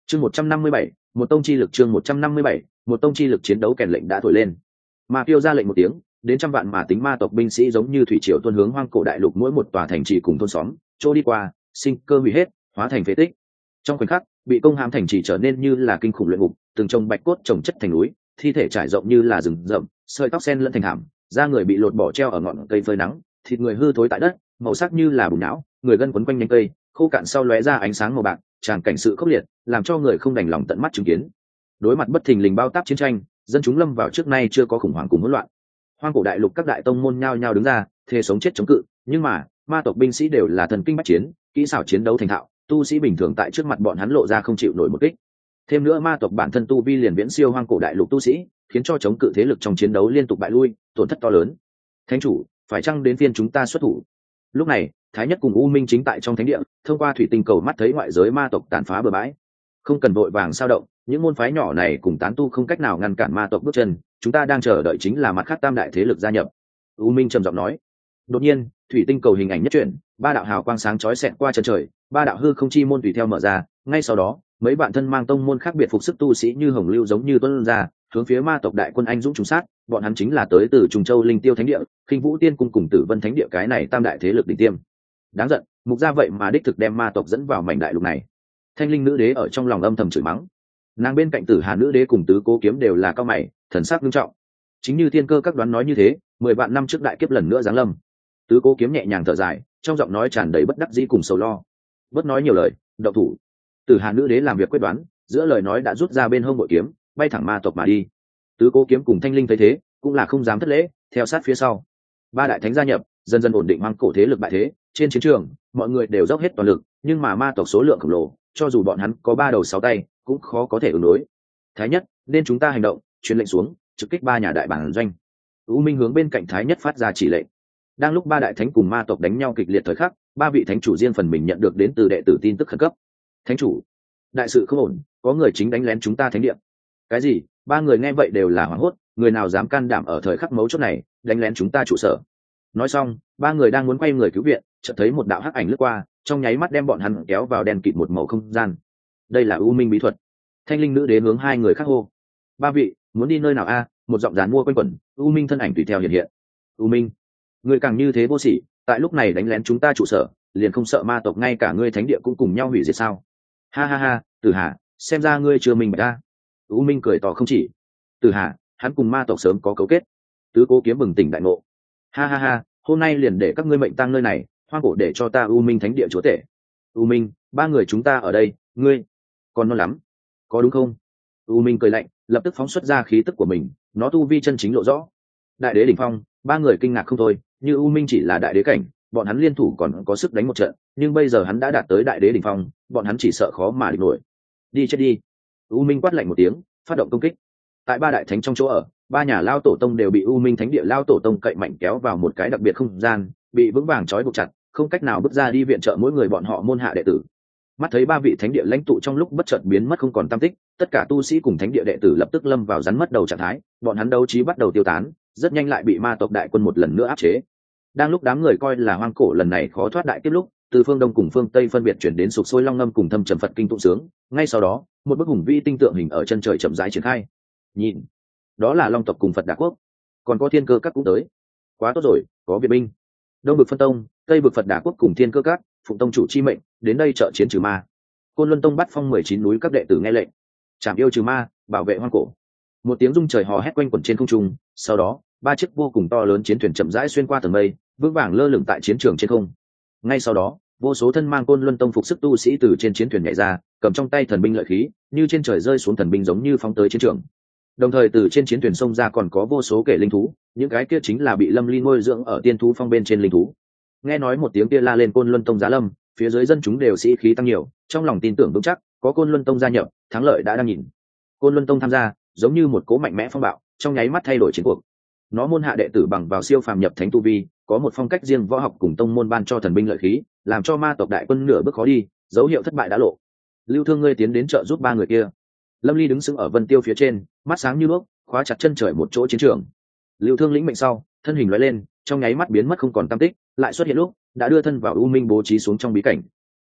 Chương 157, một tông chi lực. Chương 157, một tông chi lực. Chiến đấu kèn lệnh đã thổi lên. Ma Kiêu ra lệnh một tiếng, đến trăm vạn mà tính ma tộc binh sĩ giống như thủy triều tuôn hướng hoang cổ đại lục, mỗi một tòa thành trì cùng thôn xóm, chỗ đi qua, sinh cơ hủy hết, hóa thành phế tích. Trong khoảnh khắc, bị công hãm thành trì trở nên như là kinh khủng luyện ngục, từng chồng bạch cốt chồng chất thành núi, thi thể trải rộng như là rừng rậm, sợi tóc xen lẫn thành thảm, da người bị lột bỏ treo ở ngọn cây phơi nắng, thịt người hư thối tại đất, màu sắc như là bùn não, người gân quấn quanh nhánh cây, khô cạn sau lóe ra ánh sáng màu bạc, tràn cảnh sự khốc liệt, làm cho người không đành lòng tận mắt chứng kiến. Đối mặt bất thình lình bao táp chiến tranh, dân chúng lâm vào trước nay chưa có khủng hoảng cùng hỗn loạn. Hoang cổ đại lục các đại tông môn nhao nhao đứng ra, thề sống chết chống cự, nhưng mà ma tộc binh sĩ đều là thần kinh bách chiến, kỹ xảo chiến đấu thành thạo, tu sĩ bình thường tại trước mặt bọn hắn lộ ra không chịu nổi một kích. Thêm nữa ma tộc bản thân tu vi liền viễn siêu hoang cổ đại lục tu sĩ, khiến cho chống cự thế lực trong chiến đấu liên tục bại lui, tổn thất to lớn. Thánh chủ, phải chăng đến phiên chúng ta xuất thủ? Lúc này, Thái Nhất cùng U Minh chính tại trong thánh địa, thông qua thủy tinh cầu mắt thấy ngoại giới ma tộc tàn phá bừa bãi. Không cần vội vàng sao động, những môn phái nhỏ này cùng tán tu không cách nào ngăn cản ma tộc bước chân, chúng ta đang chờ đợi chính là mặt khác tam đại thế lực gia nhập. U Minh trầm giọng nói. Đột nhiên, thủy tinh cầu hình ảnh nhất chuyển, ba đạo hào quang sáng chói xẹt qua chân trời, ba đạo hư không chi môn tùy theo mở ra, ngay sau đó, mấy bạn thân mang tông môn khác biệt phục sức tu sĩ như hồng lưu giống như tuôn ra, hướng phía ma tộc đại quân anh dũng trùng sát, bọn hắn chính là tới từ Trùng Châu Linh Tiêu Thánh Địa, Khinh Vũ Tiên Cung cùng Tử Vân Thánh Địa, cái này tam đại thế lực đỉnh tiêm. Đáng giận, mục gia vậy mà đích thực đem ma tộc dẫn vào mảnh đại lục này. Thanh Linh nữ đế ở trong lòng âm thầm chửi mắng. Nàng bên cạnh Tử Hà nữ đế cùng Tứ Cố Kiếm đều là cao mày, thần sắc nghiêm trọng. Chính như thiên cơ các đoán nói như thế, 10 vạn năm trước đại kiếp lần nữa giáng lâm. Tứ Cố Kiếm nhẹ nhàng thở dài, trong giọng nói tràn đầy bất đắc dĩ cùng sầu lo. Bất nói nhiều lời, động thủ. Tử Hà nữ đế làm việc quyết đoán, giữa lời nói đã rút ra bên hông bội kiếm, bay thẳng ma tộc mà đi. Tứ Cố Kiếm cùng Thanh Linh thấy thế, cũng là không dám thất lễ, theo sát phía sau. Ba đại thánh gia nhập, dần dần ổn định hoang cổ thế lực bại thế. Trên chiến trường, mọi người đều dốc hết toàn lực, nhưng mà ma tộc số lượng khổng lồ, cho dù bọn hắn có 3 đầu 6 tay, cũng khó có thể ứng đối. Thái Nhất, nên chúng ta hành động, truyền lệnh xuống, trực kích ba nhà đại bản doanh. U Minh hướng bên cạnh Thái Nhất phát ra chỉ lệnh. Đang lúc ba đại thánh cùng ma tộc đánh nhau kịch liệt thời khắc, ba vị thánh chủ riêng phần mình nhận được đến từ đệ tử tin tức khẩn cấp. Thánh chủ, đại sự không ổn, có người chính đánh lén chúng ta thánh địa. Cái gì? Ba người nghe vậy đều là hoảng hốt, người nào dám can đảm ở thời khắc mấu chốt này đánh lén chúng ta trụ sở? Nói xong, ba người đang muốn quay người cứu viện, chợt thấy một đạo hắc ảnh lướt qua, trong nháy mắt đem bọn hắn kéo vào đen kịt một màu không gian. Đây là U Minh bí thuật. Thanh Linh nữ đế hướng hai người khác hô. Ba vị, muốn đi nơi nào a? Một giọng dán mua quanh quẩn, U Minh thân ảnh tùy theo hiện hiện. U Minh, người càng như thế vô sỉ, tại lúc này đánh lén chúng ta trụ sở, liền không sợ ma tộc ngay cả ngươi thánh địa cũng cùng nhau hủy diệt sao? Ha ha ha, Tử Hà, xem ra ngươi chưa minh bạch ta. U Minh cười tỏ không chỉ. Tử Hà, hắn cùng ma tộc sớm có cấu kết. Tứ Cố Kiếm bừng tỉnh đại ngộ. Ha ha ha, hôm nay liền để các ngươi mệnh tang nơi này, hoang cổ để cho ta U Minh thánh địa chúa tể. U Minh, ba người chúng ta ở đây, ngươi còn non lắm, có đúng không? U Minh cười lạnh, lập tức phóng xuất ra khí tức của mình, nó tu vi chân chính lộ rõ. Đại đế đỉnh phong, ba người kinh ngạc không thôi, như U Minh chỉ là đại đế cảnh, bọn hắn liên thủ còn có sức đánh một trận, nhưng bây giờ hắn đã đạt tới đại đế đỉnh phong, bọn hắn chỉ sợ khó mà địch nổi. Đi chết đi. U Minh quát lạnh một tiếng, phát động công kích. Tại ba đại thánh trong chỗ ở, ba nhà lao tổ tông đều bị U Minh thánh địa lao tổ tông cậy mạnh kéo vào một cái đặc biệt không gian, bị vững vàng trói buộc chặt, không cách nào bước ra đi viện trợ mỗi người bọn họ môn hạ đệ tử. Mắt thấy ba vị thánh địa lãnh tụ trong lúc bất chợt biến mất không còn tăm tích, tất cả tu sĩ cùng thánh địa đệ tử lập tức lâm vào rắn mất đầu trạng thái, bọn hắn đấu trí bắt đầu tiêu tán, rất nhanh lại bị ma tộc đại quân một lần nữa áp chế. Đang lúc đám người coi là hoang cổ lần này khó thoát đại kiếp lúc, từ phương đông cùng phương tây phân biệt chuyển đến sục sôi long ngâm cùng thâm trầm Phật kinh tụng sướng, ngay sau đó, một bức hùng vĩ tinh tượng hình ở chân trời chậm rãi triển khai. Nhìn, đó là long tộc cùng Phật Đà quốc, còn có Thiên Cơ các cũng tới. Quá tốt rồi, có viện binh. Đông bực phân tông, tây bực Phật Đà quốc cùng Thiên Cơ các, phụng tông chủ chi mệnh, đến đây trợ chiến trừ ma. Côn Luân tông bắt phong 19 núi các đệ tử nghe lệnh, trảm yêu trừ ma, bảo vệ hoang cổ. Một tiếng rung trời hò hét quanh quẩn trên không trung, sau đó, ba chiếc vô cùng to lớn chiến thuyền chậm rãi xuyên qua tầng mây, vững vàng lơ lửng tại chiến trường trên không. Ngay sau đó, vô số thân mang Côn Luân tông phục sức tu sĩ từ trên chiến thuyền nhảy ra, cầm trong tay thần binh lợi khí, như trên trời rơi xuống thần binh giống như phóng tới chiến trường. Đồng thời từ trên chiến thuyền sông ra còn có vô số kẻ linh thú, những cái kia chính là bị Lâm Ly nuôi dưỡng ở tiên thú phong bên trên linh thú. Nghe nói một tiếng kia la lên Côn Luân tông giá lâm, phía dưới dân chúng đều sĩ khí tăng nhiều, trong lòng tin tưởng vững chắc, có Côn Luân tông gia nhập, thắng lợi đã đang nhìn. Côn Luân tông tham gia, giống như một cỗ mạnh mẽ phong bạo, trong nháy mắt thay đổi chiến cuộc. Nó môn hạ đệ tử bằng vào siêu phàm nhập thánh tu vi, có một phong cách riêng võ học cùng tông môn ban cho thần binh lợi khí, làm cho ma tộc đại quân nửa bước khó đi, dấu hiệu thất bại đã lộ. Lưu Thương ngươi tiến đến trợ giúp ba người kia. Lâm Ly đứng sững ở vân tiêu phía trên, mắt sáng như đuốc, khóa chặt chân trời một chỗ chiến trường. Lưu Thương lĩnh mệnh sau, thân hình lóe lên, trong nháy mắt biến mất không còn tăm tích, lại xuất hiện lúc đã đưa thân vào U Minh bố trí xuống trong bí cảnh.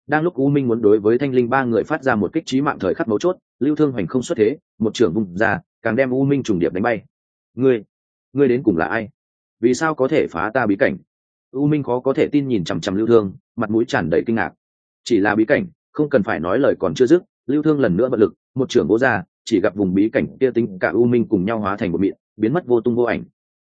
Đang lúc U Minh muốn đối với Thanh Linh ba người phát ra một kích chí mạng thời khắc mấu chốt, Lưu Thương Hoành không xuất thế, một trưởng vùng ra, càng đem U Minh trùng điệp đánh bay. Ngươi đến cùng là ai? Vì sao có thể phá ta bí cảnh? U Minh khó có thể tin nhìn chằm chằm Lưu Thương, mặt mũi tràn đầy kinh ngạc. Chỉ là bí cảnh, không cần phải nói lời còn chưa dứt, Lưu Thương lần nữa bật lực, một trưởng vỗ ra, chỉ gặp vùng bí cảnh kia tính cả U Minh cùng nhau hóa thành một mịn, biến mất vô tung vô ảnh.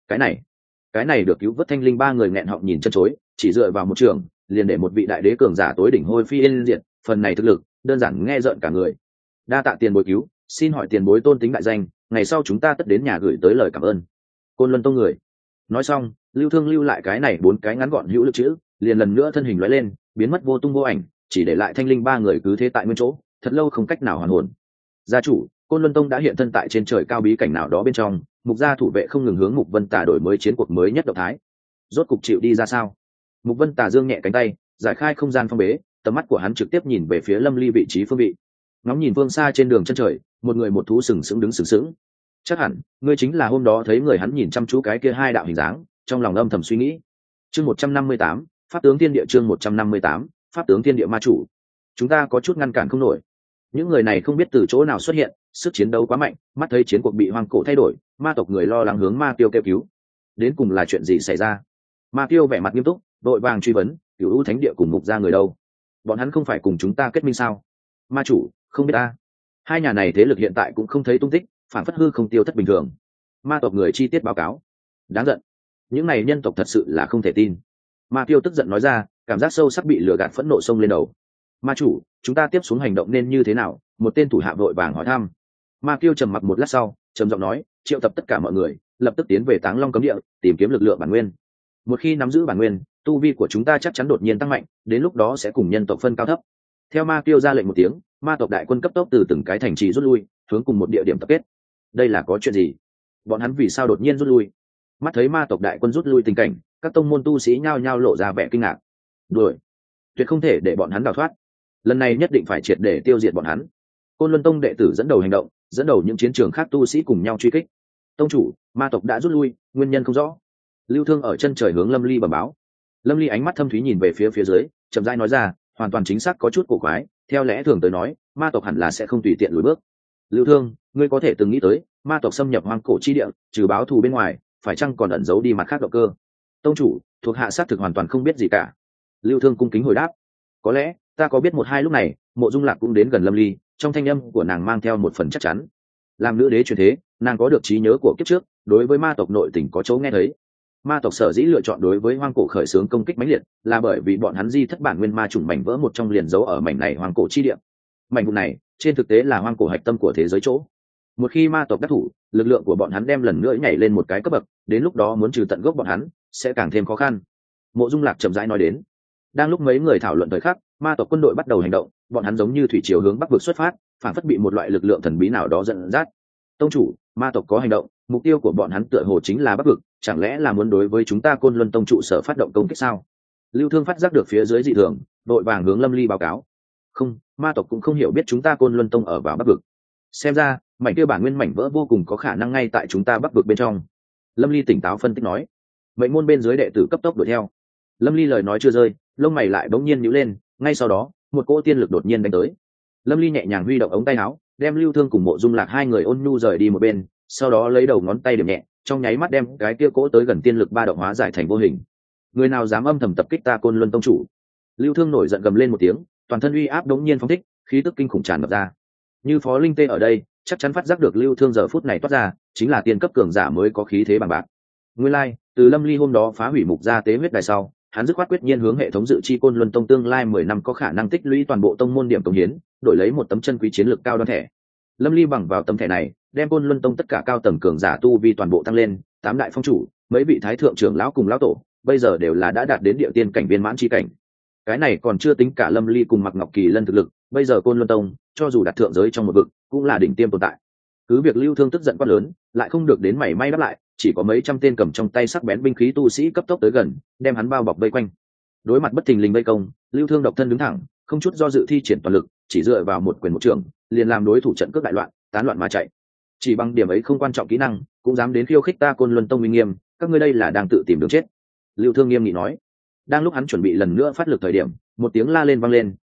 Cái này được cứu vớt Thanh Linh ba người nghẹn họng nhìn chân chối, chỉ dựa vào một trường liền để một vị đại đế cường giả tối đỉnh hôi phi yên diệt, phần này thực lực đơn giản nghe rợn cả người. Đa tạ tiền bối cứu, xin hỏi tiền bối tôn tính đại danh, ngày sau chúng ta tất đến nhà gửi tới lời cảm ơn. Côn Luân Tông người. Nói xong, Lưu Thương lưu lại cái này 4 cái ngắn gọn hữu lực chữ, liền lần nữa thân hình lóe lên, biến mất vô tung vô ảnh, chỉ để lại Thanh Linh ba người cứ thế tại nguyên chỗ, thật lâu không cách nào hoàn hồn. Gia chủ, Côn Luân Tông đã hiện thân tại trên trời cao bí cảnh nào đó bên trong, Mục gia thủ vệ không ngừng hướng Mục Vân Tà đổi mới chiến cuộc mới nhất động thái. Rốt cục chịu đi ra sao? Mục Vân Tà giương nhẹ cánh tay, giải khai không gian phong bế, tầm mắt của hắn trực tiếp nhìn về phía Lâm Ly vị trí phương vị. Ngóng nhìn phương xa trên đường chân trời, một người một thú sừng sững đứng sừng sững. Chắc hẳn, ngươi chính là hôm đó thấy người hắn nhìn chăm chú cái kia hai đạo hình dáng, trong lòng âm thầm suy nghĩ. Chương 158, Pháp tướng Thiên Địa chương 158, Pháp tướng Thiên Địa ma chủ. Chúng ta có chút ngăn cản không nổi. Những người này không biết từ chỗ nào xuất hiện, sức chiến đấu quá mạnh, mắt thấy chiến cuộc bị hoang cổ thay đổi, ma tộc người lo lắng hướng Ma Tiêu kêu cứu. Đến cùng là chuyện gì xảy ra? Ma Tiêu vẻ mặt nghiêm túc, đội vàng truy vấn, Cửu U Thánh Địa cùng Mục gia người đâu? Bọn hắn không phải cùng chúng ta kết minh sao? Ma chủ, không biết ta. Hai nhà này thế lực hiện tại cũng không thấy tung tích, phản phất hư không tiêu thất bình thường. Ma tộc người chi tiết báo cáo. Đáng giận. Những này nhân tộc thật sự là không thể tin. Ma Tiêu tức giận nói ra, cảm giác sâu sắc bị lừa gạt phẫn nộ xông lên đầu. Ma chủ, chúng ta tiếp xuống hành động nên như thế nào? Một tên thủ hạ vội vàng hỏi thăm. Ma Tiêu trầm mặc một lát sau, trầm giọng nói, triệu tập tất cả mọi người, lập tức tiến về Táng Long cấm địa, tìm kiếm lực lượng bản nguyên. Một khi nắm giữ bản nguyên, tu vi của chúng ta chắc chắn đột nhiên tăng mạnh, đến lúc đó sẽ cùng nhân tộc phân cao thấp. Theo Ma Tiêu ra lệnh một tiếng, ma tộc đại quân cấp tốc từ từng cái thành trì rút lui, hướng cùng một địa điểm tập kết. Đây là có chuyện gì? Bọn hắn vì sao đột nhiên rút lui? Mắt thấy ma tộc đại quân rút lui tình cảnh, các tông môn tu sĩ nhao nhao lộ ra vẻ kinh ngạc. Đuổi, tuyệt không thể để bọn hắn đào thoát. Lần này nhất định phải triệt để tiêu diệt bọn hắn. Côn Luân Tông đệ tử dẫn đầu hành động, dẫn đầu những chiến trường khác tu sĩ cùng nhau truy kích. Tông chủ, ma tộc đã rút lui, nguyên nhân không rõ. Lưu Thương ở chân trời hướng Lâm Ly bẩm báo. Lâm Ly ánh mắt thâm thúy nhìn về phía dưới, chậm rãi nói ra, hoàn toàn chính xác có chút cổ quái, theo lẽ thường tới nói, ma tộc hẳn là sẽ không tùy tiện lùi bước. Lưu Thương, ngươi có thể từng nghĩ tới, ma tộc xâm nhập hoang cổ chi địa, trừ báo thù bên ngoài, phải chăng còn ẩn giấu đi mặt khác động cơ? Tông chủ, thuộc hạ xác thực hoàn toàn không biết gì cả. Lưu Thương cung kính hồi đáp. Có lẽ, ta có biết một hai lúc này, Mộ Dung Lạc cũng đến gần Lâm Ly, trong thanh âm của nàng mang theo một phần chắc chắn. Làm nữ đế truyền thế, nàng có được trí nhớ của kiếp trước, đối với ma tộc nội tình có chỗ nghe thấy. Ma tộc sở dĩ lựa chọn đối với hoang cổ khởi xướng công kích mãnh liệt, là bởi vì bọn hắn di thất bản nguyên ma chủng mảnh vỡ một trong liền giấu ở mảnh này hoang cổ chi địa. Mảnh vụn này, trên thực tế là hoang cổ hạch tâm của thế giới chỗ. Một khi ma tộc đắc thủ, lực lượng của bọn hắn đem lần nữa nhảy lên một cái cấp bậc, đến lúc đó muốn trừ tận gốc bọn hắn sẽ càng thêm khó khăn. Mộ Dung Lạc chậm rãi nói đến. Đang lúc mấy người thảo luận thời khắc, ma tộc quân đội bắt đầu hành động, bọn hắn giống như thủy triều hướng bắc vực xuất phát, phản phất bị một loại lực lượng thần bí nào đó dẫn dắt. Tông chủ, ma tộc có hành động, mục tiêu của bọn hắn tựa hồ chính là bắc vực, chẳng lẽ là muốn đối với chúng ta Côn Luân Tông trụ sở phát động công kích sao? Lưu Thương phát giác được phía dưới dị thường, đội vàng hướng Lâm Ly báo cáo. Không, ma tộc cũng không hiểu biết chúng ta Côn Luân Tông ở vào bắc vực. Xem ra, mảnh kia bản nguyên mảnh vỡ vô cùng có khả năng ngay tại chúng ta bắc vực bên trong. Lâm Ly tỉnh táo phân tích nói. Mệnh môn bên dưới đệ tử cấp tốc đuổi theo. Lâm Ly lời nói chưa rơi, lông mày lại bỗng nhiên nhíu lên, ngay sau đó, một cỗ tiên lực đột nhiên đánh tới. Lâm Ly nhẹ nhàng huy động ống tay áo, đem Lưu Thương cùng Mộ Dung Lạc hai người ôn nhu rời đi một bên, sau đó lấy đầu ngón tay điểm nhẹ, trong nháy mắt đem cái kia cỗ tới gần tiên lực ba động hóa giải thành vô hình. Người nào dám âm thầm tập kích ta Côn Luân Tông chủ? Lưu Thương nổi giận gầm lên một tiếng, toàn thân uy áp đống nhiên phóng thích, khí tức kinh khủng tràn ngập ra. Như Phó Linh Tê ở đây, chắc chắn phát giác được Lưu Thương giờ phút này toát ra, chính là tiên cấp cường giả mới có khí thế bằng bạc. Nguyên lai, từ Lâm Ly hôm đó phá hủy Mục gia tế huyết đài sau, hắn dứt khoát quyết nhiên hướng hệ thống dự chi Côn Luân Tông tương lai 10 năm có khả năng tích lũy toàn bộ tông môn điểm công hiến, đổi lấy một tấm chân quý chiến lược cao đoan thẻ. Lâm Ly bằng vào tấm thẻ này, đem Côn Luân Tông tất cả cao tầng cường giả tu vi toàn bộ tăng lên, 8 đại phong chủ, mấy vị thái thượng trưởng lão cùng lão tổ, bây giờ đều là đã đạt đến địa tiên cảnh viên mãn chi cảnh. Cái này còn chưa tính cả Lâm Ly cùng Mạc Ngọc Kỳ Lân thực lực, bây giờ Côn Luân Tông, cho dù đặt thượng giới trong một vực, cũng là đỉnh tiêm tồn tại. Cứ việc Lưu Thương tức giận quá lớn, lại không được đến mảy may đáp lại, chỉ có mấy trăm tên cầm trong tay sắc bén binh khí tu sĩ cấp tốc tới gần, đem hắn bao bọc vây quanh. Đối mặt bất thình lình vây công, Lưu Thương độc thân đứng thẳng, không chút do dự thi triển toàn lực, chỉ dựa vào một quyền một trường, liền làm đối thủ trận cước đại loạn, tán loạn mà chạy. Chỉ bằng điểm ấy không quan trọng kỹ năng, cũng dám đến khiêu khích ta Côn Luân Tông uy nghiêm, các ngươi đây là đang tự tìm đường chết. Lưu Thương nghiêm nghị nói. Đang lúc hắn chuẩn bị lần nữa phát lực thời điểm, một tiếng la lên vang lên,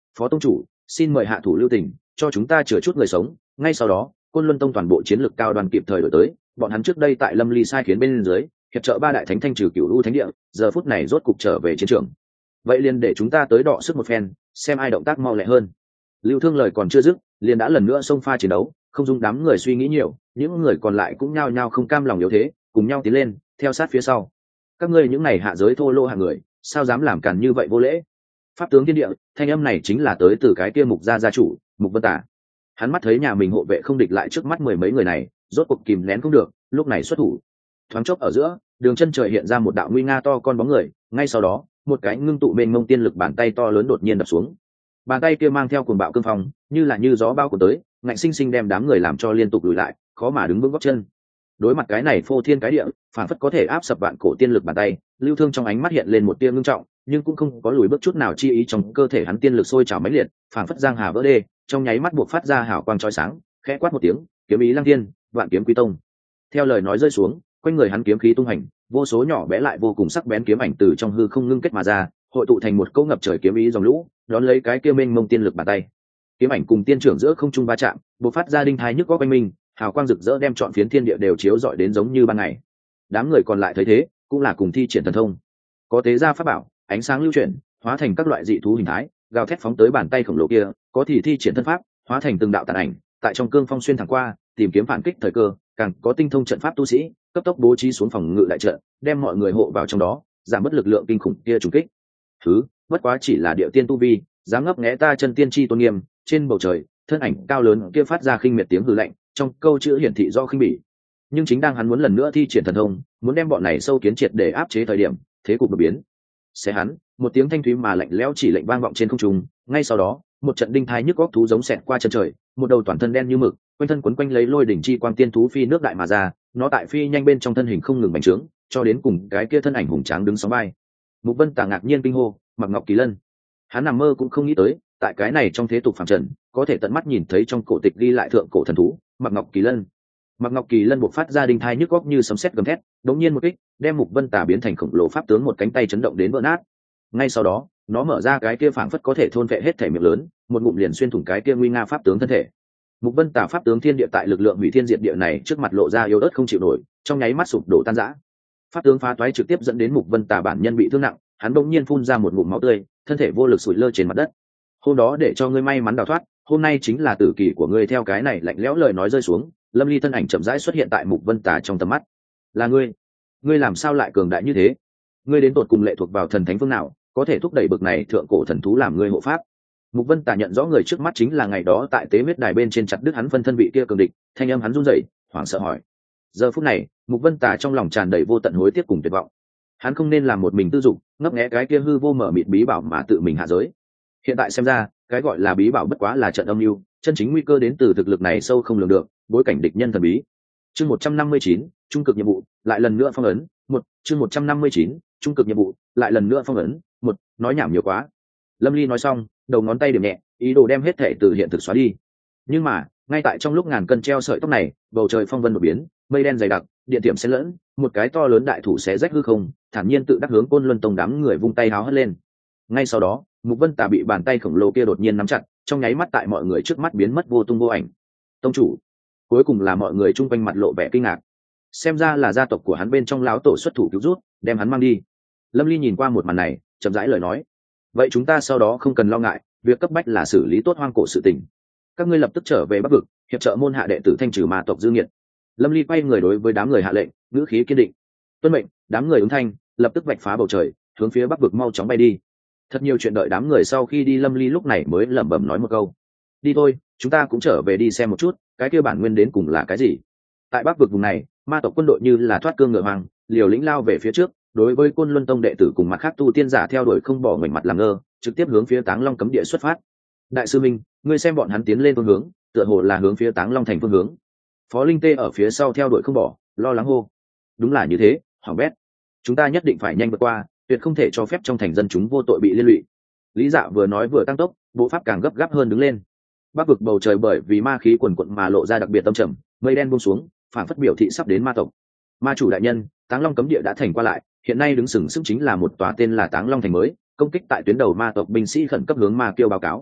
phó tông chủ xin mời hạ thủ lưu tình, cho chúng ta chừa chút người sống. Ngay sau đó Côn Luân Tông toàn bộ chiến lược cao đoàn kịp thời đổi tới, bọn hắn trước đây tại Lâm Ly sai khiến bên dưới hiệp trợ ba đại thánh thanh trừ Cửu U thánh địa, giờ phút này rốt cục trở về chiến trường. Vậy liền để chúng ta tới đọ sức một phen, xem ai động tác mau lẹ hơn. Lưu Thương lời còn chưa dứt, liền đã lần nữa xông pha chiến đấu, không dung đám người suy nghĩ nhiều, những người còn lại cũng nhao nhao không cam lòng yếu thế, cùng nhau tiến lên, theo sát phía sau. Các ngươi những này hạ giới thô lô hạng người, sao dám làm càn như vậy vô lễ? Pháp tướng thiên địa, thanh âm này chính là tới từ cái kia Mục gia gia chủ, Mục Vân Tả. Hắn mắt thấy nhà mình hộ vệ không địch lại trước mắt mười mấy người này, rốt cuộc kìm nén không được, lúc này xuất thủ. Thoáng chốc ở giữa, đường chân trời hiện ra một đạo nguy nga to con bóng người, ngay sau đó, một cái ngưng tụ mênh mông tiên lực bàn tay to lớn đột nhiên đập xuống. Bàn tay kia mang theo cuồng bạo cương phong, như gió bao của tới, ngạnh sinh sinh đem đám người làm cho liên tục lùi lại, khó mà đứng vững gót chân. Đối mặt cái này phô thiên cái địa, phản phất có thể áp sập vạn cổ tiên lực bàn tay, Lưu Thương trong ánh mắt hiện lên một tia ngưng trọng, nhưng cũng không có lùi bước chút nào, chi ý trong cơ thể hắn tiên lực sôi trào mãnh liệt, phản phất giang hà vỡ đê, trong nháy mắt buộc phát ra hào quang chói sáng, khẽ quát một tiếng, kiếm ý lăng thiên, vạn kiếm quy tông. Theo lời nói rơi xuống, quanh người hắn kiếm khí tung hành, vô số nhỏ bé lại vô cùng sắc bén kiếm ảnh từ trong hư không ngưng kết mà ra, hội tụ thành một cỗ ngập trời kiếm ý dòng lũ, đón lấy cái kia mênh mông tiên lực bàn tay. Kiếm ảnh cùng tiên trưởng giữa không trung va chạm, bộc phát ra đinh thái nhức góc quanh mình, hào quang rực rỡ đem trọn phiến thiên địa đều chiếu rọi đến giống như ban ngày. Đám người còn lại thấy thế, cũng là cùng thi triển thần thông, có tế gia pháp bảo, ánh sáng lưu chuyển, hóa thành các loại dị thú hình thái, gào thét phóng tới bàn tay khổng lồ kia, có thì thi triển thân pháp, hóa thành từng đạo tàn ảnh, tại trong cương phong xuyên thẳng qua, tìm kiếm phản kích thời cơ, càng có tinh thông trận pháp tu sĩ, cấp tốc bố trí xuống phòng ngự đại trận, đem mọi người hộ vào trong đó, giảm bớt lực lượng kinh khủng kia trùng kích. Thứ, bất quá chỉ là địa tiên tu vi, dám ngấp nghé ta chân tiên chi tôn nghiêm. Trên bầu trời, thân ảnh cao lớn kia phát ra khinh miệt tiếng hừ lạnh, trong câu chữ hiển thị do khinh bỉ. Nhưng chính đang hắn muốn lần nữa thi triển thần thông, muốn đem bọn này sâu kiến triệt để áp chế thời điểm, thế cục đột biến. Xé hắn, một tiếng thanh thúy mà lạnh lẽo chỉ lệnh vang vọng trên không trung, ngay sau đó, một trận đinh thai nhức góc thú giống xẹt qua chân trời, một đầu toàn thân đen như mực, quanh thân quấn quanh lấy lôi đỉnh chi quang tiên thú phi nước đại mà ra, nó tại phi nhanh bên trong thân hình không ngừng bành trướng, cho đến cùng cái kia thân ảnh hùng tráng đứng sóng vai. Mục Vân Tà ngạc nhiên kinh hô, Mặc Ngọc Kỳ Lân. Hắn nằm mơ cũng không nghĩ tới, tại cái này trong thế tục phàm trần, có thể tận mắt nhìn thấy trong cổ tịch ghi lại thượng cổ thần thú, Mặc Ngọc Kỳ Lân. Mặc Ngọc Kỳ Lân bộc phát ra đinh thai nhức góc như sấm sét gầm thét, đống nhiên một kích, đem Mục Vân Tà biến thành khổng lồ pháp tướng, một cánh tay chấn động đến vỡ nát. Ngay sau đó, nó mở ra cái kia phảng phất có thể thôn vệ hết thể miệng lớn, một ngụm liền xuyên thủng cái kia nguy nga pháp tướng thân thể. Mục Vân Tà pháp tướng thiên địa tại lực lượng hủy thiên diệt địa này trước mặt lộ ra yếu ớt không chịu nổi, trong nháy mắt sụp đổ tan rã. Pháp tướng phá toái trực tiếp dẫn đến Mục Vân Tà bản nhân bị thương nặng, hắn bỗng nhiên phun ra một ngụm máu tươi, thân thể vô lực sụi lơ trên mặt đất. Hôm đó để cho ngươi may mắn đào thoát, hôm nay chính là tử kỳ của ngươi. Theo cái này lạnh lẽo lời nói rơi xuống, Lâm Ly thân ảnh chậm rãi xuất hiện tại Mục Vân Tà trong tầm mắt. Là ngươi làm sao lại cường đại như thế? Ngươi đến tột cùng lệ thuộc vào thần thánh phương nào, có thể thúc đẩy bực này thượng cổ thần thú làm ngươi hộ pháp? Mục Vân Tà nhận rõ người trước mắt chính là ngày đó tại tế huyết đài bên trên chặt đứt hắn phân thân vị kia cường địch, thanh âm hắn run rẩy, hoảng sợ hỏi. Giờ phút này, Mục Vân Tà trong lòng tràn đầy vô tận hối tiếc cùng tuyệt vọng. Hắn không nên làm một mình tư dụng, ngấp nghé cái kia hư vô mở mịt bí bảo mà tự mình hạ giới. Hiện tại xem ra, cái gọi là bí bảo bất quá là trận âm mưu, chân chính nguy cơ đến từ thực lực này sâu không lường được, bối cảnh địch nhân thần bí. Chương 159, trung cực nhiệm vụ, lại lần nữa phong ấn. Chương 159, trung cực nhiệm vụ, lại lần nữa phong ấn. Nói nhảm nhiều quá. Lâm Ly nói xong, đầu ngón tay điểm nhẹ, ý đồ đem hết thể từ hiện thực xóa đi. Nhưng mà, ngay tại trong lúc ngàn cân treo sợi tóc này, bầu trời phong vân đột biến, mây đen dày đặc, điện tiệm xen lẫn, một cái to lớn đại thủ xé rách hư không, thản nhiên tự đắc hướng Côn Luân Tông đám người vung tay háo hất lên. Ngay sau đó, Mục Vân Tà bị bàn tay khổng lồ kia đột nhiên nắm chặt, trong nháy mắt tại mọi người trước mắt biến mất vô tung vô ảnh. Tông chủ, cuối cùng là mọi người chung quanh mặt lộ vẻ kinh ngạc. Xem ra là gia tộc của hắn bên trong lão tổ xuất thủ cứu rút, đem hắn mang đi. Lâm Ly nhìn qua một màn này, chậm rãi lời nói. Vậy chúng ta sau đó không cần lo ngại, việc cấp bách là xử lý tốt hoang cổ sự tình. Các ngươi lập tức trở về Bắc vực, hiệp trợ môn hạ đệ tử thanh trừ ma tộc dư nghiệt. Lâm Ly quay người đối với đám người hạ lệnh, ngữ khí kiên định. Tuân mệnh. Đám người ứng thanh, lập tức vạch phá bầu trời, hướng phía Bắc vực mau chóng bay đi. Thật nhiều chuyện đợi đám người sau khi đi, Lâm Ly lúc này mới lẩm bẩm nói một câu. Đi thôi, chúng ta cũng trở về đi xem một chút, cái kia bản nguyên đến cùng là cái gì. Tại Bắc vực vùng này, ma tộc quân đội như là thoát cương ngựa hoang, liều lĩnh lao về phía trước, đối với Côn Luân Tông đệ tử cùng mặt khác tu tiên giả theo đuổi không bỏ ngoảnh mặt làm ngơ, trực tiếp hướng phía Táng Long cấm địa xuất phát. Đại sư Minh, ngươi xem bọn hắn tiến lên phương hướng, tựa hồ là hướng phía Táng Long thành phương hướng. Phó Linh Tê ở phía sau theo đuổi không bỏ, lo lắng hô. Đúng là như thế, hỏng bét. Chúng ta nhất định phải nhanh vượt qua, tuyệt không thể cho phép trong thành dân chúng vô tội bị liên lụy. Lý Dạ vừa nói vừa tăng tốc, bộ pháp càng gấp gáp hơn đứng lên. Bắc vực bầu trời bởi vì ma khí quần quận mà lộ ra đặc biệt tâm trầm, mây đen buông xuống, phản phất biểu thị sắp đến ma tộc. Ma chủ đại nhân, Táng Long cấm địa đã thành qua lại, hiện nay đứng sừng sững chính là một tòa tên là Táng Long thành mới, công kích tại tuyến đầu ma tộc binh sĩ khẩn cấp hướng ma kiêu báo cáo.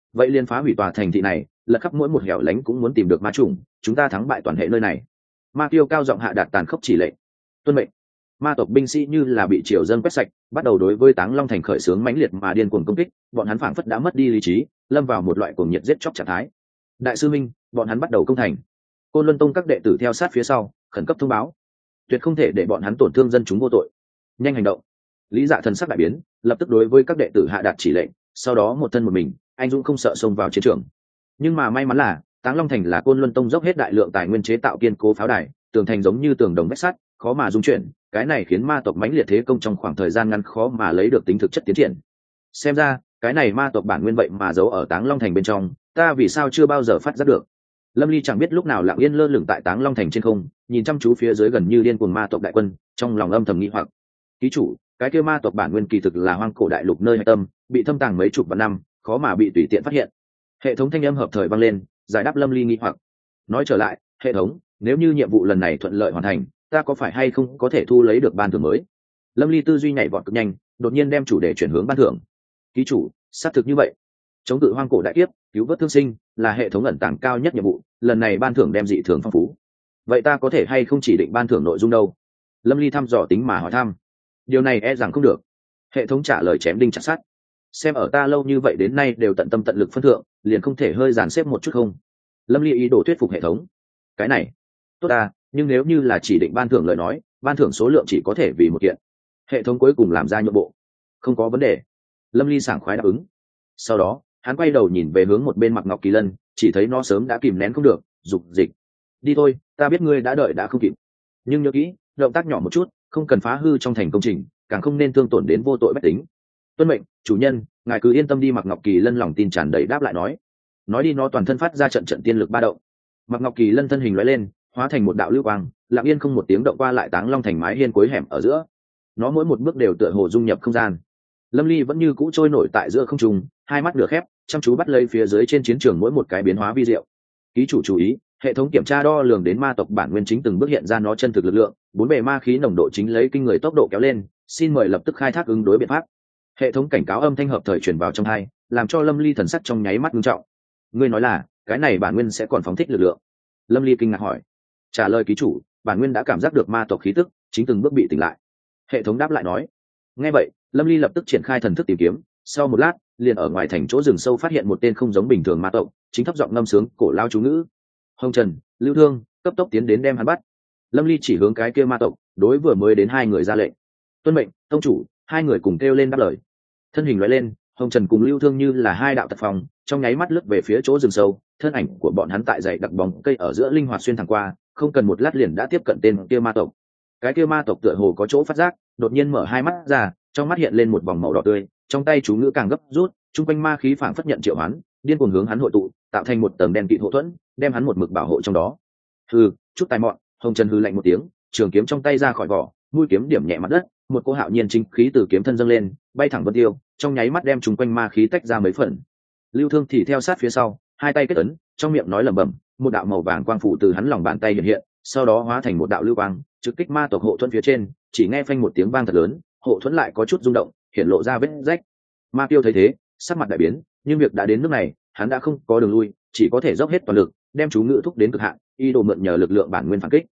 vậy liền phá hủy tòa thành thị này, lật khắp mỗi một hẻo lánh cũng muốn tìm được ma trùng, chúng ta thắng bại toàn hệ nơi này. Ma Kiêu cao giọng hạ đạt tàn khốc chỉ lệnh. Tuân mệnh. Ma tộc binh sĩ như là bị triều dân quét sạch, bắt đầu đối với Táng Long thành khởi xướng mãnh liệt mà điên cuồng công kích, bọn hắn phảng phất đã mất đi lý trí, lâm vào một loại cuồng nhiệt giết chóc trạng thái. Đại sư minh, bọn hắn bắt đầu công thành. Côn Luân Tông các đệ tử theo sát phía sau, khẩn cấp thông báo, tuyệt không thể để bọn hắn tổn thương dân chúng vô tội. Nhanh hành động. Lý Dạ thần sắc đại biến, lập tức đối với các đệ tử hạ đạt chỉ lệnh, sau đó một thân một mình, anh dũng không sợ xông vào chiến trường. Nhưng mà may mắn là Táng Long thành là Côn Luân Tông dốc hết đại lượng tài nguyên chế tạo kiên cố pháo đài, tường thành giống như tường đồng vách sắt, khó mà dung chuyển, cái này khiến ma tộc mãnh liệt thế công trong khoảng thời gian ngắn khó mà lấy được tính thực chất tiến triển. Xem ra cái này ma tộc bản nguyên vậy mà giấu ở Táng Long thành bên trong, ta vì sao chưa bao giờ phát giác được. Lâm Ly chẳng biết lúc nào lặng yên lơ lửng tại Táng Long thành trên không, nhìn chăm chú phía dưới gần như điên cuồng ma tộc đại quân, trong lòng âm thầm nghi hoặc. Ký chủ, cái kia ma tộc bản nguyên kỳ thực là hoang cổ đại lục nơi hạch tâm, bị thâm tàng mấy chục vạn năm, khó mà bị tùy tiện phát hiện. Hệ thống thanh âm hợp thời vang lên, giải đáp Lâm Ly nghi hoặc. Nói trở lại, hệ thống, nếu như nhiệm vụ lần này thuận lợi hoàn thành, ta có phải hay không có thể thu lấy được ban thưởng mới? Lâm Ly tư duy nhảy vọt cực nhanh, đột nhiên đem chủ đề chuyển hướng ban thưởng. Ký chủ, xác thực như vậy. Chống cự hoang cổ đại kiếp, cứu vớt thương sinh là hệ thống ẩn tàng cao nhất nhiệm vụ, lần này ban thưởng đem dị thường phong phú. Vậy ta có thể hay không chỉ định ban thưởng nội dung đâu? Lâm Ly thăm dò tính mà hỏi thăm. Điều này e rằng không được. Hệ thống trả lời chém đinh chặt sắt. Xem ở ta lâu như vậy đến nay đều tận tâm tận lực phân thượng, liền không thể hơi dàn xếp một chút không? Lâm Ly ý đồ thuyết phục hệ thống. Cái này tốt ta, nhưng nếu như là chỉ định ban thưởng lời nói, ban thưởng số lượng chỉ có thể vì một kiện. Hệ thống cuối cùng làm ra nhượng bộ. Không có vấn đề. Lâm Ly sảng khoái đáp ứng. Sau đó hắn quay đầu nhìn về hướng một bên Mặc Ngọc Kỳ Lân, chỉ thấy nó sớm đã kìm nén không được, dục dịch. Đi thôi, ta biết ngươi đã đợi đã không kịp, nhưng nhớ kỹ, động tác nhỏ một chút, không cần phá hư trong thành công trình, càng không nên thương tổn đến vô tội bách tính. Tuân mệnh, chủ nhân, ngài cứ yên tâm đi. Mặc Ngọc Kỳ Lân lòng tin tràn đầy đáp lại nói đi nó toàn thân phát ra trận trận tiên lực ba động. Mặc Ngọc Kỳ Lân thân hình lóe lên, hóa thành một đạo lưu quang, lặng yên không một tiếng động qua lại Táng Long thành mái hiên cuối hẻm ở giữa. Nó mỗi một bước đều tựa hồ dung nhập không gian. Lâm Ly vẫn như cũ trôi nổi tại giữa không trung, hai mắt nửa khép, chăm chú bắt lấy phía dưới trên chiến trường mỗi một cái biến hóa vi diệu. Ký chủ chú ý, hệ thống kiểm tra đo lường đến ma tộc bản nguyên chính từng bước hiện ra nó chân thực lực lượng, bốn bề ma khí nồng độ chính lấy kinh người tốc độ kéo lên, xin mời lập tức khai thác ứng đối biện pháp. Hệ thống cảnh cáo âm thanh hợp thời truyền vào trong tai, làm cho Lâm Ly thần sắc trong nháy mắt nghiêm trọng. Ngươi nói là cái này bản nguyên sẽ còn phóng thích lực lượng? Lâm Ly kinh ngạc hỏi. Trả lời ký chủ, bản nguyên đã cảm giác được ma tộc khí tức, chính từng bước bị tỉnh lại. Hệ thống đáp lại nói. Nghe vậy, Lâm Ly lập tức triển khai thần thức tìm kiếm, sau một lát, liền ở ngoài thành chỗ rừng sâu phát hiện một tên không giống bình thường ma tộc, chính thấp giọng ngâm sướng cổ lao chú ngữ. Hồng Trần, Lưu Thương, cấp tốc tiến đến đem hắn bắt. Lâm Ly chỉ hướng cái kia ma tộc, đối vừa mới đến hai người ra lệnh. Tuân mệnh, tông chủ. Hai người cùng kêu lên đáp lời. Thân hình lóe lên, Hồng Trần cùng Lưu Thương như là hai đạo tật phòng, trong nháy mắt lướt về phía chỗ rừng sâu, thân ảnh của bọn hắn tại dãy đặc bóng cây ở giữa linh hoạt xuyên thẳng qua, không cần một lát liền đã tiếp cận tên kia ma tộc. Cái kia ma tộc tựa hồ có chỗ phát giác, đột nhiên mở hai mắt ra, trong mắt hiện lên một vòng màu đỏ tươi, trong tay chú ngữ càng gấp rút, trung quanh ma khí phảng phất nhận triệu hoán, điên cuồng hướng hắn hội tụ, tạo thành một tầng đen kịt hộ thuẫn, đem hắn một mực bảo hộ trong đó. Hừ, chút tài mọn. Hồng Trần hừ lạnh một tiếng, trường kiếm trong tay ra khỏi vỏ, mũi kiếm điểm nhẹ mặt đất, một cỗ hạo nhiên chính khí từ kiếm thân dâng lên, bay thẳng vân tiêu, trong nháy mắt đem trung quanh ma khí tách ra mấy phần. Lưu Thương thì theo sát phía sau, hai tay kết ấn, trong miệng nói lẩm bẩm, một đạo màu vàng quang phủ từ hắn lòng bàn tay hiện hiện, sau đó hóa thành một đạo lưu quang, trực kích ma tộc hộ thuẫn phía trên, chỉ nghe phanh một tiếng vang thật lớn, hộ thuẫn lại có chút rung động, hiện lộ ra vết rách. Ma Tiêu thấy thế, sắc mặt đại biến, nhưng việc đã đến nước này, hắn đã không có đường lui, chỉ có thể dốc hết toàn lực, đem chú ngữ thúc đến cực hạn, ý đồ mượn nhờ lực lượng bản nguyên phản kích.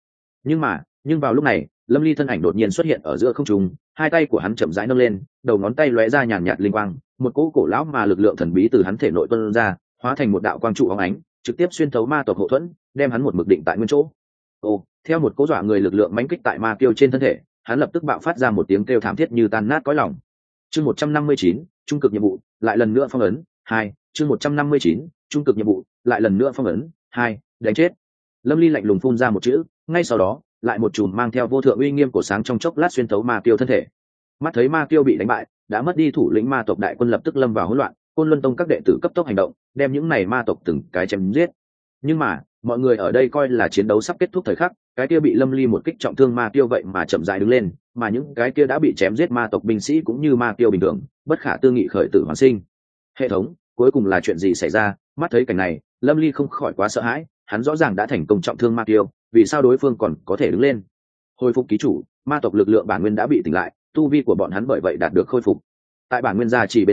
Nhưng vào lúc này, Lâm Ly thân ảnh đột nhiên xuất hiện ở giữa không trung, hai tay của hắn chậm rãi nâng lên, đầu ngón tay lóe ra nhàn nhạt linh quang, một cỗ cổ lão mà lực lượng thần bí từ hắn thể nội tuôn ra, hóa thành một đạo quang trụ óng ánh, trực tiếp xuyên thấu ma tộc hộ thuẫn, đem hắn một mực định tại nguyên chỗ. Theo một cỗ dọa người lực lượng mãnh kích tại ma Tiêu trên thân thể, hắn lập tức bạo phát ra một tiếng kêu thảm thiết như tan nát cõi lòng. Chương 159, trung cực nhiệm vụ, lại lần nữa phong ấn 2. Chương 159, trung cực nhiệm vụ, lại lần nữa phong ấn 2. Đánh chết. Lâm Ly lạnh lùng phun ra một chữ, ngay sau đó, lại một chùm mang theo vô thượng uy nghiêm của sáng trong chốc lát xuyên thấu ma Tiêu thân thể. Mắt thấy ma Tiêu bị đánh bại, đã mất đi thủ lĩnh ma tộc đại quân lập tức lâm vào hỗn loạn, Côn Luân Tông các đệ tử cấp tốc hành động, đem những này ma tộc từng cái chém giết. Nhưng mà, mọi người ở đây coi là chiến đấu sắp kết thúc thời khắc, cái kia bị Lâm Ly một kích trọng thương ma Tiêu vậy mà chậm rãi đứng lên, mà những cái kia đã bị chém giết ma tộc binh sĩ cũng như ma Tiêu bình thường, bất khả tư nghị khởi tử hoàn sinh. Hệ thống, cuối cùng là chuyện gì xảy ra? Mắt thấy cảnh này, Lâm Ly không khỏi quá sợ hãi, hắn rõ ràng đã thành công trọng thương ma Tiêu, vì sao đối phương còn có thể đứng lên? Hồi phục ký chủ, ma tộc lực lượng bản nguyên đã bị tỉnh lại, tu vi của bọn hắn bởi vậy đạt được khôi phục. Tại bản nguyên gia trì bên dưới,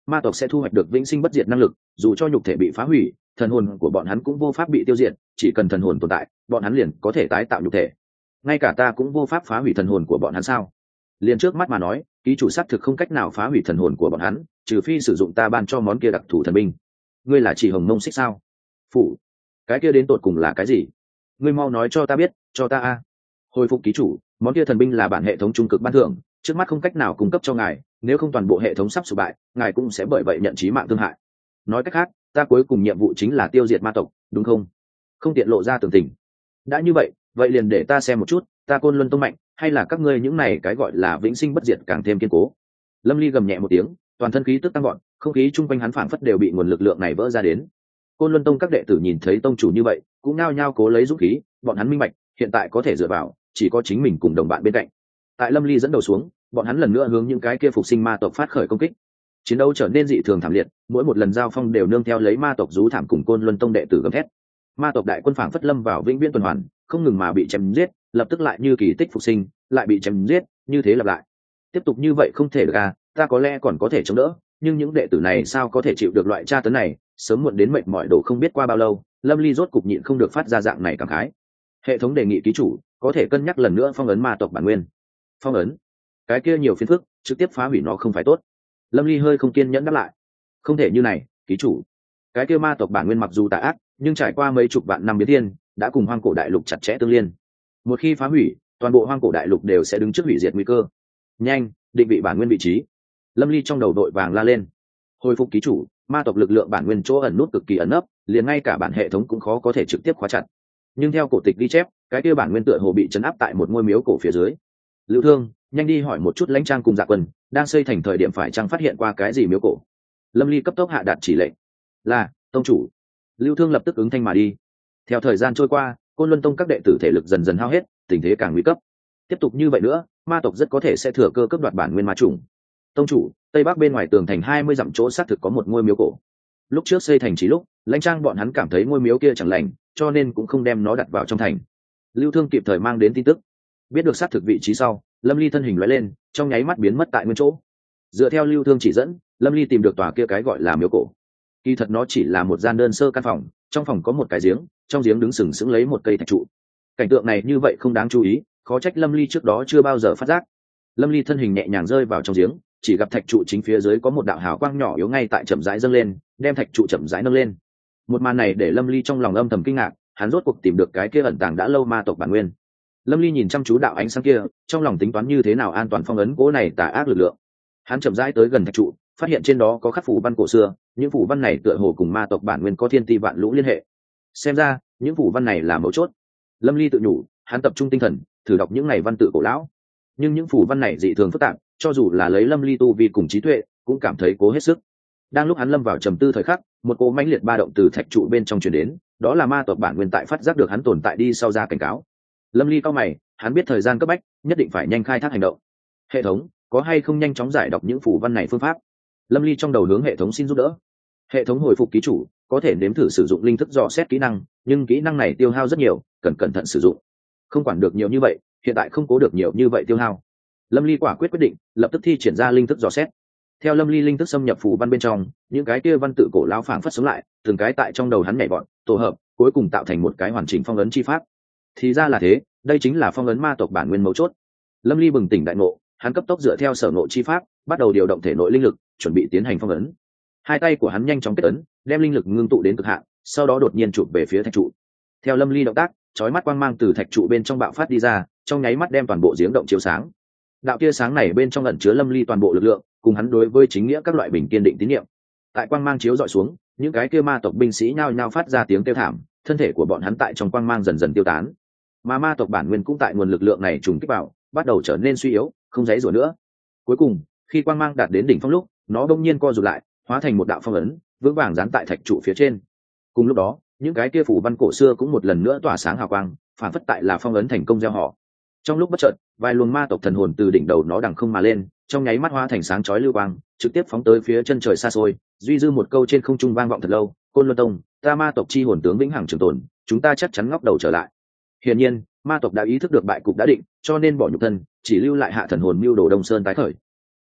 ma tộc sẽ thu hoạch được vĩnh sinh bất diệt năng lực, dù cho nhục thể bị phá hủy, thần hồn của bọn hắn cũng vô pháp bị tiêu diệt, chỉ cần thần hồn tồn tại, bọn hắn liền có thể tái tạo nhục thể. Ngay cả ta cũng vô pháp phá hủy thần hồn của bọn hắn sao? Liền trước mắt mà nói, ký chủ xác thực không cách nào phá hủy thần hồn của bọn hắn, trừ phi sử dụng ta ban cho món kia đặc thù thần binh. Ngươi là chỉ hồng mông xích sao? Phụ, cái kia đến tột cùng là cái gì? Ngươi mau nói cho ta biết, cho ta a. Hồi phục ký chủ, món kia thần binh là bản hệ thống trung cực ban thưởng, trước mắt không cách nào cung cấp cho ngài, nếu không toàn bộ hệ thống sắp sụp bại, ngài cũng sẽ bởi vậy nhận chí mạng thương hại. Nói cách khác, ta cuối cùng nhiệm vụ chính là tiêu diệt ma tộc, đúng không? Không tiện lộ ra tường tình. Đã như vậy, vậy liền để ta xem một chút, ta Côn Luân Tông mạnh, hay là các ngươi những này cái gọi là vĩnh sinh bất diệt càng thêm kiên cố. Lâm Ly gầm nhẹ một tiếng, toàn thân khí tức tăng gọn, không khí chung quanh hắn phảng phất đều bị nguồn lực lượng này vỡ ra đến. Côn Luân Tông các đệ tử nhìn thấy tông chủ như vậy, cũng nao nhao cố lấy dũng khí, bọn hắn minh bạch, hiện tại có thể dựa vào, chỉ có chính mình cùng đồng bạn bên cạnh. Tại Lâm Ly dẫn đầu xuống, bọn hắn lần nữa hướng những cái kia phục sinh ma tộc phát khởi công kích. Chiến đấu trở nên dị thường thảm liệt, mỗi một lần giao phong đều nương theo lấy ma tộc rú thảm cùng Côn Luân Tông đệ tử gầm thét. Ma tộc đại quân phảng phất lâm vào vĩnh viễn tuần hoàn, không ngừng mà bị chém giết, lập tức lại như kỳ tích phục sinh, lại bị chém giết, như thế lặp lại. Tiếp tục như vậy không thể được à, ta có lẽ còn có thể chống đỡ, nhưng những đệ tử này sao có thể chịu được loại tra tấn này, sớm muộn đến mệt mỏi đổ không biết qua bao lâu, Lâm Ly rốt cục nhịn không được phát ra dạng này cảm khái. Hệ thống đề nghị ký chủ có thể cân nhắc lần nữa phong ấn ma tộc bản nguyên. Phong ấn? Cái kia nhiều phiền phức, trực tiếp phá hủy nó không phải tốt. Lâm Ly hơi không kiên nhẫn đáp lại. Không thể như này, ký chủ. Cái kia ma tộc bản nguyên mặc dù tà ác, nhưng trải qua mấy chục vạn năm biến thiên, đã cùng hoang cổ đại lục chặt chẽ tương liên. Một khi phá hủy, toàn bộ hoang cổ đại lục đều sẽ đứng trước hủy diệt nguy cơ. Nhanh, định vị bản nguyên vị trí. Lâm Ly trong đầu đội vàng la lên. Hồi phục ký chủ, ma tộc lực lượng bản nguyên chỗ ẩn nút cực kỳ ẩn nấp, liền ngay cả bản hệ thống cũng khó có thể trực tiếp khóa chặt. Nhưng theo cổ tịch ghi chép, cái kia bản nguyên tựa hồ bị chấn áp tại một ngôi miếu cổ phía dưới. Lưu Thương, nhanh đi hỏi một chút Lãnh Trang cùng Dạ Quân, đang xây thành thời điểm phải chăng phát hiện qua cái gì miếu cổ. Lâm Ly cấp tốc hạ đạt chỉ lệnh. Là, tông chủ. Lưu Thương lập tức ứng thanh mà đi. Theo thời gian trôi qua, Côn Luân Tông các đệ tử thể lực dần dần hao hết, tình thế càng nguy cấp. Tiếp tục như vậy nữa, ma tộc rất có thể sẽ thừa cơ cướp đoạt bản nguyên ma trùng. Tông chủ, tây bắc bên ngoài tường thành 20 dặm chỗ xác thực có một ngôi miếu cổ. Lúc trước xây thành chỉ lúc, Lãnh Trang bọn hắn cảm thấy ngôi miếu kia chẳng lành, cho nên cũng không đem nó đặt vào trong thành. Lưu Thương kịp thời mang đến tin tức. Biết được xác thực vị trí sau, Lâm Ly thân hình lóe lên, trong nháy mắt biến mất tại nguyên chỗ. Dựa theo Lưu Thương chỉ dẫn, Lâm Ly tìm được tòa kia cái gọi là miếu cổ. Kỳ thật nó chỉ là một gian đơn sơ căn phòng, trong phòng có một cái giếng, trong giếng đứng sừng sững lấy một cây thạch trụ. Cảnh tượng này như vậy không đáng chú ý, khó trách Lâm Ly trước đó chưa bao giờ phát giác. Lâm Ly thân hình nhẹ nhàng rơi vào trong giếng, chỉ gặp thạch trụ chính phía dưới có một đạo hào quang nhỏ yếu ngay tại chậm rãi dâng lên, đem thạch trụ chậm rãi nâng lên. Một màn này để Lâm Ly trong lòng âm thầm kinh ngạc, hắn rốt cuộc tìm được cái kia ẩn tàng đã lâu ma tộc bản nguyên. Lâm Ly nhìn chăm chú đạo ánh sáng kia, trong lòng tính toán như thế nào an toàn phong ấn cố này tà ác lực lượng. Hắn chậm rãi tới gần thạch trụ, phát hiện trên đó có khắc phù văn cổ xưa, những phù văn này tựa hồ cùng ma tộc bản nguyên có thiên ti vạn lũ liên hệ. Xem ra, những phù văn này là mấu chốt. Lâm Ly tự nhủ, hắn tập trung tinh thần, thử đọc những này văn tự cổ lão. Nhưng những phù văn này dị thường phức tạp, cho dù là lấy Lâm Ly tu vi cùng trí tuệ, cũng cảm thấy cố hết sức. Đang lúc hắn lâm vào trầm tư thời khắc, một cỗ mãnh liệt ba động từ thạch trụ bên trong truyền đến, đó là ma tộc bản nguyên tại phát giác được hắn tồn tại đi sau ra cảnh cáo. Lâm Ly cau mày, hắn biết thời gian cấp bách, nhất định phải nhanh khai thác hành động. Hệ thống, có hay không nhanh chóng giải đọc những phù văn này phương pháp? Lâm Ly trong đầu hướng hệ thống xin giúp đỡ. Hệ thống hồi phục ký chủ, có thể nếm thử sử dụng linh thức dò xét kỹ năng, nhưng kỹ năng này tiêu hao rất nhiều, cần cẩn thận sử dụng. Không quản được nhiều như vậy, hiện tại không cố được nhiều như vậy tiêu hao. Lâm Ly quả quyết định, lập tức thi triển ra linh thức dò xét. Theo Lâm Ly linh thức xâm nhập phù văn bên trong, những cái kia văn tự cổ lão phảng phất sống lại, từng cái tại trong đầu hắn nhảy vọt, tổ hợp, cuối cùng tạo thành một cái hoàn chỉnh phong ấn chi pháp. Thì ra là thế, đây chính là phong ấn ma tộc bản nguyên mấu chốt. Lâm Ly bừng tỉnh đại ngộ, hắn cấp tốc dựa theo sở ngộ chi pháp, bắt đầu điều động thể nội linh lực, chuẩn bị tiến hành phong ấn. Hai tay của hắn nhanh chóng kết ấn, đem linh lực ngưng tụ đến cực hạn, sau đó đột nhiên chụp về phía thạch trụ. Theo Lâm Ly động tác, chói mắt quang mang từ thạch trụ bên trong bạo phát đi ra, trong nháy mắt đem toàn bộ giếng động chiếu sáng. Đạo tia sáng này bên trong ẩn chứa Lâm Ly toàn bộ lực lượng, cùng hắn đối với chính nghĩa các loại bình kiên định tín nhiệm. Tại quang mang chiếu dọi xuống, những cái kia ma tộc binh sĩ nhao nhao phát ra tiếng kêu thảm, thân thể của bọn hắn tại trong quang mang dần dần tiêu tán. Mà ma tộc bản nguyên cũng tại nguồn lực lượng này trùng kích vào, bắt đầu trở nên suy yếu, không dãy rủa nữa. Cuối cùng, khi quang mang đạt đến đỉnh phong lúc, nó đột nhiên co rụt lại, hóa thành một đạo phong ấn, vững vàng dán tại thạch trụ phía trên. Cùng lúc đó, những cái kia phù văn cổ xưa cũng một lần nữa tỏa sáng hào quang, phản phất tại là phong ấn thành công gieo họ. Trong lúc bất chợt, vài luồng ma tộc thần hồn từ đỉnh đầu nó đằng không mà lên, trong nháy mắt hóa thành sáng chói lưu quang, trực tiếp phóng tới phía chân trời xa xôi. Duy dư một câu trên không trung vang vọng thật lâu: Côn Luân Tông, ta ma tộc chi hồn tướng vĩnh hằng trường tồn, chúng ta chắc chắn ngóc đầu trở lại. Hiển nhiên, ma tộc đã ý thức được bại cục đã định, cho nên bỏ nhục thân, chỉ lưu lại hạ thần hồn mưu đồ Đông Sơn tái khởi.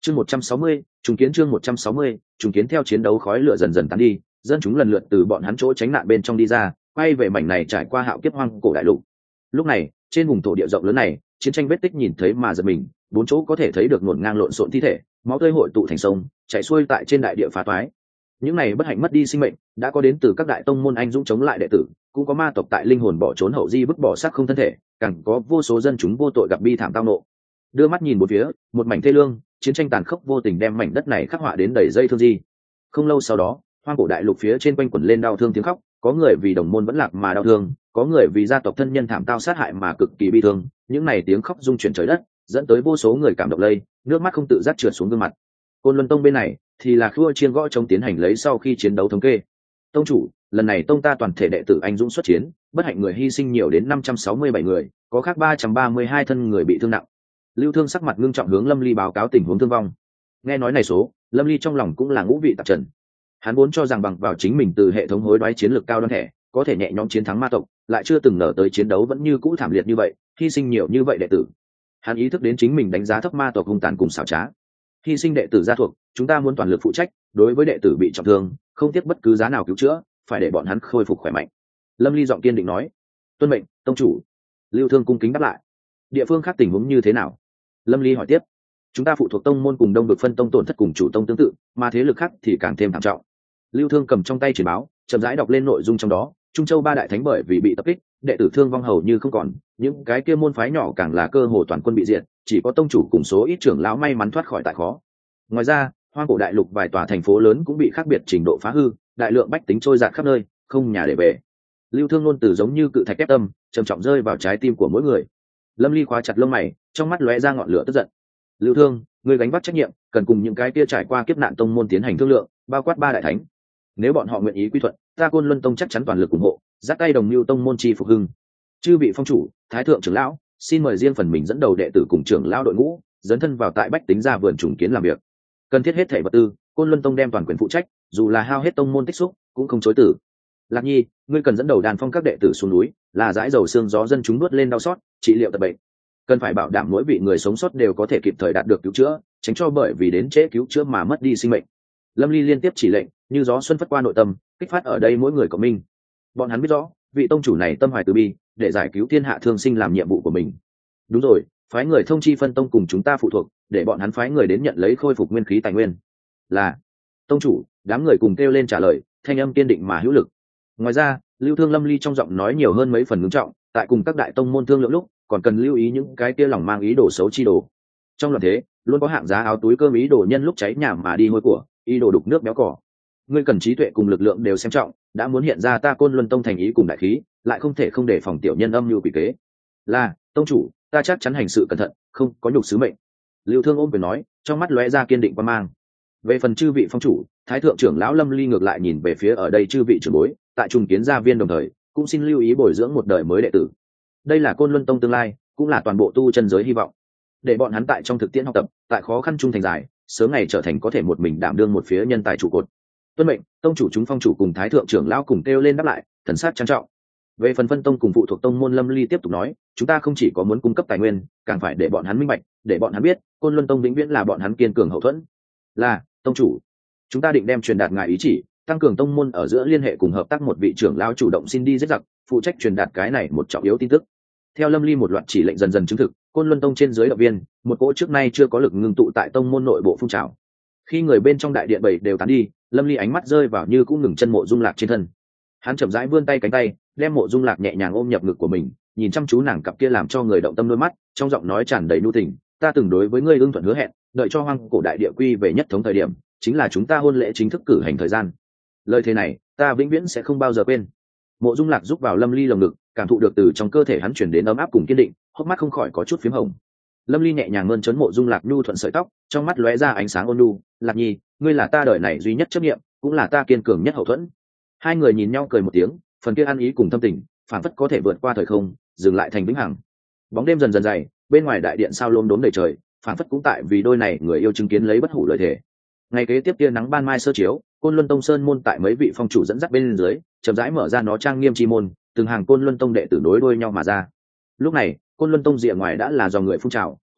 Chương 160, trùng kiến. Chương 160, trùng kiến. Theo chiến đấu khói lửa dần dần tán đi, dân chúng lần lượt từ bọn hắn chỗ tránh nạn bên trong đi ra, quay về mảnh này trải qua hạo kiếp hoang cổ đại lục. Lúc này, trên vùng thổ địa rộng lớn này, chiến tranh vết tích nhìn thấy mà giật mình, bốn chỗ có thể thấy được ngổn ngang lộn xộn thi thể, máu tươi hội tụ thành sông, chảy xuôi tại trên đại địa phá toái. Những này bất hạnh mất đi sinh mệnh, đã có đến từ các đại tông môn anh dũng chống lại đệ tử, cũng có ma tộc tại linh hồn bỏ trốn hậu di vứt bỏ xác không thân thể, càng có vô số dân chúng vô tội gặp bi thảm tao nộ. Đưa mắt nhìn một phía, một mảnh thê lương, chiến tranh tàn khốc vô tình đem mảnh đất này khắc họa đến đầy dây thương di. Không lâu sau đó, hoang cổ đại lục phía trên quanh quẩn lên đau thương tiếng khóc, có người vì đồng môn vẫn lạc mà đau thương, có người vì gia tộc thân nhân thảm tao sát hại mà cực kỳ bi thương. Những này tiếng khóc rung chuyển trời đất, dẫn tới vô số người cảm động lây, nước mắt không tự giác trượt xuống gương mặt. Côn Luân Tông bên này thì là khua chiên gõ chống tiến hành lấy sau khi chiến đấu thống kê. Tông chủ, lần này tông ta toàn thể đệ tử anh dũng xuất chiến, bất hạnh người hy sinh nhiều đến 567 người, có khác 332 thân người bị thương nặng. Lưu Thương sắc mặt ngưng trọng hướng Lâm Ly báo cáo tình huống thương vong. Nghe nói này số, Lâm Ly trong lòng cũng là ngũ vị tạp trần. Hắn vốn cho rằng bằng vào chính mình từ hệ thống hối đoái chiến lược cao đoan thẻ, có thể nhẹ nhõm chiến thắng ma tộc, lại chưa từng ngờ tới chiến đấu vẫn như cũ thảm liệt như vậy, hy sinh nhiều như vậy đệ tử. Hắn ý thức đến chính mình đánh giá thấp ma tộc hung tàn cùng xảo trá. Hy sinh đệ tử gia thuộc, chúng ta muốn toàn lực phụ trách, đối với đệ tử bị trọng thương, không tiếc bất cứ giá nào cứu chữa, phải để bọn hắn khôi phục khỏe mạnh. Lâm Ly giọng kiên định nói. Tuân mệnh, tông chủ. Lưu Thương cung kính đáp lại. Địa phương khác tình huống như thế nào? Lâm Ly hỏi tiếp. Chúng ta phụ thuộc tông môn cùng đông được phân tông tổn thất cùng chủ tông tương tự, mà thế lực khác thì càng thêm thảm trọng. Lưu Thương cầm trong tay chỉ báo, chậm rãi đọc lên nội dung trong đó. Trung Châu ba đại thánh bởi vì bị tập kích, đệ tử thương vong hầu như không còn, những cái kia môn phái nhỏ càng là cơ hồ toàn quân bị diệt, chỉ có tông chủ cùng số ít trưởng lão may mắn thoát khỏi tại khó. Ngoài ra, hoang cổ đại lục vài tòa thành phố lớn cũng bị khác biệt trình độ phá hư, đại lượng bách tính trôi dạt khắp nơi, không nhà để về. Lưu Thương luôn từ giống như cự thạch ép tâm, trầm trọng rơi vào trái tim của mỗi người. Lâm Ly khóa chặt lông mày, trong mắt lóe ra ngọn lửa tức giận. Lưu Thương, ngươi gánh vác trách nhiệm, cần cùng những cái kia trải qua kiếp nạn tông môn tiến hành thương lượng, bao quát ba đại thánh. Nếu bọn họ nguyện ý quy thuận, ta Côn Luân Tông chắc chắn toàn lực ủng hộ, dắt tay đồng mưu tông môn chi phục hưng. Chư vị phong chủ, thái thượng trưởng lão, xin mời riêng phần mình dẫn đầu đệ tử cùng trưởng lão đội ngũ, dấn thân vào tại bách tính gia vườn trùng kiến làm việc. Cần thiết hết thảy vật tư, Côn Luân Tông đem toàn quyền phụ trách, dù là hao hết tông môn tích xúc, cũng không chối từ. Lạc Nhi, ngươi cần dẫn đầu đàn phong các đệ tử xuống núi, là dãi dầu xương gió dân chúng nuốt lên đau xót, trị liệu tật bệnh. Cần phải bảo đảm mỗi vị người sống sót đều có thể kịp thời đạt được cứu chữa, tránh cho bởi vì đến trễ cứu chữa mà mất đi sinh mệnh. Lâm Ly liên tiếp chỉ lệnh, như gió xuân phất qua nội tâm, kích phát ở đây mỗi người của mình. Bọn hắn biết rõ, vị tông chủ này tâm hoài từ bi, để giải cứu thiên hạ thương sinh làm nhiệm vụ của mình. Đúng rồi, phái người thông chi phân tông cùng chúng ta phụ thuộc, để bọn hắn phái người đến nhận lấy khôi phục nguyên khí tài nguyên. Là tông chủ. Đám người cùng kêu lên trả lời, thanh âm kiên định mà hữu lực. Ngoài ra, Lưu Thương Lâm Ly trong giọng nói nhiều hơn mấy phần ngưng trọng, tại cùng các đại tông môn thương lượng lúc, còn cần lưu ý những cái kia lòng mang ý đồ xấu chi đồ. Trong loạn thế, luôn có hạng giá áo túi cơm ý đồ nhân lúc cháy nhà mà đi hôi của, ý đồ đục nước béo cỏ. Ngươi cần trí tuệ cùng lực lượng đều xem trọng, đã muốn hiện ra ta Côn Luân Tông thành ý cùng đại khí, lại không thể không để phòng tiểu nhân âm mưu quỷ kế. Là tông chủ, ta chắc chắn hành sự cẩn thận, không có nhục sứ mệnh. Lưu Thương ôm quyền nói, trong mắt lóe ra kiên định quan mang. Về phần chư vị phong chủ, thái thượng trưởng lão Lâm Ly ngược lại nhìn về phía ở đây chư vị trưởng bối, tại trùng kiến gia viên đồng thời, cũng xin lưu ý bồi dưỡng một đời mới đệ tử. Đây là Côn Luân Tông tương lai, cũng là toàn bộ tu chân giới hy vọng. Để bọn hắn tại trong thực tiễn học tập, tại khó khăn trung thành dài, sớm ngày trở thành có thể một mình đảm đương một phía nhân tài trụ cột. Tuân mệnh, tông chủ. Chúng phong chủ cùng thái thượng trưởng lão cùng kêu lên đáp lại, thần sắc trang trọng. Về phần phân tông cùng phụ thuộc tông môn, Lâm Ly tiếp tục nói, chúng ta không chỉ có muốn cung cấp tài nguyên, càng phải để bọn hắn minh bạch, để bọn hắn biết Côn Luân Tông vĩnh viễn là bọn hắn kiên cường hậu thuẫn. Là tông chủ. Chúng ta định đem truyền đạt ngài ý chỉ, tăng cường tông môn ở giữa liên hệ cùng hợp tác. Một vị trưởng lão chủ động xin đi giết giặc, phụ trách truyền đạt cái này một trọng yếu tin tức. Theo Lâm Ly một loạt chỉ lệnh dần dần chứng thực, Côn Luân Tông trên dưới động viên, một cỗ trước nay chưa có lực ngưng tụ tại tông môn nội bộ phun trào. Khi người bên trong đại điện bảy đều tán đi, Lâm Ly ánh mắt rơi vào như cũng ngừng chân Mộ Dung Lạc trên thân. Hắn chậm rãi vươn tay cánh tay, đem Mộ Dung Lạc nhẹ nhàng ôm nhập ngực của mình, nhìn chăm chú nàng cặp kia làm cho người động tâm đôi mắt, trong giọng nói tràn đầy nhu tình. Ta từng đối với ngươi ưng thuận hứa hẹn, đợi cho hoang cổ đại địa quy về nhất thống thời điểm, chính là chúng ta hôn lễ chính thức cử hành thời gian. Lời thề này, ta vĩnh viễn sẽ không bao giờ quên. Mộ Dung Lạc giúp vào Lâm Ly lồng ngực, cảm thụ được từ trong cơ thể hắn chuyển đến ấm áp cùng kiên định, hốc mắt không khỏi có chút phím hồng. Lâm Ly nhẹ nhàng mơn trớn Mộ Dung Lạc nhu thuận sợi tóc, trong mắt lóe ra ánh sáng ôn nhu. Lạc Nhi, ngươi là ta đời này duy nhất chấp niệm, cũng là ta kiên cường nhất hậu thuẫn. Hai người nhìn nhau cười một tiếng, phần kia ăn ý cùng thâm tình, phản phất có thể vượt qua thời không, dừng lại thành vĩnh hằng. Bóng đêm dần dần dày, bên ngoài đại điện sao lốm đốm đầy trời, phản phất cũng tại vì đôi này người yêu chứng kiến lấy bất hủ lợi thể. Ngày kế tiếp tia nắng ban mai sơ chiếu, Côn Luân Tông sơn môn tại mấy vị phong chủ dẫn dắt bên dưới, chậm rãi mở ra nó trang nghiêm chi môn, từng hàng Côn Luân Tông đệ tử nối đuôi nhau mà ra. Lúc này, Côn Luân Tông rìa ngoài đã là dòng người phun trào,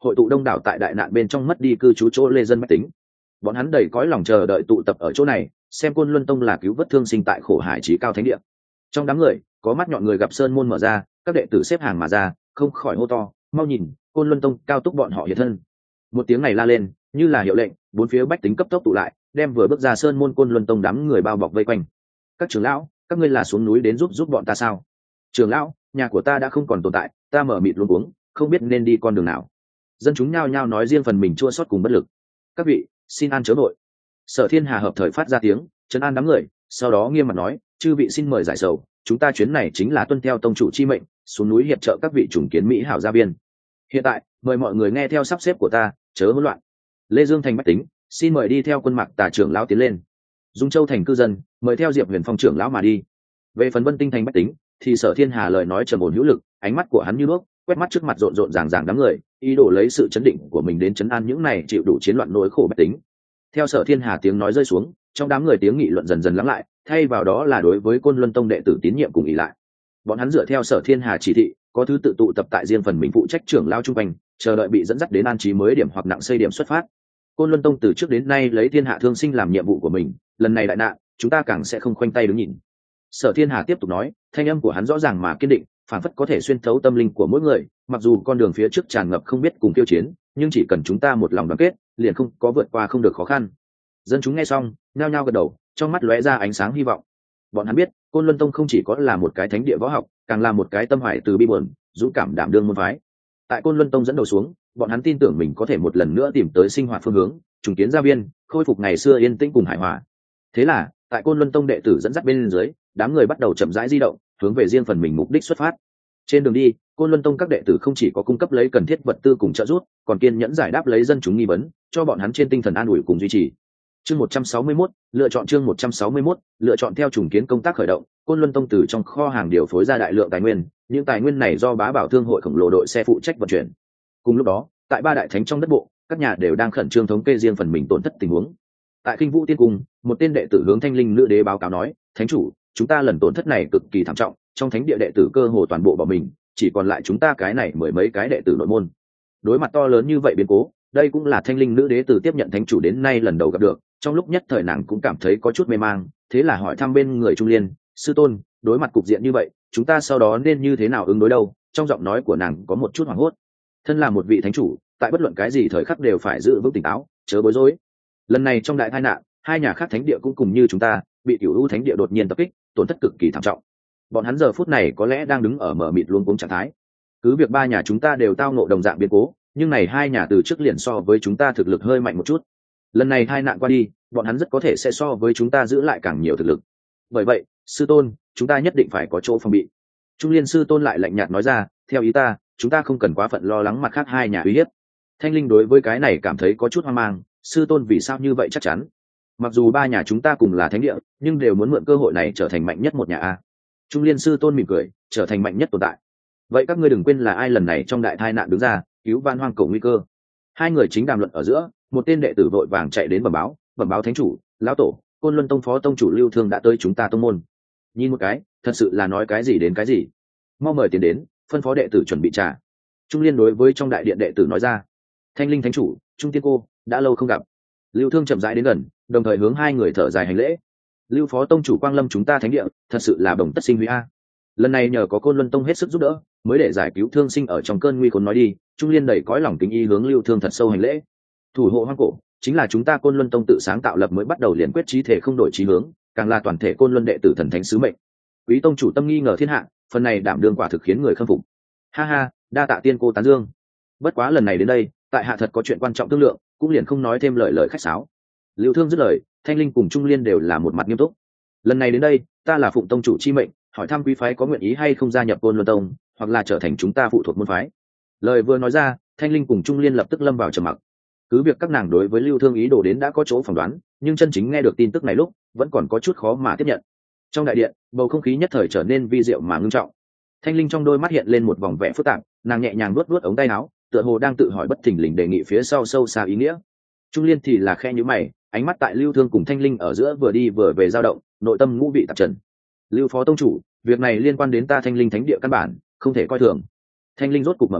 hội tụ đông đảo tại đại nạn bên trong mất đi cư trú chỗ lê dân mách tính. Bọn hắn đầy cõi lòng chờ đợi tụ tập ở chỗ này, xem Côn Luân Tông là cứu vớt thương sinh tại khổ hải chí cao thánh địa. Trong đám người, có mắt nhọn người gặp sơn môn mở ra, các đệ tử xếp hàng mà ra, không khỏi hô to, mau nhìn, Côn Luân Tông cao túc bọn họ hiện thân. Một tiếng này la lên, như là hiệu lệnh, bốn phía bách tính cấp tốc tụ lại, đem vừa bước ra sơn môn Côn Luân Tông đám người bao bọc vây quanh. Các trưởng lão, các ngươi là xuống núi đến giúp bọn ta sao? Trưởng lão, nhà của ta đã không còn tồn tại, ta mở mịt luống cuống, không biết nên đi con đường nào. Dân chúng nhao nhao nói riêng phần mình chua xót cùng bất lực. Các vị, xin an chớ vội. Sở Thiên Hà hợp thời phát ra tiếng, trấn an đám người, sau đó nghiêm mặt nói, chư vị xin mời giải sầu, chúng ta chuyến này chính là tuân theo tông chủ chi mệnh, xuống núi hiệp trợ các vị trùng kiến mỹ hảo gia viên. Hiện tại, mời mọi người nghe theo sắp xếp của ta, chớ hỗn loạn. Lê Dương thành bách tính, xin mời đi theo quân Mạc Tà trưởng lão tiến lên. Dung Châu thành cư dân, mời theo Diệp Huyền Phong trưởng lão mà đi. Về phần Vân Tinh thành bách tính, thì Sở Thiên Hà lời nói trầm ổn hữu lực, ánh mắt của hắn như nước, quét mắt trước mặt rộn rộn ràng ràng đám người, ý đồ lấy sự chấn định của mình đến chấn an những này chịu đủ chiến loạn nỗi khổ bách tính. Theo Sở Thiên Hà tiếng nói rơi xuống, trong đám người tiếng nghị luận dần dần lắng lại, thay vào đó là đối với Côn Luân Tông đệ tử tín nhiệm cùng ỷ lại. Bọn hắn dựa theo Sở Thiên Hà chỉ thị, có thứ tự tụ tập tại riêng phần mình phụ trách trưởng lao trung quanh, chờ đợi bị dẫn dắt đến an trí mới điểm hoặc nặng xây điểm xuất phát. Côn Luân Tông từ trước đến nay lấy thiên hạ thương sinh làm nhiệm vụ của mình, lần này đại nạn, chúng ta càng sẽ không khoanh tay đứng nhìn. Sở Thiên Hà tiếp tục nói, thanh âm của hắn rõ ràng mà kiên định, phản phất có thể xuyên thấu tâm linh của mỗi người. Mặc dù con đường phía trước tràn ngập không biết cùng tiêu chiến, nhưng chỉ cần chúng ta một lòng đoàn kết, liền không có vượt qua không được khó khăn. Dân chúng nghe xong, nhao nhao gật đầu, trong mắt lóe ra ánh sáng hy vọng. Bọn hắn biết, Côn Luân Tông không chỉ có là một cái thánh địa võ học, càng là một cái tâm hoài từ bi buồn, dũng cảm đảm đương môn phái. Tại Côn Luân Tông dẫn đầu xuống, bọn hắn tin tưởng mình có thể một lần nữa tìm tới sinh hoạt phương hướng, trùng kiến gia viên, khôi phục ngày xưa yên tĩnh cùng hài hòa. Thế là, tại Côn Luân Tông đệ tử dẫn dắt bên dưới, đám người bắt đầu chậm rãi di động, hướng về riêng phần mình mục đích xuất phát. Trên đường đi, Côn Luân Tông các đệ tử không chỉ có cung cấp lấy cần thiết vật tư cùng trợ giúp, còn kiên nhẫn giải đáp lấy dân chúng nghi vấn, cho bọn hắn trên tinh thần an ủi cùng duy trì. Chương 161, lựa chọn chương 161, lựa chọn theo trùng kiến công tác khởi động, Côn Luân Tông từ trong kho hàng điều phối ra đại lượng tài nguyên, những tài nguyên này do Bá Bảo Thương hội khổng lồ đội xe phụ trách vận chuyển. Cùng lúc đó, tại ba đại thánh trong đất bộ, các nhà đều đang khẩn trương thống kê riêng phần mình tổn thất tình huống. Tại Kinh Vũ Tiên Cung, một tên đệ tử hướng Thanh Linh nữ đế báo cáo nói, thánh chủ, chúng ta lần tổn thất này cực kỳ thảm trọng, trong thánh địa đệ tử cơ hồ toàn bộ bỏ mình, chỉ còn lại chúng ta cái này mười mấy cái đệ tử nội môn. Đối mặt to lớn như vậy biến cố, đây cũng là Thanh Linh nữ đế từ tiếp nhận thánh chủ đến nay lần đầu gặp được, trong lúc nhất thời nàng cũng cảm thấy có chút mê mang, thế là hỏi thăm bên người Trung Liên, sư tôn, đối mặt cục diện như vậy, chúng ta sau đó nên như thế nào ứng đối đâu? Trong giọng nói của nàng có một chút hoảng hốt. Thân là một vị thánh chủ, tại bất luận cái gì thời khắc đều phải giữ vững tỉnh táo, chớ bối rối. Lần này trong đại tai nạn, hai nhà khác thánh địa cũng cùng như chúng ta, bị Cửu U thánh địa đột nhiên tập kích, tổn thất cực kỳ thảm trọng. Bọn hắn giờ phút này có lẽ đang đứng ở mở mịt luống cuống trạng thái. Cứ việc ba nhà chúng ta đều tao ngộ đồng dạng biến cố, nhưng này hai nhà từ trước liền so với chúng ta thực lực hơi mạnh một chút. Lần này tai nạn qua đi, bọn hắn rất có thể sẽ so với chúng ta giữ lại càng nhiều thực lực. Bởi vậy, sư tôn, chúng ta nhất định phải có chỗ phòng bị. Trung Liên sư tôn lại lạnh nhạt nói ra, theo ý ta, chúng ta không cần quá phận lo lắng mặt khác hai nhà uy hiếp. Thanh Linh đối với cái này cảm thấy có chút hoang mang, sư tôn vì sao như vậy chắc chắn? Mặc dù ba nhà chúng ta cùng là thánh địa, nhưng đều muốn mượn cơ hội này trở thành mạnh nhất một nhà a. Trung Liên sư tôn mỉm cười, trở thành mạnh nhất tồn tại. Vậy các ngươi đừng quên là ai lần này trong đại tai nạn đứng ra, cứu Van Hoang Cổ nguy cơ. Hai người chính đàm luận ở giữa, một tên đệ tử vội vàng chạy đến bẩm báo thánh chủ, lão tổ, Côn Luân Tông phó tông chủ Lưu Thương đã tới chúng ta tông môn. Nhìn một cái, thật sự là nói cái gì đến cái gì. Mau mời tiền đến, phân phó đệ tử chuẩn bị trà. Trung Liên đối với trong đại điện đệ tử nói ra. Thanh Linh thánh chủ, Trung Tiên cô, đã lâu không gặp. Lưu Thương chậm rãi đến gần, đồng thời hướng hai người thở dài hành lễ. Lưu phó tông chủ quang lâm chúng ta thánh địa, thật sự là bồng tất sinh huy a. Lần này nhờ có Côn Luân Tông hết sức giúp đỡ, mới để giải cứu thương sinh ở trong cơn nguy khốn nói đi. Trung Liên đầy cõi lòng kính y hướng Lưu Thương thật sâu hành lễ. Thủ hộ hoang cổ chính là chúng ta Côn Luân Tông tự sáng tạo lập mới bắt đầu liền quyết chí thể không đổi chí hướng, càng là toàn thể Côn Luân đệ tử thần thánh sứ mệnh. Quý tông chủ tâm nghi ngờ thiên hạ, phần này đảm đương quả thực khiến người khâm phục. Ha ha, đa tạ tiên cô tán dương. Bất quá lần này đến đây, tại hạ thật có chuyện quan trọng thương lượng, cũng liền không nói thêm lời khách sáo. Lưu Thương dứt lời, Thanh Linh cùng Trung Liên đều là một mặt nghiêm túc. Lần này đến đây, ta là phụng tông chủ chi mệnh, hỏi thăm quý phái có nguyện ý hay không gia nhập Côn Luân Tông, hoặc là trở thành chúng ta phụ thuộc môn phái. Lời vừa nói ra, Thanh Linh cùng Trung Liên lập tức lâm vào trầm mặc. Cứ việc các nàng đối với Lưu Thương ý đồ đến đã có chỗ phỏng đoán, nhưng chân chính nghe được tin tức này lúc, vẫn còn có chút khó mà tiếp nhận. Trong đại điện, bầu không khí nhất thời trở nên vi diệu mà ngưng trọng. Thanh Linh trong đôi mắt hiện lên một vòng vẻ phức tạp, nàng nhẹ nhàng vuốt vuốt ống tay áo, tựa hồ đang tự hỏi bất thình lình đề nghị phía sau sâu xa ý nghĩa. Trung Liên thì là khe nhíu mày, ánh mắt tại Lưu Thương cùng Thanh Linh ở giữa vừa đi vừa về dao động, nội tâm ngũ vị tạp trần. Lưu phó tông chủ, việc này liên quan đến ta Thanh Linh thánh địa căn bản, không thể coi thường. Thanh Linh rốt cục mở miệng,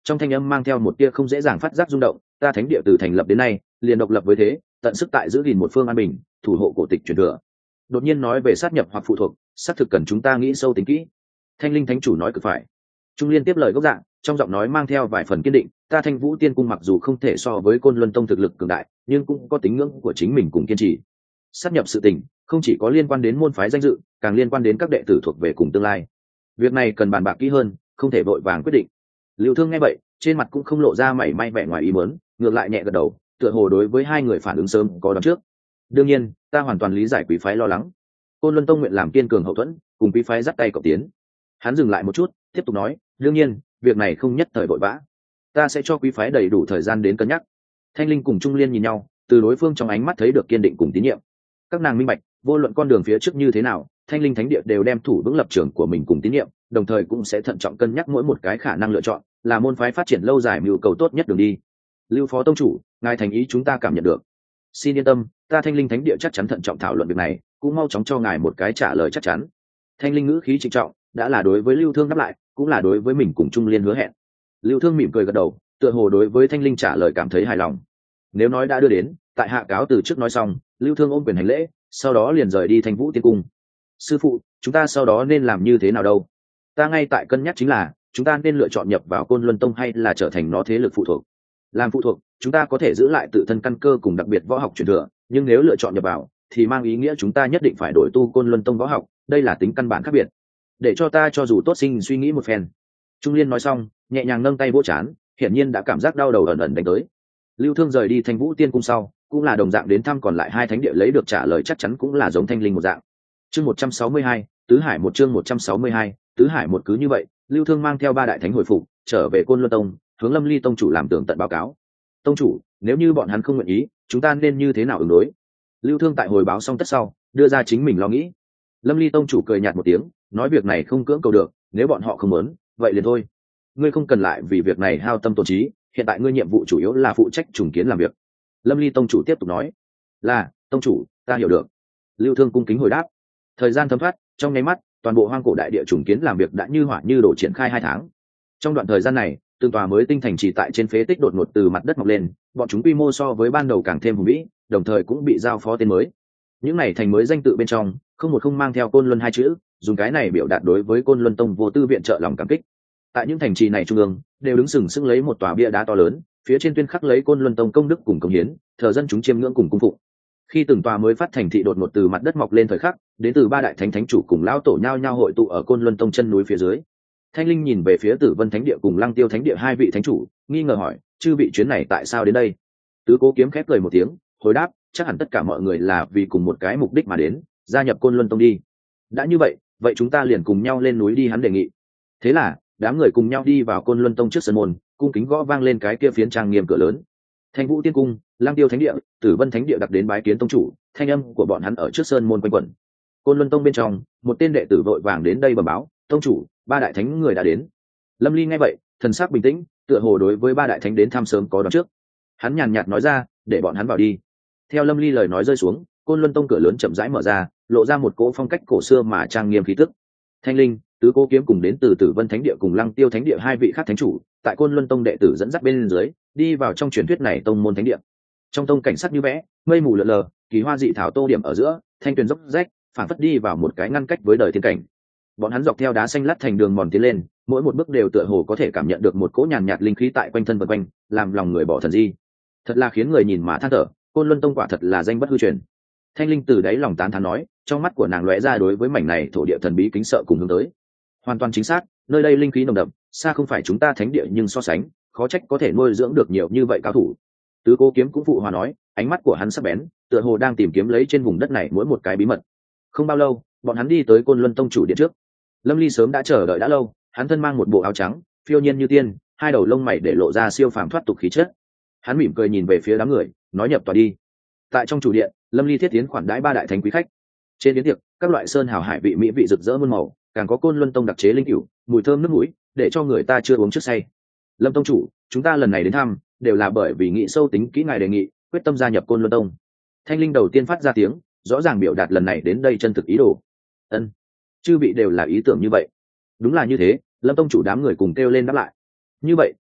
trong thanh âm mang theo một tia không dễ dàng phát giác rung động. Ta thánh địa từ thành lập đến nay liền độc lập với thế, tận sức tại giữ gìn một phương an bình, thủ hộ cổ tịch truyền thừa. Đột nhiên nói về sát nhập hoặc phụ thuộc, xác thực cần chúng ta nghĩ sâu tính kỹ. Thanh linh thánh chủ nói cực phải. Trung Liên tiếp lời gốc dạng, trong giọng nói mang theo vài phần kiên định. Ta Thanh Vũ Tiên Cung mặc dù không thể so với Côn Luân Tông thực lực cường đại, nhưng cũng có tín ngưỡng của chính mình cùng kiên trì. Sát nhập sự tình không chỉ có liên quan đến môn phái danh dự, càng liên quan đến các đệ tử thuộc về cùng tương lai. Việc này cần bàn bạc kỹ hơn, không thể vội vàng quyết định. Lưu Thương nghe vậy, trên mặt cũng không lộ ra mảy may vẻ ngoài ý muốn, ngược lại nhẹ gật đầu, tựa hồ đối với hai người phản ứng sớm có đoán trước. Đương nhiên, ta hoàn toàn lý giải quý phái lo lắng. Côn Luân Tông nguyện làm kiên cường hậu thuẫn, cùng quý phái dắt tay cộng tiến. Hắn dừng lại một chút, tiếp tục nói, đương nhiên, việc này không nhất thời vội vã. Ta sẽ cho quý phái đầy đủ thời gian đến cân nhắc. Thanh linh cùng Trung Liên nhìn nhau, từ đối phương trong ánh mắt thấy được kiên định cùng tín nhiệm. Các nàng minh bạch, vô luận con đường phía trước như thế nào, Thanh linh thánh địa đều đem thủ vững lập trường của mình cùng tín nhiệm, đồng thời cũng sẽ thận trọng cân nhắc mỗi một cái khả năng lựa chọn, là môn phái phát triển lâu dài mưu cầu tốt nhất đường đi. Lưu phó tông chủ, ngài thành ý chúng ta cảm nhận được. Xin yên tâm, ta Thanh linh thánh địa chắc chắn thận trọng thảo luận việc này, cũng mau chóng cho ngài một cái trả lời chắc chắn. Thanh linh ngữ khí trịnh trọng, đã là đối với Lưu Thương đáp lại, cũng là đối với mình cùng Trung Liên hứa hẹn. Lưu Thương mỉm cười gật đầu, tựa hồ đối với Thanh linh trả lời cảm thấy hài lòng. Nếu nói đã đưa đến, tại hạ cáo từ trước nói xong, Lưu Thương ôm quyền hành lễ, sau đó liền rời đi Thanh Vũ Tiên Cung. Sư phụ, chúng ta sau đó nên làm như thế nào đâu? Ta ngay tại cân nhắc chính là, chúng ta nên lựa chọn nhập vào Côn Luân Tông hay là trở thành nó thế lực phụ thuộc. Làm phụ thuộc, chúng ta có thể giữ lại tự thân căn cơ cùng đặc biệt võ học truyền thừa, nhưng nếu lựa chọn nhập vào, thì mang ý nghĩa chúng ta nhất định phải đổi tu Côn Luân Tông võ học, đây là tính căn bản khác biệt. Để cho ta cho dù tốt sinh suy nghĩ một phen. Trung Liên nói xong, nhẹ nhàng nâng tay vỗ chán, hiển nhiên đã cảm giác đau đầu ẩn ẩn đánh tới. Lưu Thương rời đi Thanh Vũ Tiên Cung sau, cũng là đồng dạng đến thăm còn lại hai thánh địa lấy được trả lời chắc chắn cũng là giống Thanh linh một dạng. Chương 162, Tứ Hải một chương 162, Tứ Hải một cứ như vậy, Lưu Thương mang theo ba đại thánh hồi phục, trở về Côn Luân Tông, hướng Lâm Ly tông chủ làm tường tận báo cáo. Tông chủ, nếu như bọn hắn không nguyện ý, chúng ta nên như thế nào ứng đối? Lưu Thương tại hồi báo xong tất sau, đưa ra chính mình lo nghĩ. Lâm Ly tông chủ cười nhạt một tiếng, nói việc này không cưỡng cầu được, nếu bọn họ không muốn, vậy liền thôi. Ngươi không cần lại vì việc này hao tâm tổn trí, hiện tại ngươi nhiệm vụ chủ yếu là phụ trách trùng kiến làm việc. Lâm Ly tông chủ tiếp tục nói. Là, tông chủ, ta hiểu được. Lưu Thương cung kính hồi đáp. Thời gian thấm thoát, trong nháy mắt, toàn bộ hoang cổ đại địa trùng kiến làm việc đã như hỏa như đổ triển khai 2 tháng. Trong đoạn thời gian này, từng tòa mới tinh thành trì tại trên phế tích đột ngột từ mặt đất mọc lên, bọn chúng quy mô so với ban đầu càng thêm hùng vĩ, đồng thời cũng bị giao phó tên mới. Những này thành mới danh tự bên trong, không mang theo Côn Luân 2 chữ, dùng cái này biểu đạt đối với Côn Luân Tông vô tư viện trợ lòng cảm kích. Tại những thành trì này trung ương, đều đứng sừng sững lấy một tòa bia đá to lớn, phía trên tuyên khắc lấy Côn Luân Tông công đức cùng công hiến, thờ dân chúng chiêm ngưỡng cùng cung phụng. Khi từng tòa mới phát thành thị đột ngột từ mặt đất mọc lên thời khắc, đến từ ba đại thánh thánh chủ cùng lão tổ nhao nhao hội tụ ở Côn Luân Tông chân núi phía dưới. Thanh linh nhìn về phía Tử Vân Thánh Địa cùng Lăng Tiêu Thánh Địa hai vị thánh chủ, nghi ngờ hỏi, chư vị chuyến này tại sao đến đây? Tứ Cố Kiếm khép cười một tiếng, hồi đáp, chắc hẳn tất cả mọi người là vì cùng một cái mục đích mà đến, gia nhập Côn Luân Tông đi. Đã như vậy, vậy chúng ta liền cùng nhau lên núi đi, hắn đề nghị. Thế là, đám người cùng nhau đi vào Côn Luân Tông trước sân môn, cung kính gõ vang lên cái kia phiến trang nghiêm cửa lớn. Thanh Vũ Tiên Cung, Lăng Tiêu Thánh Địa, Tử Vân Thánh Địa đặc đến bái kiến tông chủ, thanh âm của bọn hắn ở trước sơn môn quanh quẩn. Côn Luân Tông bên trong, một tên đệ tử vội vàng đến đây bẩm báo, tông chủ, ba đại thánh người đã đến. Lâm Ly nghe vậy, thần sắc bình tĩnh, tựa hồ đối với ba đại thánh đến thăm sớm có đoán trước. Hắn nhàn nhạt nói ra, để bọn hắn vào đi. Theo Lâm Ly lời nói rơi xuống, Côn Luân Tông cửa lớn chậm rãi mở ra, lộ ra một cỗ phong cách cổ xưa mà trang nghiêm khí tức. Thanh linh, Tứ Cố Kiếm cùng đến từ Tử Vân Thánh Địa cùng Lăng Tiêu Thánh Địa hai vị khác thánh chủ, tại Côn Luân Tông đệ tử dẫn dắt bên dưới, đi vào trong truyền thuyết này tông môn thánh địa. Trong tông cảnh sắc như vẽ, mây mù lờ lờ, kỳ hoa dị thảo tô điểm ở giữa, thanh tuyền dốc rách, phản phất đi vào một cái ngăn cách với đời thiên cảnh. Bọn hắn dọc theo đá xanh lát thành đường mòn tiến lên, mỗi một bước đều tựa hồ có thể cảm nhận được một cỗ nhàn nhạt linh khí tại quanh thân vần quanh, làm lòng người bỏ thần di. Thật là khiến người nhìn mà than thở, Côn Luân Tông quả thật là danh bất hư truyền. Thanh linh từ đáy lòng tán thán nói, trong mắt của nàng lóe ra đối với mảnh này thổ địa thần bí kính sợ cùng hướng tới. Hoàn toàn chính xác, nơi đây linh khí nồng đậm, xa không phải chúng ta thánh địa nhưng so sánh, khó trách có thể nuôi dưỡng được nhiều như vậy cao thủ. Tứ Cố Kiếm cũng phụ hòa nói, ánh mắt của hắn sắc bén, tựa hồ đang tìm kiếm lấy trên vùng đất này mỗi một cái bí mật. Không bao lâu, bọn hắn đi tới Côn Luân Tông chủ điện trước. Lâm Ly sớm đã chờ đợi đã lâu, hắn thân mang một bộ áo trắng, phiêu nhiên như tiên, hai đầu lông mày để lộ ra siêu phàm thoát tục khí chất. Hắn mỉm cười nhìn về phía đám người, nói nhập tòa đi. Tại trong chủ điện, Lâm Ly thiết tiến khoản đãi ba đại thánh quý khách. Trên yến tiệc, các loại sơn hào hải vị mỹ vị rực rỡ muôn màu, càng có Côn Luân Tông đặc chế linh cửu, mùi thơm nước mũi, để cho người ta chưa uống trước say. Lâm tông chủ, chúng ta lần này đến thăm, đều là bởi vì nghị sâu tính kỹ ngài đề nghị, quyết tâm gia nhập Côn Luân Tông. Thanh linh đầu tiên phát ra tiếng, rõ ràng biểu đạt lần này đến đây chân thực ý đồ. Ân, chư vị đều là ý tưởng như vậy. Đúng là như thế, Lâm tông chủ đám người cùng kêu lên đáp lại. Như vậy,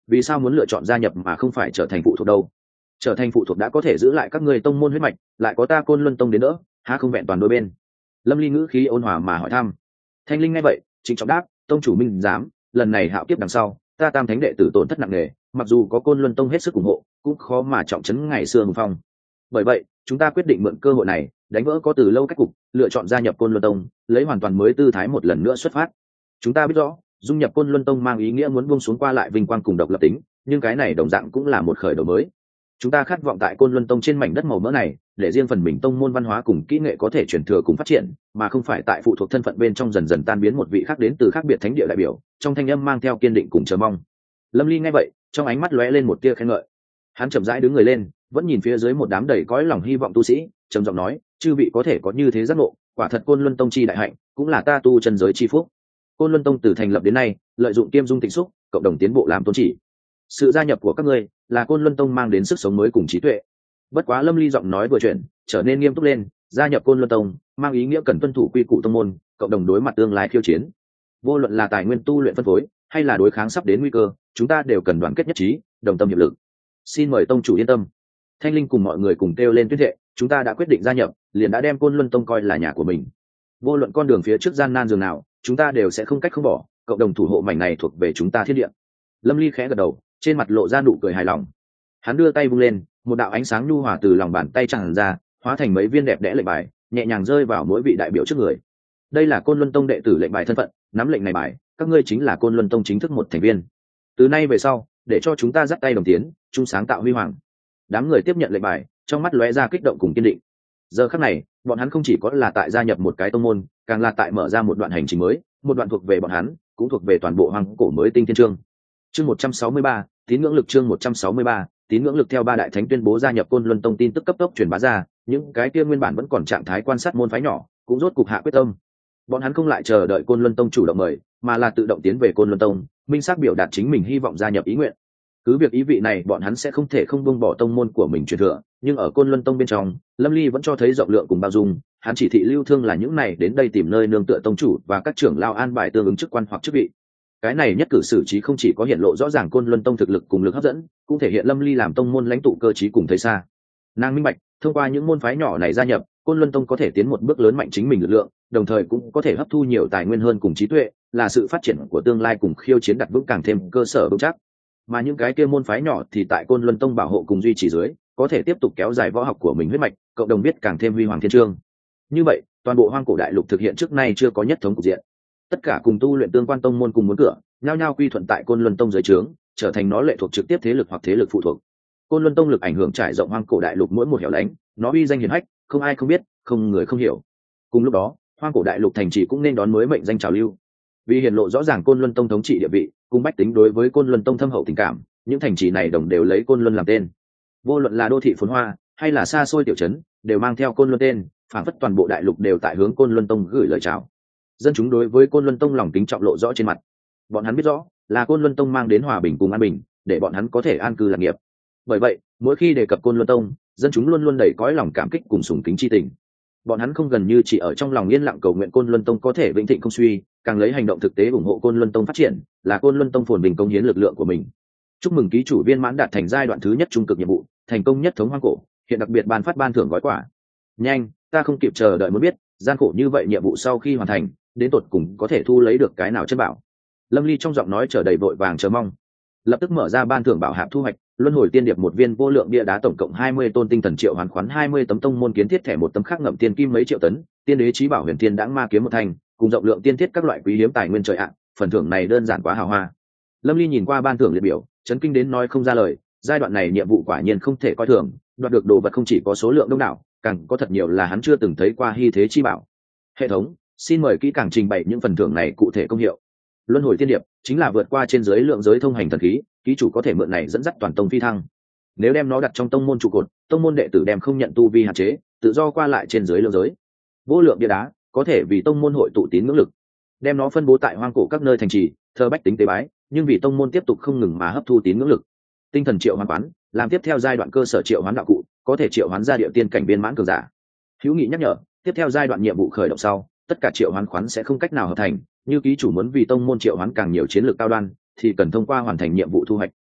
Vì sao muốn lựa chọn gia nhập mà không phải trở thành phụ thuộc đâu? Trở thành phụ thuộc đã có thể giữ lại các ngươi tông môn huyết mạch, lại có ta Côn Luân tông đến đỡ, há không vẹn toàn đôi bên? Lâm Ly ngữ khí ôn hòa mà hỏi thăm. Thanh Linh nghe vậy trịnh trọng đáp, tông chủ minh giám, lần này hạo kiếp đằng sau ta Tam Thánh đệ tử tổn thất nặng nề, mặc dù có Côn Luân tông hết sức ủng hộ cũng khó mà trọng trấn ngày xưa hùng phong. Bởi vậy chúng ta quyết định mượn cơ hội này đánh vỡ có từ lâu cách cục, lựa chọn gia nhập Côn Luân tông, lấy hoàn toàn mới tư thái một lần nữa xuất phát. Chúng ta biết rõ dung nhập Côn Luân tông mang ý nghĩa muốn buông xuống qua lại vinh quang cùng độc lập tính, nhưng cái này đồng dạng cũng là một khởi đầu mới. Chúng ta khát vọng tại Côn Luân tông trên mảnh đất màu mỡ này, để riêng phần mình tông môn văn hóa cùng kỹ nghệ có thể truyền thừa cùng phát triển, mà không phải tại phụ thuộc thân phận bên trong dần dần tan biến một vị khác đến từ khác biệt thánh địa đại biểu, trong thanh âm mang theo kiên định cùng chờ mong. Lâm Ly nghe vậy trong ánh mắt lóe lên một tia khen ngợi. Hắn chậm rãi đứng người lên, vẫn nhìn phía dưới một đám đầy cõi lòng hy vọng tu sĩ, trầm giọng nói, chư vị có thể có như thế giác ngộ, quả thật Côn Luân tông chi đại hạnh, cũng là ta tu chân giới chi phúc. Côn Luân tông từ thành lập đến nay lợi dụng kiêm dung tịnh xúc, cộng đồng tiến bộ làm tôn chỉ. Sự gia nhập của các ngươi là Côn Luân tông mang đến sức sống mới cùng trí tuệ. Bất quá Lâm Ly giọng nói vừa chuyển trở nên nghiêm túc lên, gia nhập Côn Luân tông mang ý nghĩa cần tuân thủ quy củ tông môn, cộng đồng đối mặt tương lai khiêu chiến. Vô luận là tài nguyên tu luyện phân phối hay là đối kháng sắp đến nguy cơ, chúng ta đều cần đoàn kết nhất trí, đồng tâm hiệp lực. Xin mời tông chủ yên tâm. Thanh Linh cùng mọi người cùng kêu lên tuyên thệ, chúng ta đã quyết định gia nhập, liền đã đem Côn Luân tông coi là nhà của mình. Vô luận con đường phía trước gian nan dường nào, chúng ta đều sẽ không cách không bỏ, cộng đồng thủ hộ mảnh này thuộc về chúng ta thiên địa. Lâm Ly khẽ gật đầu, trên mặt lộ ra nụ cười hài lòng. Hắn đưa tay vung lên, một đạo ánh sáng nhu hòa từ lòng bàn tay tràn ra, hóa thành mấy viên đẹp đẽ lệnh bài, nhẹ nhàng rơi vào mỗi vị đại biểu trước người. Đây là Côn Luân tông đệ tử lệnh bài thân phận, nắm lệnh này bài, các ngươi chính là Côn Luân tông chính thức một thành viên. Từ nay về sau, để cho chúng ta dắt tay đồng tiến, chung sáng tạo huy hoàng. Đám người tiếp nhận lệnh bài, trong mắt lóe ra kích động cùng kiên định. Giờ khắc này, bọn hắn không chỉ có là tại gia nhập một cái tông môn, càng là tại mở ra một đoạn hành trình mới, một đoạn thuộc về bọn hắn, cũng thuộc về toàn bộ hoang cổ mới tinh thiên chương. Chương 163, tín ngưỡng lực. Chương 163, tín ngưỡng lực. Theo ba đại thánh tuyên bố gia nhập Côn Luân tông tin tức cấp tốc truyền bá ra, những cái kia nguyên bản vẫn còn trạng thái quan sát môn phái nhỏ, cũng rốt cục hạ quyết tâm. Bọn hắn không lại chờ đợi Côn Luân tông chủ động mời, mà là tự động tiến về Côn Luân tông, minh xác biểu đạt chính mình hy vọng gia nhập ý nguyện. Cứ việc ý vị này bọn hắn sẽ không thể không buông bỏ tông môn của mình truyền thừa, nhưng ở Côn Luân tông bên trong, Lâm Ly vẫn cho thấy rộng lượng cùng bao dung. Hắn chỉ thị Lưu Thương là những này đến đây tìm nơi nương tựa tông chủ và các trưởng lao an bài tương ứng chức quan hoặc chức vị. Cái này nhất cử xử trí không chỉ có hiện lộ rõ ràng Côn Luân tông thực lực cùng lực hấp dẫn, cũng thể hiện Lâm Ly làm tông môn lãnh tụ cơ trí cùng thấy xa. Nàng minh bạch, thông qua những môn phái nhỏ này gia nhập, Côn Luân tông có thể tiến một bước lớn mạnh chính mình lực lượng, đồng thời cũng có thể hấp thu nhiều tài nguyên hơn cùng trí tuệ, là sự phát triển của tương lai cùng khiêu chiến đặt vững càng thêm cơ sở vững chắc. Mà những cái kia môn phái nhỏ thì tại Côn Luân tông bảo hộ cùng duy trì dưới, có thể tiếp tục kéo dài võ học của mình huyết mạch, cộng đồng biết càng thêm huy hoàng thiên chương. Như vậy, toàn bộ hoang cổ đại lục thực hiện trước nay chưa có nhất thống cục diện. Tất cả cùng tu luyện tương quan tông môn cùng muốn cửa, nhao nhao quy thuận tại Côn Luân tông dưới trướng, trở thành nó lệ thuộc trực tiếp thế lực hoặc thế lực phụ thuộc. Côn Luân tông lực ảnh hưởng trải rộng hoang cổ đại lục mỗi một hẻo lánh, nó uy danh hiển hách, không ai không biết, không người không hiểu. Cùng lúc đó, hoang cổ đại lục thành trì cũng nên đón mới mệnh danh trào lưu. Vì hiển lộ rõ ràng Côn Luân tông thống trị địa vị, cùng bách tính đối với Côn Luân tông thâm hậu tình cảm, những thành trì này đồng đều lấy Côn Luân làm tên. Vô luận là đô thị phồn hoa hay là xa xôi tiểu trấn, đều mang theo Côn Luân tên, phảng phất toàn bộ đại lục đều tại hướng Côn Luân tông gửi lời chào. Dân chúng đối với Côn Luân tông lòng kính trọng lộ rõ trên mặt. Bọn hắn biết rõ là Côn Luân tông mang đến hòa bình cùng an bình, để bọn hắn có thể an cư lạc nghiệp. Bởi vậy, mỗi khi đề cập Côn Luân tông, dân chúng luôn luôn đầy cõi lòng cảm kích cùng sùng kính chi tình. Bọn hắn không gần như chỉ ở trong lòng yên lặng cầu nguyện Côn Luân tông có thể vĩnh thịnh không suy, càng lấy hành động thực tế ủng hộ Côn Luân tông phát triển, là Côn Luân tông phồn bình công hiến lực lượng của mình. Chúc mừng ký chủ viên mãn đạt thành giai đoạn thứ nhất trung cực nhiệm vụ, thành công nhất thống hoang cổ, hiện đặc biệt ban phát ban thưởng gói quà. Nhanh, ta không kịp chờ đợi muốn biết, gian khổ như vậy nhiệm vụ sau khi hoàn thành, đến tột cùng có thể thu lấy được cái nào chân bảo. Lâm Ly trong giọng nói chờ đầy vội vàng chờ mong. Lập tức mở ra ban thưởng bảo hạp thu hoạch, luân hồi tiên điệp một viên vô lượng bia đá tổng cộng 20 tôn tinh thần triệu hoàn khoán 20 tấm tông môn kiến thiết thẻ một tấm khác ngậm tiên kim mấy triệu tấn, tiên đế chí bảo huyền tiên đãng ma kiếm một thanh, cùng rộng lượng tiên thiết các loại quý hiếm tài nguyên trời ạ, phần thưởng này đơn giản quá hào hoa. Lâm Ly nhìn qua ban thưởng liệt biểu, chấn kinh đến nói không ra lời, giai đoạn này nhiệm vụ quả nhiên không thể coi thường, đoạt được đồ vật không chỉ có số lượng đông đảo, càng có thật nhiều là hắn chưa từng thấy qua hy thế chi bảo. Hệ thống, xin mời kỹ càng trình bày những phần thưởng này cụ thể công hiệu. Luân hồi tiên điệp chính là vượt qua trên giới lượng giới thông hành thần khí, ký chủ có thể mượn này dẫn dắt toàn tông phi thăng. Nếu đem nó đặt trong tông môn trụ cột, tông môn đệ tử đem không nhận tu vi hạn chế, tự do qua lại trên giới lượng giới. Vô lượng bia đá có thể vì tông môn hội tụ tín ngưỡng lực, đem nó phân bố tại hoang cổ các nơi thành trì, thờ bách tính tế bái, nhưng vì tông môn tiếp tục không ngừng mà hấp thu tín ngưỡng lực. Tinh thần triệu hoán quán, làm tiếp theo giai đoạn cơ sở triệu hoán đạo cụ, có thể triệu hoán ra địa tiên cảnh viên mãn cường giả. Hữu nghị nhắc nhở, tiếp theo giai đoạn nhiệm vụ khởi động sau, tất cả triệu hoán khoán sẽ không cách nào hợp thành, như ký chủ muốn vì tông môn triệu hoán càng nhiều chiến lược cao đoan, thì cần thông qua hoàn thành nhiệm vụ thu hoạch.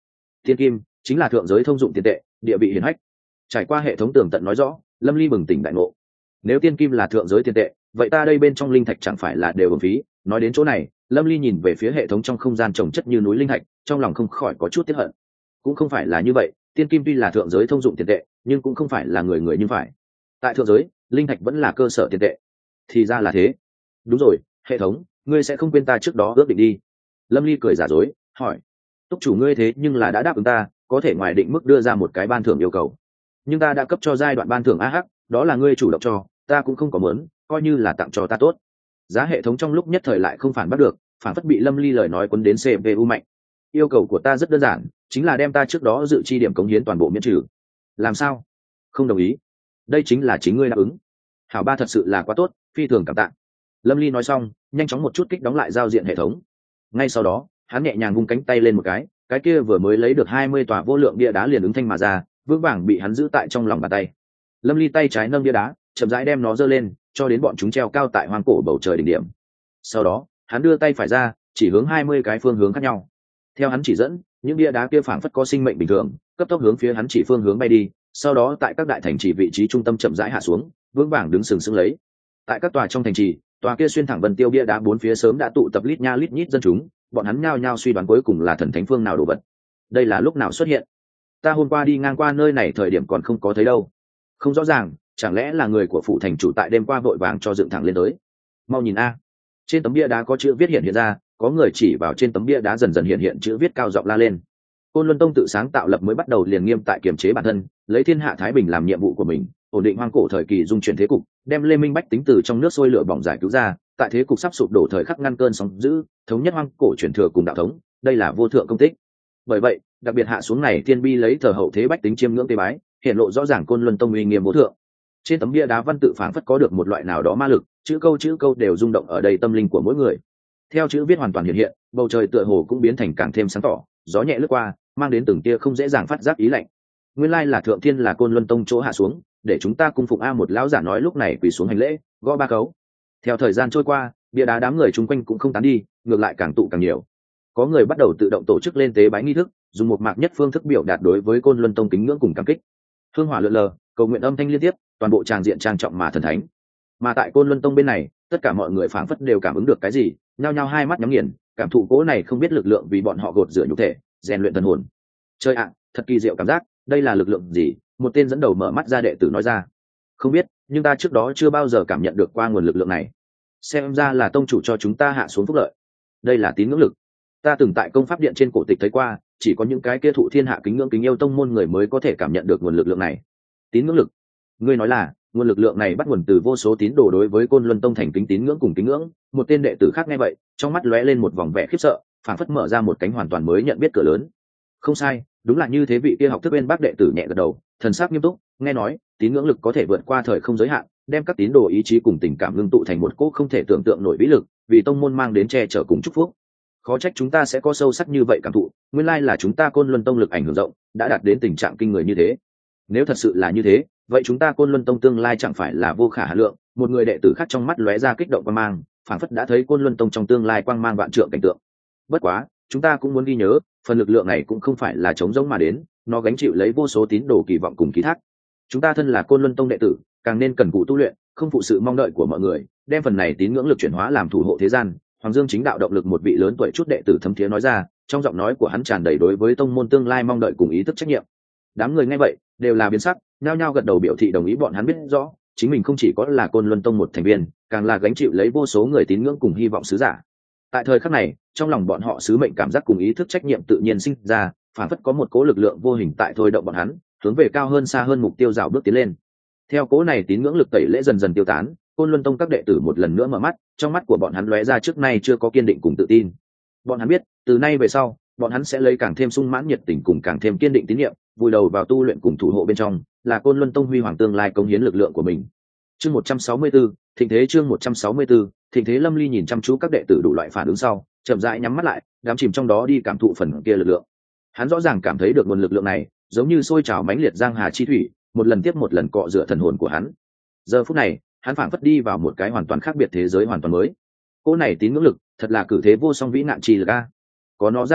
Thiên kim chính là thượng giới thông dụng tiền tệ, địa vị hiển hách. Trải qua hệ thống tường tận nói rõ, Lâm Ly bừng tỉnh đại ngộ. Nếu tiên kim là thượng giới tiền tệ, vậy ta đây bên trong linh thạch chẳng phải là đều uổng phí. Nói đến chỗ này, Lâm Ly nhìn về phía hệ thống trong không gian trồng chất như núi linh thạch, trong lòng không khỏi có chút tiếc hận. Cũng không phải là như vậy, tiên kim tuy là thượng giới thông dụng tiền tệ, nhưng cũng không phải là người người như phải. Tại thượng giới, linh thạch vẫn là cơ sở tiền tệ. Thì ra là thế. Đúng rồi, hệ thống, ngươi sẽ không quên ta trước đó ước định đi. Lâm Ly cười giả dối, hỏi. Túc chủ ngươi thế nhưng là đã đáp ứng ta, có thể ngoài định mức đưa ra một cái ban thưởng yêu cầu. Nhưng ta đã cấp cho giai đoạn ban thưởng AH, đó là ngươi chủ động cho, ta cũng không có muốn, coi như là tặng cho ta tốt. Giá hệ thống trong lúc nhất thời lại không phản bắt được, phản phất bị Lâm Ly lời nói quấn đến CPU mạnh. Yêu cầu của ta rất đơn giản, chính là đem ta trước đó dự chi điểm cống hiến toàn bộ miễn trừ. Làm sao? Không đồng ý. Đây chính là chính ngươi đáp ứng. Hảo ba thật sự là quá tốt, phi thường cảm tạ. Lâm Ly nói xong, nhanh chóng một chút kích đóng lại giao diện hệ thống. Ngay sau đó, hắn nhẹ nhàng vung cánh tay lên một cái kia vừa mới lấy được 20 tòa vô lượng bia đá liền ứng thanh mà ra, vững vàng bị hắn giữ tại trong lòng bàn tay. Lâm Ly tay trái nâng bia đá, chậm rãi đem nó giơ lên, cho đến bọn chúng treo cao tại hoang cổ bầu trời đỉnh điểm. Sau đó, hắn đưa tay phải ra, chỉ hướng 20 cái phương hướng khác nhau. Theo hắn chỉ dẫn, những bia đá kia phảng phất có sinh mệnh bình thường, cấp tốc hướng phía hắn chỉ phương hướng bay đi, sau đó tại các đại thành trì vị trí trung tâm chậm rãi hạ xuống, vững vàng đứng sừng sững lấy. Tại các tòa trong thành trì, tòa kia xuyên thẳng vân tiêu bia đá bốn phía sớm đã tụ tập lít nha lít nhít dân chúng, bọn hắn nhao nhao suy đoán cuối cùng là thần thánh phương nào đồ vật. Đây là lúc nào xuất hiện? Ta hôm qua đi ngang qua nơi này thời điểm còn không có thấy đâu. Không rõ ràng, chẳng lẽ là người của phụ thành chủ tại đêm qua vội vàng cho dựng thẳng lên tới. Mau nhìn a, trên tấm bia đá có chữ viết hiện ra, có người chỉ vào trên tấm bia đá dần dần hiện chữ viết cao giọng la lên. Côn Luân Tông tự sáng tạo lập mới bắt đầu liền nghiêm tại kiềm chế bản thân, lấy thiên hạ thái bình làm nhiệm vụ của mình, ổn định hoang cổ thời kỳ dung chuyển thế cục, đem Lê Minh bách tính từ trong nước sôi lửa bỏng giải cứu ra, tại thế cục sắp sụp đổ thời khắc ngăn cơn sóng dữ, thống nhất hoang cổ truyền thừa cùng đạo thống, đây là vô thượng công tích. Bởi vậy, đặc biệt hạ xuống này thiên bi lấy thờ hậu thế bách tính chiêm ngưỡng tế bái, hiện lộ rõ ràng Côn Luân Tông uy nghiêm vô thượng. Trên tấm bia đá văn tự phảng phất có được một loại nào đó ma lực, chữ câu đều rung động ở đây tâm linh của mỗi người. Theo chữ viết hoàn toàn hiện hiện, bầu trời tựa hồ cũng biến thành càng thêm sáng tỏ, gió nhẹ lướt qua, mang đến từng tia không dễ dàng phát giác ý lạnh. Nguyên lai là thượng thiên là Côn Luân Tông chỗ hạ xuống, để chúng ta cung phụng a. Một lão giả nói lúc này quỳ xuống hành lễ, gõ ba cấu. Theo thời gian trôi qua, bia đá đám người chung quanh cũng không tán đi, ngược lại càng tụ càng nhiều. Có người bắt đầu tự động tổ chức lên tế bái nghi thức, dùng một mạc nhất phương thức biểu đạt đối với Côn Luân Tông kính ngưỡng cùng cảm kích. Hương hỏa lượn lờ, cầu nguyện âm thanh liên tiếp, toàn bộ tràng diện trang trọng mà thần thánh. Mà tại Côn Luân Tông bên này, tất cả mọi người phảng phất đều cảm ứng được cái gì, nhao nhao hai mắt nhắm nghiền, cảm thụ cỗ này không biết lực lượng vì bọn họ gột rửa nhục thể, rèn luyện thần hồn. Chơi ạ, thật kỳ diệu cảm giác, đây là lực lượng gì? Một tên dẫn đầu mở mắt ra đệ tử nói ra. Không biết, nhưng ta trước đó chưa bao giờ cảm nhận được qua nguồn lực lượng này. Xem ra là tông chủ cho chúng ta hạ xuống phúc lợi. Đây là tín ngưỡng lực. Ta từng tại công pháp điện trên cổ tịch thấy qua, chỉ có những cái kia thụ thiên hạ kính ngưỡng kính yêu tông môn người mới có thể cảm nhận được nguồn lực lượng này. Tín ngưỡng lực. Ngươi nói là nguồn lực lượng này bắt nguồn từ vô số tín đồ đối với Côn Luân Tông thành kính tín ngưỡng cùng kính ngưỡng. Một tên đệ tử khác nghe vậy, trong mắt lóe lên một vòng vẻ khiếp sợ, phảng phất mở ra một cánh hoàn toàn mới nhận biết cửa lớn. Không sai, đúng là như thế. Vị kia học thức bên bác đệ tử nhẹ gật đầu, thần sắc nghiêm túc, nghe nói tín ngưỡng lực có thể vượt qua thời không giới hạn, đem các tín đồ ý chí cùng tình cảm ngưng tụ thành một cỗ không thể tưởng tượng nổi vĩ lực, vì tông môn mang đến che chở cùng chúc phúc. Khó trách chúng ta sẽ có sâu sắc như vậy cảm thụ, nguyên lai là chúng ta Côn Luân Tông lực ảnh hưởng rộng, đã đạt đến tình trạng kinh người như thế. Nếu thật sự là như thế, vậy chúng ta Côn Luân Tông tương lai chẳng phải là vô khả hà lượng. Một người đệ tử khác trong mắt lóe ra kích động quang mang, phảng phất đã thấy Côn Luân Tông trong tương lai quang mang vạn trượng cảnh tượng. Bất quá, chúng ta cũng muốn ghi nhớ, phần lực lượng này cũng không phải là trống rỗng mà đến, nó gánh chịu lấy vô số tín đồ kỳ vọng cùng ký thác. Chúng ta thân là Côn Luân Tông đệ tử, càng nên cần cù tu luyện, không phụ sự mong đợi của mọi người, đem phần này tín ngưỡng lực chuyển hóa làm thủ hộ thế gian. Hoàng Dương chính đạo động lực một vị lớn tuổi chút đệ tử thấm thiế nói ra, trong giọng nói của hắn tràn đầy đối với tông môn tương lai mong đợi cùng ý thức trách nhiệm. Đám người nghe vậy đều là biến sắc, nhao nhao gật đầu biểu thị đồng ý. Bọn hắn biết rõ, chính mình không chỉ có là Côn Luân Tông một thành viên, càng là gánh chịu lấy vô số người tín ngưỡng cùng hy vọng sứ giả. Tại thời khắc này, trong lòng bọn họ sứ mệnh cảm giác cùng ý thức trách nhiệm tự nhiên sinh ra, phản phất có một cỗ lực lượng vô hình tại thôi động bọn hắn, hướng về cao hơn xa hơn mục tiêu rào bước tiến lên. Theo cỗ này tín ngưỡng lực tẩy lễ dần dần tiêu tán, Côn Luân Tông các đệ tử một lần nữa mở mắt, trong mắt của bọn hắn lóe ra trước nay chưa có kiên định cùng tự tin. Bọn hắn biết, từ nay về sau, bọn hắn sẽ lấy càng thêm sung mãn nhiệt tình cùng càng thêm kiên định tín nhiệm, vùi đầu vào tu luyện cùng thủ hộ bên trong, là Côn Luân Tông huy hoàng tương lai cống hiến lực lượng của mình. Chương 164, thịnh thế. Chương 164, thịnh thế. Lâm Ly nhìn chăm chú các đệ tử đủ loại phản ứng sau, chậm rãi nhắm mắt lại, đắm chìm trong đó đi cảm thụ phần kia lực lượng. Hắn rõ ràng cảm thấy được nguồn lực lượng này, giống như sôi trào mãnh liệt giang hà chi thủy, một lần tiếp một lần cọ rửa thần hồn của hắn. Giờ phút này, hắn phảng phất đi vào một cái hoàn toàn khác biệt thế giới hoàn toàn mới. Cỗ này tín ngưỡng lực, thật là cử thế vô song vĩ nạn chi lực a. Có nó gia trì,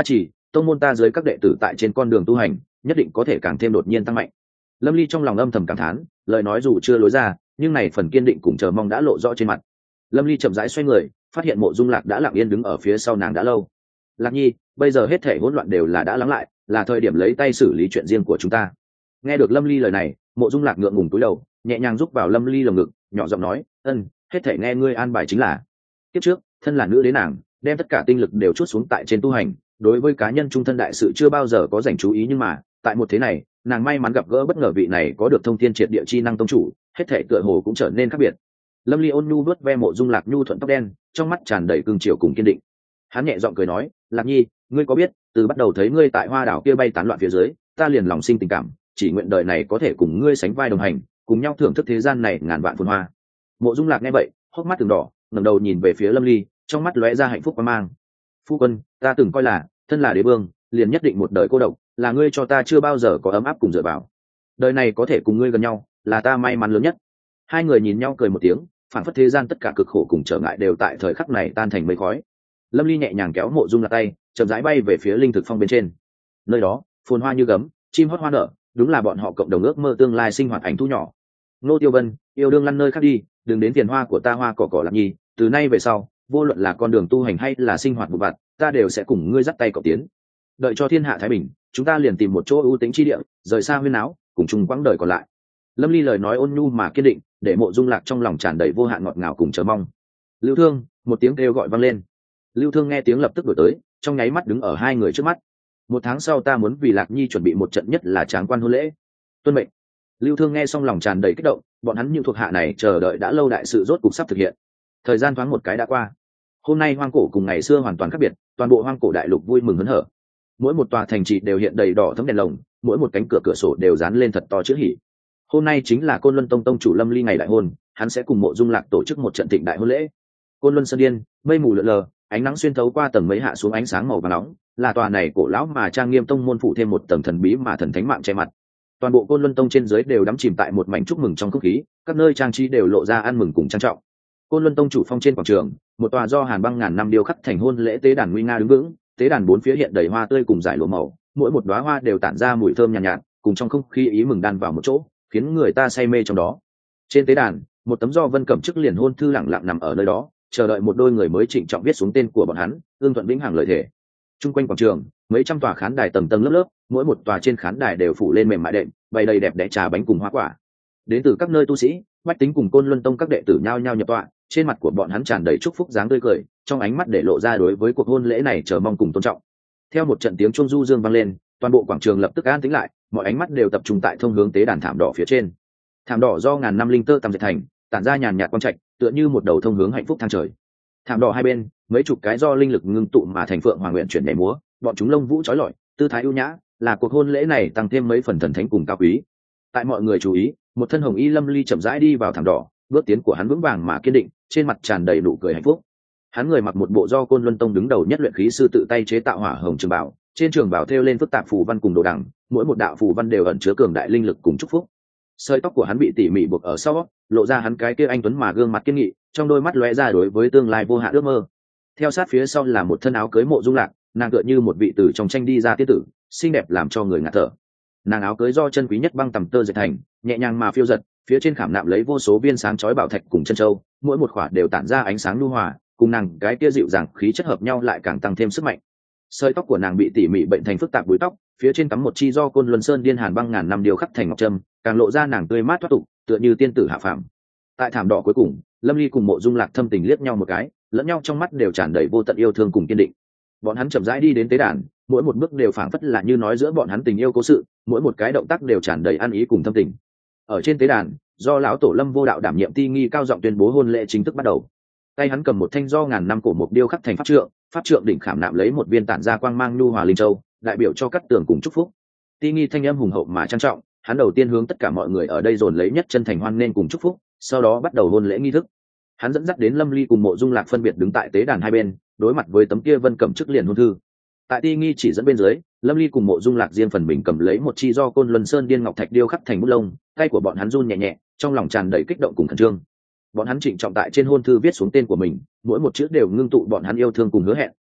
tông môn ta dưới các đệ tử tại trên con đường tu hành nhất định có thể càng thêm đột nhiên tăng mạnh. Lâm Ly trong lòng âm thầm cảm thán, lời nói dù chưa lối ra nhưng này phần kiên định cùng chờ mong đã lộ rõ trên mặt. Lâm Ly chậm rãi xoay người, phát hiện Mộ Dung Lạc đã lặng yên đứng ở phía sau nàng đã lâu. Lạc Nhi, bây giờ hết thể hỗn loạn đều là đã lắng lại, là thời điểm lấy tay xử lý chuyện riêng của chúng ta. Nghe được Lâm Ly lời này, Mộ Dung Lạc ngượng ngùng cúi đầu, nhẹ nhàng giúp vào Lâm Ly lồng ngực, nhỏ giọng nói, hết thể nghe ngươi an bài chính là. Tiếp trước, thân là nữ đế nàng, đem tất cả tinh lực đều chút xuống tại trên tu hành, đối với cá nhân trung thân đại sự chưa bao giờ có dành chú ý, nhưng mà tại một thế này, nàng may mắn gặp gỡ bất ngờ vị này có được thông thiên triệt địa chi năng tông chủ, hết thể tựa hồ cũng trở nên khác biệt. Lâm Ly ôn nhu vuốt ve Mộ Dung Lạc nhu thuận tóc đen, trong mắt tràn đầy cương triều cùng kiên định. Hắn nhẹ giọng cười nói, Lạc Nhi, ngươi có biết, từ bắt đầu thấy ngươi tại hoa đảo kia bay tán loạn phía dưới, ta liền lòng sinh tình cảm, chỉ nguyện đời này có thể cùng ngươi sánh vai đồng hành, cùng nhau thưởng thức thế gian này ngàn vạn phồn hoa. Mộ Dung Lạc nghe vậy, hốc mắt từng đỏ, ngẩng đầu nhìn về phía Lâm Ly, trong mắt lóe ra hạnh phúc quan mang. Phu quân, ta từng coi là thân là đế vương, liền nhất định một đời cô độc, là ngươi cho ta chưa bao giờ có ấm áp cùng dựa vào. Đời này có thể cùng ngươi gần nhau, là ta may mắn lớn nhất. Hai người nhìn nhau cười một tiếng, phản phất thế gian tất cả cực khổ cùng trở ngại đều tại thời khắc này tan thành mây khói. Lâm Ly nhẹ nhàng kéo Mộ Dung Lạc tay, chậm rãi bay về phía linh thực phong bên trên. Nơi đó phồn hoa như gấm, chim hót hoa nở, đúng là bọn họ cộng đồng ước mơ tương lai sinh hoạt ảnh thu nhỏ. Nô Tiêu Vân, yêu đương lăn nơi khác đi, đừng đến phiền hoa của ta hoa cỏ cỏ Lạc Nhi, từ nay về sau, vô luận là con đường tu hành hay là sinh hoạt vụ vặt, ta đều sẽ cùng ngươi dắt tay cộng tiến. Đợi cho thiên hạ thái bình, chúng ta liền tìm một chỗ ưu tĩnh chi địa, rời xa huyên náo, cùng chung quãng đời còn lại. Lâm Ly lời nói ôn nhu mà kiên định, để Mộ Dung Lạc trong lòng tràn đầy vô hạn ngọt ngào cùng chờ mong. Lưu Thương, một tiếng kêu gọi vang lên. Lưu Thương nghe tiếng lập tức đổi tới, trong nháy mắt đứng ở hai người trước mắt. Một tháng sau ta muốn vì Lạc Nhi chuẩn bị một trận nhất là tráng quan hôn lễ. Tuân mệnh. Lưu Thương nghe xong lòng tràn đầy kích động, bọn hắn những thuộc hạ này chờ đợi đã lâu đại sự rốt cục sắp thực hiện. Thời gian thoáng một cái đã qua. Hôm nay hoang cổ cùng ngày xưa hoàn toàn khác biệt, toàn bộ hoang cổ đại lục vui mừng hớn hở. Mỗi một tòa thành trì đều hiện đầy đỏ thẫm đèn lồng, mỗi một cánh cửa cửa sổ đều dán lên thật to chữ hỉ. Hôm nay chính là Côn Luân Tông tông chủ Lâm Ly ngày đại hôn, hắn sẽ cùng Mộ Dung Lạc tổ chức một trận thịnh đại hôn lễ. Côn Luân sơn điên, mây mù lượn lờ, ánh nắng xuyên thấu qua tầng mây hạ xuống ánh sáng màu vàng nóng, là tòa này cổ lão mà trang nghiêm tông môn phụ thêm một tầng thần bí mà thần thánh mạng che mặt. Toàn bộ Côn Luân Tông trên dưới đều đắm chìm tại một mảnh chúc mừng trong không khí, các nơi trang trí đều lộ ra ăn mừng cùng trang trọng. Côn Luân Tông chủ phong trên quảng trường, một tòa do hàn băng ngàn năm điêu khắc thành hôn lễ tế đàn nguy nga đứng vững, tế đàn bốn phía hiện đầy hoa tươi cùng dải lụa màu, mỗi một đóa hoa đều tản ra mùi thơm nhàn nhạt, cùng trong không khí ý mừng đan vào một chỗ, khiến người ta say mê trong đó. Trên tế đàn, một tấm do Vân Cẩm chức liền hôn thư lặng lặng nằm ở nơi đó, chờ đợi một đôi người mới trịnh trọng viết xuống tên của bọn hắn, ương thuận vĩnh hằng lời thề. Trung quanh quảng trường, mấy trăm tòa khán đài tầng tầng lớp lớp, mỗi một tòa trên khán đài đều phủ lên mềm mại đệm, bày đầy đẹp đẽ trà bánh cùng hoa quả. Đến từ các nơi tu sĩ, bách tính cùng Côn Luân Tông các đệ tử nhao nhao nhập tọa, trên mặt của bọn hắn tràn đầy chúc phúc dáng tươi cười, trong ánh mắt để lộ ra đối với cuộc hôn lễ này chờ mong cùng tôn trọng. Theo một trận tiếng chuông du dương vang lên, toàn bộ quảng trường lập tức an tĩnh lại, mọi ánh mắt đều tập trung tại thông hướng tế đàn thảm đỏ phía trên. Thảm đỏ do ngàn năm linh tơ tầm dệt thành, tản ra nhàn nhạt quang trạch, tựa như một đầu thông hướng hạnh phúc thang trời. Thảm đỏ hai bên, mấy chục cái do linh lực ngưng tụ mà thành phượng hoàng nguyện chuyển nhảy múa, bọn chúng lông vũ chói lọi, tư thái ưu nhã, là cuộc hôn lễ này tăng thêm mấy phần thần thánh cùng cao quý. Tại mọi người chú ý, một thân hồng y Lâm Ly chậm rãi đi vào thảm đỏ, bước tiến của hắn vững vàng mà kiên định, trên mặt tràn đầy nụ cười hạnh phúc. Hắn người mặc một bộ do Côn Luân Tông đứng đầu nhất luyện khí sư tự tay chế tạo hỏa hồng trường bảo, trên trường bảo thêu lên phức tạp phù văn cùng đồ đằng, mỗi một đạo phù văn đều ẩn chứa cường đại linh lực cùng chúc phúc. Sợi tóc của hắn bị tỉ mỉ buộc ở sau, lộ ra hắn cái kia anh tuấn mà gương mặt kiên nghị, trong đôi mắt lóe ra đối với tương lai vô hạn ước mơ. Theo sát phía sau là một thân áo cưới Mộ Dung Lạc, nàng tựa như một vị tử trong tranh đi ra tiên tử, xinh đẹp làm cho người ngạt thở. Nàng áo cưới do chân quý nhất băng tầm tơ dệt thành, nhẹ nhàng mà phiêu giật, phía trên khảm nạm lấy vô số viên sáng chói bảo thạch cùng chân châu, mỗi một khỏa đều tản ra ánh sáng nhu hòa, cùng nàng cái kia dịu dàng khí chất hợp nhau lại càng tăng thêm sức mạnh. Sợi tóc của nàng bị tỉ mỉ bệnh thành phức tạp búi tóc, phía trên cắm một chi do Côn Luân Sơn điên hàn băng ngàn năm điều khắc thành ngọc trâm, càng lộ ra nàng tươi mát thoát tục, tựa như tiên tử hạ phàm. Tại thảm đỏ cuối cùng, Lâm Ly cùng Mộ Dung Lạc thâm tình liếc nhau một cái, lẫn nhau trong mắt đều tràn đầy vô tận yêu thương cùng kiên định. Bọn hắn chậm rãi đi đến tế đàn, mỗi một bước đều phảng phất là như nói giữa bọn hắn tình yêu cố sự, mỗi một cái động tác đều tràn đầy ăn ý cùng thâm tình. Ở trên tế đàn, do lão tổ Lâm Vô Đạo đảm nhiệm ti nghi cao giọng tuyên bố hôn lễ chính thức bắt đầu. Tay hắn cầm một thanh do ngàn năm cổ mục điêu khắc thành pháp trượng đỉnh khảm nạm lấy một viên tản ra quang mang nhu hòa linh châu, đại biểu cho cát tường cùng chúc phúc. Ti nghi thanh âm hùng hậu mà trang trọng, hắn đầu tiên hướng tất cả mọi người ở đây dồn lấy nhất chân thành hoan nên cùng chúc phúc, sau đó bắt đầu hôn lễ nghi thức. Hắn dẫn dắt đến Lâm Ly cùng Mộ Dung Lạc phân biệt đứng tại tế đàn hai bên, đối mặt với tấm kia Vân Cẩm chức liền hôn thư. Tại Ti nghi chỉ dẫn bên dưới, Lâm Ly cùng Mộ Dung Lạc riêng phần mình cầm lấy một chi do Côn Luân Sơn điên ngọc thạch điêu khắc thành bút lông, tay của bọn hắn run nhẹ nhẹ, trong lòng tràn đầy kích động cùng khẩn trương. Bọn hắn trịnh trọng tại trên hôn thư viết xuống tên của mình, mỗi một chữ đều ngưng tụ bọn hắn yêu thương cùng hứa hẹn,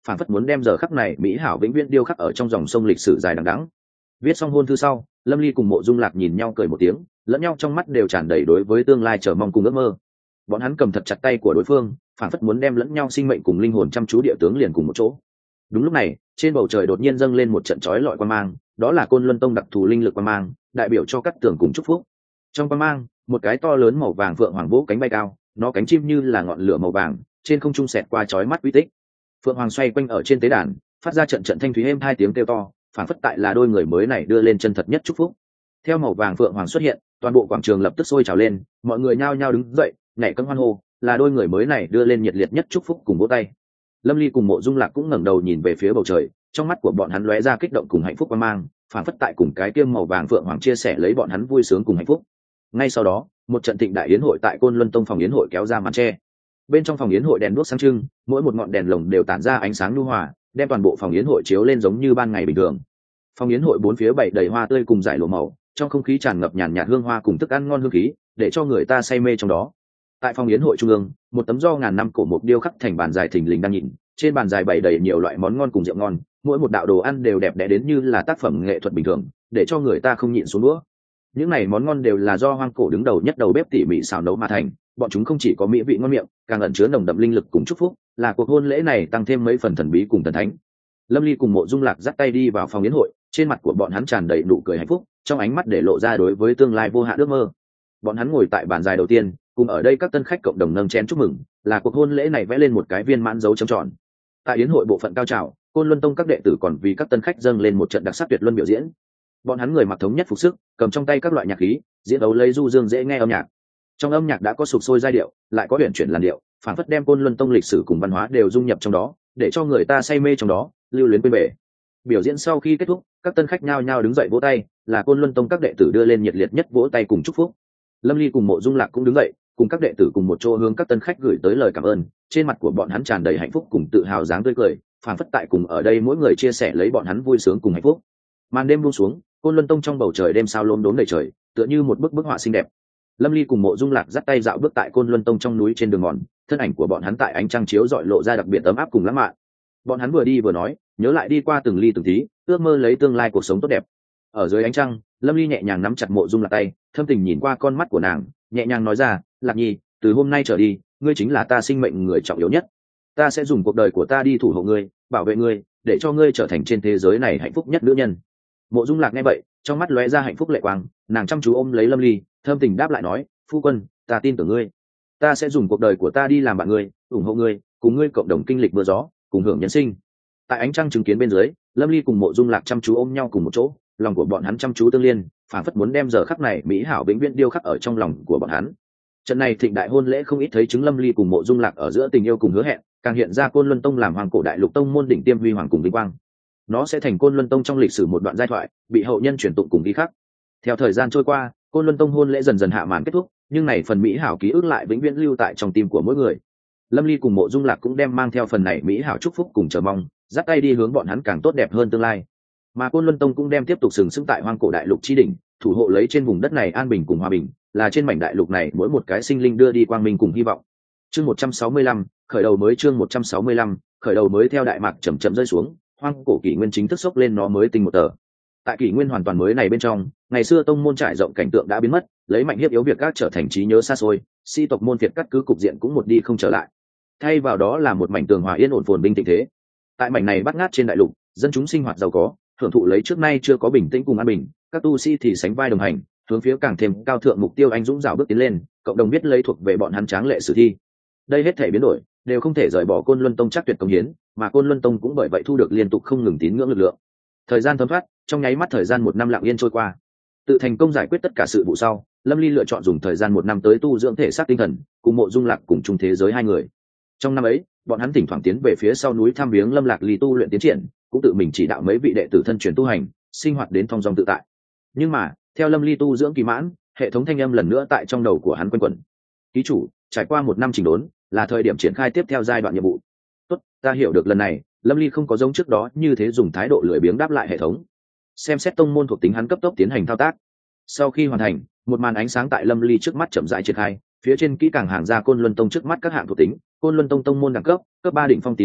phản phất muốn đem giờ khắc này mỹ hảo vĩnh viễn điêu khắc ở trong dòng sông lịch sử dài đằng đẵng. Viết xong hôn thư sau, Lâm Ly cùng Mộ Dung Lạc nhìn nhau cười một tiếng, lẫn nhau trong mắt đều tràn đầy đối với tương lai chờ mong cùng ước mơ. Bọn hắn cầm thật chặt tay của đối phương, phản phất muốn đem lẫn nhau sinh mệnh cùng linh hồn chăm chú địa tướng liền cùng một chỗ. Đúng lúc này, trên bầu trời đột nhiên dâng lên một trận chói lọi quang mang, đó là Côn Luân Tông đặc thù linh lực quang mang, đại biểu cho các tường cùng chúc phúc. Trong quang mang, một cái to lớn màu vàng phượng hoàng vỗ cánh bay cao, nó cánh chim như là ngọn lửa màu vàng, trên không trung xẹt qua chói mắt uy tích. Phượng hoàng xoay quanh ở trên tế đàn, phát ra trận trận thanh thúy êm hai tiếng kêu to, phản phất tại là đôi người mới này đưa lên chân thật nhất chúc phúc. Theo màu vàng phượng hoàng xuất hiện, toàn bộ quảng trường lập tức sôi trào lên, mọi người nhao nhao đứng dậy, nhảy cẫng hoan hô, là đôi người mới này đưa lên nhiệt liệt nhất chúc phúc cùng vỗ tay. Lâm Ly cùng Mộ Dung Lạc cũng ngẩng đầu nhìn về phía bầu trời, trong mắt của bọn hắn lóe ra kích động cùng hạnh phúc quang mang, phản phất tại cùng cái kiêm màu vàng phượng hoàng chia sẻ lấy bọn hắn vui sướng cùng hạnh phúc. Ngay sau đó, một trận thịnh đại yến hội tại Côn Luân Tông phòng yến hội kéo ra màn che. Bên trong phòng yến hội đèn đuốc sáng trưng, mỗi một ngọn đèn lồng đều tản ra ánh sáng nhu hòa, đem toàn bộ phòng yến hội chiếu lên giống như ban ngày bình thường. Phòng yến hội bốn phía bày đầy hoa tươi cùng dải lụa màu, trong không khí tràn ngập nhàn nhạt hương hoa cùng thức ăn ngon hương khí, để cho người ta say mê trong đó. Tại phòng yến hội trung ương, một tấm do ngàn năm cổ mục điêu khắc thành bàn dài thình lình đang nhìn, trên bàn dài bày đầy nhiều loại món ngon cùng rượu ngon, mỗi một đạo đồ ăn đều đẹp đẽ đến như là tác phẩm nghệ thuật bình thường, để cho người ta không nhịn xuống đũa. Những này món ngon đều là do hoang cổ đứng đầu nhất đầu bếp tỉ mỉ xào nấu mà thành, bọn chúng không chỉ có mỹ vị ngon miệng, càng ẩn chứa nồng đậm linh lực cùng chúc phúc, là cuộc hôn lễ này tăng thêm mấy phần thần bí cùng thần thánh. Lâm Ly cùng Mộ Dung Lạc dắt tay đi vào phòng yến hội, trên mặt của bọn hắn tràn đầy nụ cười hạnh phúc, trong ánh mắt để lộ ra đối với tương lai vô hạn ước mơ. Bọn hắn ngồi tại bàn dài đầu tiên, cùng ở đây các tân khách cộng đồng nâng chén chúc mừng, là cuộc hôn lễ này vẽ lên một cái viên mãn dấu chấm tròn. Tại yến hội bộ phận cao trào, Côn Luân Tông các đệ tử còn vì các tân khách dâng lên một trận đặc sắc tuyệt luân biểu diễn. Bọn hắn người mặc thống nhất phục sức, cầm trong tay các loại nhạc khí, diễn đấu lấy du dương dễ nghe âm nhạc. Trong âm nhạc đã có sục sôi giai điệu, lại có huyền chuyển làn điệu, phản phất đem Côn Luân Tông lịch sử cùng văn hóa đều dung nhập trong đó, để cho người ta say mê trong đó, lưu luyến quên bể. Biểu diễn sau khi kết thúc, các tân khách nhao nhao đứng dậy vỗ tay, là Côn Luân Tông các đệ tử đưa lên nhiệt liệt nhất vỗ tay cùng chúc phúc. Lâm Ly cùng Mộ Dung Lạc cũng đứng dậy, cùng các đệ tử cùng một chỗ hướng các tân khách gửi tới lời cảm ơn, trên mặt của bọn hắn tràn đầy hạnh phúc cùng tự hào dáng tươi cười, phản phất tại cùng ở đây mỗi người chia sẻ lấy bọn hắn vui sướng cùng hạnh phúc. Màn đêm buông xuống, Côn Luân Tông trong bầu trời đêm sao lốm đốm đầy trời, tựa như một bức họa xinh đẹp. Lâm Ly cùng Mộ Dung Lạc dắt tay dạo bước tại Côn Luân Tông trong núi trên đường mòn, thân ảnh của bọn hắn tại ánh trăng chiếu rọi lộ ra đặc biệt ấm áp cùng lãng mạn. Bọn hắn vừa đi vừa nói, nhớ lại đi qua từng ly từng tí, ước mơ lấy tương lai cuộc sống tốt đẹp. Ở dưới ánh trăng, Lâm Ly nhẹ nhàng nắm chặt Mộ Dung Lạc tay, thâm tình nhìn qua con mắt của nàng, nhẹ nhàng nói ra, Lạc Nhi, từ hôm nay trở đi, ngươi chính là ta sinh mệnh người trọng yếu nhất. Ta sẽ dùng cuộc đời của ta đi thủ hộ ngươi, bảo vệ ngươi, để cho ngươi trở thành trên thế giới này hạnh phúc nhất nữ nhân. Mộ Dung Lạc nghe vậy, trong mắt lóe ra hạnh phúc lệ quang, nàng chăm chú ôm lấy Lâm Ly, thâm tình đáp lại nói, phu quân, ta tin tưởng ngươi. Ta sẽ dùng cuộc đời của ta đi làm bạn ngươi, ủng hộ ngươi, cùng ngươi cộng đồng kinh lịch mưa gió, cùng hưởng nhân sinh. Tại ánh trăng chứng kiến bên dưới, Lâm Ly cùng Mộ Dung Lạc chăm chú ôm nhau cùng một chỗ, lòng của bọn hắn chăm chú tương liên, phảng phất muốn đem giờ khắc này mỹ hảo vĩnh viễn điêu khắc ở trong lòng của bọn hắn. Trận này thịnh đại hôn lễ không ít thấy chứng Lâm Ly cùng Mộ Dung Lạc ở giữa tình yêu cùng hứa hẹn, càng hiện ra Côn Luân Tông làm hoàng cổ đại lục tông môn đỉnh tiêm huy hoàng cùng vinh quang. Nó sẽ thành Côn Luân Tông trong lịch sử một đoạn giai thoại, bị hậu nhân truyền tụng cùng ghi khắc. Theo thời gian trôi qua, Côn Luân Tông hôn lễ dần dần hạ màn kết thúc, nhưng này phần mỹ hảo ký ức lại vĩnh viễn lưu tại trong tim của mỗi người. Lâm Ly cùng Mộ Dung Lạc cũng đem mang theo phần này mỹ hảo chúc phúc cùng chờ mong, dắt tay đi hướng bọn hắn càng tốt đẹp hơn tương lai. Mà Côn Luân Tông cũng đem tiếp tục sừng sững tại hoang cổ đại lục chi đỉnh, thủ hộ lấy trên vùng đất này an bình cùng hòa bình, là trên mảnh đại lục này mỗi một cái sinh linh đưa đi quang minh cùng hy vọng. Chương 165, khởi đầu mới. Chương 165, khởi đầu mới. Theo đại mạc chậm chậm rơi xuống, hoang cổ kỷ nguyên chính thức xốc lên nó mới tinh một tờ. Tại kỷ nguyên hoàn toàn mới này bên trong, ngày xưa tông môn trải rộng cảnh tượng đã biến mất, lấy mạnh hiếp yếu việc các trở thành trí nhớ xa xôi, si tộc môn phiệt cắt cứ cục diện cũng một đi không trở lại. Thay vào đó là một mảnh tường hòa yên ổn phồn binh thịnh thế. Tại mảnh này bát ngát trên đại lục, dân chúng sinh hoạt giàu có, hưởng thụ lấy trước nay chưa có bình tĩnh cùng an bình, các tu sĩ thì sánh vai đồng hành, hướng phía càng thêm cao thượng mục tiêu anh dũng dạo bước tiến lên, cộng đồng biết lấy thuộc về bọn hắn tráng lệ sử thi. Đây hết thể biến đổi đều không thể rời bỏ Côn Luân Tông chắc tuyệt công hiến, mà Côn Luân Tông cũng bởi vậy thu được liên tục không ngừng tín ngưỡng lực lượng. Thời gian thấm thoát, trong nháy mắt thời gian một năm lặng yên trôi qua. Tự thành công giải quyết tất cả sự vụ sau, Lâm Ly lựa chọn dùng thời gian một năm tới tu dưỡng thể xác tinh thần, cùng Mộ Dung Lạc cùng chung thế giới hai người. Trong năm ấy, bọn hắn thỉnh thoảng tiến về phía sau núi thăm viếng Lâm Lạc Ly tu luyện tiến triển, cũng tự mình chỉ đạo mấy vị đệ tử thân truyền tu hành, sinh hoạt đến thong dong tự tại. Nhưng mà, theo Lâm Ly tu dưỡng kỳ mãn, hệ thống thanh âm lần nữa tại trong đầu của hắn quanh quẩn. Ký chủ, trải qua một năm chỉnh đốn, là thời điểm triển khai tiếp theo giai đoạn nhiệm vụ. Tốt, ta hiểu được lần này, Lâm Ly không có giống trước đó như thế dùng thái độ lười biếng đáp lại hệ thống. Xem xét tông môn thuộc tính hắn cấp tốc tiến hành thao tác. Sau khi hoàn thành, một màn ánh sáng tại Lâm Ly trước mắt chậm rãi triển khai, phía trên kỹ càng hàng ra Côn Luân Tông trước mắt các hạng thuộc tính. Côn Luân Tông tông môn đẳng cấp, cấp 3 đỉnh phong tín ngưỡng lực,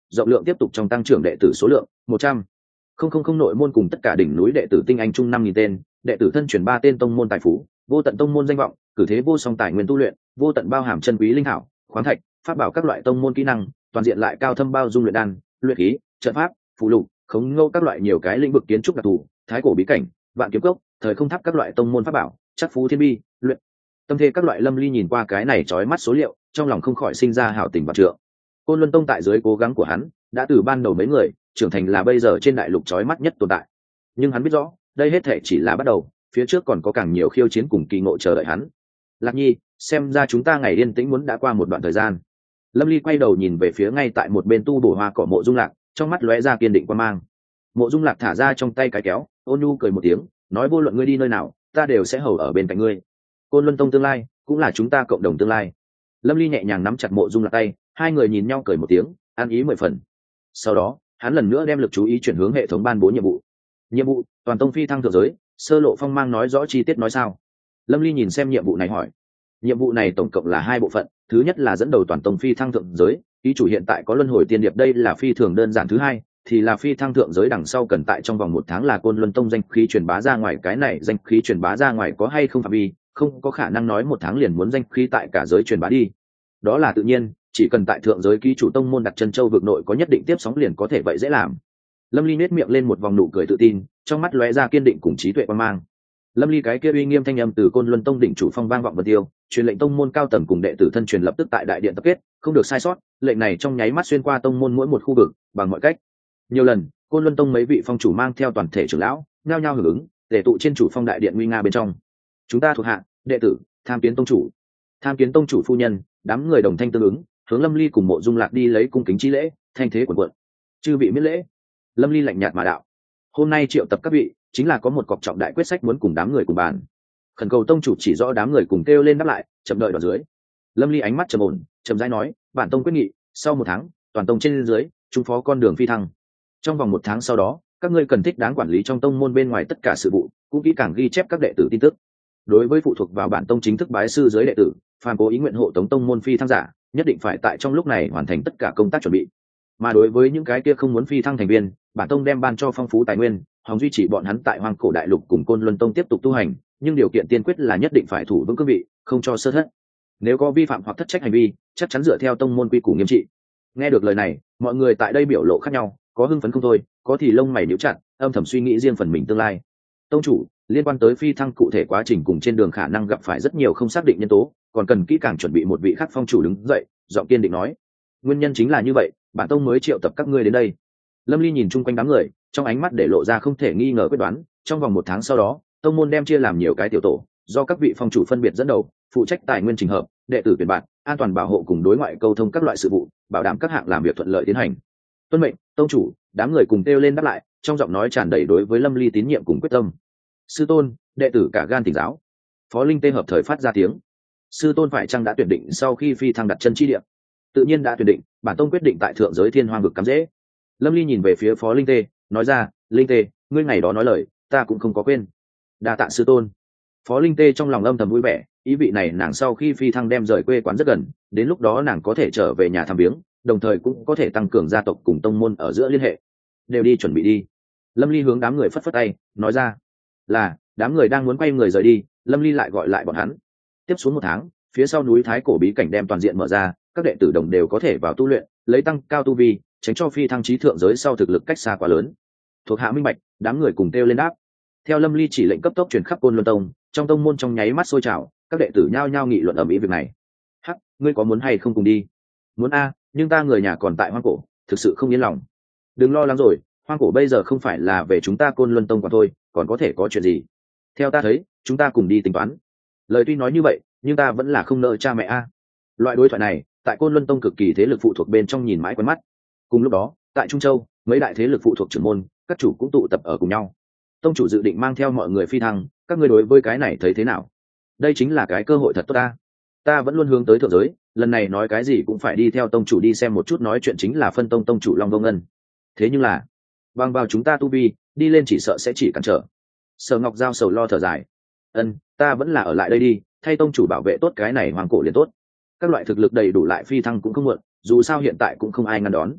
rộng lượng tiếp tục trong tăng trưởng đệ tử số lượng 100,000 nội môn cùng tất cả đỉnh núi đệ tử tinh anh chung 5.000 tên, đệ tử thân truyền 3 tên tông môn tài phú, vô tận tông môn danh vọng, cử thế vô song tài nguyên tu luyện, vô tận bao hàm chân quý linh thảo, khoáng thạch, pháp bảo các loại tông môn kỹ năng, toàn diện lại cao thâm bao dung luyện đan, luyện khí, trận pháp, phụ lục, khống ngô các loại nhiều cái lĩnh vực kiến trúc đặc thù, thái cổ bí cảnh, vạn kiếm cốc, thời không tháp các loại tông môn pháp bảo, chắc phú thiên bi, luyện tâm thế các loại. Lâm Ly nhìn qua cái này chói mắt số liệu, trong lòng không khỏi sinh ra hảo tình và trượng. Côn Luân Tông tại dưới cố gắng của hắn, đã từ ban đầu mấy người trưởng thành là bây giờ trên đại lục chói mắt nhất tồn tại. Nhưng hắn biết rõ, đây hết thể chỉ là bắt đầu, phía trước còn có càng nhiều khiêu chiến cùng kỳ ngộ chờ đợi hắn. Lạc Nhi, xem ra chúng ta ngày yên tĩnh muốn đã qua một đoạn thời gian. Lâm Ly quay đầu nhìn về phía ngay tại một bên tu bổ hoa cỏ Mộ Dung Lạc, trong mắt lóe ra kiên định quan mang. Mộ Dung Lạc thả ra trong tay cái kéo, ôn nhu cười một tiếng, nói vô luận ngươi đi nơi nào, ta đều sẽ hầu ở bên cạnh ngươi. Côn Luân Tông tương lai cũng là chúng ta cộng đồng tương lai. Lâm Ly nhẹ nhàng nắm chặt Mộ Dung Lạc tay, hai người nhìn nhau cười một tiếng, an ý 10 phần. Sau đó hắn lần nữa đem lực chú ý chuyển hướng hệ thống ban bố nhiệm vụ toàn tông phi thăng thượng giới, sơ lộ phong mang nói rõ chi tiết nói sao. Lâm Ly nhìn xem nhiệm vụ này hỏi. Nhiệm vụ này tổng cộng là 2 bộ phận, thứ nhất là dẫn đầu toàn tông phi thăng thượng giới, ký chủ hiện tại có luân hồi tiên điệp, đây là phi thường đơn giản. Thứ hai thì là phi thăng thượng giới đằng sau cần tại trong vòng 1 tháng là Côn Luân Tông danh khí truyền bá ra ngoài. Cái này danh khí truyền bá ra ngoài có hay không phạm vi, không có khả năng nói 1 tháng liền muốn danh khí tại cả giới truyền bá đi, đó là tự nhiên, chỉ cần tại thượng giới ký chủ tông môn đặt chân châu vực nội có nhất định tiếp sóng liền có thể, vậy dễ làm. Lâm Ly nét miệng lên một vòng nụ cười tự tin, trong mắt lóe ra kiên định cùng trí tuệ quan mang. Lâm Ly cái kia uy nghiêm thanh âm từ Côn Luân Tông đỉnh chủ phong vang vọng vân tiêu, truyền lệnh tông môn cao tầng cùng đệ tử thân truyền lập tức tại đại điện tập kết, không được sai sót. Lệnh này trong nháy mắt xuyên qua tông môn mỗi một khu vực, bằng mọi cách. Nhiều lần, Côn Luân Tông mấy vị phong chủ mang theo toàn thể trưởng lão, nhao nhao hưởng ứng, để tụ trên chủ phong đại điện nguy nga bên trong. Chúng ta thuộc hạ, đệ tử, tham kiến tông chủ. Tham kiến tông chủ phu nhân, đám người đồng thanh tương ứng, hướng Lâm Ly cùng Mộ Dung Lạc đi lấy cung kính chi lễ, thanh thế cuồn cuộn. Chư vị miễn lễ. Lâm Ly lạnh nhạt mà đạo. Hôm nay triệu tập các vị, chính là có một cọc trọng đại quyết sách muốn cùng đám người cùng bàn. Khẩn cầu tông chủ chỉ rõ đám người cùng kêu lên đáp lại, chậm đợi ở dưới. Lâm Ly ánh mắt trầm ổn, chậm rãi nói, bản tông quyết nghị, sau 1 tháng, toàn tông trên dưới, trung phó con đường phi thăng. Trong vòng 1 tháng sau đó, các ngươi cần thích đáng quản lý trong tông môn bên ngoài tất cả sự vụ, cũng kỹ càng ghi chép các đệ tử tin tức. Đối với phụ thuộc vào bản tông chính thức bái sư dưới đệ tử, phàm cố ý nguyện hộ tống tông môn phi thăng giả, nhất định phải tại trong lúc này hoàn thành tất cả công tác chuẩn bị. Mà đối với những cái kia không muốn phi thăng thành viên, bản tông đem ban cho phong phú tài nguyên, hòng duy trì bọn hắn tại Hoang Cổ Đại Lục cùng Côn Luân Tông tiếp tục tu hành, nhưng điều kiện tiên quyết là nhất định phải thủ vững cương vị, không cho sơ thất. Nếu có vi phạm hoặc thất trách hành vi, chắc chắn dựa theo tông môn quy củ nghiêm trị. Nghe được lời này, mọi người tại đây biểu lộ khác nhau, có hưng phấn không thôi, có thì lông mày nhíu chặt, âm thầm suy nghĩ riêng phần mình tương lai. Tông chủ, liên quan tới phi thăng cụ thể quá trình cùng trên đường khả năng gặp phải rất nhiều không xác định nhân tố, còn cần kỹ càng chuẩn bị. Một vị khác phong chủ đứng dậy, giọng kiên định nói. Nguyên nhân chính là như vậy, bản tông mới triệu tập các ngươi đến đây. Lâm Ly nhìn chung quanh đám người, trong ánh mắt để lộ ra không thể nghi ngờ quyết đoán. Trong vòng 1 tháng sau đó, tông môn đem chia làm nhiều cái tiểu tổ, do các vị phong chủ phân biệt dẫn đầu, phụ trách tài nguyên trình hợp, đệ tử tuyển bạn, an toàn bảo hộ cùng đối ngoại câu thông các loại sự vụ, bảo đảm các hạng làm việc thuận lợi tiến hành. Tuân mệnh, tông chủ. Đám người cùng kêu lên đáp lại, trong giọng nói tràn đầy đối với Lâm Ly tín nhiệm cùng quyết tâm. Sư tôn, đệ tử cả gan thỉnh giáo. Phó Linh Tê hợp thời phát ra tiếng. Sư tôn phải chăng đã tuyển định sau khi phi thăng đặt chân chi địa? Tự nhiên đã tuyển định, bản tông quyết định tại thượng giới Thiên Hoang vực cắm rễ. Lâm Ly nhìn về phía Phó Linh Tê, nói ra, Linh Tê, ngươi ngày đó nói lời, ta cũng không có quên. Đa tạ sư tôn. Phó Linh Tê trong lòng âm thầm vui vẻ, ý vị này nàng sau khi phi thăng đem rời quê quán rất gần, đến lúc đó nàng có thể trở về nhà thăm viếng, đồng thời cũng có thể tăng cường gia tộc cùng tông môn ở giữa liên hệ. Đều đi chuẩn bị đi. Lâm Ly hướng đám người phất phất tay, nói ra. Là, đám người đang muốn quay người rời đi, Lâm Ly lại gọi lại bọn hắn. Tiếp xuống 1 tháng, phía sau núi Thái Cổ bí cảnh đem toàn diện mở ra, các đệ tử đồng đều có thể vào tu luyện, lấy tăng cao tu vi, tránh cho phi thăng chí thượng giới sau thực lực cách xa quá lớn. Thuộc hạ minh bạch, đám người cùng kêu lên đáp. Theo Lâm Ly chỉ lệnh cấp tốc truyền khắp Côn Luân Tông, trong tông môn trong nháy mắt sôi trào, các đệ tử nhao nhao nghị luận ầm ĩ việc này. Hắc, ngươi có muốn hay không cùng đi? Muốn a, nhưng ta người nhà còn tại Hoang Cổ, thực sự không yên lòng. Đừng lo lắng rồi, Hoang Cổ bây giờ không phải là về chúng ta Côn Luân Tông còn thôi, còn có thể có chuyện gì? Theo ta thấy, chúng ta cùng đi tính toán. Lời tuy nói như vậy, nhưng ta vẫn là không nợ cha mẹ a. Loại đối thoại này, tại Côn Luân Tông cực kỳ thế lực phụ thuộc bên trong nhìn mãi quen mắt. Cùng lúc đó, tại Trung Châu, mấy đại thế lực phụ thuộc trưởng môn, các chủ cũng tụ tập ở cùng nhau. Tông chủ dự định mang theo mọi người phi thăng, các ngươi đối với cái này thấy thế nào? Đây chính là cái cơ hội thật tốt ta. Ta vẫn luôn hướng tới thượng giới, lần này nói cái gì cũng phải đi theo tông chủ đi xem một chút, nói chuyện chính là phân tông tông chủ Long Vô Ngân. Thế nhưng là, bằng vào chúng ta tu vi, đi lên chỉ sợ sẽ chỉ cản trở. Sở Ngọc Giao sầu lo thở dài. Ta vẫn là ở lại đây đi, thay tông chủ bảo vệ tốt cái này Hoang Cổ liền tốt. Các loại thực lực đầy đủ lại phi thăng cũng không muộn, dù sao hiện tại cũng không ai ngăn đón.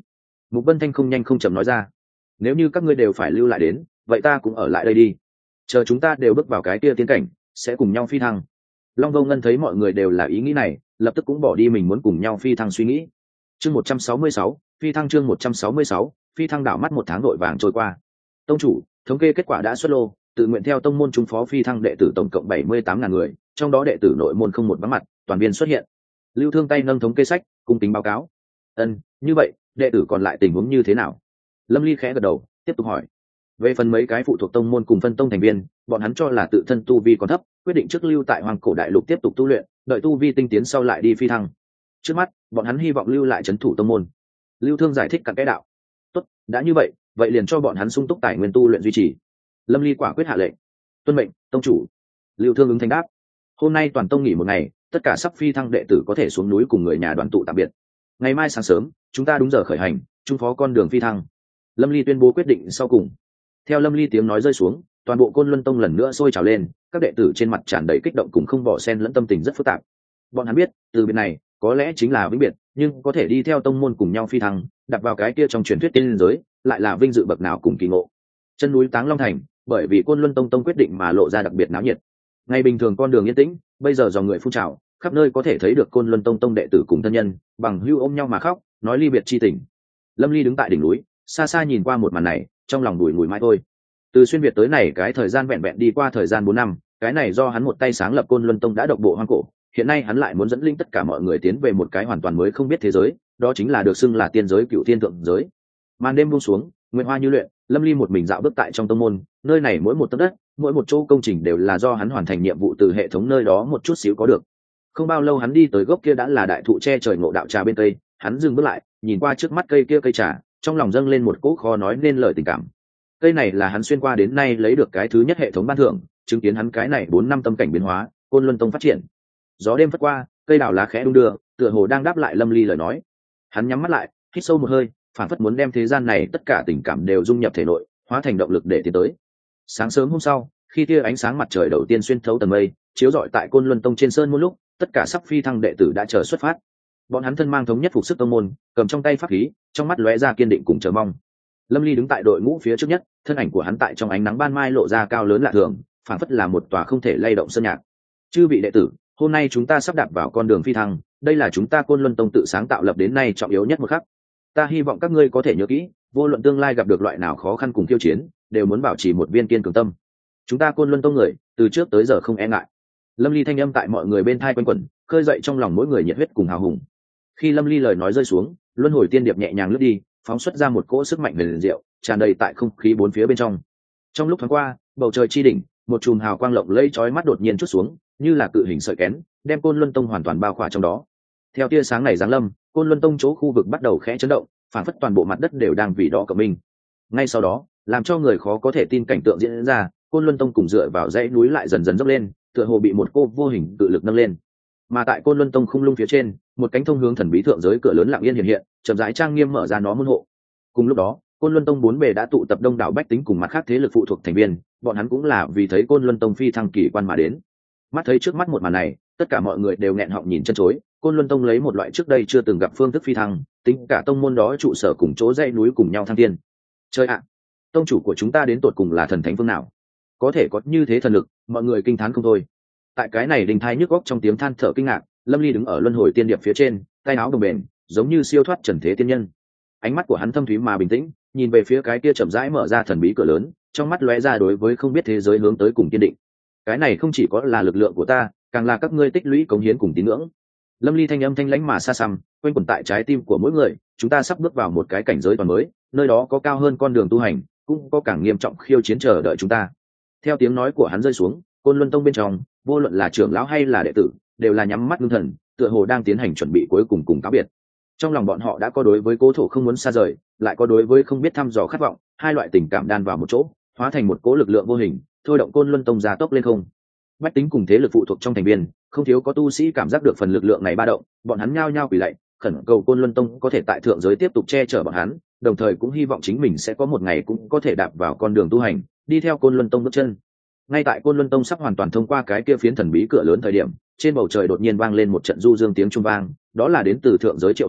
Mục Vân Thanh không nhanh không chậm nói ra, nếu như các ngươi đều phải lưu lại đến, vậy ta cũng ở lại đây đi, chờ chúng ta đều bước vào cái kia tiến cảnh sẽ cùng nhau phi thăng. Long Vô Ngân thấy mọi người đều là ý nghĩ này, lập tức cũng bỏ đi mình muốn cùng nhau phi thăng suy nghĩ. Chương 166, phi thăng. Chương 166, phi thăng. Đảo mắt một tháng vội vàng trôi qua. Tông chủ, thống kê kết quả đã xuất lô, tự nguyện theo tông môn trung phó phi thăng đệ tử tổng cộng 78.000 người, trong đó đệ tử nội môn không một vắng mặt, toàn viên xuất hiện. Lưu Thương tay nâng thống kê sách, cung kính báo cáo. Như vậy, đệ tử còn lại tình huống như thế nào? Lâm Ly khẽ gật đầu, tiếp tục hỏi. Về phần mấy cái phụ thuộc tông môn cùng phân tông thành viên, bọn hắn cho là tự thân tu vi còn thấp, quyết định trước lưu tại Hoang Cổ Đại Lục tiếp tục tu luyện, đợi tu vi tinh tiến sau lại đi phi thăng. Trước mắt, bọn hắn hy vọng lưu lại trấn thủ tông môn. Lưu Thương giải thích cặn kẽ đạo. Tốt, đã như vậy, vậy liền cho bọn hắn sung túc tài nguyên tu luyện duy trì. Lâm Ly quả quyết hạ lệnh. Tuân mệnh, tông chủ. Lưu Thương ứng thanh đáp. Hôm nay toàn tông nghỉ một ngày, tất cả sắp phi thăng đệ tử có thể xuống núi cùng người nhà đoàn tụ tạm biệt. Ngày mai sáng sớm, chúng ta đúng giờ khởi hành, trung phó con đường phi thăng. Lâm Ly tuyên bố quyết định sau cùng. Theo Lâm Ly tiếng nói rơi xuống, toàn bộ Côn Luân Tông lần nữa sôi trào lên, các đệ tử trên mặt tràn đầy kích động cùng không bỏ sen lẫn tâm tình rất phức tạp. Bọn hắn biết, từ biệt này có lẽ chính là vĩnh biệt, nhưng có thể đi theo tông môn cùng nhau phi thăng, đặt vào cái kia trong truyền thuyết tiên giới, lại là vinh dự bậc nào cùng kỳ ngộ. Chân núi Táng Long Thành, bởi vì Côn Luân Tông quyết định mà lộ ra đặc biệt náo nhiệt. Ngày bình thường con đường yên tĩnh, bây giờ dòng người phun trào, khắp nơi có thể thấy được Côn Luân Tông đệ tử cùng thân nhân, bằng hữu ôm nhau mà khóc, nói ly biệt chi tình. Lâm Ly đứng tại đỉnh núi, xa xa nhìn qua một màn này, trong lòng đùi ngùi mãi thôi. Từ xuyên việt tới này cái thời gian vẹn vẹn đi qua thời gian 4 năm, cái này do hắn một tay sáng lập Côn Luân Tông đã độc bộ hoang cổ, hiện nay hắn lại muốn dẫn linh tất cả mọi người tiến về một cái hoàn toàn mới không biết thế giới, đó chính là được xưng là tiên giới cựu thiên thượng giới. Màn đêm buông xuống, nguyệt hoa như luyện, Lâm Ly một mình dạo bước tại trong tông môn, nơi này mỗi một tấc đất, mỗi một chỗ công trình đều là do hắn hoàn thành nhiệm vụ từ hệ thống nơi đó một chút xíu có được. Không bao lâu hắn đi tới gốc kia đã là đại thụ che trời ngộ đạo trà bên tây, hắn dừng bước lại, nhìn qua trước mắt cây kia cây trà, trong lòng dâng lên một cỗ khó nói nên lời tình cảm. Cây này là hắn xuyên qua đến nay lấy được cái thứ nhất hệ thống ban thưởng, chứng kiến hắn cái này 4 năm tâm cảnh biến hóa, Côn Luân Tông phát triển. Gió đêm phất qua, cây đào lá khẽ đung đưa, tựa hồ đang đáp lại Lâm Ly lời nói. Hắn nhắm mắt lại, hít sâu một hơi, phản phất muốn đem thế gian này tất cả tình cảm đều dung nhập thể nội, hóa thành động lực để tiến tới. Sáng sớm hôm sau, khi tia ánh sáng mặt trời đầu tiên xuyên thấu tầng mây, chiếu rọi tại Côn Luân Tông trên sơn môn lúc, tất cả sắp phi thăng đệ tử đã chờ xuất phát. Bọn hắn thân mang thống nhất phục sức tông môn, cầm trong tay pháp khí, trong mắt lóe ra kiên định cùng chờ mong. Lâm Ly đứng tại đội ngũ phía trước nhất, thân ảnh của hắn tại trong ánh nắng ban mai lộ ra cao lớn lạ thường, phảng phất là một tòa không thể lay động sơn nhạc. Chư vị đệ tử, hôm nay chúng ta sắp đạp vào con đường phi thăng, đây là chúng ta Côn Luân Tông tự sáng tạo lập đến nay trọng yếu nhất một khắc. Ta hy vọng các ngươi có thể nhớ kỹ, vô luận tương lai gặp được loại nào khó khăn cùng khiêu chiến, đều muốn bảo trì một viên kiên cường tâm. Chúng ta Côn Luân Tông người, từ trước tới giờ không e ngại. Lâm Ly thanh âm tại mọi người bên tai quanh quẩn, khơi dậy trong lòng mỗi người nhiệt huyết cùng hào hùng. Khi Lâm Ly lời nói rơi xuống, luân hồi tiên điệp nhẹ nhàng lướt đi, phóng xuất ra một cỗ sức mạnh huyền diệu, tràn đầy tại không khí bốn phía bên trong. Trong lúc thoáng qua, bầu trời chi đỉnh, một chùm hào quang lộng lẫy chói mắt đột nhiên chút xuống, như là cự hình sợi kén, đem Côn Luân Tông hoàn toàn bao khỏa trong đó. Theo tia sáng này giáng lâm, Côn Luân Tông chỗ khu vực bắt đầu khẽ chấn động, phản phất toàn bộ mặt đất đều đang vì đó cộng minh. Ngay sau đó, làm cho người khó có thể tin cảnh tượng diễn ra, Côn Luân Tông cùng dựa vào dãy núi lại dần dần dốc lên, tựa hồ bị một cô vô hình tự lực nâng lên. Mà tại Côn Luân Tông khung lung phía trên, một cánh thông hướng thần bí thượng giới cửa lớn lặng yên hiện hiện, chậm rãi trang nghiêm mở ra nó môn hộ. Cùng lúc đó, Côn Luân Tông bốn bề đã tụ tập đông đảo bách tính cùng mặt khác thế lực phụ thuộc thành viên, bọn hắn cũng là vì thấy Côn Luân Tông phi thăng kỳ quan mà đến. Mắt thấy trước mắt một màn này, tất cả mọi người đều nghẹn họng nhìn chân chối. Côn Luân Tông lấy một loại trước đây chưa từng gặp phương thức phi thăng, tính cả tông môn đó trụ sở cùng chỗ dãy núi cùng nhau thăng tiên. Chơi ạ, tông chủ của chúng ta đến tột cùng là thần thánh phương nào? Có thể có như thế thần lực, mọi người kinh thán không thôi. Tại cái này đình thai nhức góc trong tiếng than thở kinh ngạc, Lâm Ly đứng ở luân hồi tiên điệp phía trên, tay áo đồng bền, giống như siêu thoát trần thế tiên nhân. Ánh mắt của hắn thâm thúy mà bình tĩnh, nhìn về phía cái kia chậm rãi mở ra thần bí cửa lớn, trong mắt lóe ra đối với không biết thế giới hướng tới cùng kiên định. Cái này không chỉ có là lực lượng của ta, càng là các ngươi tích lũy cống hiến cùng tín ngưỡng. Lâm Ly thanh âm thanh lãnh mà xa xăm, quanh quẩn tại trái tim của mỗi người. Chúng ta sắp bước vào một cái cảnh giới toàn mới, nơi đó có cao hơn con đường tu hành, cũng có càng nghiêm trọng khiêu chiến chờ đợi chúng ta. Theo tiếng nói của hắn rơi xuống, Côn Luân Tông bên trong, vô luận là trưởng lão hay là đệ tử, đều là nhắm mắt ngưng thần, tựa hồ đang tiến hành chuẩn bị cuối cùng cáo biệt. Trong lòng bọn họ đã có đối với cố thổ không muốn xa rời, lại có đối với không biết thăm dò khát vọng, hai loại tình cảm đan vào một chỗ, hóa thành một cỗ lực lượng vô hình, thôi động Côn Luân Tông gia tốc lên không. Bách tính cùng thế lực phụ thuộc trong thành viên, không thiếu có tu sĩ cảm giác được phần lực lượng này ba động, bọn hắn nhao nhao quỳ lạy, khẩn cầu Côn Luân Tông có thể tại thượng giới tiếp tục che chở bọn hắn, đồng thời cũng hy vọng chính mình sẽ có một ngày cũng có thể đạp vào con đường tu hành, đi theo Côn Luân Tông bước chân. Ngay tại Côn Luân Tông sắp hoàn toàn thông qua cái kia phiến thần bí cửa lớn thời điểm, trên bầu trời đột nhiên vang lên một trận du dương tiếng trung vang, đó là đến từ thượng giới triệu hoán,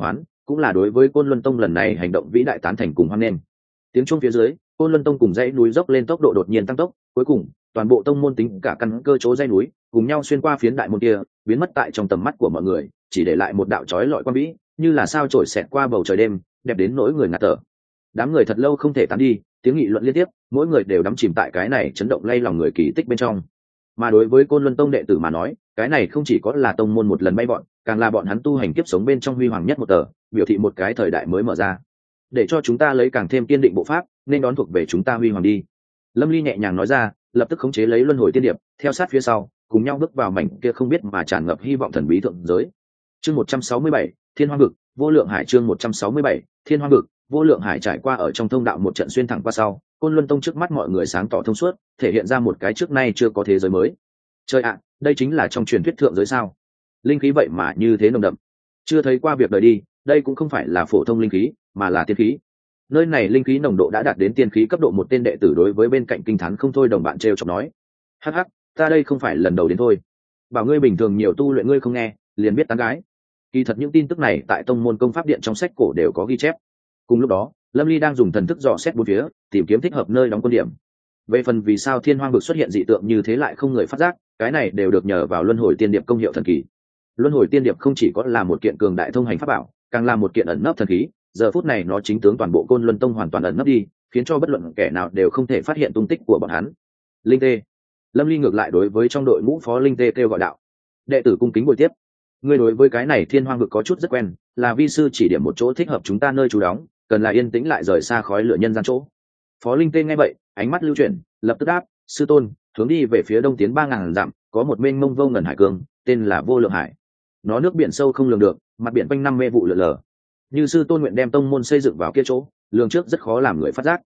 cũng là đối với Côn Luân Tông lần này hành động vĩ đại tán thành cùng hoan nghênh. Tiếng chuông phía dưới, Côn Luân Tông cùng dãy núi dốc lên tốc độ đột nhiên tăng tốc, cuối cùng toàn bộ tông môn tính cả căn cơ chỗ dãy núi cùng nhau xuyên qua phiến đại môn kia, biến mất tại trong tầm mắt của mọi người, chỉ để lại một đạo chói lọi quang vĩ, như là sao chổi xẹt qua bầu trời đêm, đẹp đến nỗi người ngạt thở. Đám người thật lâu không thể tán đi, tiếng nghị luận liên tiếp, mỗi người đều đắm chìm tại cái này chấn động lay lòng người kỳ tích bên trong. Mà đối với Côn Luân Tông đệ tử mà nói, cái này không chỉ có là tông môn một lần bay vọt, càng là bọn hắn tu hành kiếp sống bên trong huy hoàng nhất một tờ, biểu thị một cái thời đại mới mở ra. Để cho chúng ta lấy càng thêm kiên định bộ pháp, nên đón thuộc về chúng ta huy hoàng đi. Lâm Ly nhẹ nhàng nói ra, lập tức khống chế lấy luân hồi tiên điệp, theo sát phía sau, cùng nhau bước vào mảnh kia không biết mà tràn ngập hy vọng thần bí thượng giới. Chương 167, Thiên Hoang vực, Vô Lượng Hải. Chương 167, Thiên Hoang vực, Vô Lượng Hải. Trải qua ở trong thông đạo một trận xuyên thẳng qua sau, Côn Luân Tông trước mắt mọi người sáng tỏ thông suốt, thể hiện ra một cái trước nay chưa có thế giới mới. Trời ạ, đây chính là trong truyền thuyết thượng giới sao? Linh khí vậy mà như thế nồng đậm. Chưa thấy qua việc đời đi, đây cũng không phải là phổ thông linh khí, mà là tiên khí. Nơi này linh khí nồng độ đã đạt đến tiên khí cấp độ, một tên đệ tử đối với bên cạnh kinh thán không thôi đồng bạn trêu chọc nói: "Hắc hắc, ta đây không phải lần đầu đến thôi. Bảo ngươi bình thường nhiều tu luyện ngươi không nghe, liền biết tán gái." Kỳ thật những tin tức này tại tông môn công pháp điện trong sách cổ đều có ghi chép. Cùng lúc đó, Lâm Ly đang dùng thần thức dò xét bốn phía, tìm kiếm thích hợp nơi đóng quân điểm. Về phần vì sao Thiên Hoang vực xuất hiện dị tượng như thế lại không người phát giác, cái này đều được nhờ vào luân hồi tiên điệp công hiệu thần kỳ. Luân hồi tiên điệp không chỉ có là một kiện cường đại thông hành pháp bảo, càng là một kiện ẩn nấp thần khí. Giờ phút này nó chính tướng toàn bộ Côn Luân Tông hoàn toàn ẩn nấp đi, khiến cho bất luận kẻ nào đều không thể phát hiện tung tích của bọn hắn. Linh Tê. Lâm Ly ngược lại đối với trong đội ngũ phó Linh Tê kêu gọi đạo: "Đệ tử cung kính bồi tiếp. Ngươi đối với cái này Thiên Hoang vực có chút rất quen, là vi sư chỉ điểm một chỗ thích hợp chúng ta nơi trú đóng, cần là yên tĩnh lại rời xa khói lửa nhân gian chỗ." Phó Linh Tê nghe vậy, ánh mắt lưu chuyển, lập tức đáp: "Sư tôn, hướng đi về phía đông tiến 3000 dặm, có một mênh mông vô ngần hải cương, tên là Vô Lượng Hải. Nó nước biển sâu không lường được, mặt biển quanh năm mê vụ lượn lờ. Như sư tôn nguyện đem tông môn xây dựng vào kia chỗ, lường trước rất khó làm người phát giác."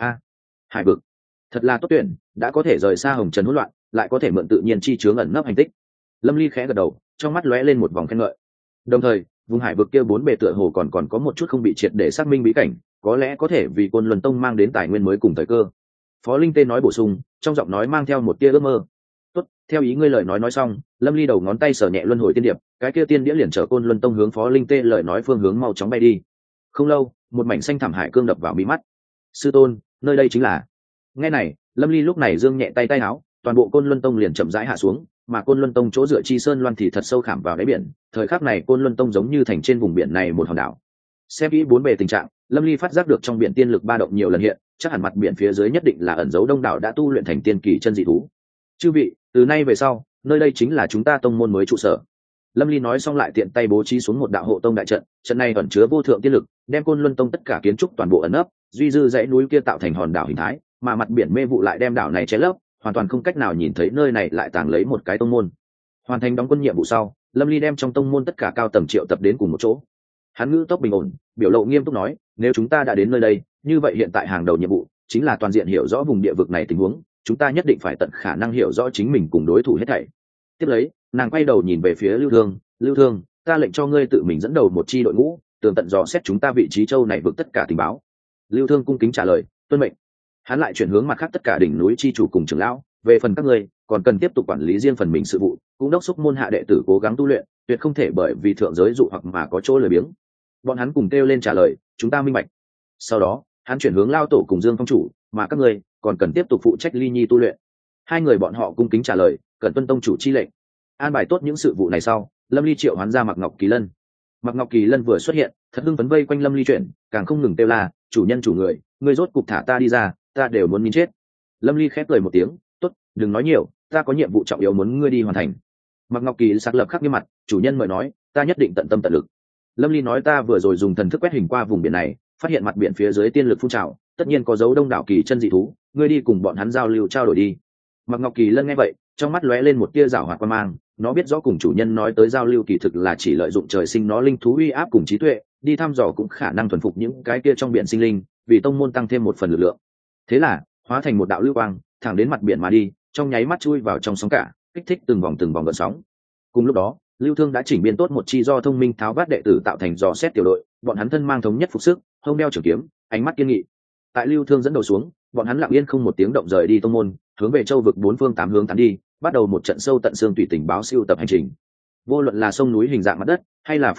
Hải vực, thật là tốt tuyển, đã có thể rời xa hồng trần hỗn loạn, lại có thể mượn tự nhiên chi chướng ẩn nấp hành tích. Lâm Ly khẽ gật đầu, trong mắt lóe lên một vòng khen ngợi. Đồng thời, vùng hải vực kia bốn bề tựa hồ còn có một chút không bị triệt để xác minh bí cảnh, có lẽ có thể vì Côn Luân Tông mang đến tài nguyên mới cùng thời cơ. Phó Linh Tê nói bổ sung, trong giọng nói mang theo một tia ước mơ. "Tốt, theo ý ngươi." Lời nói xong, Lâm Ly đầu ngón tay sờ nhẹ luân hồi tiên điệp, cái kia tiên đĩa liền chở Côn Luân Tông hướng Phó Linh Tê lời nói phương hướng mau chóng bay đi. Không lâu, một mảnh xanh thẳm hải cương đập vào mí mắt. "Sư tôn, nơi đây chính là..." Nghe này, Lâm Ly lúc này giương nhẹ tay áo, toàn bộ Côn Luân Tông liền chậm rãi hạ xuống, mà Côn Luân Tông chỗ dựa chi sơn loan thì thật sâu khảm vào đáy biển. Thời khắc này Côn Luân Tông giống như thành trên vùng biển này một hòn đảo. Xem kỹ bốn bề tình trạng, Lâm Ly phát giác được trong biển tiên lực ba động nhiều lần hiện, chắc hẳn mặt biển phía dưới nhất định là ẩn giấu đông đảo đã tu luyện thành tiên kỳ chân dị thú. "Chư vị, từ nay về sau, nơi đây chính là chúng ta tông môn mới trụ sở." Lâm Ly nói xong lại tiện tay bố trí xuống một đạo hộ tông đại trận, trận này ẩn chứa vô thượng tiên lực, đem Côn Luân Tông tất cả kiến trúc toàn bộ ẩn nấp, duy dư dãy núi kia tạo thành hòn đảo hình thái, mà mặt biển mê vụ lại đem đảo này che lấp, hoàn toàn không cách nào nhìn thấy nơi này lại tàng lấy một cái tông môn. Hoàn thành đóng quân nhiệm vụ sau, Lâm Ly đem trong tông môn tất cả cao tầng triệu tập đến cùng một chỗ. Hắn ngữ tốc bình ổn, biểu lộ nghiêm túc nói: "Nếu chúng ta đã đến nơi đây, như vậy hiện tại hàng đầu nhiệm vụ chính là toàn diện hiểu rõ vùng địa vực này tình huống, chúng ta nhất định phải tận khả năng hiểu rõ chính mình cùng đối thủ hết thảy." Tiếp lấy, nàng quay đầu nhìn về phía Lưu Thương: "Lưu Thương, ta lệnh cho ngươi tự mình dẫn đầu một chi đội ngũ, tường tận dò xét chúng ta vị trí châu này vực tất cả tình báo." Lưu Thương cung kính trả lời: "Tuân mệnh." Hắn lại chuyển hướng mặt khác tất cả đỉnh núi chi chủ cùng trưởng lão: "Về phần các ngươi, còn cần tiếp tục quản lý riêng phần mình sự vụ, cũng đốc thúc môn hạ đệ tử cố gắng tu luyện, tuyệt không thể bởi vì thượng giới dụ hoặc mà có chỗ lười biếng." Bọn hắn cùng kêu lên trả lời: "Chúng ta minh bạch." Sau đó, hắn chuyển hướng Lao Tổ cùng Dương Phong chủ: "Mà các ngươi còn cần tiếp tục phụ trách Ly Nhi tu luyện." Hai người bọn họ cung kính trả lời: "Cần tuân tông chủ chi lệnh." An bài tốt những sự vụ này sau, Lâm Ly triệu hoán ra Mạc Ngọc Kỳ Lân. Mạc Ngọc Kỳ Lân vừa xuất hiện, thật hưng phấn vây quanh Lâm Ly chuyển, càng không ngừng kêu la: "Chủ nhân chủ người, ngươi rốt cục thả ta đi ra, ta đều muốn nín chết." Lâm Ly khép cười một tiếng: "Tốt, đừng nói nhiều, ta có nhiệm vụ trọng yếu muốn ngươi đi hoàn thành." Mạc Ngọc Kỳ sắc lập khắc nghiêm mặt: "Chủ nhân mời nói, ta nhất định tận tâm tận lực." Lâm Ly nói: "Ta vừa rồi dùng thần thức quét hình qua vùng biển này, phát hiện mặt biển phía dưới tiên lực phun trào, tất nhiên có dấu đông đảo kỳ chân dị thú, ngươi đi cùng bọn hắn giao lưu trao đổi đi." Mạc Ngọc Kỳ Lân nghe vậy, trong mắt lóe lên một tia giảo hoạt quan mang, nó biết rõ cùng chủ nhân nói tới giao lưu kỳ thực là chỉ lợi dụng trời sinh nó linh thú uy áp cùng trí tuệ, đi thăm dò cũng khả năng thuần phục những cái kia trong biển sinh linh, vì tông môn tăng thêm một phần lực lượng. Thế là, hóa thành một đạo lưu quang, thẳng đến mặt biển mà đi, trong nháy mắt chui vào trong sóng cả, kích thích từng vòng gợn sóng. Cùng lúc đó, Lưu Thương đã chỉnh biên tốt một chi do thông minh tháo vát đệ tử tạo thành dò xét tiểu đội, bọn hắn thân mang thống nhất phục sức, hông đeo trường kiếm, ánh mắt kiên nghị. Tại Lưu Thương dẫn đầu xuống, bọn hắn lặng yên không một tiếng động rời đi tông môn, hướng về châu vực bốn phương tám hướng tán đi, bắt đầu một trận sâu tận xương tùy tình báo siêu tập hành trình. Vô luận là sông núi hình dạng mặt đất, hay là phong thổ,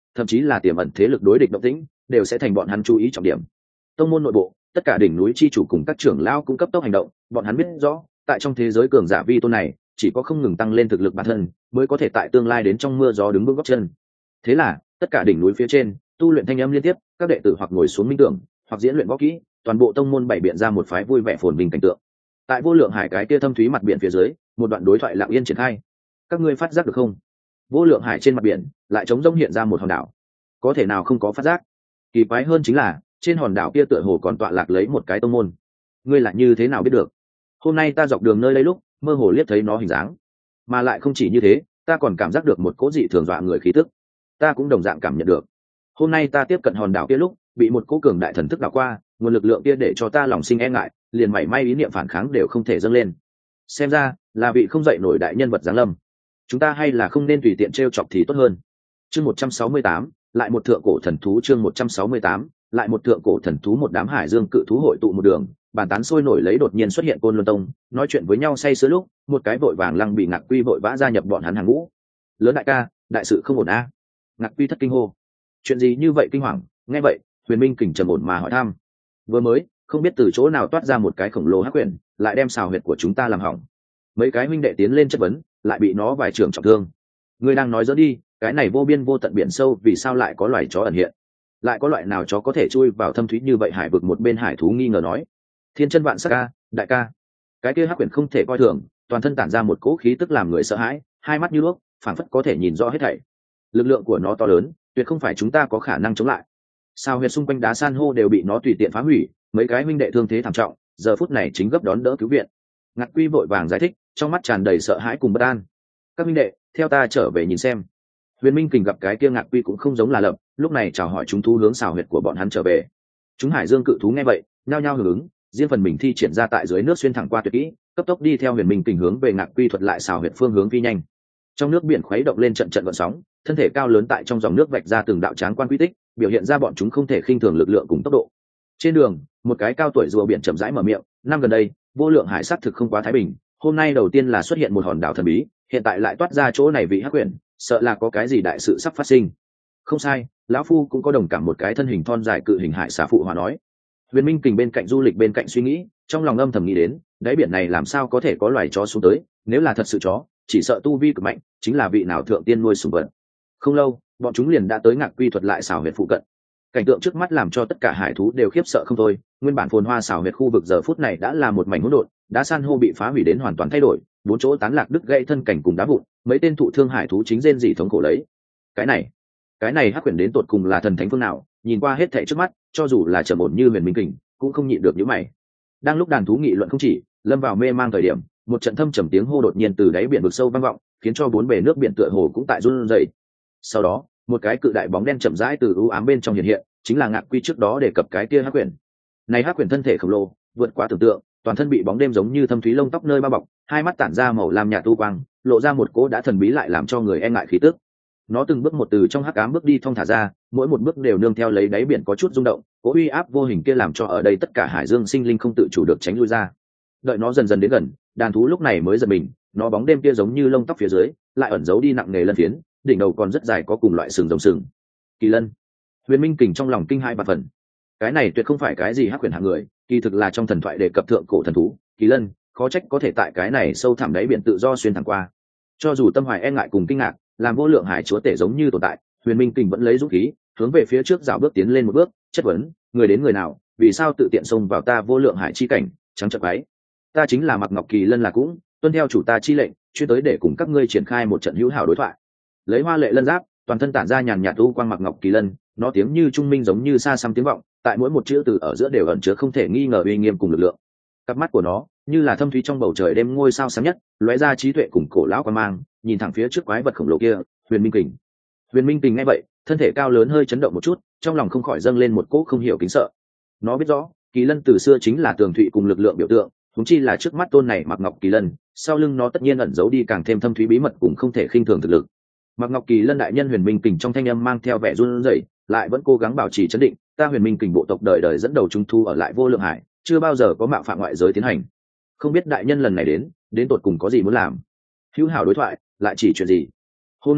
thậm chí là tiềm ẩn thế lực đối địch động tĩnh đều sẽ thành bọn hắn chú ý trọng điểm. Tông môn nội bộ, tất cả đỉnh núi chi chủ cùng các trưởng lão cũng cấp tốc hành động, bọn hắn biết rõ, tại trong thế giới cường giả vi tôn này, chỉ có không ngừng tăng lên thực lực bản thân, mới có thể tại tương lai đến trong mưa gió đứng vững gót chân. Thế là, tất cả đỉnh núi phía trên, tu luyện thanh âm liên tiếp, các đệ tử hoặc ngồi xuống minh tưởng, hoặc diễn luyện võ kỹ, toàn bộ tông môn bày biện ra một phái vui vẻ phồn vinh cảnh tượng. Tại vô lượng hải cái kia thâm thúy mặt biển phía dưới, một đoạn đối thoại lặng yên triển khai. Các ngươi phát giác được không? Vô lượng hải trên mặt biển lại trống rỗng hiện ra một hòn đảo. Có thể nào không có phát giác? Kỳ quái hơn chính là, trên hòn đảo kia tựa hồ còn tọa lạc lấy một cái tông môn. Ngươi lại như thế nào biết được? Hôm nay ta dọc đường nơi đây lúc, mơ hồ liếc thấy nó hình dáng. Mà lại không chỉ như thế, ta còn cảm giác được một cỗ dị thường dọa người khí tức. Ta cũng đồng dạng cảm nhận được. Hôm nay ta tiếp cận hòn đảo kia lúc, bị một cỗ cường đại thần thức đảo qua, nguồn lực lượng kia để cho ta lòng sinh e ngại, liền mảy may ý niệm phản kháng đều không thể dâng lên. Xem ra, là vị không dậy nổi đại nhân vật giáng lâm. Chúng ta hay là không nên tùy tiện trêu chọc thì tốt hơn. Chương 168, lại một thượng cổ thần thú. Chương 168, lại một thượng cổ thần thú. Một đám hải dương cự thú hội tụ một đường, bàn tán sôi nổi lấy đột nhiên xuất hiện Côn Luân Tông, nói chuyện với nhau say sưa lúc, một cái vội vàng Lăng Bị Ngạc Quy vội vã gia nhập bọn hắn hàng ngũ. Lớn đại ca, đại sự không ổn a. Ngạc Quy thất kinh hô. Chuyện gì như vậy kinh hoàng? Nghe vậy, Huyền Minh Kình trầm ổn mà hỏi thăm. Vừa mới, không biết từ chỗ nào toát ra một cái khổng lồ hắc quyển, lại đem xào huyệt của chúng ta làm hỏng. Mấy cái huynh đệ tiến lên chất vấn, lại bị nó vài trường trọng thương. Ngươi đang nói dỡ đi, cái này vô biên vô tận biển sâu vì sao lại có loài chó ẩn hiện? Lại có loại nào chó có thể chui vào thâm thúy như vậy hải vực? Một bên hải thú nghi ngờ nói. Thiên chân vạn sắc ca, đại ca. Cái kia hắc quyển không thể coi thường, toàn thân tản ra một cỗ khí tức làm người sợ hãi, hai mắt như đuốc, phảng phất có thể nhìn rõ hết thảy. Lực lượng của nó to lớn, tuyệt không phải chúng ta có khả năng chống lại. Sao huyệt xung quanh đá san hô đều bị nó tùy tiện phá hủy, mấy cái huynh đệ thương thế thảm trọng, giờ phút này chính gấp đón đỡ cứu viện. Ngạc Quy vội vàng giải thích, trong mắt tràn đầy sợ hãi cùng bất an. Các huynh đệ, theo ta trở về nhìn xem. Huyền Minh Kình gặp cái kia Ngạc Quy cũng không giống là lập, lúc này chào hỏi chúng thú hướng xào huyệt của bọn hắn trở về. Chúng hải dương cự thú nghe vậy, nhao nhao hưởng ứng, riêng phần mình thi triển ra tại dưới nước xuyên thẳng qua tuyệt kỹ, cấp tốc đi theo Huyền Minh Kình hướng về Ngạc Quy thuật lại xào huyệt phương hướng phi nhanh. Trong nước biển khuấy động lên trận trận gợn sóng, thân thể cao lớn tại trong dòng nước vạch ra từng đạo tráng quan quy tích, biểu hiện ra bọn chúng không thể khinh thường lực lượng cùng tốc độ. Trên đường, một cái cao tuổi rùa biển chậm rãi mở miệng, năm gần đây, vô lượng hải sát thực không quá thái bình, hôm nay đầu tiên là xuất hiện một hòn đảo thần bí, hiện tại lại toát ra chỗ này vị hắc quyển, sợ là có cái gì đại sự sắp phát sinh. Không sai, lão phu cũng có đồng cảm. Một cái thân hình thon dài cự hình hải xà phụ hòa nói. Huyền Minh Kình bên cạnh du lịch bên cạnh suy nghĩ, trong lòng âm thầm nghĩ đến, đáy biển này làm sao có thể có loài chó xuống tới, nếu là thật sự chó, chỉ sợ tu vi cực mạnh, chính là vị nào thượng tiên nuôi sủng vật. Không lâu, bọn chúng liền đã tới Ngạc Quy thuật lại xào huyệt phụ cận. Cảnh tượng trước mắt làm cho tất cả hải thú đều khiếp sợ không thôi, nguyên bản phồn hoa xào huyệt khu vực giờ phút này đã là một mảnh hỗn độn, đá san hô bị phá hủy đến hoàn toàn thay đổi, bốn chỗ tán lạc đứt gãy thân cảnh cùng đá vụn, mấy tên thụ thương hải thú chính rên rỉ thống khổ lấy. Cái này hắc quyển đến tột cùng là thần thánh phương nào? Nhìn qua hết thảy trước mắt, cho dù là trầm ổn như Huyền Minh Kình, cũng không nhịn được nhíu mày. Đang lúc đàn thú nghị luận không chỉ, lâm vào mê mang thời điểm, một trận thâm trầm tiếng hô đột nhiên từ đáy biển vực sâu vang vọng, khiến cho bốn bề nước biển tựa hồ cũng tại run rẩy. Sau đó, một cái cự đại bóng đen chậm rãi từ u ám bên trong hiện hiện, chính là Ngạc Quy trước đó đề cập cái kia hắc quyển. Này hắc quyển thân thể khổng lồ, vượt quá tưởng tượng, toàn thân bị bóng đêm giống như thâm thúy lông tóc nơi bao bọc, hai mắt tản ra màu lam nhạt u quang, lộ ra một cỗ đã thần bí lại làm cho người e ngại khí tức. Nó từng bước một từ trong hắc ám bước đi thong thả ra, mỗi một bước đều nương theo lấy đáy biển có chút rung động, cỗ uy áp vô hình kia làm cho ở đây tất cả hải dương sinh linh không tự chủ được tránh lui ra. Đợi nó dần dần đến gần, đàn thú lúc này mới giật mình, nó bóng đêm kia giống như lông tóc phía dưới, lại ẩn giấu đi nặng nề lân phiến, đỉnh đầu còn rất dài có cùng loại sừng rồng sừng. Kỳ lân. Huyền Minh Kình trong lòng kinh hai bạt phần. Cái này tuyệt không phải cái gì hắc huyền hạng người, kỳ thực là trong thần thoại đề cập thượng cổ thần thú, kỳ lân, khó trách có thể tại cái này sâu thẳm đáy biển tự do xuyên thẳng qua. Cho dù tâm hoài e ngại cùng kinh ngạc, làm vô lượng hải chúa tể giống như tồn tại, Huyền Minh Kình vẫn lấy dũng khí, hướng về phía trước dạo bước tiến lên một bước, chất vấn, người đến người nào, vì sao tự tiện xông vào ta vô lượng hải chi cảnh, trắng trợn ấy. Ta chính là Mạc Ngọc Kỳ Lân là cũng, tuân theo chủ ta chi lệnh, chuyên tới để cùng các ngươi triển khai một trận hữu hảo đối thoại. Lấy hoa lệ lân giáp, toàn thân tản ra nhàn nhạt u quang Mạc Ngọc Kỳ Lân, nó tiếng như trung minh giống như xa xăm tiếng vọng, tại mỗi một chữ từ ở giữa đều ẩn chứa không thể nghi ngờ uy nghiêm cùng lực lượng. Cặp mắt của nó như là thâm thúy trong bầu trời đêm ngôi sao sáng nhất, lóe ra trí tuệ cùng cổ lão quan mang, nhìn thẳng phía trước quái vật khổng lồ kia, Huyền Minh Kình. Huyền Minh Kình nghe vậy, thân thể cao lớn hơi chấn động một chút, trong lòng không khỏi dâng lên một cỗ không hiểu kính sợ. Nó biết rõ, Kỳ Lân từ xưa chính là tường thụy cùng lực lượng biểu tượng, huống chi là trước mắt tôn này Mạc Ngọc Kỳ Lân, sau lưng nó tất nhiên ẩn giấu đi càng thêm thâm thúy bí mật cùng không thể khinh thường thực lực. Mạc Ngọc Kỳ Lân đại nhân Huyền Minh Kình trong thanh âm mang theo vẻ run rẩy, lại vẫn cố gắng bảo trì trấn định, ta Huyền Minh Kình bộ tộc đời đời dẫn đầu trung thu ở lại vô lượng hải, chưa bao giờ có mạo phạm ngoại giới tiến hành. Không biết đại nhân lần này đến tột cùng có gì muốn làm? Hữu hảo đối thoại, lại chỉ chuyện gì? Hôm nay,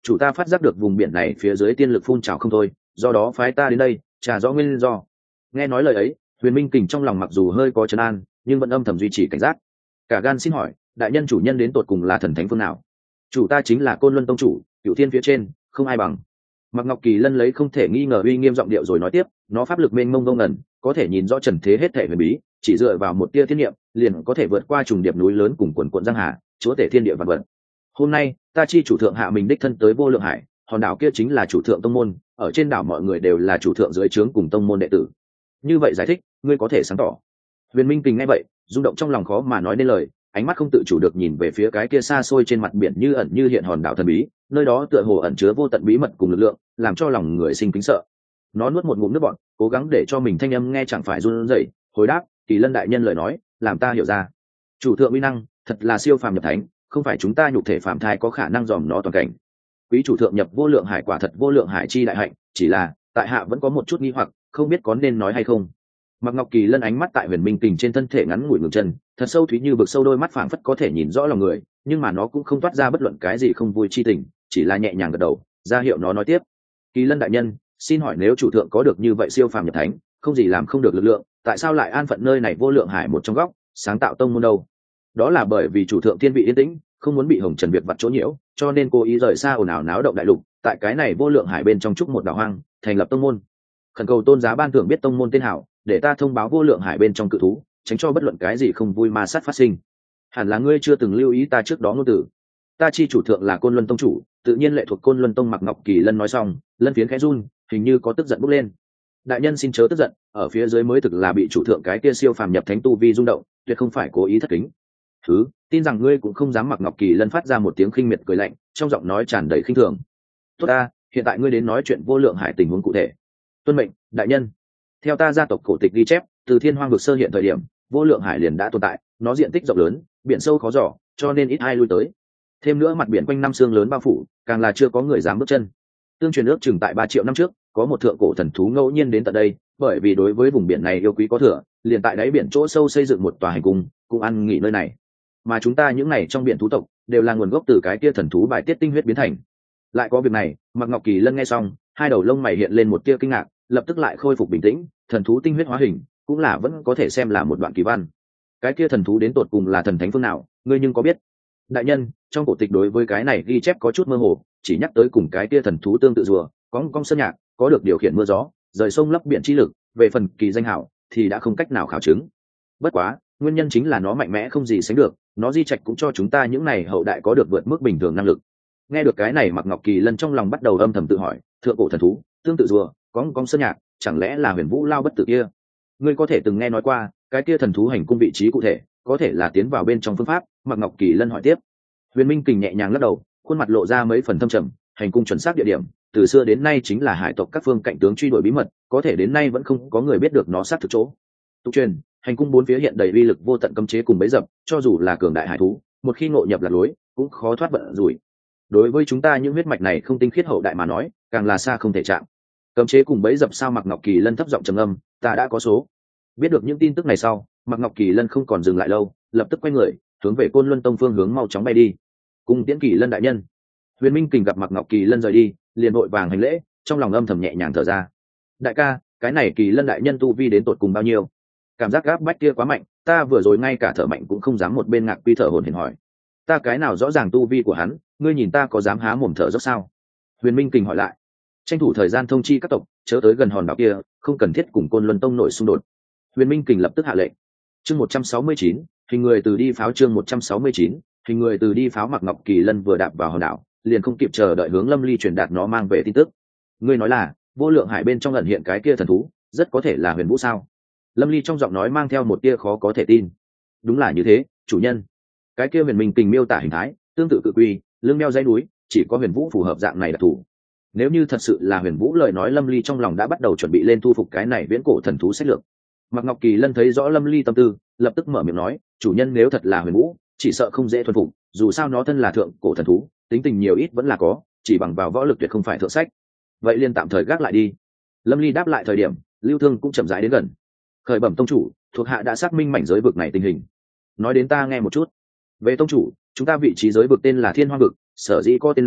chủ ta phát giác được vùng biển này phía dưới tiên lực phun trào không thôi, do đó phái ta đến đây trả rõ nguyên do. Nghe nói lời ấy, Huyền Minh Kình trong lòng mặc dù hơi có trấn an, nhưng vẫn âm thầm duy trì cảnh giác. Cả gan xin hỏi, đại nhân chủ nhân đến tột cùng là thần thánh phương nào? Chủ ta chính là Côn Luân tông chủ, cựu thiên phía trên, không ai bằng. Mạc Ngọc Kỳ Lân lấy không thể nghi ngờ uy nghiêm giọng điệu rồi nói tiếp, nó pháp lực mênh mông vô ngần, có thể nhìn rõ trần thế hết thảy huyền bí, chỉ dựa vào một tia thiên niệm, liền có thể vượt qua trùng điệp núi lớn cùng quần quần giang hà, chúa tể thiên địa vạn vật. Hôm nay, ta chi chủ thượng hạ mình đích thân tới Vô Lượng Hải, hòn đảo kia chính là chủ thượng tông môn, ở trên đảo mọi người đều là chủ thượng dưới trướng cùng tông môn đệ tử. Như vậy giải thích, ngươi có thể sáng tỏ. Huyền Minh Kình nghe vậy, rung động trong lòng khó mà nói nên lời, ánh mắt không tự chủ được nhìn về phía cái kia xa xôi trên mặt biển như ẩn như hiện hòn đảo thần bí, nơi đó tựa hồ ẩn chứa vô tận bí mật cùng lực lượng, làm cho lòng người sinh kính sợ. Nó nuốt một ngụm nước bọt, cố gắng để cho mình thanh âm nghe chẳng phải run rẩy, hồi đáp, Kỳ Lân đại nhân lời nói, làm ta hiểu ra. Chủ thượng uy năng, thật là siêu phàm nhập thánh, không phải chúng ta nhục thể phàm thai có khả năng dòm nó toàn cảnh. Quý chủ thượng nhập Vô Lượng Hải quả thật Vô Lượng Hải chi đại hạnh, chỉ là tại hạ vẫn có một chút nghi hoặc, không biết có nên nói hay không. Mạc Ngọc Kỳ Lân ánh mắt tại Huyền Minh Kình trên thân thể ngắn ngủi ngừng chân, thật sâu thúy như vực sâu đôi mắt phảng phất có thể nhìn rõ lòng người, nhưng mà nó cũng không toát ra bất luận cái gì không vui chi tình, chỉ là nhẹ nhàng gật đầu, ra hiệu nó nói tiếp. Kỳ Lân đại nhân, xin hỏi nếu chủ thượng có được như vậy siêu phàm nhập thánh, không gì làm không được lực lượng, tại sao lại an phận nơi này Vô Lượng Hải một trong góc, sáng tạo tông môn đâu? Đó là bởi vì chủ thượng thiên vị yên tĩnh, không muốn bị hồng trần việc vặt chỗ nhiễu, cho nên cố ý rời xa ồn ào náo động đại lục, tại cái này Vô Lượng Hải bên trong trúc một đảo hoang, thành lập tông môn. Khẩn cầu tôn giá ban thưởng biết tông môn tên hảo, để ta thông báo Vô Lượng Hải bên trong cự thú, tránh cho bất luận cái gì không vui ma sát phát sinh. Hẳn là ngươi chưa từng lưu ý ta trước đó ngôn từ. Ta chi chủ thượng là Côn Luân tông chủ, tự nhiên lệ thuộc Côn Luân tông. Mạc Ngọc Kỳ Lân nói xong, lân phiến khẽ run, hình như có tức giận bốc lên. Đại nhân xin chớ tức giận, ở phía dưới mới thực là bị chủ thượng cái kia siêu phàm nhập thánh tu vi rung động, tuyệt không phải cố ý thất kính. Thứ, tin rằng ngươi cũng không dám. Mạc Ngọc Kỳ Lân phát ra một tiếng khinh miệt cười lạnh, trong giọng nói tràn đầy khinh thường. Tốt ta, hiện tại ngươi đến nói chuyện Vô Lượng Hải tình huống cụ thể. Tuân mệnh, đại nhân. Theo ta gia tộc cổ tịch ghi chép, từ Thiên Hoang vực sơ hiện thời điểm, Vô Lượng Hải liền đã tồn tại, nó diện tích rộng lớn, biển sâu khó dò, cho nên ít ai lui tới. Thêm nữa mặt biển quanh năm sương lớn bao phủ, càng là chưa có người dám bước chân. Tương truyền ước chừng tại 3 triệu năm trước, có một thượng cổ thần thú ngẫu nhiên đến tận đây, bởi vì đối với vùng biển này yêu quý có thừa, liền tại đáy biển chỗ sâu xây dựng một tòa hành cung, cũng ăn nghỉ nơi này. Mà chúng ta những này trong biển thú tộc, đều là nguồn gốc từ cái kia thần thú bài tiết tinh huyết biến thành. Lại có việc này, Mạc Ngọc Kỳ Lân nghe xong, hai đầu lông mày hiện lên một tia kinh ngạc, lập tức lại khôi phục bình tĩnh. Thần thú tinh huyết hóa hình, cũng là vẫn có thể xem là một đoạn kỳ văn. Cái kia thần thú đến tột cùng là thần thánh phương nào, ngươi nhưng có biết? Đại nhân, trong cổ tịch đối với cái này ghi chép có chút mơ hồ, chỉ nhắc tới cùng cái kia thần thú tương tự rùa, có cong sơn nhạc, có được điều khiển mưa gió, rời sông lấp biển chi lực, về phần kỳ danh hảo thì đã không cách nào khảo chứng. Bất quá, nguyên nhân chính là nó mạnh mẽ không gì sánh được, nó di trạch cũng cho chúng ta những này hậu đại có được vượt mức bình thường năng lực. Nghe được cái này, Mạc Ngọc Kỳ Lân trong lòng bắt đầu âm thầm tự hỏi, thượng cổ thần thú, tương tự rùa, có cong sơn nhạc, chẳng lẽ là Huyền Vũ Lao bất tử kia? Ngươi có thể từng nghe nói qua cái kia thần thú hành cung vị trí cụ thể, có thể là tiến vào bên trong phương pháp? Mạc Ngọc Kỳ Lân hỏi tiếp. Huyền Minh Kình nhẹ nhàng lắc đầu, khuôn mặt lộ ra mấy phần thâm trầm. Hành cung chuẩn xác địa điểm, từ xưa đến nay chính là hải tộc các phương cạnh tướng truy đuổi bí mật, có thể đến nay vẫn không có người biết được nó xác thực chỗ. Tục truyền, hành cung bốn phía hiện đầy uy lực vô tận cấm chế cùng bẫy dập, cho dù là cường đại hải thú, một khi ngộ nhập lạc lối, cũng khó thoát vận rủi. Đối với chúng ta những huyết mạch này không tinh khiết hậu đại mà nói, càng là xa không thể chạm. Cấm chế cùng bẫy dập sao? Mạc Ngọc Kỳ Lân thấp giọng trầm âm, ta đã có số. Biết được những tin tức này sau, Mạc Ngọc Kỳ Lân không còn dừng lại lâu, lập tức quay người, hướng về Côn Luân Tông phương hướng mau chóng bay đi. Cùng tiễn Kỳ Lân đại nhân. Huyền Minh Kình gặp Mạc Ngọc Kỳ Lân rời đi, liền vội vàng hành lễ, trong lòng âm thầm nhẹ nhàng thở ra. Đại ca, cái này Kỳ Lân đại nhân tu vi đến tột cùng bao nhiêu? Cảm giác gáp bách kia quá mạnh, ta vừa rồi ngay cả thở mạnh cũng không dám. Một bên Ngạc Quy thở hổn hển hỏi. Ta cái nào rõ ràng tu vi của hắn, ngươi nhìn ta có dám há mồm thở dốc sao? Huyền Minh Kình hỏi lại. Tranh thủ thời gian thông chi các tộc, chớ tới gần hòn đảo kia, không cần thiết cùng Côn Luân Tông nổi xung đột. Huyền Minh Kình lập tức hạ lệnh. Chương 169, hình người từ đi pháo. Chương 169, hình người từ đi pháo. Mạc Ngọc Kỳ Lân vừa đạp vào hòn đảo, liền không kịp chờ đợi hướng Lâm Ly truyền đạt nó mang về tin tức. Ngươi nói là Vô Lượng Hải bên trong ẩn hiện cái kia thần thú, rất có thể là Huyền Vũ sao? Lâm Ly trong giọng nói mang theo một tia khó có thể tin. Đúng là như thế, chủ nhân. Cái kia Huyền Minh Kình miêu tả hình thái tương tự cự quy, lưng đeo dãy núi, chỉ có Huyền Vũ phù hợp dạng này đặc thù. Nếu như thật sự là Huyền Vũ lời nói, Lâm Ly trong lòng đã bắt đầu chuẩn bị lên thu phục cái này viễn cổ thần thú sách lược. Mạc Ngọc Kỳ Lân thấy rõ Lâm Ly tâm tư, lập tức mở miệng nói, chủ nhân nếu thật là Huyền Vũ, chỉ sợ không dễ thuần phục, dù sao nó thân là thượng cổ thần thú, tính tình nhiều ít vẫn là có, chỉ bằng vào võ lực tuyệt không phải thượng sách. Vậy liền tạm thời gác lại đi. Lâm Ly đáp lại thời điểm, Lưu Thương cũng chậm rãi đến gần. Khởi bẩm tông chủ, thuộc hạ đã xác minh mảnh giới vực này tình hình. Nói đến ta nghe một chút. Về tông chủ, chúng ta vị trí giới vực tên là Thiên Hoang vực, sở dĩ có tên này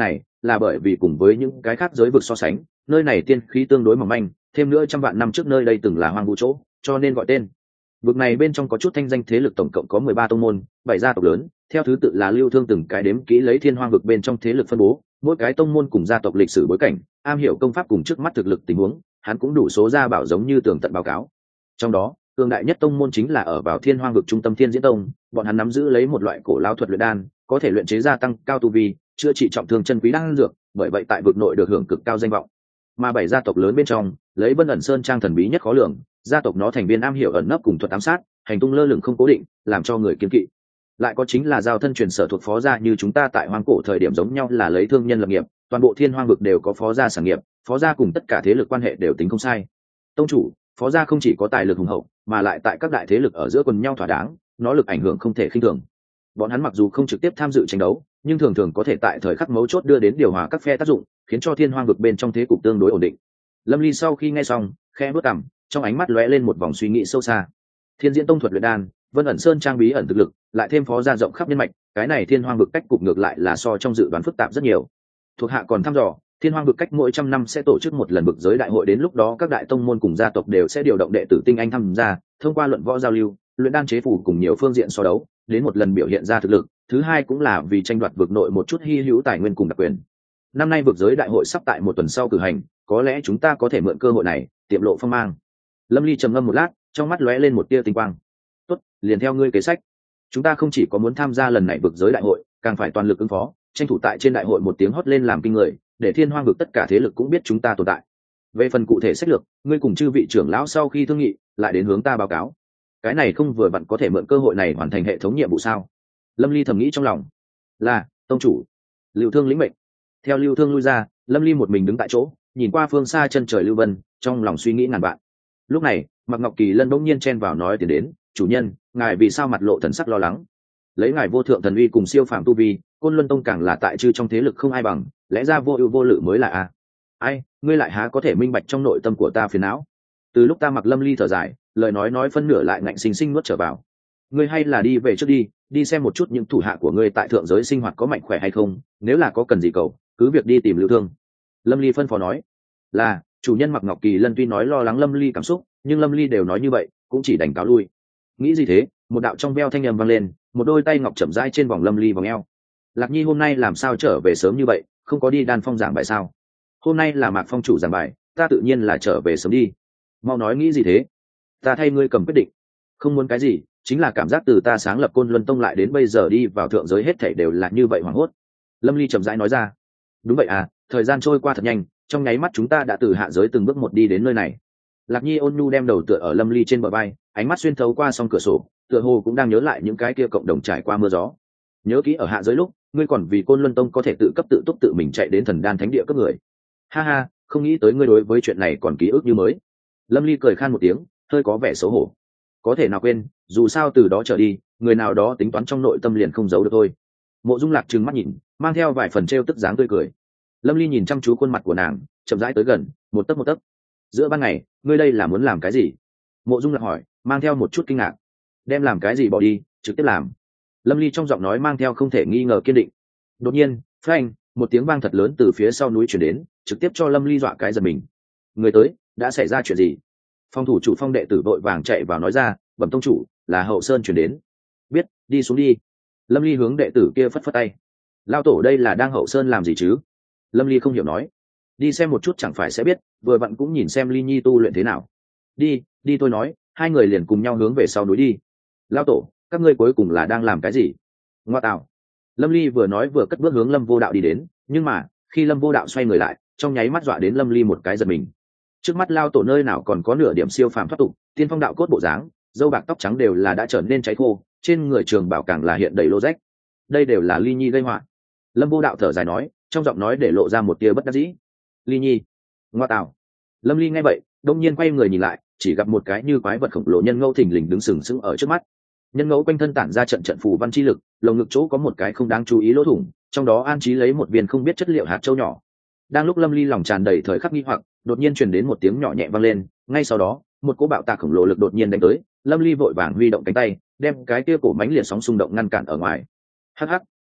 là bởi vì cùng với những cái khác giới vực so sánh, nơi này tiên khí tương đối mỏng manh, thêm nữa trăm vạn năm trước nơi đây từng là hoang vu chỗ, cho nên gọi tên. Vực này bên trong có chút thanh danh thế lực, tổng cộng có 13 tông môn, 7 gia tộc lớn, theo thứ tự là Lưu Thương từng cái đếm kỹ lấy thiên hoang vực bên trong thế lực phân bố, mỗi cái tông môn cùng gia tộc lịch sử bối cảnh, am hiểu công pháp cùng trước mắt thực lực tình huống, hắn cũng đủ số ra bảo giống như tường tận báo cáo. Trong đó, cường đại nhất tông môn chính là ở vào thiên hoang vực trung tâm Thiên Diễn Tông, bọn hắn nắm giữ lấy một loại cổ lao thuật luyện đan, có thể luyện chế gia tăng cao tu vi, chữa trị trọng thương chân quý đan dược, bởi vậy tại vực nội được hưởng cực cao danh vọng. Mà 7 gia tộc lớn bên trong, lấy Vân ẩn sơn trang thần bí nhất khó lường, gia tộc nó thành viên am hiểu ẩn nấp cùng thuật ám sát, hành tung lơ lửng không cố định, làm cho người kiêng kỵ. Lại có chính là giao thân truyền sở thuộc phó gia, như chúng ta tại hoang cổ thời điểm giống nhau là lấy thương nhân lập nghiệp, toàn bộ thiên hoang vực đều có phó gia sản nghiệp, phó gia cùng tất cả thế lực quan hệ đều tính không sai. Tông chủ, phó gia không chỉ có tài lực hùng hậu, mà lại tại các đại thế lực ở giữa quần nhau thỏa đáng, nó lực ảnh hưởng không thể khinh thường. Bọn hắn mặc dù không trực tiếp tham dự tranh đấu, nhưng thường thường có thể tại thời khắc mấu chốt đưa đến điều hòa các phe tác dụng, khiến cho thiên hoang vực bên trong thế cục tương đối ổn định. Lâm Ly sau khi nghe xong, khẽ bước cằm, trong ánh mắt lóe lên một vòng suy nghĩ sâu xa. Thiên Diễn Tông thuật luyện đan, Vân ẩn sơn trang bí ẩn thực lực, lại thêm phó gia rộng khắp nhân mạch, cái này thiên hoang vực cách cục ngược lại là so trong dự đoán phức tạp rất nhiều. Thuộc hạ còn thăm dò, thiên hoang vực cách mỗi trăm năm sẽ tổ chức một lần vực giới đại hội, đến lúc đó các đại tông môn cùng gia tộc đều sẽ điều động đệ tử tinh anh tham gia, thông qua luận võ giao lưu, luyện đan chế phù cùng nhiều phương diện so đấu, đến một lần biểu hiện ra thực lực. Thứ hai cũng là vì tranh đoạt vực nội một chút hy hữu tài nguyên cùng đặc quyền. Năm nay vực giới đại hội sắp tại một tuần sau cử hành, có lẽ chúng ta có thể mượn cơ hội này tiệm lộ phong mang. Lâm Ly trầm ngâm một lát, trong mắt lóe lên một tia tinh quang. Tốt, liền theo ngươi kế sách. Chúng ta không chỉ có muốn tham gia lần này vực giới đại hội, càng phải toàn lực ứng phó, tranh thủ tại trên đại hội một tiếng hót lên làm kinh người, để thiên hoang vực tất cả thế lực cũng biết chúng ta tồn tại. Về phần cụ thể sách lược, ngươi cùng chư vị trưởng lão sau khi thương nghị, lại đến hướng ta báo cáo. Cái này không vừa vặn có thể mượn cơ hội này hoàn thành hệ thống nhiệm vụ sao? Lâm Ly thầm nghĩ trong lòng. Là, tông chủ. Lưu Thương lĩnh mệnh. Theo Lưu Thương lui ra, Lâm Ly một mình đứng tại chỗ, nhìn qua phương xa chân trời lưu vân, trong lòng suy nghĩ ngàn vạn. Lúc này, Mạc Ngọc Kỳ Lân bỗng nhiên chen vào nói tiền đến, chủ nhân, ngài vì sao mặt lộ thần sắc lo lắng? Lấy ngài vô thượng thần uy cùng siêu phàm tu vi, Côn Luân Tông càng là tại chư trong thế lực không ai bằng, lẽ ra vô ưu vô lự mới là a. Ai, ngươi lại há có thể minh bạch trong nội tâm của ta phiền não? Từ lúc ta mặc Lâm Ly thở dài, lời nói phân nửa lại ngạnh sinh nuốt trở vào. Ngươi hay là đi về trước đi, đi xem một chút những thủ hạ của ngươi tại thượng giới sinh hoạt có mạnh khỏe hay không, nếu là có cần gì cầu, cứ việc đi tìm Lưu Thương. Lâm Ly phân phó nói. Là, chủ nhân. Mạc Ngọc Kỳ Lân tuy nói lo lắng Lâm Ly cảm xúc, nhưng Lâm Ly đều nói như vậy, cũng chỉ đành cáo lui. Nghĩ gì thế? Một đạo trong veo thanh âm vang lên, một đôi tay ngọc chậm rãi trên vòng Lâm Ly vòng eo. Lạc Nhi hôm nay làm sao trở về sớm như vậy, không có đi đan phong giảng bài sao? Hôm nay là Mạc phong chủ giảng bài, ta tự nhiên là trở về sớm đi. Mau nói nghĩ gì thế? Ta thay ngươi cầm quyết định. Không muốn cái gì, chính là cảm giác từ ta sáng lập Côn Luân Tông lại đến bây giờ đi vào thượng giới hết thảy đều là như vậy hoảng hốt. Lâm Ly chậm rãi nói ra. Đúng vậy à, thời gian trôi qua thật nhanh, trong nháy mắt chúng ta đã từ hạ giới từng bước một đi đến nơi này. Lạc Nhi ôn nhu đem đầu tựa ở Lâm Ly trên bờ vai, ánh mắt xuyên thấu qua song cửa sổ, tựa hồ cũng đang nhớ lại những cái kia cộng đồng trải qua mưa gió. Nhớ kỹ ở hạ giới lúc, ngươi còn vì Côn Luân Tông có thể tự cấp tự túc tự mình chạy đến Thần Đan Thánh Địa cấp người. Ha ha, không nghĩ tới ngươi đối với chuyện này còn ký ức như mới. Lâm Ly cười khan một tiếng, hơi có vẻ xấu hổ. Có thể nào quên, dù sao từ đó trở đi, người nào đó tính toán trong nội tâm liền không giấu được thôi. Mộ Dung Lạc trừng mắt nhìn, mang theo vài phần trêu tức dáng tươi cười. Lâm Ly nhìn chăm chú khuôn mặt của nàng, chậm rãi tới gần, một tấc một tấc. Giữa ban ngày, ngươi đây là muốn làm cái gì? Mộ Dung Lạc hỏi, mang theo một chút kinh ngạc. Đem làm cái gì bỏ đi, trực tiếp làm. Lâm Ly trong giọng nói mang theo không thể nghi ngờ kiên định. Đột nhiên, phanh, một tiếng vang thật lớn từ phía sau núi truyền đến, trực tiếp cho Lâm Ly dọa cái giật mình. Người tới, đã xảy ra chuyện gì? Phong thủ chủ Phong đệ tử vội vàng chạy vào nói ra, bẩm tông chủ, là Hậu Sơn truyền đến. Biết, đi xuống đi. Lâm Ly hướng đệ tử kia phất phất tay. Lao tổ đây là đang Hậu Sơn làm gì chứ? Lâm Ly không hiểu nói. Đi xem một chút chẳng phải sẽ biết, vừa vặn cũng nhìn xem Ly Nhi tu luyện thế nào. Đi tôi nói, hai người liền cùng nhau hướng về sau núi đi. Lao tổ, các ngươi cuối cùng là đang làm cái gì? Ngoa tạo. Lâm Ly vừa nói vừa cất bước hướng Lâm Vô Đạo đi đến, nhưng mà khi Lâm Vô Đạo xoay người lại, trong nháy mắt dọa đến Lâm Ly một cái giật mình. Trước mắt Lao tổ nơi nào còn có nửa điểm siêu phàm thoát tục, tiên phong đạo cốt bộ dáng, dâu bạc tóc trắng đều là đã trở nên cháy khô, trên người trường bảo càng là hiện đầy lô rách. Đây đều là Ly Nhi gây họa. Lâm Vô Đạo thở dài nói, trong giọng nói để lộ ra một tia bất đắc dĩ. Ly Nhi. Ngoa tạo. Lâm Ly nghe vậy, đông nhiên quay người nhìn lại, chỉ gặp một cái như quái vật khổng lồ nhân ngẫu thình lình đứng sừng sững ở trước mắt. Nhân ngẫu quanh thân tản ra trận trận phù văn chi lực, lồng ngực chỗ có một cái không đáng chú ý lỗ thủng, trong đó an trí lấy một viên không biết chất liệu hạt châu nhỏ. Đang lúc Lâm Ly lòng tràn đầy thời khắc nghi hoặc, đột nhiên truyền đến một tiếng nhỏ nhẹ vang lên, ngay sau đó, một cỗ bạo tạc khổng lồ lực đột nhiên đánh tới, Lâm Ly vội vàng huy động cánh tay, đem cái kia cổ mãnh liệt sóng xung động ngăn cản ở ngoài. Hắc hắc, cha,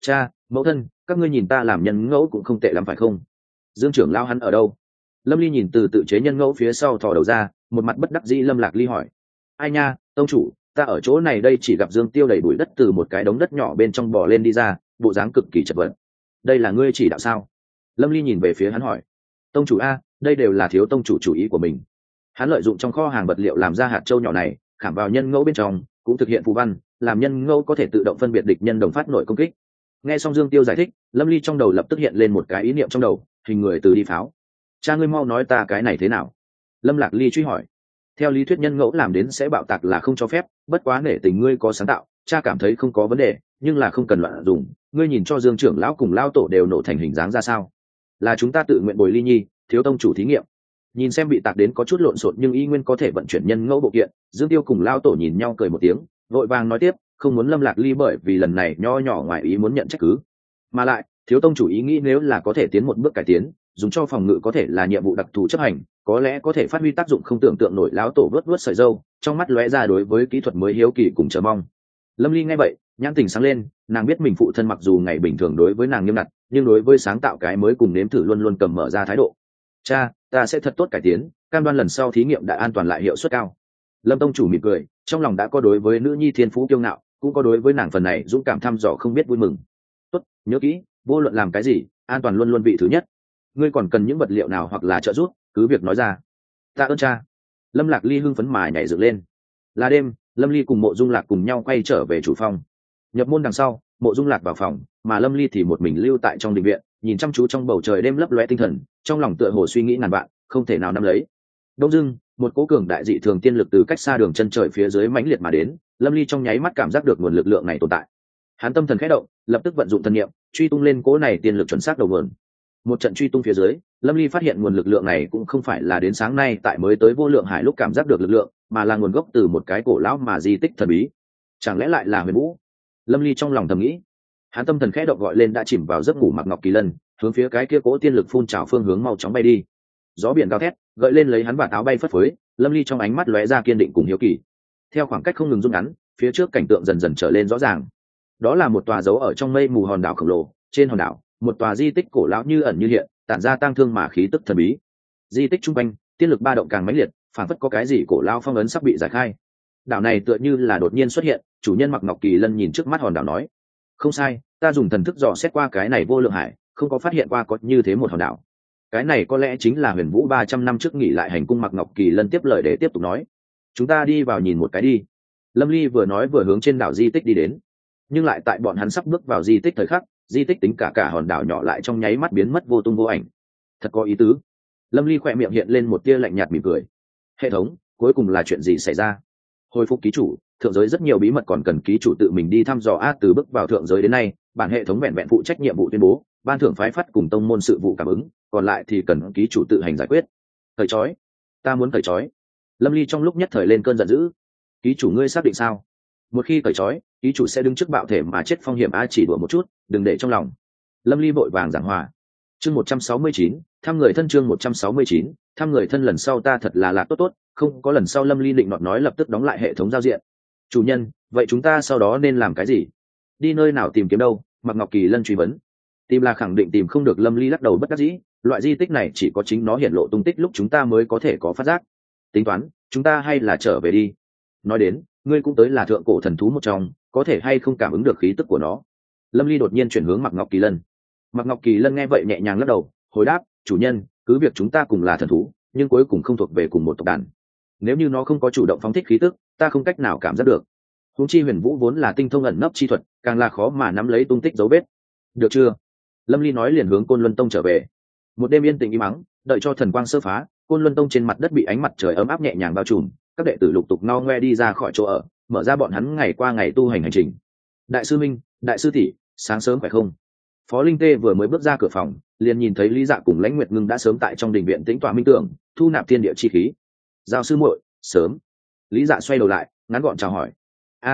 Mẫu thân, các ngươi nhìn ta làm nhân ngẫu cũng không tệ lắm phải không? Dương trưởng lao hắn ở đâu? Lâm Ly nhìn từ tự chế nhân ngẫu phía sau thò đầu ra, một mặt bất đắc dĩ. Lâm Lạc Ly hỏi: ai nha, tông chủ, ta ở chỗ này đây. Chỉ gặp Dương Tiêu đầy bụi đất từ một cái đống đất nhỏ bên trong bò lên đi ra, bộ dáng cực kỳ chật vật. Đây là ngươi chỉ đạo sao? Lâm Ly nhìn về phía hắn hỏi. Tông chủ a, đây đều là thiếu tông chủ chủ ý của mình. Hắn lợi dụng trong kho hàng vật liệu làm ra hạt châu nhỏ này, khảm vào nhân ngẫu bên trong, cũng thực hiện phù văn, làm nhân ngẫu có thể tự động phân biệt địch nhân đồng phát nội công kích. Nghe xong Dương Tiêu giải thích, Lâm Ly trong đầu lập tức hiện lên một cái ý niệm trong đầu, hình người từ đi pháo. Cha ngươi mau nói ta cái này thế nào? Lâm Lạc Ly truy hỏi. Theo lý thuyết nhân ngẫu làm đến sẽ bạo tạc là không cho phép, bất quá nể tình ngươi có sáng tạo, cha cảm thấy không có vấn đề, nhưng là không cần loạn dùng. Ngươi nhìn cho Dương trưởng lão cùng lao tổ đều nổ thành hình dáng ra sao? Là chúng ta tự nguyện bồi Ly Nhi, thiếu tông chủ thí nghiệm. Nhìn xem bị tạc đến có chút lộn xộn nhưng y nguyên có thể vận chuyển nhân ngẫu bộ kiện, Dương Tiêu cùng lao tổ nhìn nhau cười một tiếng, vội vàng nói tiếp, không muốn Lâm Lạc Ly bởi vì lần này nho nhỏ ngoài ý muốn nhận trách cứ. Mà lại, thiếu tông chủ ý nghĩ nếu là có thể tiến một bước cải tiến, dùng cho phòng ngự có thể là nhiệm vụ đặc thù chấp hành, có lẽ có thể phát huy tác dụng không tưởng tượng nổi. Lão tổ vớt vớt sợi râu, trong mắt lóe ra đối với kỹ thuật mới hiếu kỳ cùng chờ mong. Lâm Ly nghe vậy, nhãn tình sáng lên, nàng biết mình phụ thân mặc dù ngày bình thường đối với nàng nghiêm ngặt, nhưng đối với sáng tạo cái mới cùng nếm thử luôn luôn cầm mở ra thái độ. Cha, ta sẽ thật tốt cải tiến, cam đoan lần sau thí nghiệm đã an toàn lại hiệu suất cao. Lâm tông chủ mỉm cười, trong lòng đã có đối với nữ nhi thiên phú kiêu ngạo, cũng có đối với nàng phần này dũng cảm thăm dò không biết vui mừng. Tốt, nhớ kỹ, vô luận làm cái gì, an toàn luôn luôn vị thứ nhất. Ngươi còn cần những vật liệu nào hoặc là trợ giúp, cứ việc nói ra. Tạ ơn cha. Lâm Lạc Ly hưng phấn mà nhảy dựng lên. Là đêm, Lâm Ly cùng Mộ Dung Lạc cùng nhau quay trở về chủ phòng. Nhập môn đằng sau, Mộ Dung Lạc vào phòng, mà Lâm Ly thì một mình lưu tại trong đình viện, nhìn chăm chú trong bầu trời đêm lấp lóe tinh thần, trong lòng tựa hồ suy nghĩ ngàn vạn, không thể nào nắm lấy. Đông dưng, một cỗ cường đại dị thường tiên lực từ cách xa đường chân trời phía dưới mãnh liệt mà đến, Lâm Ly trong nháy mắt cảm giác được nguồn lực lượng này tồn tại. Hắn tâm thần khẽ động, lập tức vận dụng thần niệm, truy tung lên cỗ này tiên lực chuẩn xác đầu nguồn. Một trận truy tung phía dưới, Lâm Ly phát hiện nguồn lực lượng này cũng không phải là đến sáng nay tại mới tới Vô Lượng Hải lúc cảm giác được lực lượng, mà là nguồn gốc từ một cái cổ lão mà di tích thần bí. Chẳng lẽ lại là Huyền Vũ? Lâm Ly trong lòng thầm nghĩ. Hắn tâm thần khẽ động gọi lên đã chìm vào giấc ngủ Mạc Ngọc Kỳ Lân, hướng phía cái kia cỗ tiên lực phun trào phương hướng mau chóng bay đi. Gió biển gào thét, gợi lên lấy hắn và áo bay phất phới, Lâm Ly trong ánh mắt lóe ra kiên định cùng hiếu kỳ. Theo khoảng cách không ngừng rút ngắn, phía trước cảnh tượng dần dần trở lên rõ ràng. Đó là một tòa dấu ở trong mây mù hòn đảo khổng lồ, trên hòn đảo, một tòa di tích cổ lão như ẩn như hiện, tản ra tang thương mà khí tức thần bí. Di tích trung quanh, tiên lực ba động càng mãnh liệt, phản phất có cái gì cổ lão phong ấn sắp bị giải khai. Đảo này tựa như là đột nhiên xuất hiện, chủ nhân Mạc Ngọc Kỳ Lân nhìn trước mắt hòn đảo nói: "Không sai, ta dùng thần thức dò xét qua cái này Vô Lượng Hải, không có phát hiện qua có như thế một hòn đảo. Cái này có lẽ chính là Huyền Vũ 300 năm trước nghỉ lại hành cung." Mạc Ngọc Kỳ Lân tiếp lời để tiếp tục nói: "Chúng ta đi vào nhìn một cái đi." Lâm Ly vừa nói vừa hướng trên đảo di tích đi đến. Nhưng lại tại bọn hắn sắp bước vào di tích thời khắc, di tích tính cả hòn đảo nhỏ lại trong nháy mắt biến mất vô tung vô ảnh. Thật có ý tứ. Lâm Ly khỏe miệng hiện lên một tia lạnh nhạt mỉm cười. Hệ thống, cuối cùng là chuyện gì xảy ra? Hồi phục ký chủ, thượng giới rất nhiều bí mật còn cần ký chủ tự mình đi thăm dò. Từ bước vào thượng giới đến nay, bản hệ thống vẹn vẹn phụ trách nhiệm vụ tuyên bố, ban thưởng phái phát cùng tông môn sự vụ cảm ứng, còn lại thì cần ký chủ tự hành giải quyết. Cởi trói. Ta muốn cởi trói. Lâm Ly trong lúc nhất thời lên cơn giận dữ. Ký chủ ngươi xác định sao? Một khi cởi trói, ký chủ sẽ đứng trước bạo thể mà chết phong hiểm. Chỉ đùa một chút, đừng để trong lòng. Lâm Ly vội vàng giảng hòa. Chương 169, thăm người thân. Chương 169, thăm người thân. Lần sau ta thật là lạc tốt, không có lần sau. Lâm Ly định nọt nói, lập tức đóng lại hệ thống giao diện. Chủ nhân, vậy chúng ta sau đó nên làm cái gì? Đi nơi nào tìm kiếm đâu? Mạc Ngọc Kỳ Lân truy vấn. Tìm là khẳng định tìm không được. Lâm Ly lắc đầu bất đắc dĩ, loại di tích này chỉ có chính nó hiện lộ tung tích lúc chúng ta mới có thể có phát giác. Tính toán, chúng ta hay là trở về đi. Nói đến, ngươi cũng tới là thượng cổ thần thú một trong, có thể hay không cảm ứng được khí tức của nó? Lâm Ly đột nhiên chuyển hướng Mạc Ngọc Kỳ Lân. Mạc Ngọc Kỳ Lân nghe vậy nhẹ nhàng lắc đầu, hồi đáp: chủ nhân, cứ việc chúng ta cùng là thần thú, nhưng cuối cùng không thuộc về cùng một tộc đàn. Nếu như nó không có chủ động phóng thích khí tức, ta không cách nào cảm giác được. Huống chi Huyền Vũ vốn là tinh thông ẩn nấp chi thuật, càng là khó mà nắm lấy tung tích dấu vết. Được chưa? Lâm Ly nói liền hướng Côn Luân Tông trở về. Một đêm yên tĩnh im mắng, đợi cho thần quang sơ phá, Côn Luân Tông trên mặt đất bị ánh mặt trời ấm áp nhẹ nhàng bao trùm, các đệ tử lục tục no ngoe đi ra khỏi chỗ ở, mở ra bọn hắn ngày qua ngày tu hành hành trình. Đại sư Minh, đại sư tỷ, sáng sớm khỏe không? Phó Linh Tê vừa mới bước ra cửa phòng, liền nhìn thấy Lý Dạ cùng Lãnh Nguyệt Ngưng đã sớm tại trong đình viện tĩnh tọa minh tưởng, thu nạp thiên địa chi khí. Giao sư muội, sớm. Lý Dạ xoay đầu lại, ngắn gọn chào hỏi.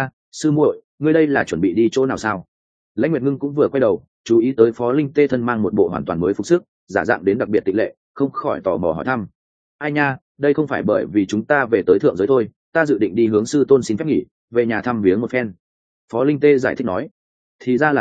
Sư muội, ngươi đây là chuẩn bị đi chỗ nào sao? Lãnh Nguyệt Ngưng cũng vừa quay đầu, chú ý tới Phó Linh Tê thân mang một bộ hoàn toàn mới phục sức, giả dạng đến đặc biệt tịch lệ, không khỏi tò mò hỏi thăm. Ai nha, đây không phải bởi vì chúng ta về tới thượng giới thôi, ta dự định đi hướng sư tôn xin phép nghỉ, về nhà thăm viếng một phen. Phó Linh Tê giải thích nói. Thì ra là thế,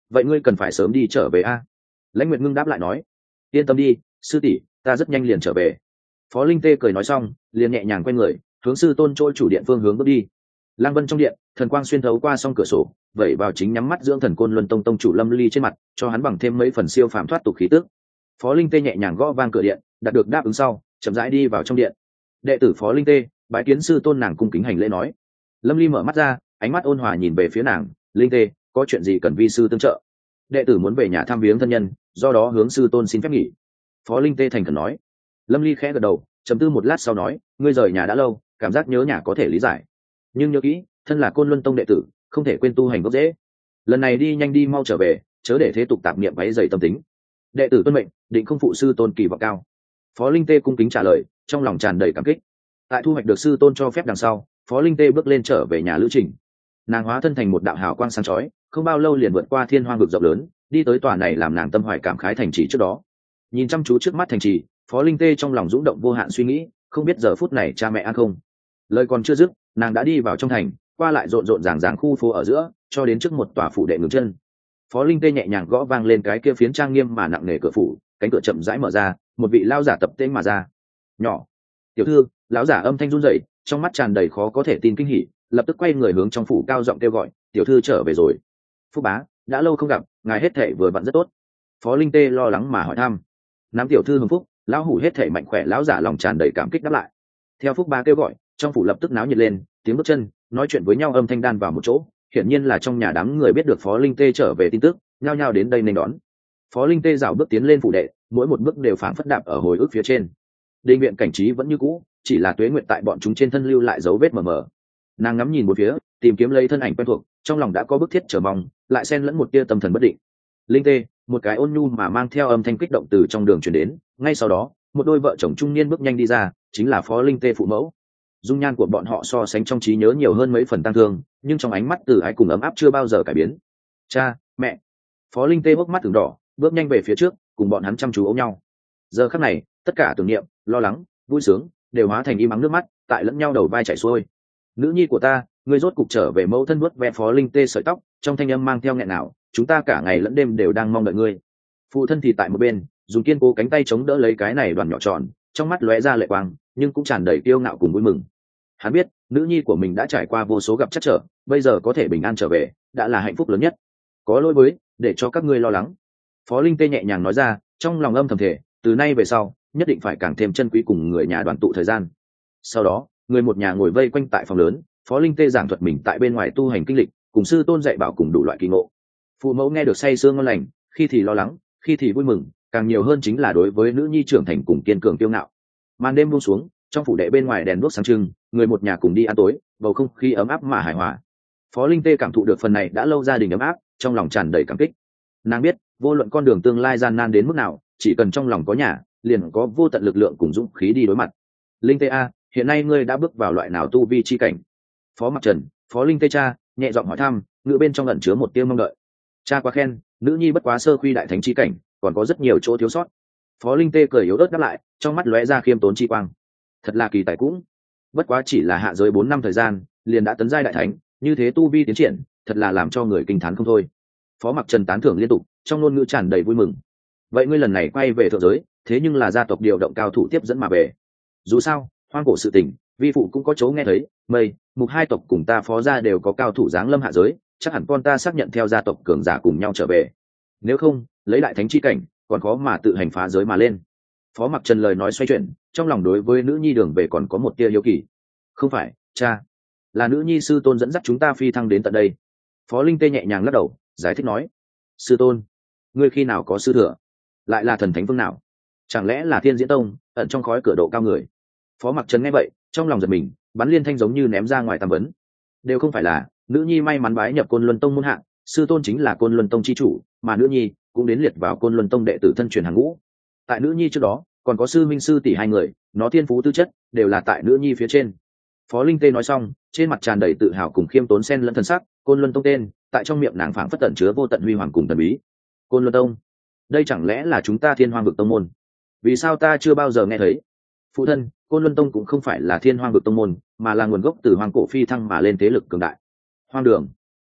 vậy ngươi cần phải sớm đi trở về a. Lãnh Nguyệt Ngưng đáp lại nói. Yên tâm đi sư tỷ, ta rất nhanh liền trở về. Phó Linh Tê cười nói xong liền nhẹ nhàng quay người hướng sư tôn trôi chủ điện phương hướng bước đi. Lăng Vân trong điện, thần quang xuyên thấu qua song cửa sổ vẩy vào chính nhắm mắt dưỡng thần Côn Luân Tông tông chủ Lâm Ly trên mặt, cho hắn bằng thêm mấy phần siêu phàm thoát tục khí tức. Phó Linh Tê nhẹ nhàng gõ vang cửa điện, đạt được đáp ứng sau chậm rãi đi vào trong điện. Đệ tử Phó Linh Tê bái kiến sư tôn. Nàng cung kính hành lễ nói. Lâm Ly mở mắt ra, ánh mắt ôn hòa nhìn về phía nàng. Linh Tê, có chuyện gì cần vi sư tương trợ? Đệ tử muốn về nhà thăm viếng thân nhân, do đó hướng sư tôn xin phép nghỉ. Phó Linh Tê thành khẩn nói. Lâm Ly khẽ gật đầu, trầm tư một lát sau nói, ngươi rời nhà đã lâu, cảm giác nhớ nhà có thể lý giải, nhưng nhớ kỹ, thân là Côn Luân Tông đệ tử, không thể quên tu hành gốc rễ. Lần này đi nhanh đi mau trở về, chớ để thế tục tạp niệm váy dày tâm tính. Đệ tử tuân mệnh, định không phụ sư tôn kỳ vọng cao. Phó Linh Tê cung kính trả lời, trong lòng tràn đầy cảm kích. Tại thu hoạch được sư tôn cho phép đằng sau, Phó Linh Tê bước lên trở về nhà lữ trình. Nàng hóa thân thành một đạo hào quang sáng chói, không bao lâu liền vượt qua thiên hoang vực rộng lớn, đi tới tòa này làm nàng tâm hoài cảm khái thành trì trước đó. Nhìn chăm chú trước mắt thành trì, Phó Linh Tê trong lòng dũng động vô hạn suy nghĩ, không biết giờ phút này cha mẹ ăn không. Lời còn chưa dứt, nàng đã đi vào trong thành, qua lại rộn rộn ràng ràng khu phố ở giữa, cho đến trước một tòa phủ đệ ngừng chân. Phó Linh Tê nhẹ nhàng gõ vang lên cái kia phiến trang nghiêm mà nặng nề cửa phủ, cánh cửa chậm rãi mở ra, một vị lão giả tập tễnh mà ra. Nhỏ, tiểu thư. Lão giả âm thanh run rẩy, trong mắt tràn đầy khó có thể tin kinh hỉ, lập tức quay người hướng trong phủ cao giọng kêu gọi, tiểu thư trở về rồi. Phúc bá, đã lâu không gặp, ngài hết thể vừa vặn rất tốt. Phó Linh Tê lo lắng mà hỏi thăm. Nam tiểu thư hưng phúc, lão hủ hết thể mạnh khỏe. Lão giả lòng tràn đầy cảm kích đáp lại. Theo Phúc bá kêu gọi, trong phủ lập tức náo nhiệt lên, tiếng bước chân, nói chuyện với nhau âm thanh đan vào một chỗ, hiển nhiên là trong nhà đám người biết được Phó Linh Tê trở về tin tức, nhao nhao đến đây nên đón. Phó Linh Tê dạo bước tiến lên phủ đệ, mỗi một bước đều phảng phất đạp ở hồi ức phía trên. Đình viện cảnh trí vẫn như cũ, chỉ là tuế nguyện tại bọn chúng trên thân lưu lại dấu vết mờ mờ. Nàng ngắm nhìn một phía, tìm kiếm lấy thân ảnh quen thuộc, trong lòng đã có bức thiết chờ mong, lại xen lẫn một tia tâm thần bất định. Linh Tê, một cái ôn nhu mà mang theo âm thanh kích động từ trong đường truyền đến, ngay sau đó, một đôi vợ chồng trung niên bước nhanh đi ra, chính là Phó Linh Tê phụ mẫu. Dung nhan của bọn họ so sánh trong trí nhớ nhiều hơn mấy phần tăng thương, nhưng trong ánh mắt từ ái cùng ấm áp chưa bao giờ cải biến. Cha, mẹ. Phó Linh Tê bốc mắt từng đỏ, bước nhanh về phía trước, cùng bọn hắn chăm chú ôm nhau. Giờ khắc này, tất cả tưởng niệm, lo lắng, vui sướng đều hóa thành im ắng nước mắt, tại lẫn nhau đầu vai chảy xuôi. Nữ nhi của ta, ngươi rốt cục trở về. Mẫu thân vuốt ve Phó Linh Tê sợi tóc, trong thanh âm mang theo nghẹn ngào, chúng ta cả ngày lẫn đêm đều đang mong đợi ngươi. Phụ thân thì tại một bên, dùng kiên cố cánh tay chống đỡ lấy cái này đoàn nhỏ tròn, trong mắt lóe ra lệ quang, nhưng cũng tràn đầy kiêu ngạo cùng vui mừng. Hắn biết, nữ nhi của mình đã trải qua vô số gặp trắc trở, bây giờ có thể bình an trở về, đã là hạnh phúc lớn nhất. Có lỗi với, để cho các ngươi lo lắng. Phó Linh Tê nhẹ nhàng nói ra, trong lòng âm thầm thể, từ nay về sau, nhất định phải càng thêm chân quý cùng người nhà đoàn tụ thời gian. Sau đó, người một nhà ngồi vây quanh tại phòng lớn, Phó Linh Tê giảng thuật mình tại bên ngoài tu hành kinh lịch, cùng sư tôn dạy bảo cùng đủ loại kỳ ngộ. Phụ mẫu nghe được say sương ngon lành, khi thì lo lắng, khi thì vui mừng, càng nhiều hơn chính là đối với nữ nhi trưởng thành cùng kiên cường kiêu ngạo. Màn đêm buông xuống, trong phủ đệ bên ngoài đèn đuốc sáng trưng, người một nhà cùng đi ăn tối, bầu không khí ấm áp mà hài hòa. Phó Linh Tê cảm thụ được phần này đã lâu gia đình ấm áp, trong lòng tràn đầy cảm kích. Nàng biết, vô luận con đường tương lai gian nan đến mức nào, chỉ cần trong lòng có nhà, liền có vô tận lực lượng cùng dũng khí đi đối mặt. Linh Tê a, hiện nay ngươi đã bước vào loại nào tu vi chi cảnh? Phó Mặc Trần, Phó Linh Tê cha, nhẹ giọng hỏi thăm, ngữ bên trong ẩn chứa một tia mong đợi. Cha quá khen, nữ nhi bất quá sơ khuy đại thánh chi cảnh, còn có rất nhiều chỗ thiếu sót. Phó Linh Tê cười yếu ớt đáp lại, trong mắt lóe ra khiêm tốn chi quang. Thật là kỳ tài cũng, bất quá chỉ là hạ giới 4 năm thời gian, liền đã tấn giai đại thánh, như thế tu vi tiến triển, thật là làm cho người kinh thán không thôi. Phó Mặc Trần tán thưởng liên tục, trong ngôn ngữ tràn đầy vui mừng. Vậy ngươi lần này quay về thượng giới, thế nhưng là gia tộc điều động cao thủ tiếp dẫn mà về. Dù sao, hoang cổ sự tình, vi phụ cũng có chỗ nghe thấy, mây, mục hai tộc cùng ta Phó gia đều có cao thủ giáng lâm hạ giới, chắc hẳn con ta xác nhận theo gia tộc cường giả cùng nhau trở về. Nếu không, lấy đại thánh chi cảnh, còn khó mà tự hành phá giới mà lên. Phó Mặc Trần lời nói xoay chuyển, trong lòng đối với nữ nhi đường về còn có một tia hiếu kỳ. Không phải, cha, là nữ nhi sư tôn dẫn dắt chúng ta phi thăng đến tận đây. Phó Linh Tê nhẹ nhàng lắc đầu, giải thích nói. Sư tôn, ngươi khi nào có sư thừa? Lại là thần thánh phương nào? Chẳng lẽ là Thiên Diễn Tông, ẩn trong khói cửa độ cao người? Phó Mặc Trần nghe vậy, trong lòng giật mình, bắn liên thanh giống như ném ra ngoài tam vấn. Đều không phải là, nữ nhi may mắn bái nhập Côn Luân Tông môn hạ, sư tôn chính là Côn Luân Tông chi chủ, mà nữ nhi cũng đến liệt vào Côn Luân Tông đệ tử thân truyền hàng ngũ. Tại nữ nhi trước đó, còn có sư minh sư tỷ hai người, nó thiên phú tư chất đều là tại nữ nhi phía trên. Phó Linh Tê nói xong, trên mặt tràn đầy tự hào cùng khiêm tốn xen lẫn thân sắc, Côn Luân Tông tên, tại trong miệng nàng phảng phất tẩn chứa vô tận huy hoàng cùng thần bí. Côn Luân Tông, đây chẳng lẽ là chúng ta Thiên Hoang vực tông môn? Vì sao ta chưa bao giờ nghe thấy? Phụ thân, Côn Luân Tông cũng không phải là Thiên Hoang vực tông môn, mà là nguồn gốc từ hoang cổ phi thăng mà lên thế lực cường đại. Hoang đường,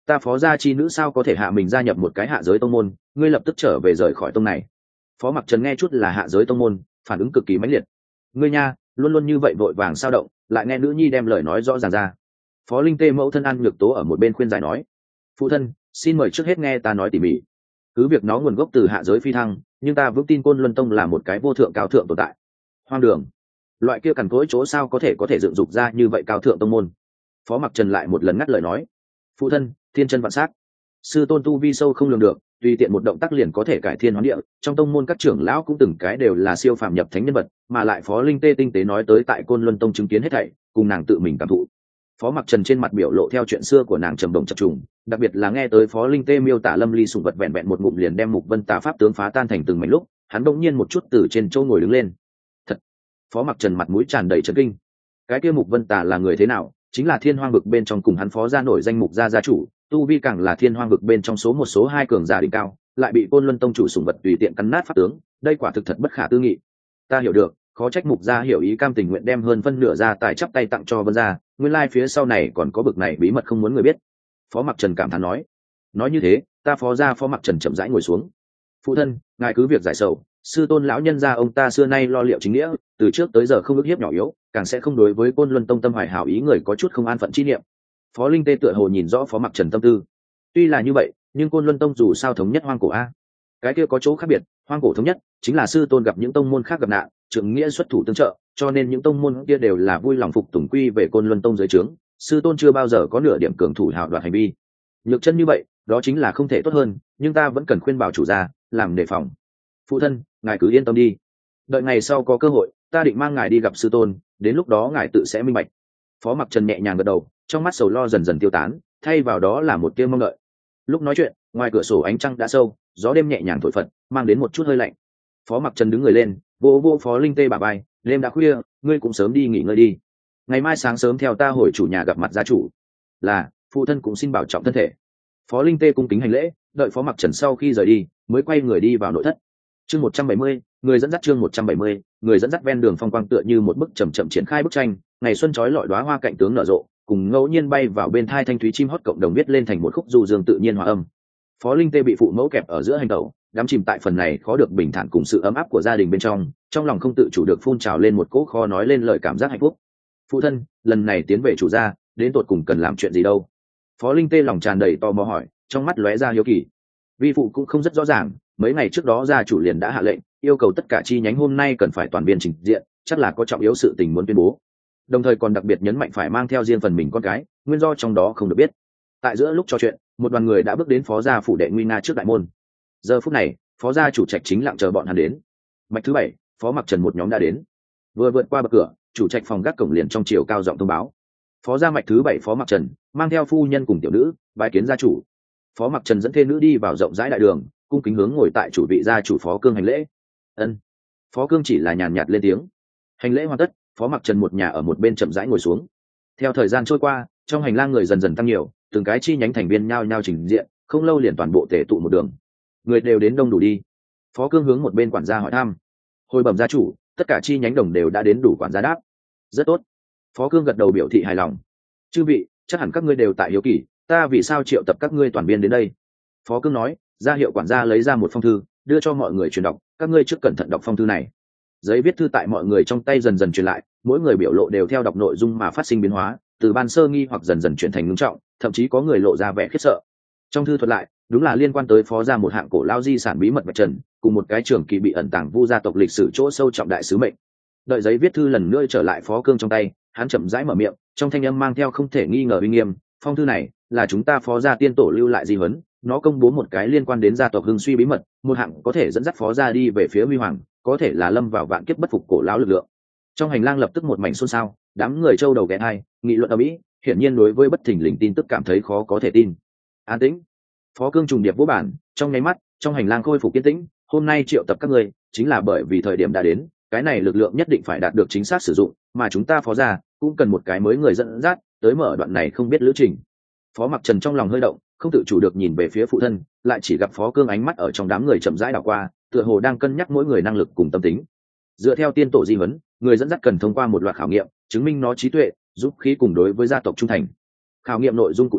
Ta phó gia chi nữ sao có thể hạ mình gia nhập một cái hạ giới tông môn, ngươi lập tức trở về rời khỏi tông này. Phó Mặc Trần nghe chút là hạ giới tông môn, phản ứng cực kỳ mãnh liệt. Ngươi nha, luôn luôn như vậy vội vàng sao động, lại nghe nữ nhi đem lời nói rõ ràng ra. Phó Linh Tê mẫu thân An Nhược Tố ở một bên khuyên giải nói, phụ thân, xin mời trước hết nghe ta nói tỉ mỉ. Cứ việc nó nguồn gốc từ hạ giới phi thăng, nhưng ta vững tin Côn Luân Tông là một cái vô thượng cao thượng tồn tại. Hoang đường, loại kia cằn cỗi chỗ sao có thể dựng dục ra như vậy cao thượng tông môn. Phó Mặc Trần lại một lần ngắt lời nói, phụ thân, thiên chân vạn s á c, sư tôn tu vi sâu không lường được, tùy tiện một động tác liền có thể cải thiên hoán địa. Trong tông môn các trưởng lão cũng từng cái đều là siêu phàm nhập thánh nhân vật, mà lại Phó Linh Tê tinh tế nói tới tại Côn Luân Tông chứng kiến hết thảy, cùng nàng tự mình cảm thụ. Phó Mặc Trần trên mặt biểu lộ theo chuyện xưa của nàng trầm động chập trùng, đặc biệt là nghe tới Phó Linh Tê miêu tả Lâm Ly sủng vật vẹn vẹn một ngụm liền đem Mục Vân Tà pháp tướng phá tan thành từng mảnh lúc, hắn bỗng nhiên một chút từ trên chỗ ngồi đứng lên. Thật! Phó Mặc Trần mặt mũi tràn đầy chấn kinh. Cái kia Mục Vân Tà là người thế nào? Chính là Thiên Hoang vực bên trong cùng hắn Phó gia nổi danh Mục gia chủ, tu vi càng là Thiên Hoang vực bên trong số một số hai cường giả đỉnh cao, lại bị Côn Luân Tông chủ sủng vật tùy tiện cắn nát pháp tướng, đây quả thực thật bất khả tư nghị. Ta hiểu được, khó trách Mục gia hiểu ý cam tình nguyện đem hơn phân nửa gia tài chắp tay tặng cho Vân gia, nguyên lai phía sau này còn có bực này bí mật không muốn người biết. Phó Mặc Trần cảm thán nói như thế, ta Phó gia Phó Mặc Trần chậm rãi ngồi xuống. Phụ thân, ngài cứ việc giải sầu, sư tôn lão nhân gia ông ta xưa nay lo liệu chính nghĩa, từ trước tới giờ không ức hiếp nhỏ yếu, càng sẽ không đối với Côn Luân Tông tâm hoài hảo ý người có chút không an phận chi niệm. Phó Linh Tê tựa hồ nhìn rõ Phó Mặc Trần tâm tư. Tuy là như vậy, nhưng Côn Luân Tông dù sao thống nhất hoang cổ a, cái kia có chỗ khác biệt. Hoang cổ thống nhất chính là sư tôn gặp những tông môn khác gặp nạn, trượng nghĩa xuất thủ tương trợ, cho nên những tông môn kia đều là vui lòng phục tùng quy về Côn Luân Tông dưới trướng. Sư tôn chưa bao giờ có nửa điểm cường thủ hào đoạt hành vi. Nhược chân như vậy, đó chính là không thể tốt hơn, nhưng ta vẫn cần khuyên bảo chủ gia làm đề phòng. Phụ thân, ngài cứ yên tâm đi, đợi ngày sau có cơ hội, ta định mang ngài đi gặp sư tôn, đến lúc đó ngài tự sẽ minh bạch. Phó Mặc Trần nhẹ nhàng gật đầu, trong mắt sầu lo dần dần tiêu tán, thay vào đó là một tia mong đợi. Lúc nói chuyện, ngoài cửa sổ ánh trăng đã sâu, gió đêm nhẹ nhàng thổi phật, mang đến một chút hơi lạnh. Phó Mặc Trần đứng người lên, vô Phó Linh Tê bả vai, đêm đã khuya, ngươi cũng sớm đi nghỉ ngơi đi, ngày mai sáng sớm theo ta hồi chủ nhà gặp mặt gia chủ. Là, phụ thân cũng xin bảo trọng thân thể. Phó Linh Tê cung kính hành lễ, đợi Phó Mặc Trần sau khi rời đi, mới quay người đi vào nội thất. Chương 170, người dẫn dắt. Chương 170, người dẫn dắt. Ven đường phong quang tựa như một bức chậm triển khai bức tranh, ngày xuân chói lọi đóa hoa cạnh tướng nở rộ, cùng ngẫu nhiên bay vào bên thai thanh thúy chim hót cộng đồng viết lên thành một khúc du dương tự nhiên hòa âm. Phó Linh Tê bị phụ mẫu kẹp ở giữa hành tẩu, đắm chìm tại phần này khó được bình thản cùng sự ấm áp của gia đình bên trong lòng không tự chủ được phun trào lên một cỗ khó nói lên lời cảm giác hạnh phúc. Phụ thân, lần này tiến về chủ gia, đến tột cùng cần làm chuyện gì đâu? Phó Linh Tê lòng tràn đầy tò mò hỏi, trong mắt lóe ra hiếu kỳ. Vi phụ cũng không rất rõ ràng, mấy ngày trước đó gia chủ liền đã hạ lệnh, yêu cầu tất cả chi nhánh hôm nay cần phải toàn viên trình diện, chắc là có trọng yếu sự tình muốn tuyên bố. Đồng thời còn đặc biệt nhấn mạnh phải mang theo riêng phần mình con cái, nguyên do trong đó không được biết. Tại giữa lúc trò chuyện, một đoàn người đã bước đến Phó gia phủ đệ nguy nga trước đại môn. Giờ phút này, Phó gia chủ trạch chính lặng chờ bọn hắn đến. Mạch thứ 7, Phó Mặc Trần một nhóm đã đến. Vừa vượt qua bậc cửa, chủ trạch phòng gác cổng liền trong chiều cao giọng thông báo. Phó gia Mạch thứ 7 Phó Mặc Trần mang theo phu nhân cùng tiểu nữ bái kiến gia chủ. Phó Mặc Trần dẫn thê nữ đi vào rộng rãi đại đường, cung kính hướng ngồi tại chủ vị gia chủ Phó Cương hành lễ. Ân. Phó Cương chỉ là nhàn nhạt lên tiếng. Hành lễ hoàn tất, Phó Mặc Trần một nhà ở một bên chậm rãi ngồi xuống. Theo thời gian trôi qua, trong hành lang người dần dần tăng nhiều, từng cái chi nhánh thành viên nhao nhao trình diện, không lâu liền toàn bộ tề tụ một đường. Người đều đến đông đủ đi. Phó Cương hướng một bên quản gia hỏi thăm. Hồi bẩm gia chủ, tất cả chi nhánh đồng đều đã đến đủ, quản gia đáp. Rất tốt. Phó Cương gật đầu biểu thị hài lòng. Chư vị, chắc hẳn các ngươi đều tại hiếu kỳ, ta vì sao triệu tập các ngươi toàn viên đến đây? Phó Cương nói, ra hiệu quản gia lấy ra một phong thư, đưa cho mọi người truyền đọc, các ngươi trước cẩn thận đọc phong thư này. Giấy viết thư tại mọi người trong tay dần dần truyền lại, mỗi người biểu lộ đều theo đọc nội dung mà phát sinh biến hóa, từ ban sơ nghi hoặc dần dần chuyển thành ngưng trọng, thậm chí có người lộ ra vẻ khiếp sợ. Trong thư thuật lại, đúng là liên quan tới Phó gia một hạng cổ lao di sản bí mật Bạch Trần, cùng một cái trường kỳ bị ẩn tàng Vu gia tộc lịch sử chỗ sâu trọng đại sứ mệnh. Đợi giấy viết thư lần nữa trở lại Phó Cương trong tay, hắn chậm rãi mở miệng, trong thanh âm mang theo không thể nghi ngờ uy nghiêm. Phong thư này là chúng ta Phó gia tiên tổ lưu lại di huấn, nó công bố một cái liên quan đến gia tộc hưng suy bí mật, một hạng có thể dẫn dắt Phó gia đi về phía huy hoàng, có thể là lâm vào vạn kiếp bất phục cổ lão lực lượng. Trong hành lang lập tức một mảnh xôn xao, đám người trâu đầu ghé thai, nghị luận ầm ĩ, hiển nhiên đối với bất thình lình tin tức cảm thấy khó có thể tin. An tĩnh. Phó Cương trùng điệp vô bản, trong nháy mắt, trong hành lang khôi phục yên tĩnh. Hôm nay triệu tập các ngươi, chính là bởi vì thời điểm đã đến, cái này lực lượng nhất định phải đạt được chính xác sử dụng, mà chúng ta Phó gia cũng cần một cái mới người dẫn dắt, tới mở đoạn này không biết lữ trình. Phó Mặc Trần trong lòng hơi động, không tự chủ được nhìn về phía phụ thân, lại chỉ gặp Phó Cương ánh mắt ở trong đám người chậm rãi đảo qua, tựa hồ đang cân nhắc mỗi người năng lực cùng tâm tính. Dựa theo tiên tổ di huấn, người dẫn dắt cần thông qua một loạt khảo nghiệm, chứng minh nó trí tuệ, giúp khí cùng đối với gia tộc trung thành. Khảo nghiệm nội dung cụ thể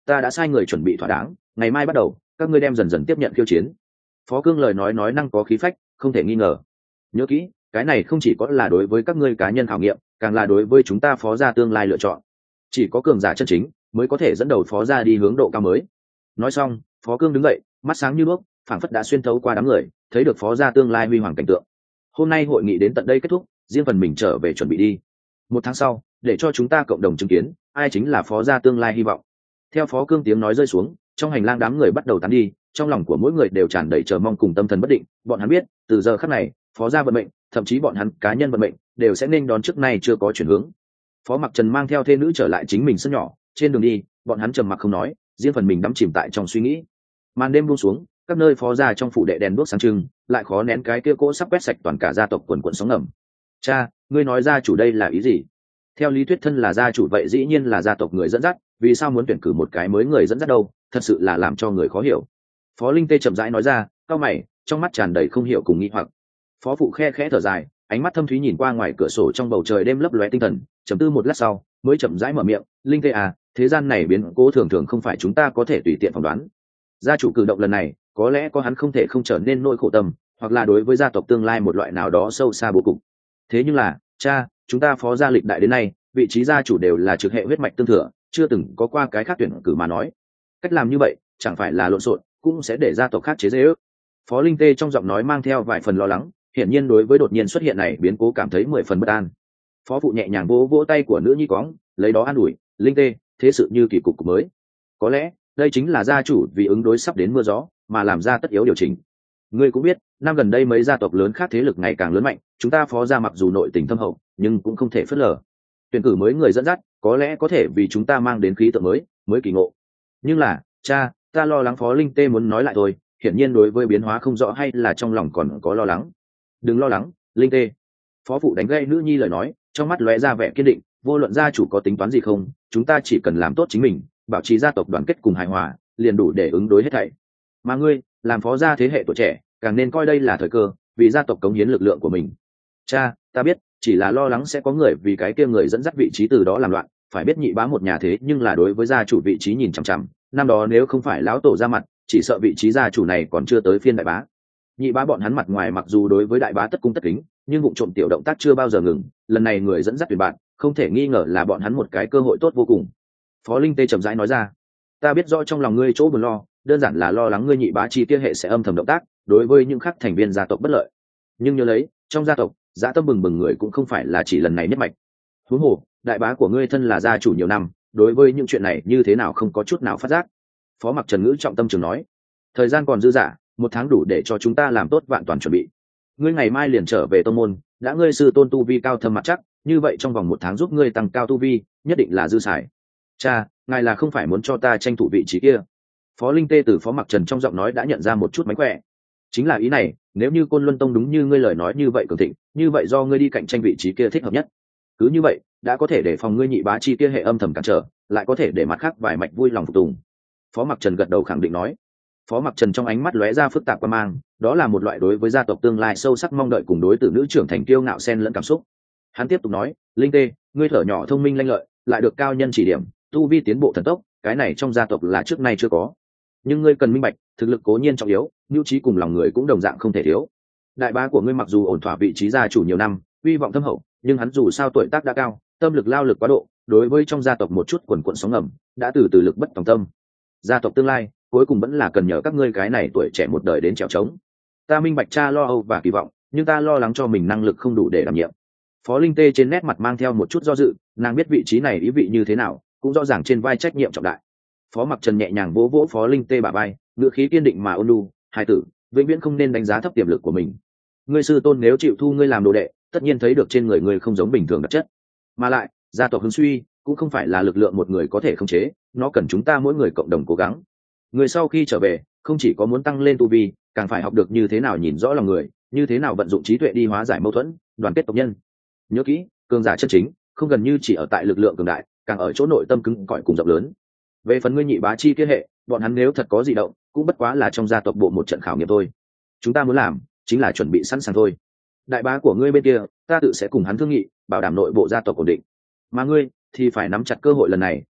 ta đã sai người chuẩn bị thỏa đáng, ngày mai bắt đầu các ngươi đem dần dần tiếp nhận khiêu chiến. Phó Cương lời nói năng có khí phách, không thể nghi ngờ. Nhớ kỹ, cái này không chỉ có là đối với các ngươi cá nhân khảo nghiệm, càng là đối với chúng ta Phó gia tương lai lựa chọn. Chỉ có cường giả chân chính mới có thể dẫn đầu Phó gia đi hướng độ cao mới. Nói xong, Phó Cương đứng dậy, mắt sáng như đuốc, phảng phất đã xuyên thấu qua đám người, thấy được Phó gia tương lai huy hoàng cảnh tượng. Hôm nay hội nghị đến tận đây kết thúc, riêng phần mình trở về chuẩn bị đi. 1 tháng sau, để cho chúng ta cộng đồng chứng kiến ai chính là Phó gia tương lai hy vọng. Theo Phó Cương tiếng nói rơi xuống, trong hành lang đám người bắt đầu tán đi, trong lòng của mỗi người đều tràn đầy chờ mong cùng tâm thần bất định. Bọn hắn biết, từ giờ khắc này, Phó gia vận mệnh, thậm chí bọn hắn cá nhân vận mệnh, đều sẽ nên đón trước nay chưa có chuyển hướng. Phó Mặc Trần mang theo thê nữ trở lại chính mình sân nhỏ, trên đường đi, bọn hắn trầm mặc không nói, riêng phần mình đắm chìm tại trong suy nghĩ. Màn đêm buông xuống, các nơi Phó gia trong phủ đệ đèn đuốc sáng trưng, lại khó nén cái kia cỗ sắp quét sạch toàn cả gia tộc quần quần sóng ngầm. Cha, ngươi nói gia chủ đây là ý gì? Theo lý thuyết thân là gia chủ vậy dĩ nhiên là gia tộc người dẫn dắt, vì sao muốn tuyển cử một cái mới người dẫn dắt đâu? Thật sự là làm cho người khó hiểu. Phó Linh Tê chậm rãi nói ra, cau mày, trong mắt tràn đầy không hiểu cùng nghi hoặc. Phó phụ khe khẽ thở dài, ánh mắt thâm thúy nhìn qua ngoài cửa sổ trong bầu trời đêm lấp lóe tinh thần, trầm tư một lát sau, mới chậm rãi mở miệng, Linh Tê à, thế gian này biến cố thường thường không phải chúng ta có thể tùy tiện phỏng đoán. Gia chủ cử động lần này, có lẽ có hắn không thể không trở nên nỗi khổ tâm, hoặc là đối với gia tộc tương lai một loại nào đó sâu xa bố cục. Thế nhưng là, cha, chúng ta Phó gia lịch đại đến nay, vị trí gia chủ đều là trực hệ huyết mạch tương thừa, chưa từng có qua cái khác tuyển cử mà nói. Cách làm như vậy, chẳng phải là lộn xộn, cũng sẽ để gia tộc khác chế giễu. Phó Linh Tê trong giọng nói mang theo vài phần lo lắng, hiển nhiên đối với đột nhiên xuất hiện này biến cố cảm thấy 10 phần bất an. Phó phụ nhẹ nhàng vỗ vỗ tay của nữ nhi cóng, lấy đó an ủi, Linh Tê, thế sự như kỳ cục mới. Có lẽ, đây chính là gia chủ vì ứng đối sắp đến mưa gió, mà làm ra tất yếu điều chỉnh. Ngươi cũng biết, năm gần đây mấy gia tộc lớn khác thế lực ngày càng lớn mạnh, chúng ta Phó gia mặc dù nội tình thâm hậu, nhưng cũng không thể phớt lờ. Tuyển cử mới người dẫn dắt, có lẽ có thể vì chúng ta mang đến khí tượng mới kỳ ngộ. Nhưng là, cha, ta lo lắng. Phó Linh Tê muốn nói lại thôi, hiển nhiên đối với biến hóa không rõ hay là trong lòng còn có lo lắng. Đừng lo lắng, Linh Tê. Phó phụ đánh gây nữ nhi lời nói, trong mắt lóe ra vẻ kiên định, vô luận gia chủ có tính toán gì không, chúng ta chỉ cần làm tốt chính mình, bảo trì gia tộc đoàn kết cùng hài hòa, liền đủ để ứng đối hết thảy. Mà ngươi, làm Phó gia thế hệ tuổi trẻ, càng nên coi đây là thời cơ, vì gia tộc cống hiến lực lượng của mình. Cha, ta biết, chỉ là lo lắng sẽ có người vì cái kia người dẫn dắt vị trí từ đó làm loạn, phải biết nhị bá một nhà thế nhưng là đối với gia chủ vị trí nhìn chằm chằm, năm đó nếu không phải lão tổ ra mặt, chỉ sợ vị trí gia chủ này còn chưa tới phiên đại bá. Nhị bá bọn hắn mặt ngoài mặc dù đối với đại bá tất cung tất kính, nhưng vụ trộm tiểu động tác chưa bao giờ ngừng, lần này người dẫn dắt tuyển bạn, không thể nghi ngờ là bọn hắn một cái cơ hội tốt vô cùng. Phó Linh Tê chậm rãi nói ra, ta biết rõ trong lòng ngươi chỗ buồn lo, đơn giản là lo lắng ngươi nhị bá chi kia hệ sẽ âm thầm động tác, đối với những khác thành viên gia tộc bất lợi. Nhưng nhớ lấy, trong gia tộc, dã tâm bừng bừng người cũng không phải là chỉ lần này nhất mạch. Huống hồ, đại bá của ngươi thân là gia chủ nhiều năm, đối với những chuyện này như thế nào không có chút nào phát giác. Phó Mặc Trần ngữ trọng tâm trường nói, thời gian còn dư dả, 1 tháng đủ để cho chúng ta làm tốt vạn toàn chuẩn bị. Ngươi ngày mai liền trở về tông môn, đã ngươi sư tôn tu vi cao thâm mặt chắc, như vậy trong vòng 1 tháng giúp ngươi tăng cao tu vi, nhất định là dư xài. Cha, ngài là không phải muốn cho ta tranh thủ vị trí kia? Phó Linh Tê từ Phó Mặc Trần trong giọng nói đã nhận ra một chút mánh khỏe. Chính là ý này, nếu như Côn Luân Tông đúng như ngươi lời nói như vậy cường thịnh, như vậy do ngươi đi cạnh tranh vị trí kia thích hợp nhất. Cứ như vậy, đã có thể để phòng ngươi nhị bá chi kia hệ âm thầm cản trở, lại có thể để mặt khác vài mạch vui lòng phục tùng. Phó Mặc Trần gật đầu khẳng định nói. Phó Mặc Trần trong ánh mắt lóe ra phức tạp quan mang, đó là một loại đối với gia tộc tương lai sâu sắc mong đợi cùng đối tử nữ trưởng thành kiêu ngạo xen lẫn cảm xúc. Hắn tiếp tục nói, Linh Tê, ngươi thở nhỏ thông minh lanh lợi, lại được cao nhân chỉ điểm, tu vi tiến bộ thần tốc, cái này trong gia tộc là trước nay chưa có. Nhưng ngươi cần minh bạch, thực lực cố nhiên trọng yếu, nhu trí cùng lòng người cũng đồng dạng không thể thiếu. Đại bá của ngươi mặc dù ổn thỏa vị trí gia chủ nhiều năm, uy vọng thâm hậu, nhưng hắn dù sao tuổi tác đã cao, tâm lực lao lực quá độ, đối với trong gia tộc một chút quần quần sóng ngầm, đã từ từ lực bất tòng tâm. Gia tộc tương lai, cuối cùng vẫn là cần nhờ các ngươi cái này tuổi trẻ một đời đến trèo trống. Ta minh bạch cha lo âu và kỳ vọng, nhưng ta lo lắng cho mình năng lực không đủ để đảm nhiệm. Phó Linh Tê trên nét mặt mang theo một chút do dự, nàng biết vị trí này ý vị như thế nào, cũng rõ ràng trên vai trách nhiệm trọng đại. Phó Mặc Trần nhẹ nhàng vỗ vỗ Phó Linh Tê bả vai, ngữ khí kiên định mà ôn nhu, hai tử, vĩnh viễn không nên đánh giá thấp tiềm lực của mình. Ngươi sư tôn nếu chịu thu ngươi làm đồ đệ, tất nhiên thấy được trên người ngươi không giống bình thường đặc chất. Mà lại, gia tộc hướng suy cũng không phải là lực lượng một người có thể khống chế, nó cần chúng ta mỗi người cộng đồng cố gắng. Người sau khi trở về, không chỉ có muốn tăng lên tu vi, càng phải học được như thế nào nhìn rõ lòng người, như thế nào vận dụng trí tuệ đi hóa giải mâu thuẫn, đoàn kết tộc nhân. Nhớ kỹ, cường giả chân chính không gần như chỉ ở tại lực lượng cường đại, càng ở chỗ nội tâm cứng cỏi cùng rộng lớn. Về phần ngươi nhị bá chi kia hệ, bọn hắn nếu thật có gì động, cũng bất quá là trong gia tộc bộ một trận khảo nghiệm thôi. Chúng ta muốn làm chính là chuẩn bị sẵn sàng thôi. Đại bá của ngươi bên kia, ta tự sẽ cùng hắn thương nghị, bảo đảm nội bộ gia tộc ổn định. Mà ngươi thì phải nắm chặt cơ hội lần này,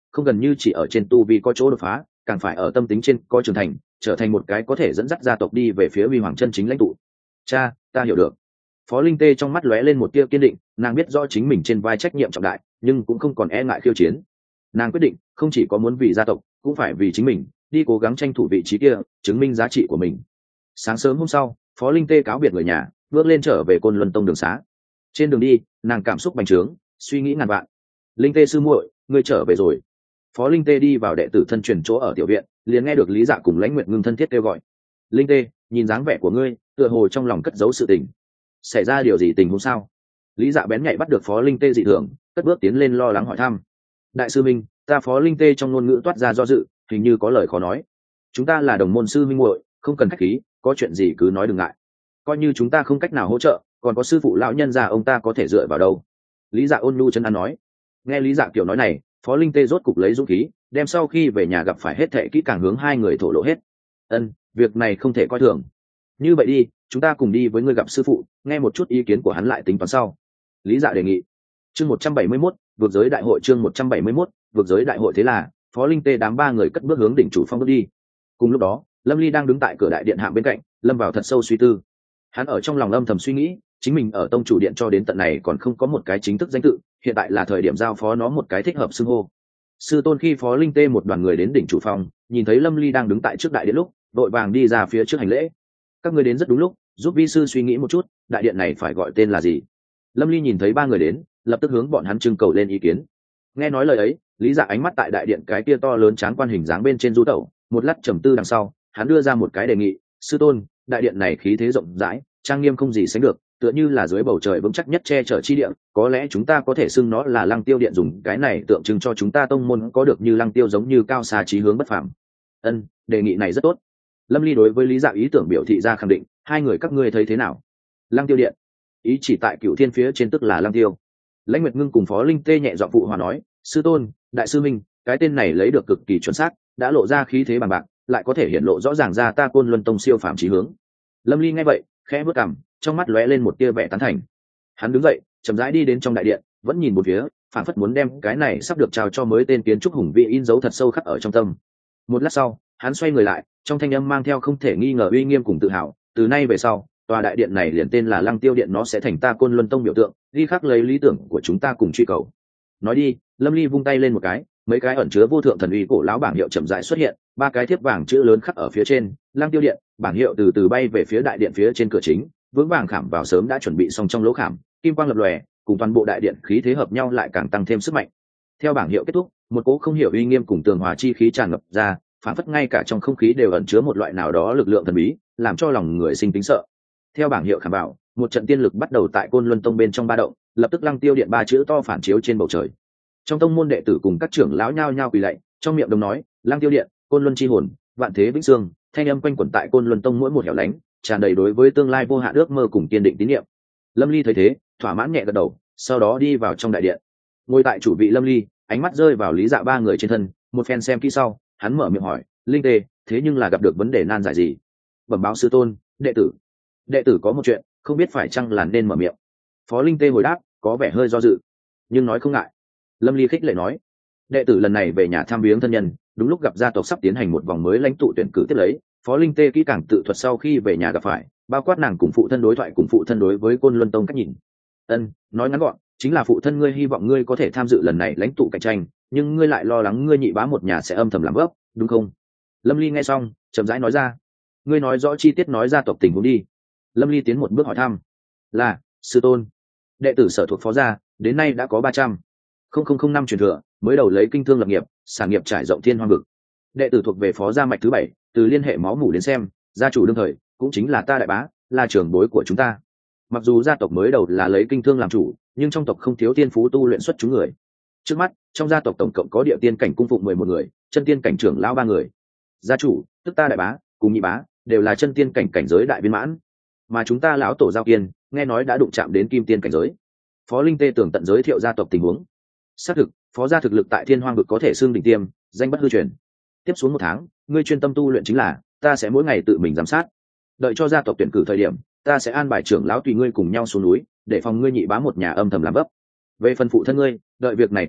không gần như chỉ ở trên tu vi có chỗ đột phá, càng phải ở tâm tính trên có trưởng thành, trở thành một cái có thể dẫn dắt gia tộc đi về phía huy hoàng chân chính lãnh tụ. Cha, ta hiểu được. Phó Linh Tê trong mắt lóe lên một tia kiên định, nàng biết rõ chính mình trên vai trách nhiệm trọng đại, nhưng cũng không còn e ngại khiêu chiến. Nàng quyết định không chỉ có muốn vì gia tộc, cũng phải vì chính mình, đi cố gắng tranh thủ vị trí kia, chứng minh giá trị của mình. Sáng sớm hôm sau, Phó Linh Tê cáo biệt người nhà, bước lên trở về Côn Luân Tông đường xá. Trên đường đi, nàng cảm xúc bành trướng, suy nghĩ ngàn vạn. Linh Tê sư muội, ngươi trở về rồi. Phó Linh Tê đi vào đệ tử thân truyền chỗ ở tiểu viện, liền nghe được Lý Dạ cùng Lãnh Nguyệt Ngưng thân thiết kêu gọi. Linh Tê, nhìn dáng vẻ của ngươi, tựa hồ trong lòng cất giấu sự tình. Xảy ra điều gì tình huống sao? Lý Dạ bén nhạy bắt được Phó Linh Tê dị thường, cất bước tiến lên lo lắng hỏi thăm. Đại sư minh, ta Phó Linh Tê trong ngôn ngữ toát ra do dự, hình như có lời khó nói. Chúng ta là đồng môn sư minh muội, không cần khách khí, có chuyện gì cứ nói đừng ngại. Coi như chúng ta không cách nào hỗ trợ, còn có sư phụ lão nhân già ông ta có thể dựa vào đâu? Lý Dạ ôn nhu chân an nói. Nghe Lý Dạ kiểu nói này, Phó Linh Tê rốt cục lấy dũng khí, đem sau khi về nhà gặp phải hết thệ kỹ càng hướng hai người thổ lộ hết. Việc này không thể coi thường. Như vậy đi, chúng ta cùng đi với ngươi gặp sư phụ, nghe một chút ý kiến của hắn lại tính toán sau. Lý Dạ đề nghị. Chương 171, vượt giới đại hội. Chương 171, vượt giới đại hội. Thế là Phó Linh Tê đám ba người cất bước hướng đỉnh chủ phong bước đi. Cùng lúc đó, Lâm Ly đang đứng tại cửa đại điện hạm bên cạnh, lâm vào thật sâu suy tư. Hắn ở trong lòng âm thầm suy nghĩ, chính mình ở tông chủ điện cho đến tận này còn không có một cái chính thức danh tự, hiện tại là thời điểm giao phó nó một cái thích hợp xưng hô. Sư tôn khi Phó Linh Tê một đoàn người đến đỉnh chủ phong, nhìn thấy Lâm Ly đang đứng tại trước đại điện lúc, vội vàng đi ra phía trước hành lễ. Các người đến rất đúng lúc, giúp vi sư suy nghĩ một chút, đại điện này phải gọi tên là gì? Lâm Ly nhìn thấy ba người đến, lập tức hướng bọn hắn trưng cầu lên ý kiến. Nghe nói lời ấy, Lý Dạ ánh mắt tại đại điện cái kia to lớn tráng quan hình dáng bên trên du tẩu, một lát trầm tư đằng sau, hắn đưa ra một cái đề nghị. Sư tôn, đại điện này khí thế rộng rãi, trang nghiêm không gì sánh được, tựa như là dưới bầu trời vững chắc nhất che chở chi điện, có lẽ chúng ta có thể xưng nó là Lăng Tiêu điện, dùng cái này tượng trưng cho chúng ta tông môn có được như Lăng Tiêu giống như cao xa chí hướng bất phàm. Đề nghị này rất tốt. Lâm Ly đối với Lý Dạ ý tưởng biểu thị ra khẳng định. Hai người các ngươi thấy thế nào? Lăng Tiêu điện, ý chỉ tại Cửu Thiên phía trên tức là Lăng Tiêu. Lãnh Nguyệt Ngưng cùng Phó Linh Tê nhẹ giọng phụ hòa nói. Sư tôn, đại sư minh, cái tên này lấy được cực kỳ chuẩn xác, đã lộ ra khí thế bằng bạc, lại có thể hiện lộ rõ ràng ra ta Côn Luân Tông siêu phàm chí hướng. Lâm Ly nghe vậy, khẽ bước cằm, trong mắt lóe lên một tia vẻ tán thành. Hắn đứng dậy, chậm rãi đi đến trong đại điện, vẫn nhìn một phía, phản phất muốn đem cái này sắp được trao cho mới tên kiến trúc hùng vĩ in dấu thật sâu khắc ở trong tâm. Một lát sau, hắn xoay người lại, trong thanh âm mang theo không thể nghi ngờ uy nghiêm cùng tự hào. Từ nay về sau, tòa đại điện này liền tên là Lăng Tiêu điện, nó sẽ thành ta Côn Luân Tông biểu tượng, ghi khắc lấy lý tưởng của chúng ta cùng truy cầu. Nói đi, Lâm Ly vung tay lên một cái, mấy cái ẩn chứa vô thượng thần uy cổ lão bảng hiệu chậm rãi xuất hiện, ba cái thiếp vàng chữ lớn khắc ở phía trên. Lăng Tiêu điện, bảng hiệu từ từ bay về phía đại điện phía trên cửa chính, vững vàng khảm vào sớm đã chuẩn bị xong trong lỗ khảm, kim quang lập lòe, cùng toàn bộ đại điện khí thế hợp nhau lại càng tăng thêm sức mạnh. Theo bảng hiệu kết thúc, một cỗ không hiểu uy nghiêm cùng tường hòa chi khí tràn ngập ra, phản phất ngay cả trong không khí đều ẩn chứa một loại nào đó lực lượng thần bí, làm cho lòng người sinh tính sợ. Theo bảng hiệu khảm vào, một trận tiên lực bắt đầu tại Côn Luân Tông bên trong ba động, lập tức Lăng Tiêu điện ba chữ to phản chiếu trên bầu trời. Trong tông môn đệ tử cùng các trưởng lão nhao nhao quỳ lạy, trong miệng đồng nói, Lăng Tiêu điện, Côn Luân chi hồn, vạn thế vĩnh sương, thanh âm quanh quẩn tại Côn Luân Tông mỗi một hẻo lánh, tràn đầy đối với tương lai vô hạn ước mơ cùng kiên định tín nhiệm. Lâm Ly thấy thế, thỏa mãn nhẹ gật đầu, sau đó đi vào trong đại điện. Ngồi tại chủ vị Lâm Ly, ánh mắt rơi vào Lý Dạ ba người trên thân, một phen xem kỹ sau, hắn mở miệng hỏi, Linh Tê, thế nhưng là gặp được vấn đề nan giải gì? Bẩm báo sư tôn, đệ tử có một chuyện, không biết phải chăng là nên mở miệng. Phó Linh Tê hồi đáp, có vẻ hơi do dự, nhưng nói không ngại. Lâm Ly khích lệ nói, đệ tử lần này về nhà thăm viếng thân nhân, đúng lúc gặp gia tộc sắp tiến hành một vòng mới lãnh tụ tuyển cử tiếp lấy. Phó Linh Tê kỹ càng tự thuật sau khi về nhà gặp phải, bao quát nàng cùng phụ thân đối thoại cùng phụ thân đối với Côn Luân Tông cách nhìn. Nói ngắn gọn, chính là phụ thân ngươi hy vọng ngươi có thể tham dự lần này lãnh tụ cạnh tranh, nhưng ngươi lại lo lắng ngươi nhị bá một nhà sẽ âm thầm làm vấp, đúng không? Lâm Ly nghe xong, chậm rãi nói ra, ngươi nói rõ chi tiết nói gia tộc tình huống đi. Lâm Ly tiến một bước hỏi thăm, là sư tôn, đệ tử sở thuộc phó gia, đến nay đã có 300 năm truyền thừa, mới đầu lấy kinh thương lập nghiệp, sản nghiệp trải rộng thiên hoang vực. Đệ tử thuộc về phó gia mạch thứ 7, từ liên hệ máu mủ đến xem, gia chủ đương thời cũng chính là ta đại bá, là trưởng bối của chúng ta. Mặc dù gia tộc mới đầu là lấy kinh thương làm chủ, nhưng trong tộc không thiếu tiên phú tu luyện xuất chúng người. Trước mắt, trong gia tộc tổng cộng có địa tiên cảnh cung phụng 11 người, chân tiên cảnh trưởng lão 3 người. Gia chủ, tức ta đại bá, cùng nhị bá, đều là chân tiên cảnh cảnh giới đại viên mãn. Mà chúng ta lão tổ Giao Kiên, nghe nói đã đụng chạm đến kim tiên cảnh giới. Phó Linh Tê tường tận giới thiệu gia tộc tình huống. Xác thực, phó gia thực lực tại thiên hoang vực có thể xưng đỉnh tiêm, danh bất hư truyền. Tiếp xuống 1 tháng, ngươi chuyên tâm tu luyện chính là, ta sẽ mỗi ngày tự mình giám sát. Đợi cho gia tộc tuyển cử thời điểm, ta sẽ an bài trưởng lão tùy ngươi cùng nhau xuống núi, để phòng ngươi nhị bá một nhà âm thầm làm vấp. Về phần phụ thân ngươi, đợi việc này qua đi,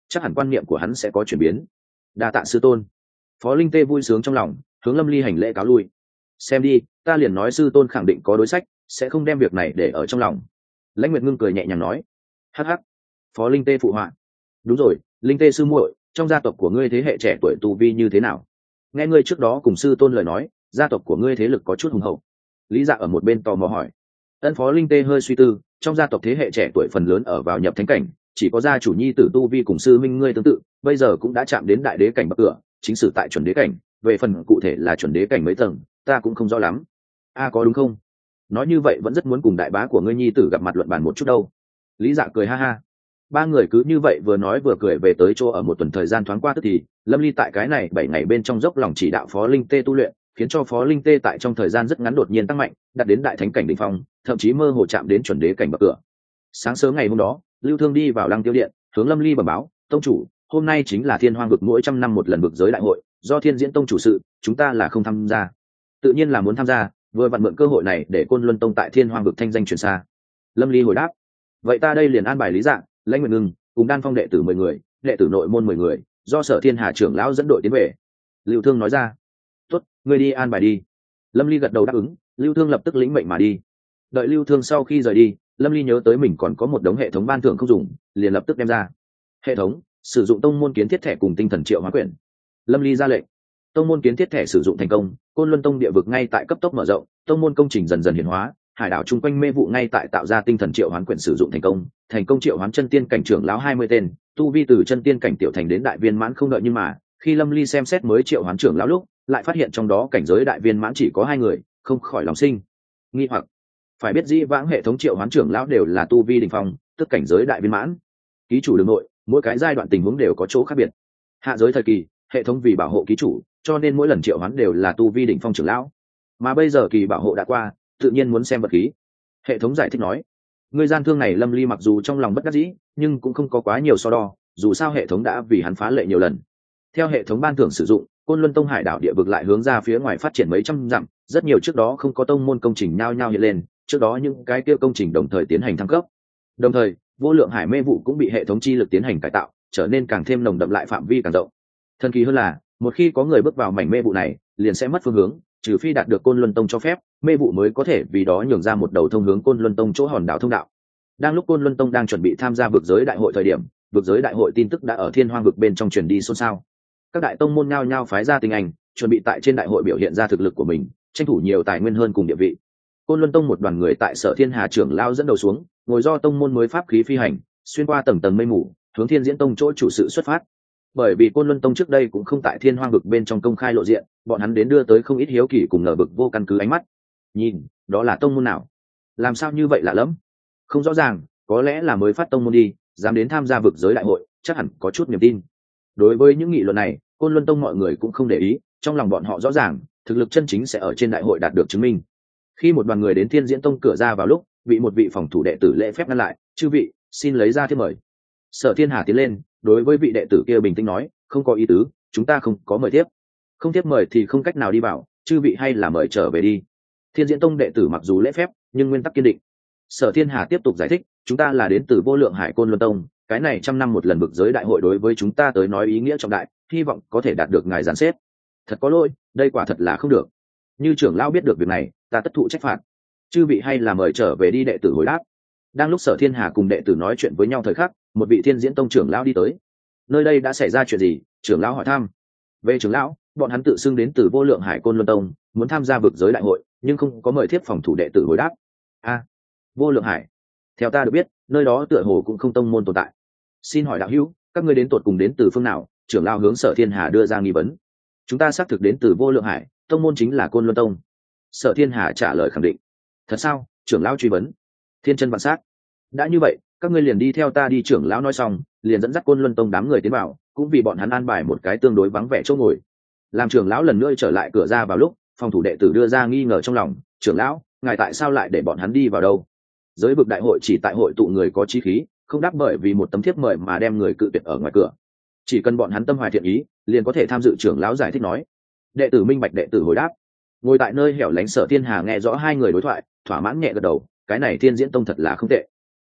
chắc hẳn quan niệm của hắn sẽ có chuyển biến. Đa tạ sư tôn. Phó Linh Tê vui sướng trong lòng, hướng Lâm Ly hành lễ cáo lui. Xem đi, ta liền nói sư tôn khẳng định có đối sách, sẽ không đem việc này để ở trong lòng. Lãnh Nguyệt Ngưng cười nhẹ nhàng nói. Hắc hắc. Phó Linh Tê phụ họa. Đúng rồi, Linh Tê sư muội, trong gia tộc của ngươi thế hệ trẻ tuổi tu vi như thế nào? Nghe ngươi trước đó cùng sư tôn lời nói, gia tộc của ngươi thế lực có chút hùng hậu. Lý Dạ ở một bên tò mò hỏi. Ân. Phó Linh Tê hơi suy tư, trong gia tộc thế hệ trẻ tuổi phần lớn ở vào nhập thánh cảnh, chỉ có gia chủ nhi tử tu vi cùng sư minh ngươi tương tự, bây giờ cũng đã chạm đến đại đế cảnh bậc cửa, chính sử tại chuẩn đế cảnh, về phần cụ thể là chuẩn đế cảnh mấy tầng, ta cũng không rõ lắm. A có đúng không? Nói như vậy vẫn rất muốn cùng đại bá của ngươi nhi tử gặp mặt luận bàn một chút đâu. Lý Dạ cười ha ha. Ba người cứ như vậy vừa nói vừa cười về tới chỗ ở. Một tuần thời gian thoáng qua tức thì Lâm Ly tại cái này 7 ngày bên trong dốc lòng chỉ đạo Phó Linh Tê tu luyện, khiến cho Phó Linh Tê tại trong thời gian rất ngắn đột nhiên tăng mạnh, đạt đến đại thánh cảnh đỉnh phong, thậm chí mơ hồ chạm đến chuẩn đế cảnh bậc cửa. Sáng sớm ngày hôm đó, Lưu Thương đi vào Lăng Tiêu Điện, hướng Lâm Ly bẩm báo, tông chủ, hôm nay chính là Thiên Hoang vực mỗi trăm năm một lần vực giới đại hội, do Thiên Diễn tông chủ sự, chúng ta là không tham gia. Tự nhiên là muốn tham gia, vừa vặn mượn cơ hội này để Côn Luân tông tại Thiên Hoang vực thanh danh truyền xa. Lâm Ly hồi đáp, vậy ta đây liền an bài Lý Dạng, Lãnh Nguyệt Ngưng cùng Đan Phong đệ tử 10 người, đệ tử nội môn 10 người, do Sở Thiên Hà trưởng lão dẫn đội tiến về. Lưu Thương nói ra. Tốt, ngươi đi an bài đi. Lâm Ly gật đầu đáp ứng, Lưu Thương lập tức lĩnh mệnh mà đi. Đợi Lưu Thương sau khi rời đi, Lâm Ly nhớ tới mình còn có một đống hệ thống ban thưởng không dùng, liền lập tức đem ra. Hệ thống sử dụng tông môn kiến thiết thẻ cùng tinh thần triệu hóa quyển. Lâm Ly ra lệnh. Tông môn kiến thiết thẻ sử dụng thành công, Côn Luân tông địa vực ngay tại cấp tốc mở rộng, tông môn công trình dần dần hiển hóa, hải đảo chung quanh mê vụ ngay tại tạo ra tinh thần triệu hoán quyển sử dụng thành công triệu hoán chân tiên cảnh trưởng lão 20 tên, tu vi từ chân tiên cảnh tiểu thành đến đại viên mãn không đợi, nhưng mà khi Lâm Ly xem xét mới triệu hoán trưởng lão lúc, lại phát hiện trong đó cảnh giới đại viên mãn chỉ có 2 người, không khỏi lòng sinh nghi hoặc. Phải biết dĩ vãng hệ thống triệu hoán trưởng lão đều là tu vi đỉnh phong, tức cảnh giới đại viên mãn. Ký chủ đường nội, mỗi cái giai đoạn tình huống đều có chỗ khác biệt. Hạ giới thời kỳ, hệ thống vì bảo hộ ký chủ, cho nên mỗi lần triệu hoán đều là tu vi đỉnh phong trưởng lão. Mà bây giờ kỳ bảo hộ đã qua, tự nhiên muốn xem vật khí. Hệ thống giải thích nói, người gian thương này Lâm Ly mặc dù trong lòng bất đắc dĩ, nhưng cũng không có quá nhiều so đo, dù sao hệ thống đã vì hắn phá lệ nhiều lần. Theo hệ thống ban thưởng sử dụng, Côn Luân tông hải đảo địa vực lại hướng ra phía ngoài phát triển mấy trăm dặm, rất nhiều trước đó không có tông môn công trình nhao nhao hiện lên, trước đó những cái kia công trình đồng thời tiến hành thăng cấp. Đồng thời, vô lượng hải mê vụ cũng bị hệ thống chi lực tiến hành cải tạo, trở nên càng thêm nồng đậm, lại phạm vi càng rộng. Thần kỳ hơn là, một khi có người bước vào mảnh mê vụ này, liền sẽ mất phương hướng, trừ phi đạt được Côn Luân tông cho phép, mê vụ mới có thể vì đó nhường ra một đầu thông hướng Côn Luân tông chỗ hòn đảo thông đạo. Đang lúc Côn Luân tông đang chuẩn bị tham gia vực giới đại hội thời điểm, vực giới đại hội tin tức đã ở Thiên Hoang vực bên trong truyền đi xôn xao. Các đại tông môn nhao nhao phái ra tinh anh, chuẩn bị tại trên đại hội biểu hiện ra thực lực của mình, tranh thủ nhiều tài nguyên hơn cùng địa vị. Côn Luân tông một đoàn người tại Sở Thiên Hà trưởng lao dẫn đầu xuống, ngồi do tông môn mới pháp khí phi hành, xuyên qua tầng tầng mây mù, hướng Thiên Diễn tông chỗ chủ sự xuất phát. Bởi vì Côn Luân tông trước đây cũng không tại Thiên Hoang vực bên trong công khai lộ diện, bọn hắn đến đưa tới không ít hiếu kỳ cùng ngờ vực vô căn cứ ánh mắt. Nhìn, đó là tông môn nào? Làm sao như vậy lạ lẫm? Không rõ ràng, có lẽ là mới phát tông môn đi, dám đến tham gia vực giới đại hội, chắc hẳn có chút niềm tin. Đối với những nghị luận này, Côn Luân tông mọi người cũng không để ý, trong lòng bọn họ rõ ràng, thực lực chân chính sẽ ở trên đại hội đạt được chứng minh. Khi một đoàn người đến Thiên Diễn tông cửa ra vào lúc, bị một vị phòng thủ đệ tử lễ phép ngăn lại, "Chư vị, xin lấy ra thiếp mời." Sở Thiên Hà tiến lên, đối với vị đệ tử kia bình tĩnh nói, "Không có ý tứ, chúng ta không có mời tiếp. Không tiếp mời thì không cách nào đi vào, chư vị hay là mời trở về đi." Thiên Diễn tông đệ tử mặc dù lễ phép, nhưng nguyên tắc kiên định. Sở Thiên Hà tiếp tục giải thích, "Chúng ta là đến từ vô lượng hải Côn Luân tông, cái này trăm năm một lần vực giới đại hội đối với chúng ta tới nói ý nghĩa trọng đại, hy vọng có thể đạt được ngài giàn xếp." "Thật có lỗi, đây quả thật là không được. Như trưởng lão biết được việc này, ta tất thụ trách phạt. Chư vị hay là mời trở về đi." Đệ tử hồi đáp. Đang lúc Sở Thiên Hà cùng đệ tử nói chuyện với nhau thời khắc, một vị Thiên Diễn tông trưởng lão đi tới. "Nơi đây đã xảy ra chuyện gì?" Trưởng lão hỏi thăm. "Về trưởng lão, bọn hắn tự xưng đến từ vô lượng hải Côn Luân tông, muốn tham gia vực giới đại hội, nhưng không có mời thiếp." Phòng thủ đệ tử hồi đáp. "A, vô lượng hải. Theo ta được biết, nơi đó tựa hồ cũng không tông môn tồn tại. Xin hỏi đạo hữu, các ngươi đến tột cùng đến từ phương nào?" Trưởng lão hướng Sở Thiên Hà đưa ra nghi vấn. "Chúng ta xác thực đến từ vô lượng hải, tông môn chính là Côn Luân tông." Sở Thiên Hà trả lời khẳng định. "Thật sao?" Trưởng lão truy vấn. "Thiên chân vạn sát. Đã như vậy, các ngươi liền đi theo ta đi." Trưởng lão nói xong, liền dẫn dắt Côn Luân tông đám người tiến vào, cũng vì bọn hắn an bài một cái tương đối vắng vẻ chỗ ngồi. Làm trưởng lão lần nữa trở lại cửa ra vào lúc, phòng thủ đệ tử đưa ra nghi ngờ trong lòng, "Trưởng lão, ngài tại sao lại để bọn hắn đi vào đâu? Giới vực đại hội chỉ tại hội tụ người có chí khí, không đáp bởi vì một tấm thiếp mời mà đem người cự tuyệt ở ngoài cửa. Chỉ cần bọn hắn tâm hoài thiện ý, liền có thể tham dự." Trưởng lão giải thích nói. Đệ tử minh bạch. Đệ tử hồi đáp. Ngồi tại nơi hẻo lánh Sở Thiên Hà nghe rõ hai người đối thoại, thỏa mãn nhẹ gật đầu, cái này Thiên Diễn tông thật là không tệ.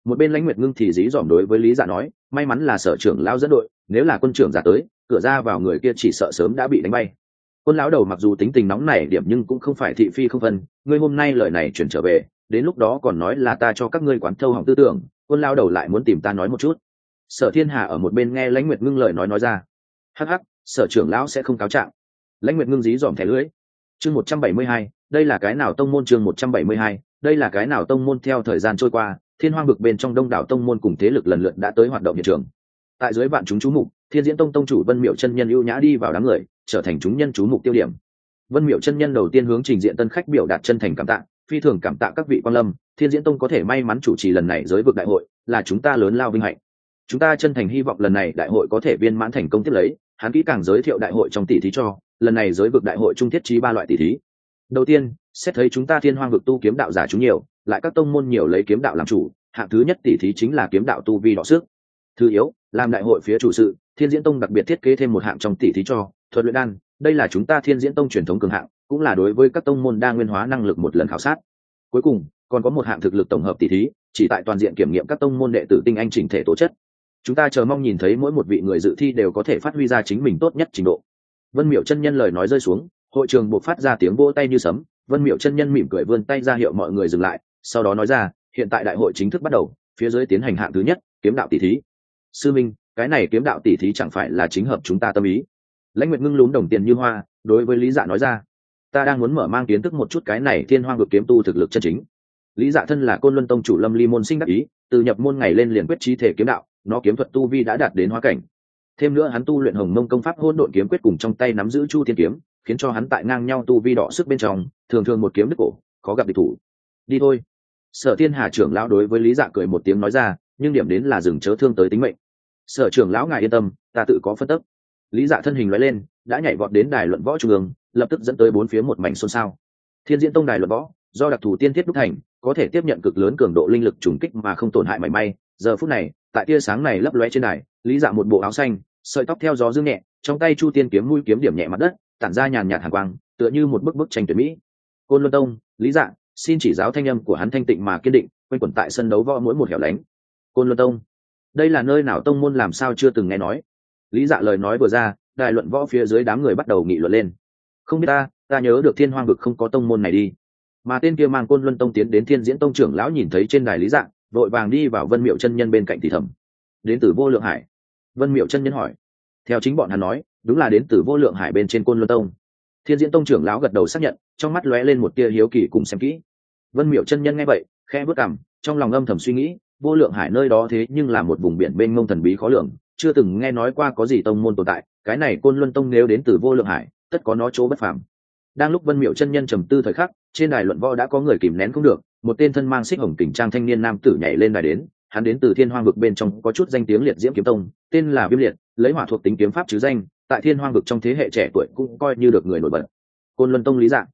Một bên Lãnh Nguyệt Ngưng thì dí dỏm đối với Lý Dạ nói, may mắn là sở trưởng lão dẫn đội, nếu là quân trưởng giả tới, cửa ra vào người kia chỉ sợ sớm đã bị đánh bay. Quân lão đầu mặc dù tính tình nóng nảy điểm nhưng cũng không phải thị phi không phân, ngươi hôm nay lời này chuyển trở về, đến lúc đó còn nói là ta cho các ngươi quán thâu hỏng tư tưởng, quân lão đầu lại muốn tìm ta nói một chút. Sở Thiên Hà ở một bên nghe Lãnh Nguyệt Ngưng lời nói ra, hắc hắc, sở trưởng lão sẽ không cáo trạng. Lãnh Nguyệt Ngưng dí dỏm thẻ lưỡi. Chương 172, đây là cái nào tông môn? Chương 172, đây là cái nào tông môn? Theo thời gian trôi qua, Thiên Hoang vực bên trong đông đảo tông môn cùng thế lực lần lượt đã tới hoạt động hiện trường. Tại dưới vạn chúng chú mục, Thiên Diễn Tông tông chủ Vân Miệu chân nhân ưu nhã đi vào đám người, trở thành chúng nhân chú mục tiêu điểm. Vân Miệu chân nhân đầu tiên hướng trình diện tân khách biểu đạt chân thành cảm tạ, phi thường cảm tạ các vị quan lâm, Thiên Diễn Tông có thể may mắn chủ trì lần này giới vực đại hội, là chúng ta lớn lao vinh hạnh. Chúng ta chân thành hy vọng lần này đại hội có thể viên mãn thành công tiếp lấy. Hắn kỹ càng giới thiệu đại hội trong tỷ thí cho, lần này giới vực đại hội trung thiết trí 3 loại tỷ thí. Đầu tiên, xét thấy chúng ta Thiên Hoang vực tu kiếm đạo giả chúng nhiều, lại các tông môn nhiều lấy kiếm đạo làm chủ, hạng thứ nhất tỷ thí chính là kiếm đạo tu vi đọ sức. Thứ yếu, làm đại hội phía chủ sự, Thiên Diễn Tông đặc biệt thiết kế thêm một hạng trong tỷ thí cho thuật luyện đan, đây là chúng ta Thiên Diễn Tông truyền thống cường hạng, cũng là đối với các tông môn đa nguyên hóa năng lực một lần khảo sát. Cuối cùng, còn có một hạng thực lực tổng hợp tỷ thí, chỉ tại toàn diện kiểm nghiệm các tông môn đệ tử tinh anh chỉnh thể tố chất. Chúng ta chờ mong nhìn thấy mỗi một vị người dự thi đều có thể phát huy ra chính mình tốt nhất trình độ. Vân Miệu chân nhân lời nói rơi xuống, hội trường buộc phát ra tiếng vỗ tay như sấm. Vân Miệu chân nhân mỉm cười vươn tay ra hiệu mọi người dừng lại, sau đó nói ra, hiện tại đại hội chính thức bắt đầu, phía dưới tiến hành hạng thứ nhất, kiếm đạo tỷ thí. Sư minh, cái này kiếm đạo tỷ thí chẳng phải là chính hợp chúng ta tâm ý? Lãnh Nguyệt Ngưng lúm đồng tiền như hoa, đối với Lý Dạ nói ra, ta đang muốn mở mang kiến thức một chút cái này Thiên Hoang vực kiếm tu thực lực chân chính. Lý Dạ thân là Côn Luân Tông chủ Lâm Ly môn sinh đắc ý, từ nhập môn ngày lên liền quyết chí thể kiếm đạo, nó kiếm thuật tu vi đã đạt đến hóa cảnh. Thêm nữa hắn tu luyện Hồng Mông công pháp Hỗn Độn kiếm quyết cùng trong tay nắm giữ Chu Thiên kiếm, khiến cho hắn tại ngang nhau tu vi đọ sức bên trong, thường thường một kiếm đứt cổ, khó gặp địch thủ. Đi thôi. Sở Thiên Hà trưởng lão đối với Lý Dạ cười một tiếng nói ra, nhưng điểm đến là dừng chớ thương tới tính mệnh. Sở trưởng lão ngài yên tâm, ta tự có phân tích. Lý Dạ thân hình lóe lên, đã nhảy vọt đến đài luận võ trung ương, lập tức dẫn tới bốn phía một mảnh xôn xao. Thiên Diễn Tông đài luận võ, do đặc thù tiên thiết đúc thành, có thể tiếp nhận cực lớn cường độ linh lực trùng kích mà không tổn hại mảy may. Giờ phút này, tại tia sáng này lấp lóe trên đài, Lý Dạ một bộ áo xanh, sợi tóc theo gió dương nhẹ, trong tay Chu Tiên kiếm mũi kiếm điểm nhẹ mặt đất, tản ra nhàn nhạt hàn quang, tựa như một bức tranh tuyệt mỹ. Côn Luân Tông, Lý Dạ, xin chỉ giáo. Thanh âm của hắn thanh tịnh mà kiên định, quanh quẩn tại sân đấu võ mỗi một hẻo lánh. Côn Luân Tông, đây là nơi nào tông môn làm sao chưa từng nghe nói? Lý Dạ lời nói vừa ra, đài luận võ phía dưới đám người bắt đầu nghị luận lên. Không biết ta nhớ được Thiên Hoang vực không có tông môn này đi. Mà tên kia mang Côn Luân Tông tiến đến Thiên Diễn Tông trưởng lão nhìn thấy trên đài Lý Dạ, vội vàng đi vào Vân Miệu chân nhân bên cạnh thì thầm. Đến từ Vô Lượng Hải. Vân Miệu chân nhân hỏi. Theo chính bọn hắn nói, đúng là đến từ Vô Lượng Hải bên trên Côn Luân Tông. Thiên Diễn Tông trưởng lão gật đầu xác nhận, trong mắt lóe lên một tia hiếu kỳ cùng xem kỹ. Vân Miệu chân nhân nghe vậy, khẽ bước cằm, trong lòng âm thầm suy nghĩ, Vô Lượng Hải nơi đó thế nhưng là một vùng biển mênh mông thần bí khó lường, chưa từng nghe nói qua có gì tông môn tồn tại, cái này Côn Luân Tông nếu đến từ Vô Lượng Hải, tất có nó chỗ bất phàm. Đang lúc Vân Miệu chân nhân trầm tư thời khắc, trên đài luận võ đã có người kìm nén không được, một tên thân mang xích hồng kình trang thanh niên nam tử nhảy lên đài đến, hắn đến từ Thiên Hoang vực bên trong có chút danh tiếng liệt diễm kiếm tông, tên là Viêm Liệt, lấy hỏa thuộc tính kiếm pháp chứ danh, tại Thiên Hoang vực trong thế hệ trẻ tuổi cũng coi như được người nổi bật. Côn Luân Tông Lý Dạ.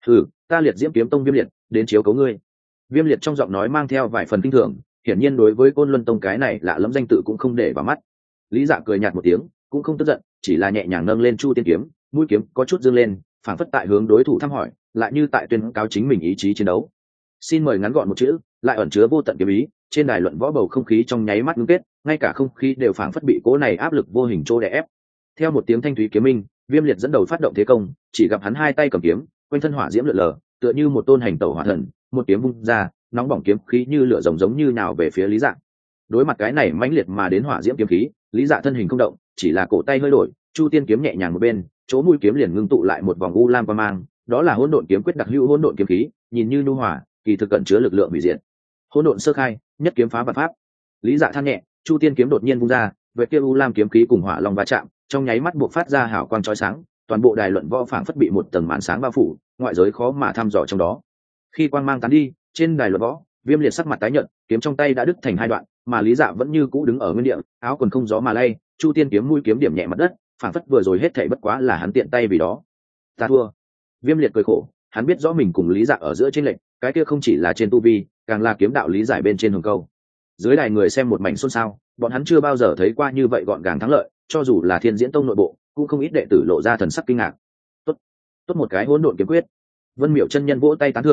Ta liệt diễm kiếm tông Viêm Liệt, đến chiếu cấu ngươi. Viêm Liệt trong giọng nói mang theo vài phần kinh thường, hiển nhiên đối với Côn Luân Tông cái này lạ lẫm danh tự cũng không để vào mắt. Lý Dạ cười nhạt một tiếng, cũng không tức giận, chỉ là nhẹ nhàng nâng lên Chu Tiên kiếm, mũi kiếm có chút dương lên, phảng phất tại hướng đối thủ thăm hỏi, lại như tại tuyên cáo chính mình ý chí chiến đấu. Xin mời ngắn gọn một chữ, lại ẩn chứa vô tận kiếm ý. Trên đài luận võ bầu không khí trong nháy mắt ngưng kết, ngay cả không khí đều phảng phất bị cố này áp lực vô hình trô đè ép. Theo một tiếng thanh thúy kiếm minh, Viêm Liệt dẫn đầu phát động thế công, chỉ gặp hắn hai tay cầm kiếm, quanh thân hỏa diễm lượn lờ, tựa như một tôn hành tẩu hỏa thần, một kiếm vung ra, nóng bỏng kiếm khí như lửa rồng giống như nào về phía Lý Dạ. Đối mặt cái này mãnh liệt mà đến hỏa diễm kiếm khí, Lý Dạ thân hình không động, chỉ là cổ tay hơi đổi, Chu Tiên kiếm nhẹ nhàng một bên, chỗ mũi kiếm liền ngưng tụ lại một vòng u lam quang mang, đó là Hỗn Độn kiếm quyết đặc hữu Hỗn Độn kiếm khí, nhìn như nhu hòa, kỳ thực cẩn chứa lực lượng hủy diệt. Hỗn Độn sơ khai, nhất kiếm phá vạn pháp. Lý Dạ than nhẹ, Chu Tiên kiếm đột nhiên vung ra, vệt kia u lam kiếm khí cùng hỏa long va chạm, trong nháy mắt buộc phát ra hào quang chói sáng, toàn bộ đài luận võ phảng phất bị một tầng màn sáng bao phủ, ngoại giới khó mà thăm dò trong đó. Khi quang mang tán đi, trên đài luận võ, Viêm Liệt sắc mặt tái nhợt, kiếm trong tay đã đứt thành hai đoạn, mà Lý Dạ vẫn như cũ đứng ở nguyên địa, áo quần không gió mà lay, Chu Tiên kiếm mũi kiếm điểm nhẹ mặt đất, phảng phất vừa rồi hết thảy bất quá là hắn tiện tay vì đó. Ta thua. Viêm Liệt cười khổ, hắn biết rõ mình cùng Lý Dạ ở giữa chênh lệch, cái kia không chỉ là trên tu vi, càng là kiếm đạo lý giải bên trên hồng câu. Dưới đài người xem một mảnh xôn xao, bọn hắn chưa bao giờ thấy qua như vậy gọn gàng thắng lợi, cho dù là Thiên Diễn Tông nội bộ, cũng không ít đệ tử lộ ra thần sắc kinh ngạc. Tốt một cái Hỗn Độn kiếm quyết. Vân Miệu chân nhân vỗ tay tán thưởng,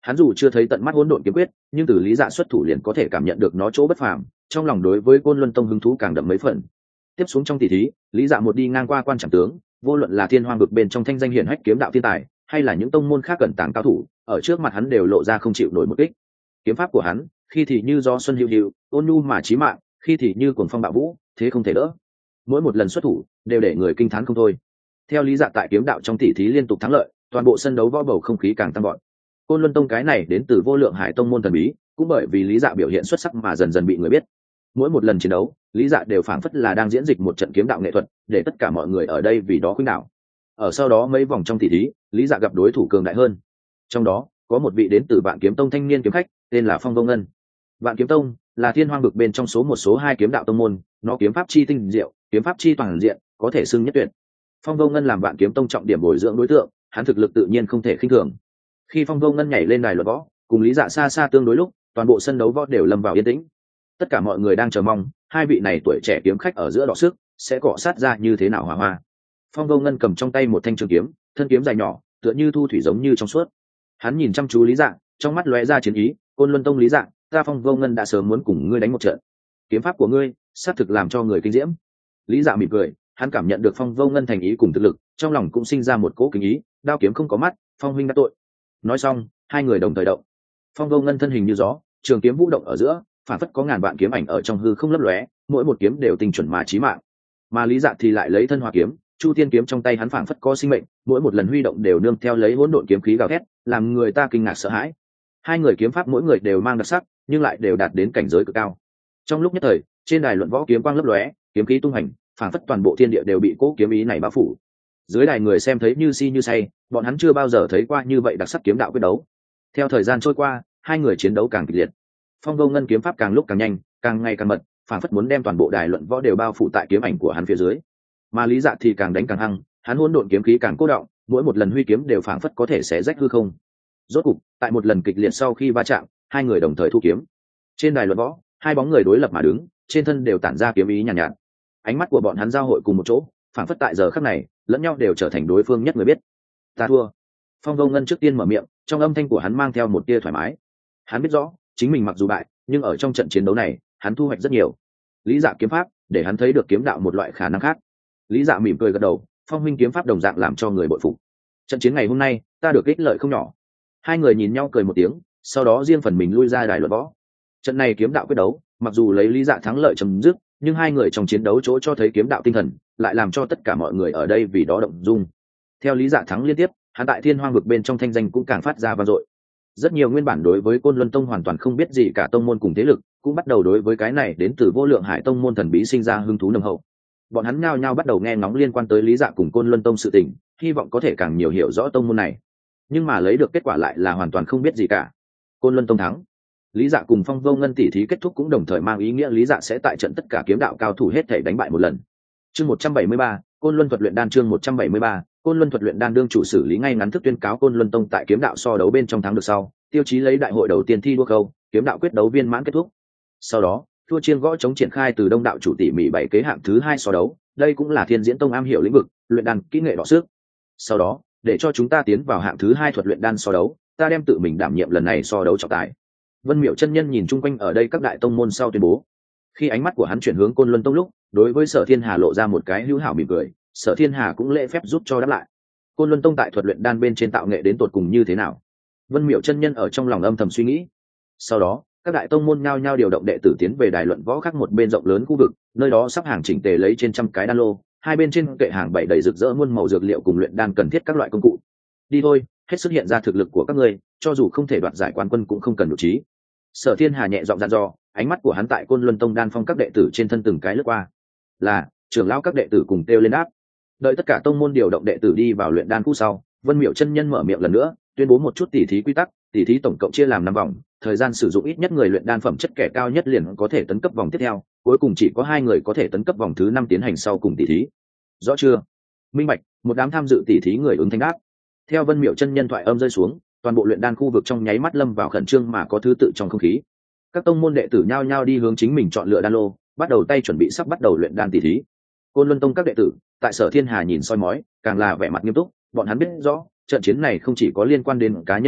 Hắn dù chưa thấy tận mắt hỗn độn kiếm quyết, nhưng từ Lý Dạ xuất thủ liền có thể cảm nhận được nó chỗ bất phàm, trong lòng đối với Côn Luân Tông hứng thú càng đậm mấy phần. Tiếp xuống trong tỷ thí, Lý Dạ một đi ngang qua quan trảm tướng, vô luận là Thiên Hoang vực bên trong thanh danh hiển hách kiếm đạo thiên tài, hay là những tông môn khác cẩn tàng cao thủ, ở trước mặt hắn đều lộ ra không chịu nổi một kích. Kiếm pháp của hắn, khi thì như gió xuân hữu hữu, ôn nhu mà chí mạng, khi thì như cuồng phong bạo vũ, thế không thể đỡ. Mỗi một lần xuất thủ, đều để người kinh thán không thôi. Theo Lý Dạ tại kiếm đạo trong tỷ thí liên tục thắng lợi, toàn bộ sân đấu võ bầu không khí càng tăng vọt. Côn Luân Tông cái này đến từ Vô Lượng Hải tông môn thần bí, cũng bởi vì Lý Dạ biểu hiện xuất sắc mà dần dần bị người biết. Mỗi một lần chiến đấu, Lý Dạ đều phảng phất là đang diễn dịch một trận kiếm đạo nghệ thuật, để tất cả mọi người ở đây vì đó khuynh đảo. Ở sau đó mấy vòng trong tỷ thí, Lý Dạ gặp đối thủ cường đại hơn. Trong đó, có một vị đến từ Vạn Kiếm Tông thanh niên kiếm khách, tên là Phong Vô Ngân. Vạn Kiếm Tông là Thiên Hoang vực bên trong số 2 kiếm đạo tông môn, nó kiếm pháp chi tinh diệu, kiếm pháp chi toàn diện, có thể xưng nhất tuyệt. Phong Vô Ngân làm Vạn Kiếm Tông trọng điểm bồi dưỡng đối tượng, hắn thực lực tự nhiên không thể khinh thường. Khi Phong Vô Ngân nhảy lên đài luận võ, cùng Lý Dạ xa xa tương đối lúc, toàn bộ sân đấu võ đều lâm vào yên tĩnh. Tất cả mọi người đang chờ mong, hai vị này tuổi trẻ kiếm khách ở giữa đọ sức, sẽ cọ sát ra như thế nào hỏa hoa. Phong Vô Ngân cầm trong tay một thanh trường kiếm, thân kiếm dài nhỏ, tựa như thu thủy giống như trong suốt. Hắn nhìn chăm chú Lý Dạ, trong mắt lóe ra chiến ý, Côn Luân Tông Lý Dạ, ta Phong Vô Ngân đã sớm muốn cùng ngươi đánh một trận. Kiếm pháp của ngươi, xác thực làm cho người kinh diễm. Lý Dạ mỉm cười, hắn cảm nhận được Phong Vô Ngân thành ý cùng thực lực, trong lòng cũng sinh ra một cỗ kính ý, đao kiếm không có mắt, Phong huynh đã tội. Nói xong, hai người đồng thời động. Phong Vô Ngân thân hình như gió, trường kiếm vũ động ở giữa, phản phất có ngàn vạn kiếm ảnh ở trong hư không lấp lóe, mỗi một kiếm đều tinh chuẩn mà chí mạng. Mà Lý Dạ thì lại lấy thân hóa kiếm, Chu Tiên kiếm trong tay hắn phảng phất có sinh mệnh, mỗi một lần huy động đều nương theo lấy hỗn độn kiếm khí gào thét, làm người ta kinh ngạc sợ hãi. Hai người kiếm pháp mỗi người đều mang đặc sắc, nhưng lại đều đạt đến cảnh giới cực cao. Trong lúc nhất thời, trên đài luận võ kiếm quang lấp lóe, kiếm khí tung hành, phảng phất toàn bộ thiên địa đều bị cố kiếm ý này bao phủ. Dưới đài người xem thấy như si như say, bọn hắn chưa bao giờ thấy qua như vậy đặc sắc kiếm đạo quyết đấu. Theo thời gian trôi qua, hai người chiến đấu càng kịch liệt. Phong Vô Ngân kiếm pháp càng lúc càng nhanh, càng ngày càng mật, phảng phất muốn đem toàn bộ đài luận võ đều bao phủ tại kiếm ảnh của hắn phía dưới. Mà Lý Dạ thì càng đánh càng hăng, hắn hỗn độn kiếm khí càng cố động, mỗi một lần huy kiếm đều phảng phất có thể xé rách hư không. Rốt cục, tại một lần kịch liệt sau khi va chạm, hai người đồng thời thu kiếm. Trên đài luận võ, hai bóng người đối lập mà đứng, trên thân đều tản ra kiếm ý nhàn nhạt. Ánh mắt của bọn hắn giao hội cùng một chỗ, phảng phất tại giờ khắc này, lẫn nhau đều trở thành đối phương nhất người biết. Ta thua. Phong Vô Ngân trước tiên mở miệng, trong âm thanh của hắn mang theo một tia thoải mái. Hắn biết rõ, chính mình mặc dù bại, nhưng ở trong trận chiến đấu này, hắn thu hoạch rất nhiều. Lý Dạ kiếm pháp, để hắn thấy được kiếm đạo một loại khả năng khác. Lý Dạ mỉm cười gật đầu, Phong huynh kiếm pháp đồng dạng làm cho người bội phục. Trận chiến ngày hôm nay, ta được ích lợi không nhỏ. Hai người nhìn nhau cười một tiếng, sau đó riêng phần mình lui ra đài luận võ. Trận này kiếm đạo quyết đấu, mặc dù lấy Lý Dạ thắng lợi chấm dứt, nhưng hai người trong chiến đấu chỗ cho thấy kiếm đạo tinh thần, lại làm cho tất cả mọi người ở đây vì đó động dung. Theo Lý Dạ thắng liên tiếp, hắn tại Thiên Hoang vực bên trong thanh danh cũng càng phát ra vang dội. Rất nhiều nguyên bản đối với Côn Luân Tông hoàn toàn không biết gì cả tông môn cùng thế lực, cũng bắt đầu đối với cái này đến từ Vô Lượng Hải tông môn thần bí sinh ra hứng thú nồng hậu. Bọn hắn nhao nhao bắt đầu nghe ngóng liên quan tới Lý Dạ cùng Côn Luân Tông sự tình, hy vọng có thể càng nhiều hiểu rõ tông môn này. Nhưng mà lấy được kết quả lại là hoàn toàn không biết gì cả. Côn Luân Tông thắng. Lý Dạ cùng Phong Vô Ngân tỷ thí kết thúc cũng đồng thời mang ý nghĩa Lý Dạ sẽ tại trận tất cả kiếm đạo cao thủ hết thể đánh bại một lần. Chương 173, Côn Luân thuật luyện đan chương 173, Côn Luân thuật luyện đan đương chủ xử Lý ngay ngắn thức tuyên cáo Côn Luân Tông tại kiếm đạo so đấu bên trong thắng được sau, tiêu chí lấy đại hội đầu tiên thi đua khâu, kiếm đạo quyết đấu viên mãn kết thúc. Sau đó, thua chiên gõ chống triển khai từ đông đạo chủ tỉ mỉ bảy kế hạng thứ 2 so đấu, đây cũng là Thiên Diễn Tông am hiểu lĩnh vực, luyện đan kỹ nghệ đọ sức. Sau đó, để cho chúng ta tiến vào hạng thứ 2 thuật luyện đan so đấu, ta đem tự mình đảm nhiệm lần này so đấu trọng tài. Vân Miệu chân nhân nhìn chung quanh ở đây các đại tông môn sau tuyên bố. Khi ánh mắt của hắn chuyển hướng Côn Luân Tông lúc, đối với Sở Thiên Hà lộ ra một cái hữu hảo mỉm cười, Sở Thiên Hà cũng lễ phép giúp cho đáp lại. Côn Luân Tông tại thuật luyện đan bên trên tạo nghệ đến tột cùng như thế nào? Vân Miệu chân nhân ở trong lòng âm thầm suy nghĩ. Sau đó, các đại tông môn nhao nhao điều động đệ tử tiến về đài luận võ khác một bên rộng lớn khu vực, nơi đó sắp hàng chỉnh tề lấy trên trăm cái đan lô, hai bên trên kệ hàng bày đầy rực rỡ muôn màu dược liệu cùng luyện đan cần thiết các loại công cụ. Đi thôi, hết sức hiện ra thực lực của các ngươi, cho dù không thể đoạt giải quán quân cũng không cần nhục trí. Sở Thiên Hà nhẹ giọng dặn dò, ánh mắt của hắn tại Côn Luân Tông đan phong các đệ tử trên thân từng cái lướt qua. Là, trưởng lão các đệ tử cùng kêu lên đáp. Đợi tất cả tông môn điều động đệ tử đi vào luyện đan khu sau, Vân Miệu chân nhân mở miệng lần nữa, tuyên bố một chút tỉ thí quy tắc, tỉ thí tổng cộng chia làm 5 vòng, thời gian sử dụng ít nhất người luyện đan phẩm chất kẻ cao nhất liền có thể tấn cấp vòng tiếp theo, cuối cùng chỉ có 2 người có thể tấn cấp vòng thứ 5 tiến hành sau cùng tỉ thí. Rõ chưa? Minh bạch. Một đám tham dự tỉ thí người ứng thanh đáp. Theo Vân Miệu chân nhân thoại âm rơi xuống, toàn bộ luyện đan khu vực trong nháy mắt lâm vào khẩn trương mà có thứ tự trong không khí. Các tông môn đệ tử nhao nhao đi hướng chính mình chọn lựa đan lô, bắt đầu tay chuẩn bị sắp bắt đầu luyện đan tỉ thí. Côn Luân Tông các đệ tử, tại Sở Thiên Hà nhìn soi mói, càng là vẻ mặt nghiêm túc, bọn hắn biết rõ, trận chiến này không chỉ có liên quan đến cá nhân vinh lục,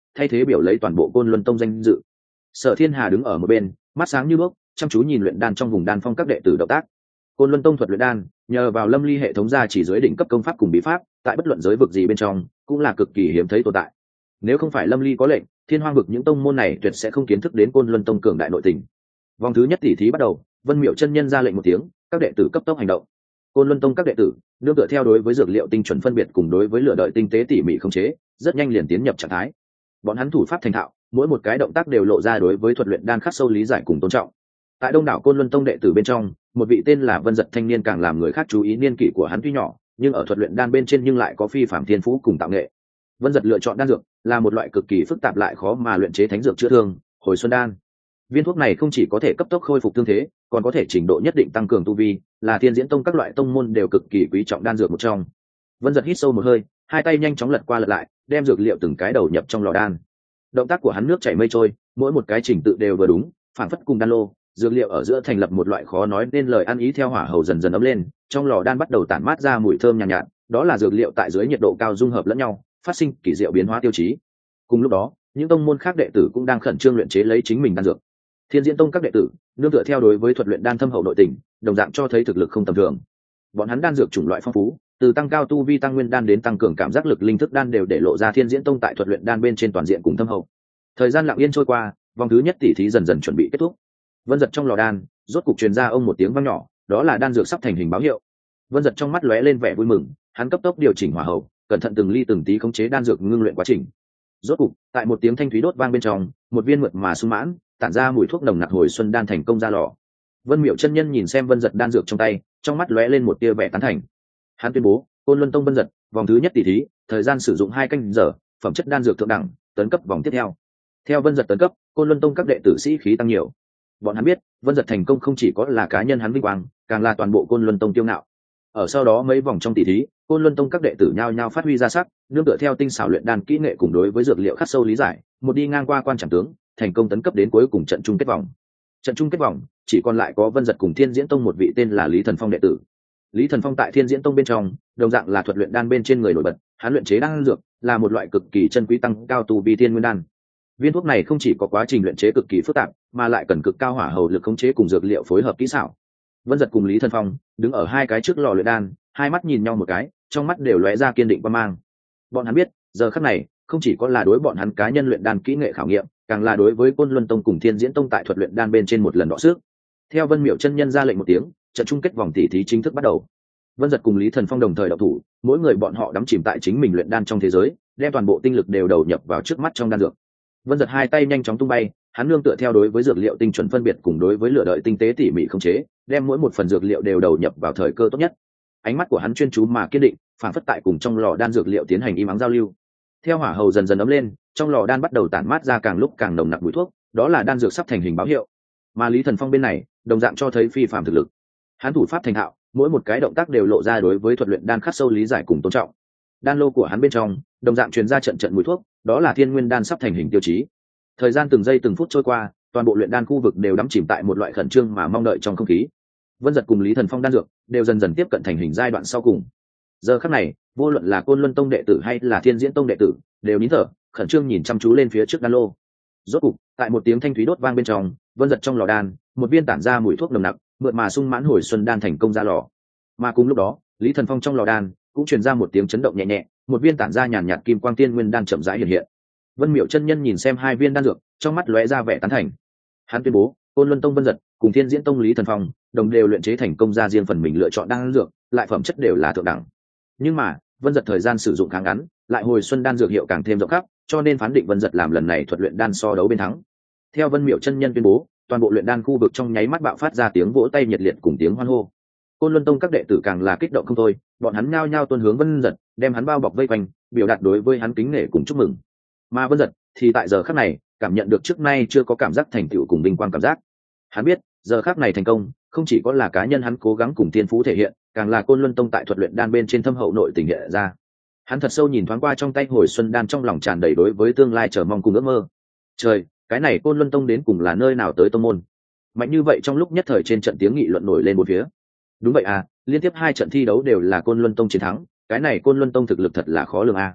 thay thế biểu lấy toàn bộ Côn Luân Tông danh dự. Sở Thiên Hà đứng ở một bên, mắt sáng như đuốc, chăm chú nhìn luyện đan trong vùng đan phong các đệ tử động tác. Côn Luân Tông thuật luyện đan, nhờ vào Lâm Ly hệ thống ra chỉ dưới đỉnh cấp công pháp cùng bí pháp, tại bất luận giới vực gì bên trong, cũng là cực kỳ hiếm thấy tồn tại. Nếu không phải Lâm Ly có lệnh, Thiên Hoang vực những tông môn này tuyệt sẽ không kiến thức đến Côn Luân Tông cường đại nội tình. Vòng thứ nhất tỉ thí bắt đầu, Vân Miệu chân nhân ra lệnh một tiếng, các đệ tử cấp tốc hành động. Côn Luân Tông các đệ tử, nương tựa theo đối với dược liệu tinh chuẩn phân biệt cùng đối với lựa đợi tinh tế tỉ mỉ khống chế, rất nhanh liền tiến nhập trạng thái. Bọn hắn thủ pháp thành thạo, mỗi một cái động tác đều lộ ra đối với thuật luyện đan khắc sâu lý giải cùng tôn trọng. Tại đông đảo Côn Luân Tông đệ tử bên trong, một vị tên là Vân Dật thanh niên càng làm người khác chú ý, niên kỷ của hắn tuy nhỏ, nhưng ở thuật luyện đan bên trên nhưng lại có phi phàm thiên phú cùng tạo nghệ. Vân Dật lựa chọn đan dược là một loại cực kỳ phức tạp lại khó mà luyện chế thánh dược chữa thương, Hồi Xuân đan. Viên thuốc này không chỉ có thể cấp tốc khôi phục thương thế, còn có thể trình độ nhất định tăng cường tu vi, là Thiên Diễn Tông các loại tông môn đều cực kỳ quý trọng đan dược một trong. Vân Dật hít sâu một hơi, hai tay nhanh chóng lật qua lật lại, đem dược liệu từng cái đầu nhập trong lò đan. Động tác của hắn nước chảy mây trôi, mỗi một cái trình tự đều vừa đúng, phản phất cùng đan lô, dược liệu ở giữa thành lập một loại khó nói nên lời ăn ý theo hỏa hầu dần dần ấm lên, trong lò đan bắt đầu tản mát ra mùi thơm nhàn nhạt, đó là dược liệu tại dưới nhiệt độ cao dung hợp lẫn nhau, phát sinh kỳ diệu biến hóa tiêu chí. Cùng lúc đó, những tông môn khác đệ tử cũng đang khẩn trương luyện chế lấy chính mình đan dược. Thiên Diễn Tông các đệ tử, nương tựa theo đối với thuật luyện đan thâm hậu nội tình, đồng dạng cho thấy thực lực không tầm thường. Bọn hắn đan dược chủng loại phong phú, từ tăng cao tu vi tăng nguyên đan đến tăng cường cảm giác lực linh thức đan đều để lộ ra Thiên Diễn Tông tại thuật luyện đan bên trên toàn diện cùng thâm hậu. Thời gian lặng yên trôi qua, vòng thứ nhất tỉ thí dần dần chuẩn bị kết thúc. Vân Dật trong lò đan, rốt cục truyền ra ông một tiếng vang nhỏ, đó là đan dược sắp thành hình báo hiệu. Vân Dật trong mắt lóe lên vẻ vui mừng, hắn cấp tốc điều chỉnh hỏa hầu, cẩn thận từng ly từng tí khống chế đan dược ngưng luyện quá trình. Rốt cục, tại một tiếng thanh thúy đốt vang bên trong, một viên mượt mà sung mãn, tản ra mùi thuốc nồng nặc Hồi Xuân đan thành công ra lò. Vân Miệu chân nhân nhìn xem Vân Dật đan dược trong tay, trong mắt lóe lên một tia vẻ tán thành. Hắn tuyên bố, Côn Luân Tông Vân Dật, vòng thứ nhất tỷ thí, thời gian sử dụng 2 canh giờ, phẩm chất đan dược thượng đẳng, tấn cấp vòng tiếp theo. Theo Vân Dật tấn cấp, Côn Luân Tông các đệ tử sĩ khí tăng nhiều. Bọn hắn biết, Vân Dật thành công không chỉ có là cá nhân hắn vinh quang, càng là toàn bộ Côn Luân Tông kiêu ngạo. Ở sau đó mấy vòng trong tỷ thí, Côn Luân Tông các đệ tử nhao nhao phát huy ra sắc, nương tựa theo tinh xảo luyện đan kỹ nghệ cùng đối với dược liệu khắc sâu lý giải, một đi ngang qua quan trọng tướng, thành công tấn cấp đến cuối cùng trận chung kết vòng. Trận chung kết vòng, chỉ còn lại có Vân Dật cùng Thiên Diễn Tông một vị tên là Lý Thần Phong đệ tử. Lý Thần Phong tại Thiên Diễn Tông bên trong, đồng dạng là thuật luyện đan bên trên người nổi bật, hắn luyện chế đan dược là một loại cực kỳ chân quý tăng cao tu vi tiên nguyên đan. Viên thuốc này không chỉ có quá trình luyện chế cực kỳ phức tạp, mà lại cần cực cao hỏa hầu lực khống chế cùng dược liệu phối hợp kỹ xảo. Vân Dật cùng Lý Thần Phong đứng ở hai cái trước lò luyện đan, hai mắt nhìn nhau một cái, trong mắt đều lóe ra kiên định quan mang. Bọn hắn biết, giờ khắc này không chỉ có là đối bọn hắn cá nhân luyện đan kỹ nghệ khảo nghiệm, càng là đối với Côn Luân Tông cùng Thiên Diễn Tông tại thuật luyện đan bên trên một lần đọ sức. Theo Vân Miệu chân nhân ra lệnh một tiếng, trận chung kết vòng tỷ thí chính thức bắt đầu. Vân Dật cùng Lý Thần Phong đồng thời động thủ, mỗi người bọn họ đắm chìm tại chính mình luyện đan trong thế giới, đem toàn bộ tinh lực đều đầu nhập vào trước mắt trong đan dược. Vân Dật hai tay nhanh chóng tung bay, hắn nương tựa theo đối với dược liệu tinh chuẩn phân biệt cùng đối với lựa đợi tinh tế tỉ mỉ khống chế, đem mỗi một phần dược liệu đều đầu nhập vào thời cơ tốt nhất. Ánh mắt của hắn chuyên chú mà kiên định, phản phất tại cùng trong lò đan dược liệu tiến hành im ắng giao lưu. Theo hỏa hầu dần dần ấm lên, trong lò đan bắt đầu tản mát ra càng lúc càng nồng nặc mùi thuốc, đó là đan dược sắp thành hình báo hiệu. Mà Lý Thần Phong bên này, đồng dạng cho thấy phi phàm thực lực. Hắn thủ pháp thành thạo, mỗi một cái động tác đều lộ ra đối với thuật luyện đan khắc sâu lý giải cùng tôn trọng. Đan lô của hắn bên trong, đồng dạng truyền ra trận trận mùi thuốc, đó là thiên nguyên đan sắp thành hình tiêu chí. Thời gian từng giây từng phút trôi qua, toàn bộ luyện đan khu vực đều đắm chìm tại một loại khẩn trương mà mong đợi trong không khí. Vân Dật cùng Lý Thần Phong đan dược đều dần dần tiếp cận thành hình giai đoạn sau cùng. Giờ khắc này, vô luận là Côn Luân Tông đệ tử hay là Thiên Diễn Tông đệ tử, đều nín thở, khẩn trương nhìn chăm chú lên phía trước đan lô. Rốt cục, tại một tiếng thanh thúy đốt vang bên trong, Vân Dật trong lò đan, một viên tản ra mùi thuốc nồng nặc, mượt mà sung mãn Hồi Xuân đan thành công ra lò. Mà cùng lúc đó, Lý Thần Phong trong lò đan cũng truyền ra một tiếng chấn động nhẹ nhẹ, một viên tản ra nhàn nhạt kim quang tiên nguyên đan chậm rãi hiện hiện. Vân Miệu chân nhân nhìn xem hai viên đan dược, trong mắt lóe ra vẻ tán thành. Hắn tuyên bố, Côn Luân Tông Vân Dật cùng Thiên Diễn Tông Lý Thần Phong đồng đều luyện chế thành công ra riêng phần mình lựa chọn đan dược, lại phẩm chất đều là thượng đẳng. Nhưng mà, Vân Dật thời gian sử dụng khá ngắn, lại Hồi Xuân đan dược hiệu càng thêm rộng khắp, cho nên phán định Vân Dật làm lần này thuật luyện đan so đấu bên thắng. Theo Vân Miệu chân nhân tuyên bố, toàn bộ luyện đan khu vực trong nháy mắt bạo phát ra tiếng vỗ tay nhiệt liệt cùng tiếng hoan hô. Côn Luân Tông các đệ tử càng là kích động không thôi, bọn hắn nhao nhao tuôn hướng Vân Dật, đem hắn bao bọc vây quanh, biểu đạt đối với hắn kính nể cùng chúc mừng. Mà Vân Dật thì tại giờ khắc này, cảm nhận được trước nay chưa có cảm giác thành tựu cùng vinh quang cảm giác. Hắn biết, giờ khắc này thành công, không chỉ có là cá nhân hắn cố gắng cùng tiên phú thể hiện, càng là Côn Luân Tông tại thuật luyện đan bên trên thâm hậu nội tình hiện ra. Hắn thật sâu nhìn thoáng qua trong tay Hồi Xuân đan, trong lòng tràn đầy đối với tương lai chờ mong cùng ước mơ. Trời, cái này Côn Luân Tông đến cùng là nơi nào tới tông môn? Mạnh như vậy, trong lúc nhất thời trên trận tiếng nghị luận nổi lên một phía. Đúng vậy à, liên tiếp 2 trận thi đấu đều là Côn Luân Tông chiến thắng, cái này Côn Luân Tông thực lực thật là khó lường à.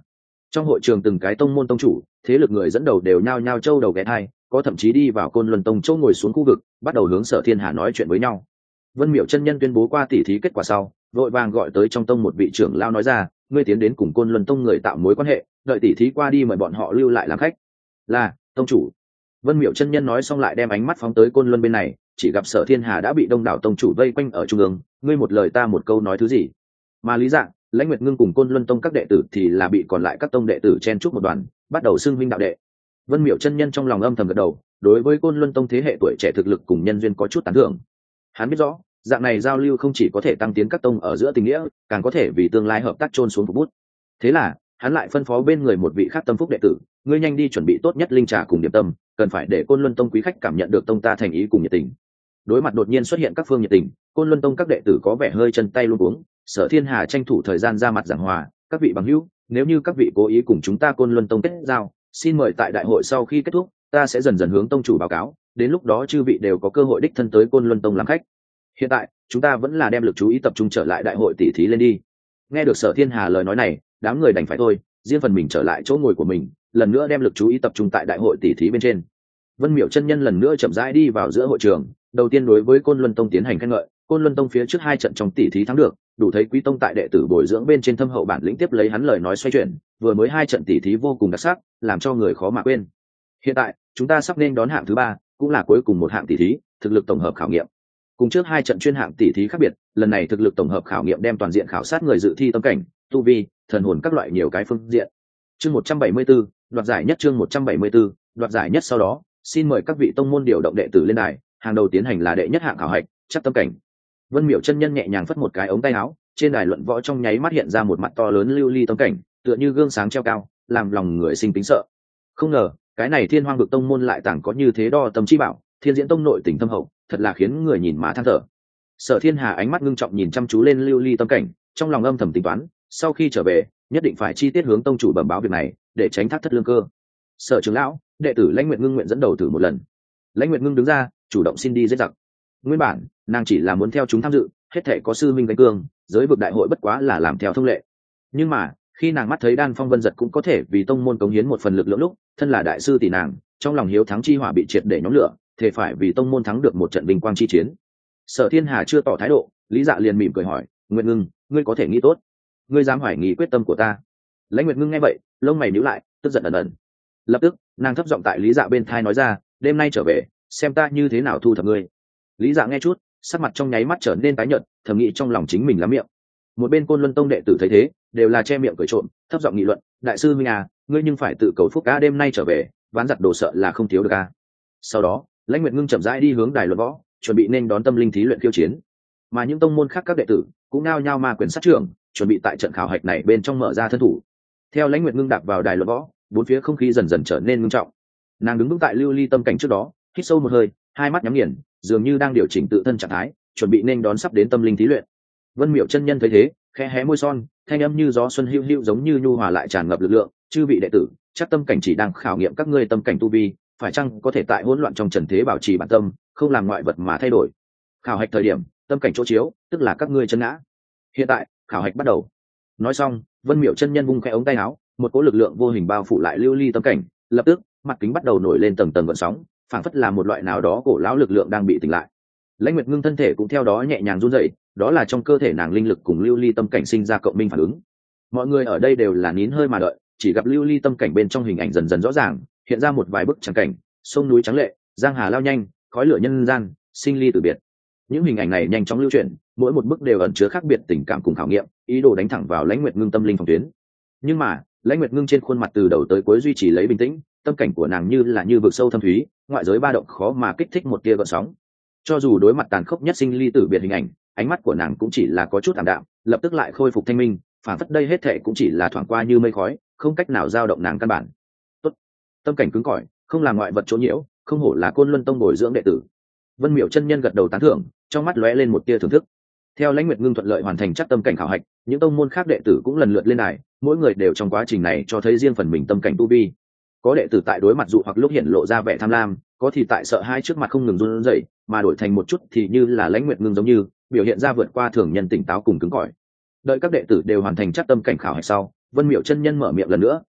Trong hội trường từng cái tông môn tông chủ, thế lực người dẫn đầu đều nhao nhao trâu đầu ghé thai, có thậm chí đi vào Côn Luân Tông chỗ ngồi xuống khu vực, bắt đầu hướng Sở Thiên Hà nói chuyện với nhau. Vân Miểu chân nhân tuyên bố qua tỉ thí kết quả sau, vội vàng gọi tới trong tông một vị trưởng lao nói ra, ngươi tiến đến cùng Côn Luân Tông người tạo mối quan hệ, đợi tỉ thí qua đi mời bọn họ lưu lại làm khách. Là, tông chủ. Vân Miểu chân nhân nói xong lại đem ánh mắt phóng tới Côn Luân bên này, chỉ gặp Sở Thiên Hà đã bị đông đảo tông chủ vây quanh ở trung ương, ngươi một lời ta một câu nói thứ gì? Mà Lý Dạng, Lãnh Nguyệt Ngưng cùng Côn Luân Tông các đệ tử thì là bị còn lại các tông đệ tử chen chúc một đoàn, bắt đầu xưng huynh đạo đệ. Vân Miểu chân nhân trong lòng âm thầm gật đầu, đối với Côn Luân Tông thế hệ tuổi trẻ thực lực cùng nhân duyên có chút tán thưởng. Hắn biết rõ, dạng này giao lưu không chỉ có thể tăng tiến các tông ở giữa tình nghĩa, càng có thể vì tương lai hợp tác chôn xuống phục bút. Thế là, hắn lại phân phó bên người một vị khác tâm phúc đệ tử, ngươi nhanh đi chuẩn bị tốt nhất linh trà cùng điểm tâm, cần phải để Côn Luân Tông quý khách cảm nhận được tông ta thành ý cùng nhiệt tình. Đối mặt đột nhiên xuất hiện các phương nhiệt tình, Côn Luân Tông các đệ tử có vẻ hơi chân tay luống cuống. Sở Thiên Hà tranh thủ thời gian ra mặt giảng hòa, các vị bằng hữu, nếu như các vị cố ý cùng chúng ta Côn Luân Tông kết giao, xin mời tại đại hội sau khi kết thúc, ta sẽ dần dần hướng tông chủ báo cáo, đến lúc đó chư vị đều có cơ hội đích thân tới Côn Luân Tông làm khách. Hiện tại, chúng ta vẫn là đem lực chú ý tập trung trở lại đại hội tỷ thí lên đi. Nghe được Sở Thiên Hà lời nói này, đám người đành phải thôi, riêng phần mình trở lại chỗ ngồi của mình, lần nữa đem lực chú ý tập trung tại đại hội tỷ thí bên trên. Vân Miểu chân nhân lần nữa chậm rãi đi vào giữa hội trường, đầu tiên đối với Côn Luân Tông tiến hành khen ngợi, Côn Luân Tông phía trước 2 trận trong tỷ thí thắng được, đủ thấy Quý Tông tại đệ tử bồi dưỡng bên trên thâm hậu bản lĩnh, tiếp lấy hắn lời nói xoay chuyển, vừa mới 2 trận tỷ thí vô cùng đặc sắc, làm cho người khó mà quên. Hiện tại, chúng ta sắp nên đón hạng thứ 3, cũng là cuối cùng một hạng tỷ thí, thực lực tổng hợp khảo nghiệm. Cùng trước 2 trận chuyên hạng tỷ thí khác biệt, lần này thực lực tổng hợp khảo nghiệm đem toàn diện khảo sát người dự thi tâm cảnh, tu vi, thần hồn các loại nhiều cái phương diện. Chương 174, đoạt giải nhất. Chương 174, đoạt giải nhất. Sau đó, xin mời các vị tông môn điều động đệ tử lên đài, hàng đầu tiến hành là đệ nhất hạng khảo hạch, chắc tâm cảnh. Vân Miểu chân nhân nhẹ nhàng phất một cái ống tay áo, trên đài luận võ trong nháy mắt hiện ra một mặt to lớn lưu ly tâm cảnh, tựa như gương sáng treo cao, làm lòng người sinh kính sợ. Không ngờ, cái này Thiên Hoang vực tông môn lại tàng có như thế đo tâm chi bảo, Thiên Diễn tông nội tình thâm hậu, thật là khiến người nhìn mà than thở. Sở Thiên Hà ánh mắt ngưng trọng nhìn chăm chú lên lưu ly tâm cảnh, trong lòng âm thầm tính toán, sau khi trở về, nhất định phải chi tiết hướng tông chủ bẩm báo việc này, để tránh thác thất lương cơ. Sở trưởng lão, đệ tử Lãnh Nguyệt Ngưng nguyện dẫn đầu thử một lần. Lãnh Nguyệt Ngưng đứng ra, chủ động xin đi giết giặc. Nguyên bản, nàng chỉ là muốn theo chúng tham dự, hết thể có sư minh gánh cương, giới vực đại hội bất quá là làm theo thông lệ. Nhưng mà, khi nàng mắt thấy Đan Phong Vân Giật cũng có thể vì tông môn cống hiến một phần lực lượng lúc, thân là đại sư tỷ nàng, trong lòng hiếu thắng chi hỏa bị triệt để nhóm lửa, thể phải vì tông môn thắng được một trận vinh quang chi chiến. Sở Thiên Hà chưa tỏ thái độ, Lý Dạ liền mỉm cười hỏi, Nguyệt Ngưng, ngươi có thể nghĩ tốt, ngươi dám hoài nghi quyết tâm của ta? Lãnh Nguyệt Ngưng nghe vậy, lông mày nhíu lại, tức giận ẩn ẩn. Lập tức, nàng thấp giọng tại Lý Dạ bên thai nói ra, đêm nay trở về, xem ta như thế nào thu thập ngươi. Lý Dạ nghe chút, sắc mặt trong nháy mắt trở nên tái nhợt, thầm nghĩ trong lòng chính mình lắm miệng. Một bên Côn Luân Tông đệ tử thấy thế, đều là che miệng cười trộm, thấp giọng nghị luận, đại sư huynh à, ngươi nhưng phải tự cầu phúc, đêm nay trở về, ván giặt đồ sợ là không thiếu được a. Sau đó, Lãnh Nguyệt Ngưng chậm rãi đi hướng đài luận võ, chuẩn bị nên đón tâm linh thí luyện khiêu chiến. Mà những tông môn khác các đệ tử cũng nao nhao ma quyền sát trưởng, chuẩn bị tại trận khảo hạch này bên trong mở ra thân thủ. Theo Lãnh Nguyệt Ngưng đạp vào đài luận võ, bốn phía không khí dần dần trở nên ngưng trọng. Nàng đứng vững tại lưu ly tâm cảnh trước đó, hít sâu một hơi, hai mắt nhắm nghiền, dường như đang điều chỉnh tự thân trạng thái, chuẩn bị nên đón sắp đến tâm linh thí luyện. Vân Miểu chân nhân thấy thế, khẽ hé môi son, thanh âm như gió xuân hữu hữu giống như nhu hòa lại tràn ngập lực lượng, chư vị đệ tử, chắc tâm cảnh chỉ đang khảo nghiệm các ngươi tâm cảnh tu vi, phải chăng có thể tại hỗn loạn trong trần thế bảo trì bản tâm, không làm ngoại vật mà thay đổi. Khảo hạch thời điểm, tâm cảnh chỗ chiếu, tức là các ngươi chân ngã. Hiện tại, khảo hạch bắt đầu. Nói xong, Vân Miểu chân nhân vung khẽ ống tay áo, một cỗ lực lượng vô hình bao phủ lại lưu ly tâm cảnh, lập tức, mặt kính bắt đầu nổi lên tầng tầng gợn sóng, phảng phất là một loại nào đó cổ lão lực lượng đang bị tỉnh lại. Lãnh Nguyệt Ngưng thân thể cũng theo đó nhẹ nhàng run rẩy, đó là trong cơ thể nàng linh lực cùng lưu ly tâm cảnh sinh ra cộng minh phản ứng. Mọi người ở đây đều là nín hơi mà đợi, chỉ gặp lưu ly tâm cảnh bên trong hình ảnh dần dần rõ ràng, hiện ra một vài bức trắng cảnh, sông núi trắng lệ, giang hà lao nhanh, khói lửa nhân gian, sinh ly tử biệt. Những hình ảnh này nhanh chóng lưu chuyển, mỗi một bức đều ẩn chứa khác biệt tình cảm cùng khảo nghiệm, ý đồ đánh thẳng vào Lãnh Nguyệt Ngưng tâm linh phòng tuyến. Nhưng mà, Lãnh Nguyệt Ngưng trên khuôn mặt từ đầu tới cuối duy trì lấy bình tĩnh, tâm cảnh của nàng như vực sâu thâm thúy, ngoại giới ba động khó mà kích thích một tia gợn sóng. Cho dù đối mặt tàn khốc nhất sinh ly tử biệt hình ảnh, ánh mắt của nàng cũng chỉ là có chút ảm đạm, lập tức lại khôi phục thanh minh, phản phất đây hết thệ cũng chỉ là thoảng qua như mây khói, không cách nào dao động nàng căn bản. Tốt, tâm cảnh cứng cỏi, không làm ngoại vật chỗ nhiễu, không hổ là Côn Luân Tông bồi dưỡng đệ tử. Vân Miểu chân nhân gật đầu tán thưởng, trong mắt lóe lên một tia thưởng thức. Theo Lãnh Nguyệt Ngưng thuận lợi hoàn thành chắc tâm cảnh khảo hạch, những tông môn khác đệ tử cũng lần lượt lên đài, mỗi người đều trong quá trình này cho thấy riêng phần mình tâm cảnh tu vi. Có đệ tử tại đối mặt dụ hoặc lúc hiện lộ ra vẻ tham lam, có thì tại sợ hai trước mặt không ngừng run rẩy, mà đổi thành một chút thì như là Lãnh Nguyệt Ngưng giống như biểu hiện ra vượt qua thường nhân tỉnh táo cùng cứng cỏi. Đợi các đệ tử đều hoàn thành chắc tâm cảnh khảo hạch sau, Vân Miểu chân nhân mở miệng lần nữa,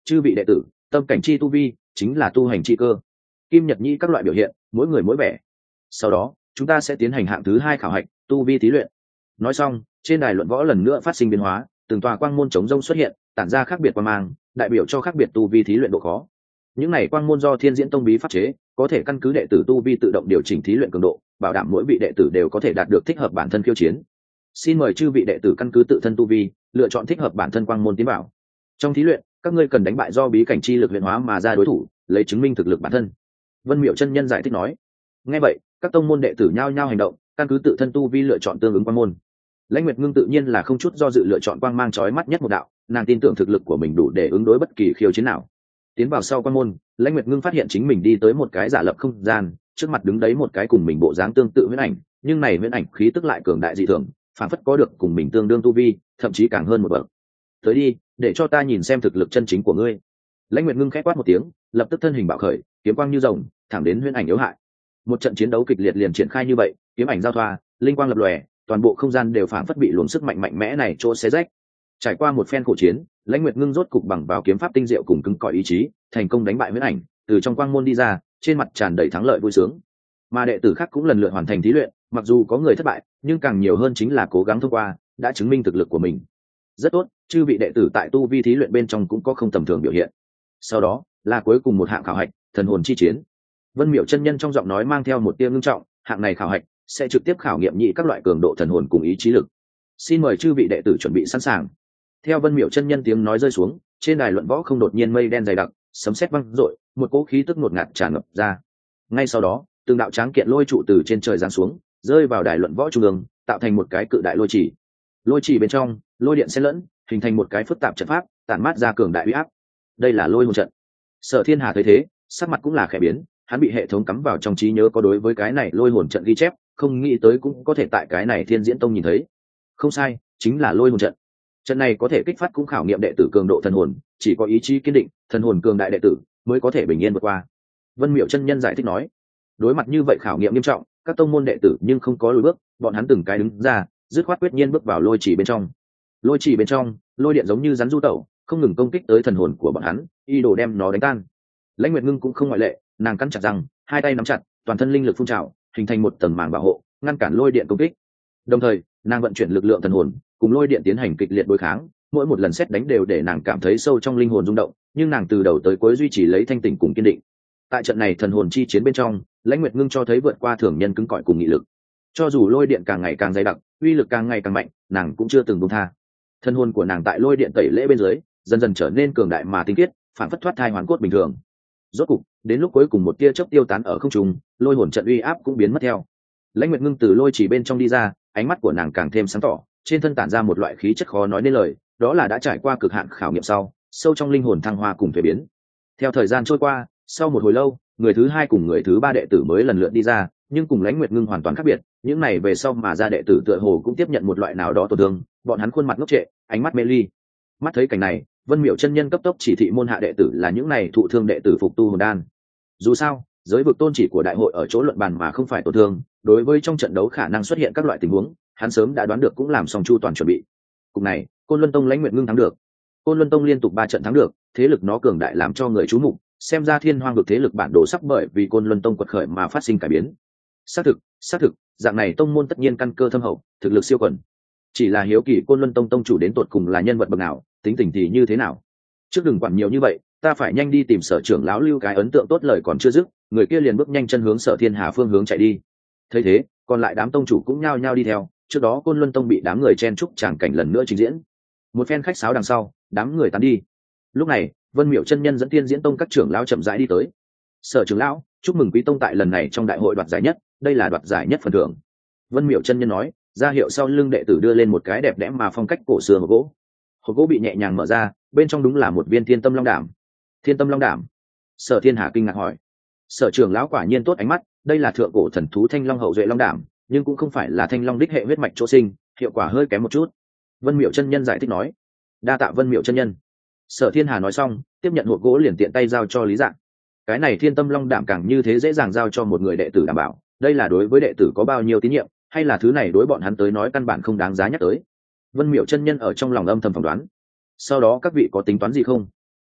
chư vị đệ tử, tâm cảnh chi tu vi chính là tu hành chi cơ. Kim nhật nhĩ các loại biểu hiện, mỗi người mỗi vẻ. Sau đó chúng ta sẽ tiến hành hạng thứ 2 khảo hạch, tu vi thí luyện. Nói xong, trên đài luận võ lần nữa phát sinh biến hóa, từng tòa quang môn chống rông xuất hiện, tản ra khác biệt quang mang, đại biểu cho khác biệt tu vi thí luyện độ khó. Những này quang môn do Thiên Diễn Tông bí pháp chế, có thể căn cứ đệ tử tu vi tự động điều chỉnh thí luyện cường độ, bảo đảm mỗi vị đệ tử đều có thể đạt được thích hợp bản thân khiêu chiến. Xin mời chư vị đệ tử căn cứ tự thân tu vi, lựa chọn thích hợp bản thân quang môn tiến bảo. Trong thí luyện, các ngươi cần đánh bại do bí cảnh chi lực luyện hóa mà ra đối thủ, lấy chứng minh thực lực bản thân. Vân Miệu chân nhân giải thích nói. Nghe vậy, các tông môn đệ tử nhao nhao hành động, căn cứ tự thân tu vi lựa chọn tương ứng quang môn. Lãnh Nguyệt Ngưng tự nhiên là không chút do dự lựa chọn quang mang chói mắt nhất một đạo, nàng tin tưởng thực lực của mình đủ để ứng đối bất kỳ khiêu chiến nào. Tiến vào sau quang môn, Lãnh Nguyệt Ngưng phát hiện chính mình đi tới một cái giả lập không gian, trước mặt đứng đấy một cái cùng mình bộ dáng tương tự huyễn ảnh, nhưng này huyễn ảnh khí tức lại cường đại dị thường, phản phất có được cùng mình tương đương tu vi, thậm chí càng hơn một bậc. Tới đi, để cho ta nhìn xem thực lực chân chính của ngươi. Lãnh Nguyệt Ngưng khẽ quát một tiếng, lập tức thân hình bạo khởi, kiếm quang như rồng, thẳng đến huyễn ảnh yếu hại. Một trận chiến đấu kịch liệt liền triển khai như vậy, kiếm ảnh giao thoa, linh quang lập lòe, toàn bộ không gian đều phản phất bị luồng sức mạnh mạnh mẽ này chỗ xé rách. Trải qua một phen khổ chiến, Lãnh Nguyệt Ngưng rốt cục bằng vào kiếm pháp tinh diệu cùng cứng cỏi ý chí, thành công đánh bại huyễn ảnh, từ trong quang môn đi ra, trên mặt tràn đầy thắng lợi vui sướng. Mà đệ tử khác cũng lần lượt hoàn thành thí luyện, mặc dù có người thất bại, nhưng càng nhiều hơn chính là cố gắng thông qua, đã chứng minh thực lực của mình. Rất tốt, chư vị đệ tử tại tu vi thí luyện bên trong cũng có không tầm thường biểu hiện. Sau đó, là cuối cùng một hạng khảo hạch, thần hồn chi chiến. Vân Miệu chân nhân trong giọng nói mang theo một tia ngưng trọng, hạng này khảo hạch sẽ trực tiếp khảo nghiệm nhị các loại cường độ thần hồn cùng ý chí lực. Xin mời chư vị đệ tử chuẩn bị sẵn sàng. Theo Vân Miệu chân nhân tiếng nói rơi xuống, trên đài luận võ không đột nhiên mây đen dày đặc, sấm sét vang dội, một cỗ khí tức ngột ngạt tràn ngập ra. Ngay sau đó, từng đạo tráng kiện lôi trụ từ trên trời giáng xuống, rơi vào đài luận võ trung ương, tạo thành một cái cự đại lôi chỉ. Lôi chỉ bên trong, lôi điện xen lẫn, hình thành một cái phức tạp trận pháp, tản mát ra cường đại uy áp. Đây là lôi hồn trận. Sở Thiên Hà thấy thế, sắc mặt cũng là khẽ biến, hắn bị hệ thống cắm vào trong trí nhớ có đối với cái này lôi hồn trận ghi chép, không nghĩ tới cũng có thể tại cái này Thiên Diễn Tông nhìn thấy. Không sai, chính là lôi hồn trận. Trận này có thể kích phát cũng khảo nghiệm đệ tử cường độ thần hồn, chỉ có ý chí kiên định, thần hồn cường đại đệ tử mới có thể bình yên vượt qua. Vân Miệu chân nhân giải thích nói. Đối mặt như vậy khảo nghiệm nghiêm trọng, các tông môn đệ tử nhưng không có lùi bước, bọn hắn từng cái đứng ra, dứt khoát quyết nhiên bước vào lôi chỉ bên trong. Lôi chỉ bên trong, lôi điện giống như rắn du tẩu, không ngừng công kích tới thần hồn của bọn hắn, ý đồ đem nó đánh tan. Lãnh Nguyệt Ngưng cũng không ngoại lệ, nàng cắn chặt răng, hai tay nắm chặt, toàn thân linh lực phun trào, hình thành một tầng màng bảo hộ, ngăn cản lôi điện công kích. Đồng thời, nàng vận chuyển lực lượng thần hồn, cùng lôi điện tiến hành kịch liệt đối kháng, mỗi một lần sét đánh đều để nàng cảm thấy sâu trong linh hồn rung động, nhưng nàng từ đầu tới cuối duy trì lấy thanh tỉnh cùng kiên định. Tại trận này thần hồn chi chiến bên trong, Lãnh Nguyệt Ngưng cho thấy vượt qua thường nhân cứng cỏi cùng nghị lực. Cho dù lôi điện càng ngày càng dày đặc, uy lực càng ngày càng mạnh, nàng cũng chưa từng buông tha. Thân hồn của nàng tại lôi điện tẩy lễ bên dưới, dần dần trở nên cường đại mà tinh khiết, phản phất thoát thai hoàn cốt bình thường. Rốt cục, đến lúc cuối cùng một tia chớp tiêu tán ở không trung, lôi hồn trận uy áp cũng biến mất theo. Lãnh Nguyệt Ngưng từ lôi chỉ bên trong đi ra, ánh mắt của nàng càng thêm sáng tỏ, trên thân tản ra một loại khí chất khó nói nên lời, đó là đã trải qua cực hạn khảo nghiệm sau, sâu trong linh hồn thăng hoa cùng thay biến. Theo thời gian trôi qua, sau một hồi lâu, người thứ 2 cùng người thứ 3 đệ tử mới lần lượt đi ra, nhưng cùng Lãnh Nguyệt Ngưng hoàn toàn khác biệt, những này về sau mà ra đệ tử tựa hồ cũng tiếp nhận một loại nào đó tổn thương, bọn hắn khuôn mặt ngốc trệ, ánh mắt mê ly. Mắt thấy cảnh này, Vân Miệu chân nhân cấp tốc chỉ thị môn hạ đệ tử là những này thụ thương đệ tử phục tu hồn đan. Dù sao, giới vực tôn chỉ của đại hội ở chỗ luận bàn mà không phải tổn thương, đối với trong trận đấu khả năng xuất hiện các loại tình huống, hắn sớm đã đoán được cũng làm xong chu toàn chuẩn bị. Cục này, Côn Luân Tông Lãnh Nguyệt Ngưng thắng được. Côn Luân Tông liên tục 3 trận thắng được, thế lực nó cường đại làm cho người chú mục, xem ra Thiên Hoang vực thế lực bản đồ sắp bởi vì Côn Luân Tông quật khởi mà phát sinh cải biến. Xác thực, dạng này tông môn tất nhiên căn cơ thâm hậu, thực lực siêu quần. Chỉ là hiếu kỳ Côn Luân Tông tông chủ đến tột cùng là nhân vật bậc nào, tính tình thì như thế nào. Trước đừng quản nhiều như vậy, ta phải nhanh đi tìm Sở trưởng lão lưu cái ấn tượng tốt lời còn chưa dứt, người kia liền bước nhanh chân hướng Sở Thiên Hà phương hướng chạy đi. Thấy thế, còn lại đám tông chủ cũng nhao nhao đi theo, trước đó Côn Luân Tông bị đám người chen chúc tràng cảnh lần nữa trình diễn. Một phen khách sáo đằng sau, đám người tán đi. Lúc này, Vân Miệu chân nhân dẫn Thiên Diễn Tông các trưởng lão chậm rãi đi tới. Sở trưởng lão, chúc mừng quý tông tại lần này trong đại hội đoạt giải nhất, đây là đoạt giải nhất phần thưởng. Vân Miệu chân nhân nói, ra hiệu sau lưng đệ tử đưa lên một cái đẹp đẽ mà phong cách cổ xưa hộp gỗ. Hộp gỗ bị nhẹ nhàng mở ra, bên trong đúng là một viên thiên tâm long đảm. Thiên tâm long đảm? Sở Thiên Hà kinh ngạc hỏi. Sở trưởng lão quả nhiên tốt ánh mắt, đây là thượng cổ thần thú thanh long hậu duệ long đảm, nhưng cũng không phải là thanh long đích hệ huyết mạch chỗ sinh, hiệu quả hơi kém một chút. Vân Miệu chân nhân giải thích nói. Đa tạ Vân Miệu chân nhân. Sở Thiên Hà nói xong, tiếp nhận hộp gỗ liền tiện tay giao cho Lý Dạng. Cái này thiên tâm long đảm càng như thế dễ dàng giao cho một người đệ tử đảm bảo, đây là đối với đệ tử có bao nhiêu tín nhiệm, hay là thứ này đối bọn hắn tới nói căn bản không đáng giá nhắc tới. Vân Miệu chân nhân ở trong lòng âm thầm phỏng đoán. Sau đó các vị có tính toán gì không?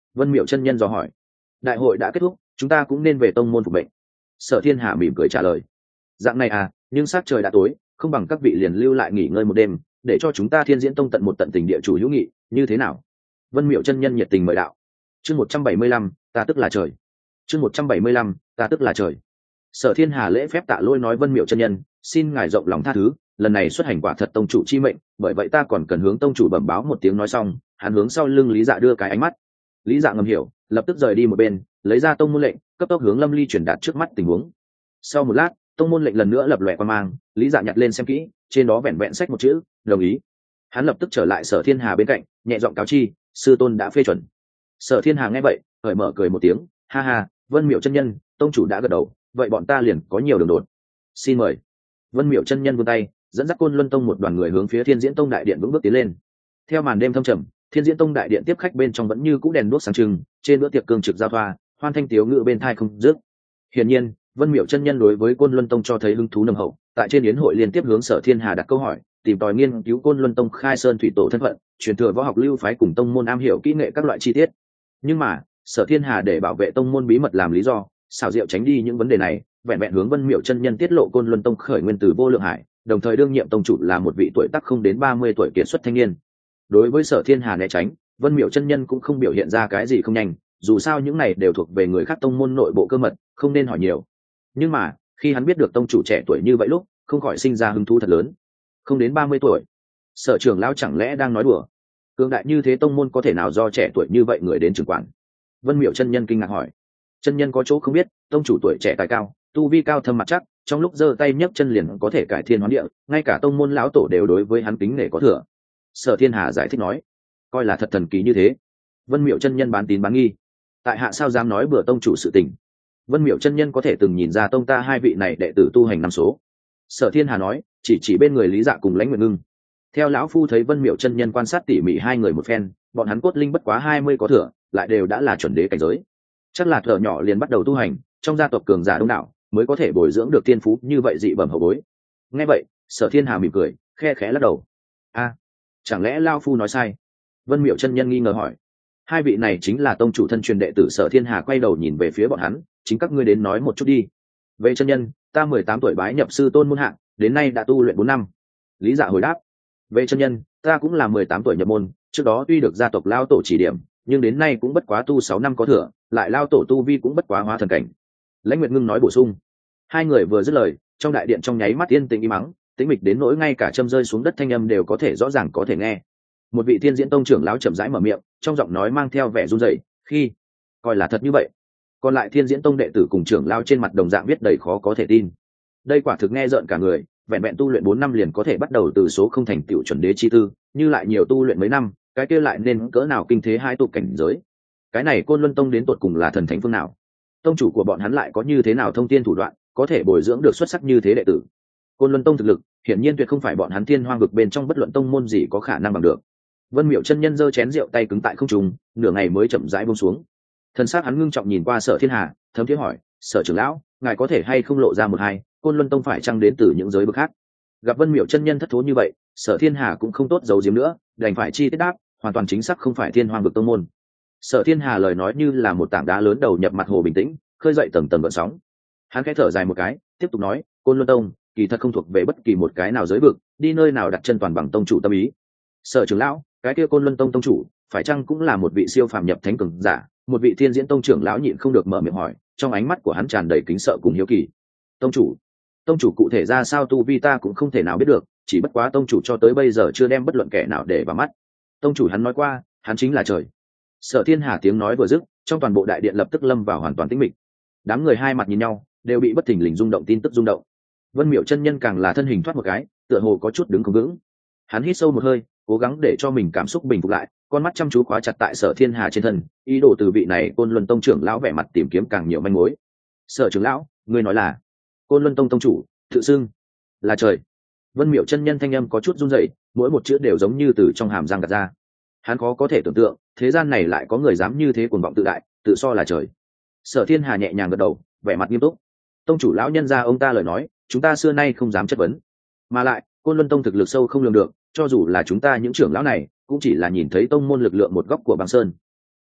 Vân Miểu chân nhân dò hỏi. Đại hội đã kết thúc, chúng ta cũng nên về tông môn phục mệnh. Sở Thiên Hà mỉm cười trả lời. Dạng này à, nhưng sắc trời đã tối, không bằng các vị liền lưu lại nghỉ ngơi một đêm, để cho chúng ta Thiên Diễn Tông tận một tận tình địa chủ hữu nghị, như thế nào? Vân Miểu chân nhân nhiệt tình mời đạo. Chương 175, ta tức là trời. Chương 175, ta tức là trời. Sở Thiên Hà lễ phép tạ lỗi nói Vân Miểu chân nhân, xin ngài rộng lòng tha thứ, lần này xuất hành quả thật tông chủ chi mệnh, bởi vậy ta còn cần hướng tông chủ bẩm báo một tiếng. Nói xong, hắn hướng sau lưng Lý Dạ đưa cái ánh mắt. Lý Dạ ngầm hiểu, lập tức rời đi một bên, lấy ra tông môn lệnh, cấp tốc hướng Lâm Ly truyền đạt trước mắt tình huống. Sau một lát, tông môn lệnh lần nữa lập lòe qua mang, Lý Dạ nhặt lên xem kỹ, trên đó vẹn vẹn sách một chữ: đồng ý. Hắn lập tức trở lại Sở Thiên Hà bên cạnh, nhẹ giọng cáo chi: sư tôn đã phê chuẩn. Sở Thiên Hà nghe vậy, cởi mở cười một tiếng: ha ha, Vân Miểu chân nhân, tông chủ đã gật đầu, vậy bọn ta liền có nhiều đường đột. Xin mời. Vân Miểu chân nhân vươn tay, dẫn dắt Côn Luân Tông một đoàn người hướng phía Thiên Diễn Tông đại điện vững bước tiến lên. Theo màn đêm thâm trầm, Thiên Diễn Tông đại điện tiếp khách bên trong vẫn như cũ đèn đuốc sáng trưng, trên bữa tiệc cương trực giao thoa, hoan thanh tiếu ngữ bên tai không dứt. Hiển nhiên, Vân Miểu chân nhân đối với Côn Luân Tông cho thấy hứng thú nồng hậu, tại trên yến hội liên tiếp hướng Sở Thiên Hà đặt câu hỏi, tìm tòi nghiên cứu Côn Luân Tông khai sơn thủy tổ thân phận, truyền thừa võ học lưu phái cùng tông môn am hiểu kỹ nghệ các loại chi tiết. Nhưng mà, Sở Thiên Hà để bảo vệ tông môn bí mật làm lý do, xảo diệu tránh đi những vấn đề này, vẹn vẹn hướng Vân Miểu chân nhân tiết lộ Côn Luân Tông khởi nguyên từ Vô Lượng Hải, đồng thời đương nhiệm tông chủ là một vị tuổi tác không đến 30 tuổi kiệt xuất thanh niên. Đối với Sở Thiên Hà né tránh, Vân Miểu chân nhân cũng không biểu hiện ra cái gì không nhanh, dù sao những này đều thuộc về người khác tông môn nội bộ cơ mật, không nên hỏi nhiều. Nhưng mà, khi hắn biết được tông chủ trẻ tuổi như vậy lúc, không khỏi sinh ra hứng thú thật lớn. Không đến 30 tuổi, Sở trưởng lão chẳng lẽ đang nói đùa? Cường đại như thế tông môn có thể nào do trẻ tuổi như vậy người đến trưởng quản? Vân Miểu chân nhân kinh ngạc hỏi. Chân nhân có chỗ không biết, tông chủ tuổi trẻ tài cao, tu vi cao thâm mặt chắc, trong lúc giơ tay nhấc chân liền có thể cải thiên hóa địa, ngay cả tông môn lão tổ đều đối với hắn kính nể có thừa. Sở Thiên Hà giải thích nói, coi là thật thần kỳ như thế. Vân Miểu chân nhân bán tín bán nghi, tại hạ sao dám nói bừa tông chủ sự tình. Vân Miểu chân nhân có thể từng nhìn ra tông ta hai vị này đệ tử tu hành năm số. Sở Thiên Hà nói, chỉ bên người Lý Dạ cùng Lãnh Nguyệt Ngưng. Theo lão phu thấy Vân Miểu chân nhân quan sát tỉ mỉ hai người một phen, bọn hắn cốt linh bất quá 20 có thừa, lại đều đã là chuẩn đế cảnh giới. Chắc là thợ nhỏ liền bắt đầu tu hành, trong gia tộc cường giả đông đảo mới có thể bồi dưỡng được tiên phú như vậy dị bẩm hậu bối. Nghe vậy, Sở Thiên Hà mỉm cười, khe khẽ lắc đầu. A, chẳng lẽ lão phu nói sai? Vân Miểu chân nhân nghi ngờ hỏi. Hai vị này chính là tông chủ thân truyền đệ tử. Sở Thiên Hà quay đầu nhìn về phía bọn hắn, chính các ngươi đến nói một chút đi. Về chân nhân, ta 18 tuổi bái nhập sư tôn môn hạng, đến nay đã tu luyện 4 năm. Lý Dạ hồi đáp. Về chân nhân, ta cũng là 18 tuổi nhập môn, trước đó tuy được gia tộc lao tổ chỉ điểm, nhưng đến nay cũng bất quá tu 6 năm có thừa, lại lao tổ tu vi cũng bất quá hóa thần cảnh. Lãnh Nguyệt Ngưng nói bổ sung. Hai người vừa dứt lời, trong đại điện trong nháy mắt yên tĩnh im mắng, tĩnh mịch đến nỗi ngay cả châm rơi xuống đất thanh âm đều có thể rõ ràng có thể nghe. Một vị Thiên Diễn Tông trưởng lão chậm rãi mở miệng, trong giọng nói mang theo vẻ run rẩy, khi coi là thật như vậy. Còn lại Thiên Diễn Tông đệ tử cùng trưởng lão trên mặt đồng dạng viết đầy khó có thể tin. Đây quả thực nghe rợn cả người, vẹn vẹn tu luyện 4 năm liền có thể bắt đầu từ số không thành tựu chuẩn đế chi tư, như lại nhiều tu luyện mấy năm, cái kia lại nên cỡ nào kinh thế hai tụ cảnh giới. Cái này Côn Luân Tông đến tột cùng là thần thánh phương nào? Tông chủ của bọn hắn lại có như thế nào thông thiên thủ đoạn, có thể bồi dưỡng được xuất sắc như thế đệ tử? Côn Luân Tông thực lực, hiển nhiên tuyệt không phải bọn hắn Thiên Hoang vực bên trong bất luận tông môn gì có khả năng bằng được. Vân Miểu chân nhân giơ chén rượu tay cứng tại không trung, nửa ngày mới chậm rãi buông xuống. Thần sắc hắn ngưng trọng nhìn qua Sở Thiên Hà, thấm thiế hỏi, Sở trưởng lão, ngài có thể hay không lộ ra một hai, Côn Luân Tông phải chăng đến từ những giới vực khác? Gặp Vân Miểu chân nhân thất thố như vậy, Sở Thiên Hà cũng không tốt giấu giếm nữa, đành phải chi tiết đáp, hoàn toàn chính xác không phải Thiên Hoang vực tông môn. Sở Thiên Hà lời nói như là một tảng đá lớn đầu nhập mặt hồ bình tĩnh, khơi dậy tầng tầng gợn sóng. Hắn khẽ thở dài một cái, tiếp tục nói, Côn Luân Tông kỳ thật không thuộc về bất kỳ một cái nào giới vực, đi nơi nào đặt chân toàn bằng tông chủ tâm ý. Sở trưởng lão, cái kia Côn Luân Tông tông chủ phải chăng cũng là một vị siêu phàm nhập thánh cường giả? Một vị Thiên Diễn Tông trưởng lão nhịn không được mở miệng hỏi, trong ánh mắt của hắn tràn đầy kính sợ cùng hiếu kỳ. Tông chủ cụ thể ra sao tu vi ta cũng không thể nào biết được, chỉ bất quá tông chủ cho tới bây giờ chưa đem bất luận kẻ nào để vào mắt. Tông chủ hắn nói qua, hắn chính là trời. Sở Thiên Hà tiếng nói vừa dứt, trong toàn bộ đại điện lập tức lâm vào hoàn toàn tĩnh mịch. Đám người hai mặt nhìn nhau, đều bị bất thình lình rung động tin tức rung động. Vân Miểu chân nhân càng là thân hình thoát một cái, tựa hồ có chút đứng không vững. Hắn hít sâu một hơi, cố gắng để cho mình cảm xúc bình phục lại, con mắt chăm chú khóa chặt tại Sở Thiên Hà trên thân, ý đồ từ vị này Côn Luân Tông trưởng lão vẻ mặt tìm kiếm càng nhiều manh mối. Sở trưởng lão, ngươi nói là Côn Luân Tông tông chủ tự xưng là trời? Vân Miểu chân nhân thanh âm có chút run rẩy, mỗi một chữ đều giống như từ trong hàm răng gạt ra. Hắn khó có thể tưởng tượng, thế gian này lại có người dám như thế cuồng vọng tự đại, tự so là trời. Sở Thiên Hà nhẹ nhàng gật đầu, vẻ mặt nghiêm túc. Tông chủ lão nhân gia ông ta lời nói, chúng ta xưa nay không dám chất vấn. Mà lại, Côn Luân Tông thực lực sâu không lường được, cho dù là chúng ta những trưởng lão này, cũng chỉ là nhìn thấy tông môn lực lượng một góc của băng sơn.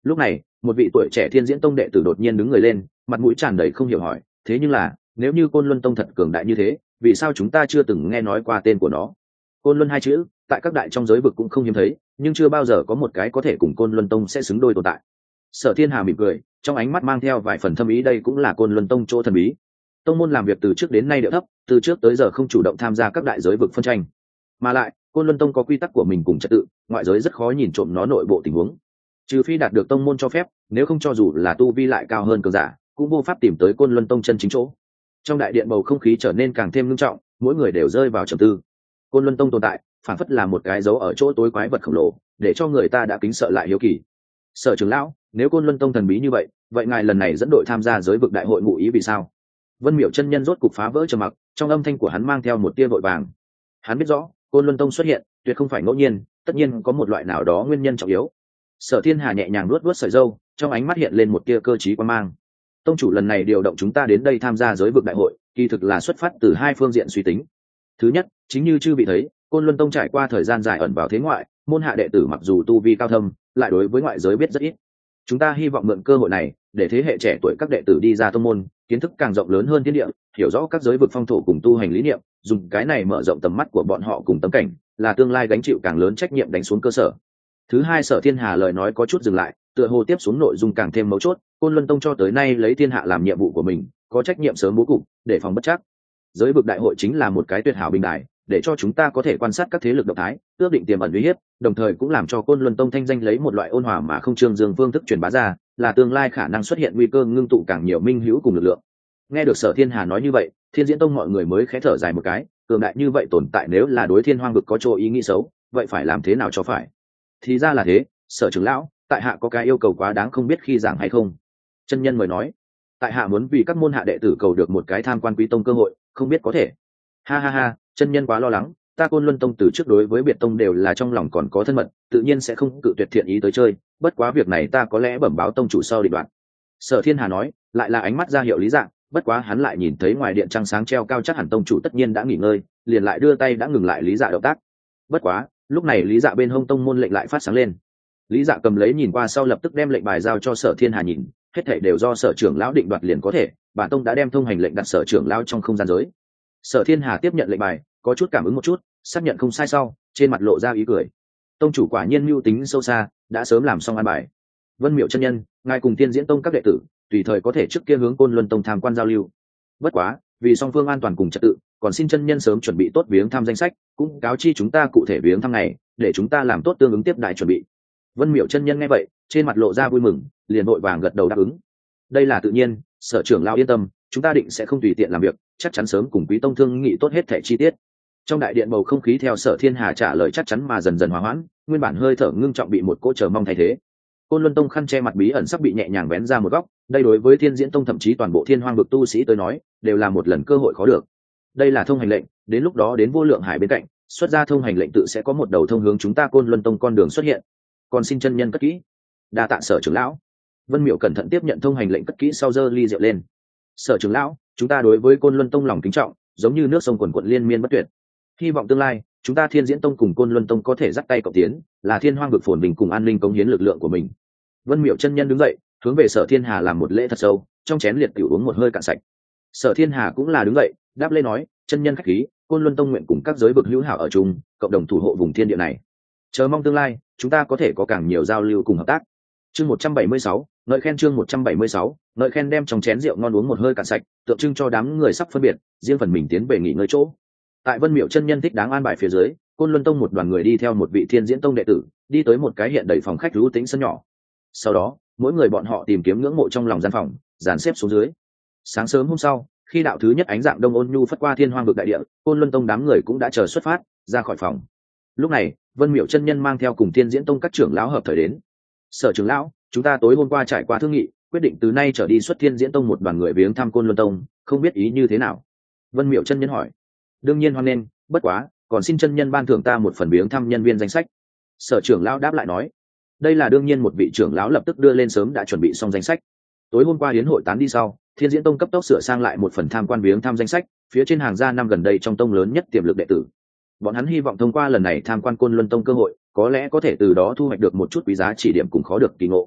Lúc này một vị tuổi trẻ Thiên Diễn Tông đệ tử đột nhiên đứng người lên, mặt mũi tràn đầy không hiểu hỏi, thế nhưng là nếu như Côn Luân Tông thật cường đại như thế, vì sao chúng ta chưa từng nghe nói qua tên của nó? Côn Luân hai chữ tại các đại trong giới vực cũng không hiếm thấy, nhưng chưa bao giờ có một cái có thể cùng Côn Luân Tông sẽ xứng đôi tồn tại. Sở Thiên Hà mỉm cười, trong ánh mắt mang theo vài phần thâm ý, đây cũng là Côn Luân Tông chỗ thần bí. Tông môn làm việc từ trước đến nay điệu thấp, từ trước tới giờ không chủ động tham gia các đại giới vực phân tranh, mà lại Côn Luân Tông có quy tắc của mình cùng trật tự, ngoại giới rất khó nhìn trộm nó nội bộ tình huống. Trừ phi đạt được tông môn cho phép, nếu không cho dù là tu vi lại cao hơn cường giả, cũng vô pháp tìm tới Côn Luân Tông chân chính chỗ. Trong đại điện bầu không khí trở nên càng thêm nghiêm trọng, mỗi người đều rơi vào trầm tư. Côn Luân Tông tồn tại, phản phất là một cái dấu ở chỗ tối quái vật khổng lồ, để cho người ta đã kính sợ lại hiếu kỳ. Sở trưởng lão, nếu Côn Luân Tông thần bí như vậy, vậy ngài lần này dẫn đội tham gia giới vực đại hội ngụ ý vì sao? Vân Miểu chân nhân rốt cục phá vỡ trầm mặc, trong âm thanh của hắn mang theo một tia vội vàng. Hắn biết rõ, Côn Luân Tông xuất hiện, tuyệt không phải ngẫu nhiên, tất nhiên có một loại nào đó nguyên nhân trọng yếu. Sở Thiên Hà nhẹ nhàng luốt sợi râu, trong ánh mắt hiện lên một tia cơ trí quan mang. Tông chủ lần này điều động chúng ta đến đây tham gia giới vực đại hội, kỳ thực là xuất phát từ hai phương diện suy tính. Thứ nhất, chính như chư vị thấy, Côn Luân Tông trải qua thời gian dài ẩn vào thế ngoại, môn hạ đệ tử mặc dù tu vi cao thâm, lại đối với ngoại giới biết rất ít. Chúng ta hy vọng mượn cơ hội này, để thế hệ trẻ tuổi các đệ tử đi ra tông môn, kiến thức càng rộng lớn hơn thiên địa, hiểu rõ các giới vực phong thổ cùng tu hành lý niệm, dùng cái này mở rộng tầm mắt của bọn họ cùng tấm cảnh, là tương lai gánh chịu càng lớn trách nhiệm đánh xuống cơ sở. Thứ hai, Sở Thiên Hà lời nói có chút dừng lại, tựa hồ tiếp xuống nội dung càng thêm mấu chốt. Côn Luân Tông cho tới nay lấy thiên hạ làm nhiệm vụ của mình, có trách nhiệm sớm bố cục, để phòng bất trắc. Giới vực đại hội chính là một cái tuyệt hảo bình đài, để cho chúng ta có thể quan sát các thế lực động thái, ước định tiềm ẩn uy hiếp, đồng thời cũng làm cho Côn Luân Tông thanh danh lấy một loại ôn hòa mà không trương dương phương thức truyền bá ra, là tương lai khả năng xuất hiện nguy cơ ngưng tụ càng nhiều minh hữu cùng lực lượng. Nghe được Sở Thiên Hà nói như vậy, Thiên Diễn Tông mọi người mới khẽ thở dài một cái, cường đại như vậy tồn tại nếu là đối Thiên Hoang vực có chỗ ý nghĩ xấu, vậy phải làm thế nào cho phải? Thì ra là thế, Sở trưởng lão, tại hạ có cái yêu cầu quá đáng không biết khi giảng hay không? Chân nhân mời nói. Tại hạ muốn vì các môn hạ đệ tử cầu được một cái tham quan quý tông cơ hội, không biết có thể. Ha ha ha, chân nhân quá lo lắng, ta Côn Luân Tông từ trước đối với biệt tông đều là trong lòng còn có thân mật, tự nhiên sẽ không cự tuyệt thiện ý tới chơi, bất quá việc này ta có lẽ bẩm báo tông chủ sau định đoạt. Sở Thiên Hà nói, lại là ánh mắt ra hiệu lý dạng, bất quá hắn lại nhìn thấy ngoài điện trăng sáng treo cao, chắc hẳn tông chủ tất nhiên đã nghỉ ngơi, liền lại đưa tay đã ngừng lại lý dạ động tác. Bất quá lúc này lý dạ bên hông tông môn lệnh lại phát sáng lên. Lý dạ cầm lấy nhìn qua sau lập tức đem lệnh bài giao cho Sở Thiên Hà nhìn, hết thảy đều do Sở trưởng lão định đoạt liền có thể, bản tông đã đem thông hành lệnh đặt Sở trưởng lão trong không gian giới. Sở Thiên Hà tiếp nhận lệnh bài, có chút cảm ứng một chút, xác nhận không sai sau, trên mặt lộ ra ý cười. Tông chủ quả nhiên mưu tính sâu xa, đã sớm làm xong an bài. Vân Miểu chân nhân, ngài cùng Thiên Diễn Tông các đệ tử, tùy thời có thể trước kia hướng Côn Luân Tông tham quan giao lưu. Bất quá, vì song phương an toàn cùng trật tự, còn xin chân nhân sớm chuẩn bị tốt viếng thăm danh sách, cũng cáo chi chúng ta cụ thể viếng thăm này, để chúng ta làm tốt tương ứng tiếp đại chuẩn bị. Vân Miểu chân nhân nghe vậy, trên mặt lộ ra vui mừng, liền vội vàng gật đầu đáp ứng. Đây là tự nhiên, Sở trưởng lão yên tâm, chúng ta định sẽ không tùy tiện làm việc, chắc chắn sớm cùng quý tông thương nghị tốt hết thảy chi tiết. Trong đại điện bầu không khí theo Sở Thiên Hà trả lời chắc chắn mà dần dần hòa hoãn, nguyên bản hơi thở ngưng trọng bị một cỗ chờ mong thay thế. Côn Luân Tông khăn che mặt bí ẩn sắp bị nhẹ nhàng vén ra một góc, đây đối với Thiên Diễn Tông thậm chí toàn bộ Thiên Hoang vực tu sĩ tới nói, đều là một lần cơ hội khó được. Đây là thông hành lệnh, đến lúc đó đến Vô Lượng Hải bên cạnh, xuất ra thông hành lệnh tự sẽ có một đầu thông hướng chúng ta Côn Luân Tông con đường xuất hiện. Còn xin chân nhân cất kỹ. Đa tạ Sở trưởng lão. Vân Miểu cẩn thận tiếp nhận thông hành lệnh cất kỹ sau giơ ly rượu lên. Sở trưởng lão, chúng ta đối với Côn Luân Tông lòng kính trọng, giống như nước sông quần quận liên miên bất tuyệt. Hy vọng tương lai, chúng ta Thiên Diễn Tông cùng Côn Luân Tông có thể dắt tay cộng tiến, là Thiên Hoang vực phồn bình cùng an ninh cống hiến lực lượng của mình. Vân Miểu chân nhân đứng dậy, hướng về Sở Thiên Hà làm một lễ thật sâu, trong chén liệt tiểu uống một hơi cạn sạch. Sở Thiên Hà cũng là đứng dậy, đáp lễ nói, chân nhân khách khí, Côn Luân Tông nguyện cùng các giới vực hữu hảo ở chung, cộng đồng thủ hộ vùng thiên địa này. Chờ mong tương lai, chúng ta có thể có càng nhiều giao lưu cùng hợp tác. Chương 176, ngợi khen chương 176, ngợi khen đem trong chén rượu ngon uống một hơi cạn sạch, tượng trưng cho đám người sắp phân biệt, riêng phần mình tiến về nghỉ ngơi chỗ. Tại Vân Miểu chân nhân thích đáng an bài phía dưới, Côn Luân Tông một đoàn người đi theo một vị Thiên Diễn Tông đệ tử, đi tới một cái hiện đầy phòng khách lưu tĩnh sân nhỏ. Sau đó, mỗi người bọn họ tìm kiếm ngưỡng mộ trong lòng gian phòng, dàn xếp xuống dưới. Sáng sớm hôm sau, khi đạo thứ nhất ánh dạng đông ôn nhu phất qua Thiên Hoang vực đại địa, Côn Luân Tông đám người cũng đã chờ xuất phát ra khỏi phòng. Lúc này, Vân Miểu chân nhân mang theo cùng Thiên Diễn Tông các trưởng lão hợp thời đến. Sở trưởng lão, chúng ta tối hôm qua trải qua thương nghị, quyết định từ nay trở đi xuất Thiên Diễn Tông một đoàn người viếng thăm Côn Luân Tông, không biết ý như thế nào? Vân Miểu chân nhân hỏi. Đương nhiên hoan nghênh, bất quá, còn xin chân nhân ban thưởng ta một phần viếng thăm nhân viên danh sách. Sở trưởng lão đáp lại nói. Đây là đương nhiên, một vị trưởng lão lập tức đưa lên sớm đã chuẩn bị xong danh sách. Tối hôm qua yến hội tán đi sau, Thiên Diễn Tông cấp tốc sửa sang lại một phần tham quan viếng thăm danh sách, phía trên hàng ra năm gần đây trong tông lớn nhất tiềm lực đệ tử. Bọn hắn hy vọng thông qua lần này tham quan Côn Luân Tông cơ hội, có lẽ có thể từ đó thu hoạch được một chút quý giá chỉ điểm cùng khó được kỳ ngộ.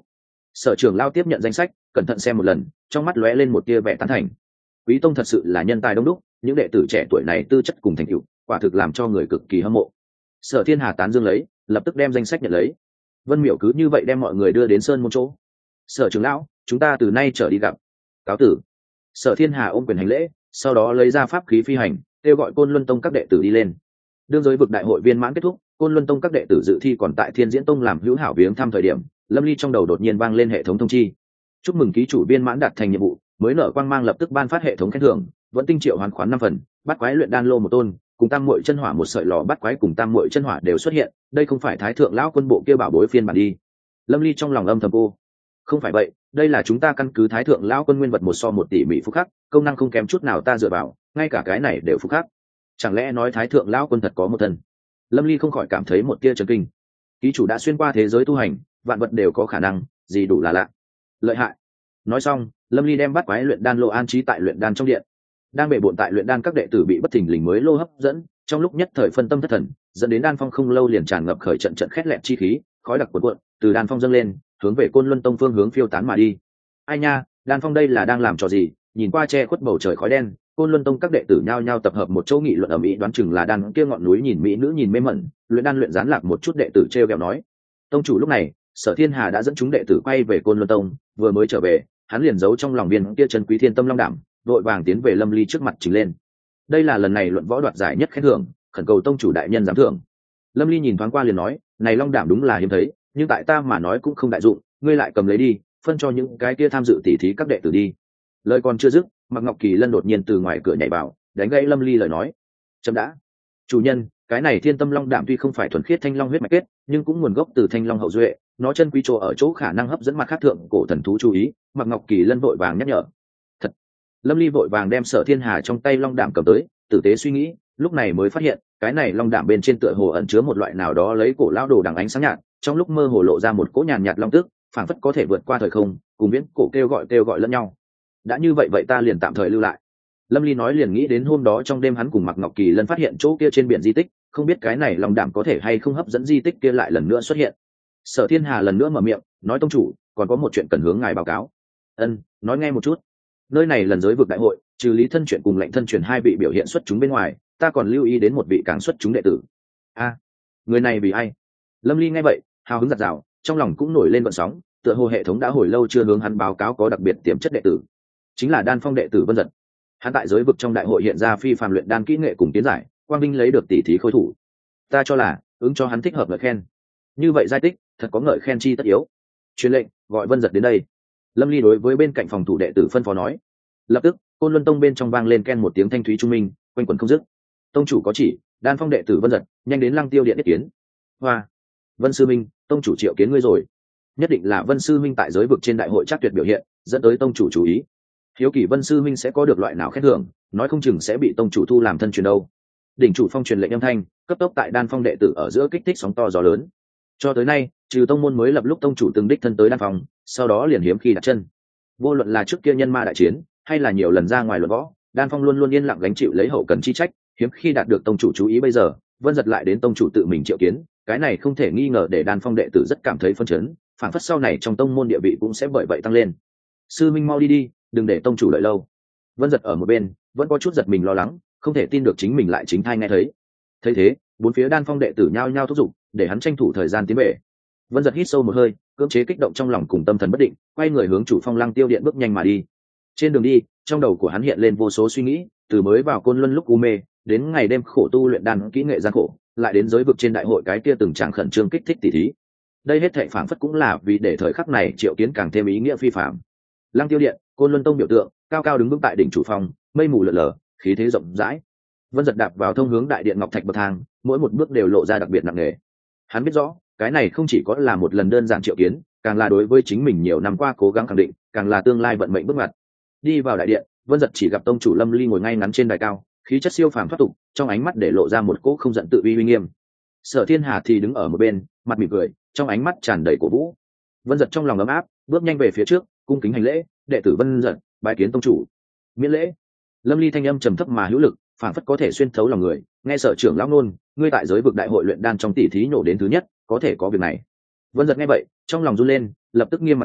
Sở trưởng lao tiếp nhận danh sách, cẩn thận xem một lần, trong mắt lóe lên một tia vẻ tán thành. Quý tông thật sự là nhân tài đông đúc, những đệ tử trẻ tuổi này tư chất cùng thành tựu, quả thực làm cho người cực kỳ hâm mộ. Sở Thiên Hà tán dương lấy, lập tức đem danh sách nhận lấy. Vân Miểu cứ như vậy đem mọi người đưa đến sơn môn chỗ. Sở trưởng lão, chúng ta từ nay trở đi gặp. Cáo tử. Sở Thiên Hà ôm quyền hành lễ, sau đó lấy ra pháp khí phi hành, kêu gọi Côn Luân Tông các đệ tử đi lên. Đương giới vực đại hội viên mãn kết thúc, Côn Luân Tông các đệ tử dự thi còn tại Thiên Diễn Tông làm hữu hảo viếng thăm thời điểm, Lâm Ly trong đầu đột nhiên vang lên hệ thống thông chi. Chúc mừng ký chủ viên mãn đạt thành nhiệm vụ, mới nở quang mang lập tức ban phát hệ thống khen thưởng, vẫn tinh triệu hoàn khoán 5 phần, bắt quái luyện đan lô một tôn, cùng tam muội chân hỏa một sợi lò bắt quái cùng tam muội chân hỏa đều xuất hiện, đây không phải Thái thượng lão quân bộ kia bảo bối phiên bản đi. Lâm Ly trong lòng âm thầm cô, không phải vậy, đây là chúng ta căn cứ Thái thượng lão quân nguyên vật một so một tỉ mỉ phúc khắc, công năng không kém chút nào ta dựa vào, ngay cả cái này đều phúc khắc. Chẳng lẽ nói Thái thượng lão quân thật có một thân? Lâm Ly không khỏi cảm thấy một tia chấn kinh. Ký chủ đã xuyên qua thế giới tu hành, vạn vật đều có khả năng, gì đủ là lạ. Lợi hại. Nói xong, Lâm Ly đem bắt quái luyện đan lô an trí tại luyện đan trong điện. Đang bệ bộn tại luyện đan các đệ tử bị bất thình lình mới lô hấp dẫn, trong lúc nhất thời phân tâm thất thần, dẫn đến đan phong không lâu liền tràn ngập khởi trận trận khét lẹt chi khí, khói đặc cuộn cuộn, từ đan phong dâng lên, hướng về Côn Luân Tông phương hướng phiêu tán mà đi. Ai nha, đan phong đây là đang làm trò gì? Nhìn qua che khuất bầu trời khói đen, Côn Luân Tông các đệ tử nhao nhao tập hợp một chỗ nghị luận ầm ĩ, đoán chừng là đan kia ngọn núi nhìn mỹ nữ nhìn mê mẩn, luyện đan luyện gián lạc một chút đệ tử trêu ghẹo nói. Tông chủ lúc này, Sở Thiên Hà đã dẫn chúng đệ tử quay về Côn Luân Tông, vừa mới trở về, hắn liền giấu trong lòng viên kia chân quý thiên tâm long đảm, vội vàng tiến về Lâm Ly trước mặt trình lên. Đây là lần này luận võ đoạt giải nhất khen thưởng, khẩn cầu tông chủ đại nhân giám thưởng. Lâm Ly nhìn thoáng qua liền nói, này long đảm đúng là hiếm thấy, nhưng tại ta mà nói cũng không đại dụng, ngươi lại cầm lấy đi, phân cho những cái kia tham dự tỉ thí các đệ tử đi. Lời còn chưa dứt, Mạc Ngọc Kỳ Lân đột nhiên từ ngoài cửa nhảy vào, đánh gãy Lâm Ly lời nói. Chấm đã. Chủ nhân, cái này thiên tâm long đảm tuy không phải thuần khiết thanh long huyết mạch kết, nhưng cũng nguồn gốc từ thanh long hậu duệ, nó chân quý chỗ ở chỗ khả năng hấp dẫn mặt khác thượng cổ thần thú chú ý. Mạc Ngọc Kỳ Lân vội vàng nhắc nhở. Thật. Lâm Ly vội vàng đem Sở Thiên Hà trong tay long đảm cầm tới, tử tế suy nghĩ, lúc này mới phát hiện cái này long đảm bên trên tựa hồ ẩn chứa một loại nào đó lấy cổ lao đồ đằng ánh sáng nhạt, trong lúc mơ hồ lộ ra một cỗ nhàn nhạt long tức, phảng phất có thể vượt qua thời không, cùng viễn cổ kêu gọi lẫn nhau. Đã như vậy vậy ta liền tạm thời lưu lại. Lâm Ly nói liền nghĩ đến hôm đó trong đêm hắn cùng Mạc Ngọc Kỳ Lân phát hiện chỗ kia trên biển di tích, không biết cái này long đảm có thể hay không hấp dẫn di tích kia lại lần nữa xuất hiện. Sở Thiên Hà lần nữa mở miệng, nói tông chủ, còn có một chuyện cần hướng ngài báo cáo. Ân, nói nghe một chút. Nơi này lần giới vực đại hội, trừ Lý Thân Truyền cùng Lệnh Thân Truyền hai vị biểu hiện xuất chúng bên ngoài, ta còn lưu ý đến một vị càng xuất chúng đệ tử. A, người này vì ai? Lâm Ly nghe vậy, hào hứng giặt rào, trong lòng cũng nổi lên vận sóng, tựa hồ hệ thống đã hồi lâu chưa hướng hắn báo cáo có đặc biệt tiềm chất đệ tử, chính là Đan Phong đệ tử Vân Giật. Hắn tại giới vực trong đại hội hiện ra phi phàm luyện đan kỹ nghệ cùng tiến giải, quang vinh lấy được tỷ thí khôi thủ. Ta cho là ứng cho hắn thích hợp ngợi khen. Như vậy giai tích, thật có ngợi khen chi tất yếu. Truyền lệnh, gọi Vân Giật đến đây. Lâm Ly đối với bên cạnh phòng thủ đệ tử phân phó nói. Lập tức, Côn Luân Tông bên trong vang lên ken một tiếng thanh thúy trung minh, quanh quẩn không dứt. Tông chủ có chỉ, Đan Phong đệ tử Vân Giật, nhanh đến Lăng Tiêu điện yết kiến. Hoa, Vân sư minh, tông chủ triệu kiến ngươi rồi. Nhất định là Vân sư minh tại giới vực trên đại hội chắc tuyệt biểu hiện, dẫn tới tông chủ chú ý. Hiếu kỳ Vân sư minh sẽ có được loại nào khen thưởng, nói không chừng sẽ bị tông chủ thu làm thân truyền đâu. Đỉnh chủ phong truyền lệnh âm thanh, cấp tốc tại Đan Phong đệ tử ở giữa kích thích sóng to gió lớn. Cho tới nay, trừ tông môn mới lập lúc tông chủ từng đích thân tới Đan Phong, sau đó liền hiếm khi đặt chân. Vô luận là trước kia nhân ma đại chiến, hay là nhiều lần ra ngoài luận võ, Đan Phong luôn luôn yên lặng gánh chịu lấy hậu cần chi trách, hiếm khi đạt được tông chủ chú ý bây giờ, Vân Giật lại đến tông chủ tự mình triệu kiến, cái này không thể nghi ngờ để Đan Phong đệ tử rất cảm thấy phân chấn, phản phất sau này trong tông môn địa vị cũng sẽ bởi vậy tăng lên. Sư minh mau đi đi, đừng để tông chủ đợi lâu. Vân Giật ở một bên vẫn có chút giật mình lo lắng, không thể tin được chính mình lại chính thai nghe thấy. Thấy thế, bốn phía Đan Phong đệ tử nhao nhao thúc giục, để hắn tranh thủ thời gian tiến về. Vân Giật hít sâu một hơi, cưỡng chế kích động trong lòng cùng tâm thần bất định, quay người hướng chủ phong Lăng Tiêu điện bước nhanh mà đi. Trên đường đi, trong đầu của hắn hiện lên vô số suy nghĩ, từ mới vào Côn Luân lúc u mê, đến ngày đêm khổ tu luyện đan kỹ nghệ gian khổ, lại đến giới vực trên đại hội cái kia từng tràng khẩn trương kích thích tỉ thí. Đây hết thảy phảng phất cũng là vì để thời khắc này triệu kiến càng thêm ý nghĩa phi phàm. Lăng Tiêu điện, Côn Luân Tông biểu tượng, cao cao đứng vững tại đỉnh chủ phong, mây mù lờ lờ, khí thế rộng rãi. Vân Giật đạp vào thông hướng đại điện ngọc thạch bậc thang, mỗi một bước đều lộ ra đặc biệt nặng nề. Hắn biết rõ, cái này không chỉ có là một lần đơn giản triệu kiến, càng là đối với chính mình nhiều năm qua cố gắng khẳng định, càng là tương lai vận mệnh bước ngoặt. Đi vào đại điện, Vân Giật chỉ gặp tông chủ Lâm Ly ngồi ngay ngắn trên đài cao, khí chất siêu phàm thoát tục, trong ánh mắt để lộ ra một cỗ không giận tự uy uy nghiêm. Sở Thiên Hà thì đứng ở một bên, mặt mỉm cười, trong ánh mắt tràn đầy cổ vũ. Vân Giật trong lòng ấm áp, bước nhanh về phía trước, cung kính hành lễ, đệ tử Vân Giật, bái kiến tông chủ. Miễn lễ. Lâm Ly thanh âm trầm thấp mà hữu lực, phảng phất có thể xuyên thấu lòng người. Nghe sở trưởng lão nôn, ngươi tại giới vực đại hội luyện đan trong tỷ thí nổ đến thứ nhất, có thể có việc này. Vân Giật nghe vậy, trong lòng run lên, lập tức nghiêm mặt nói,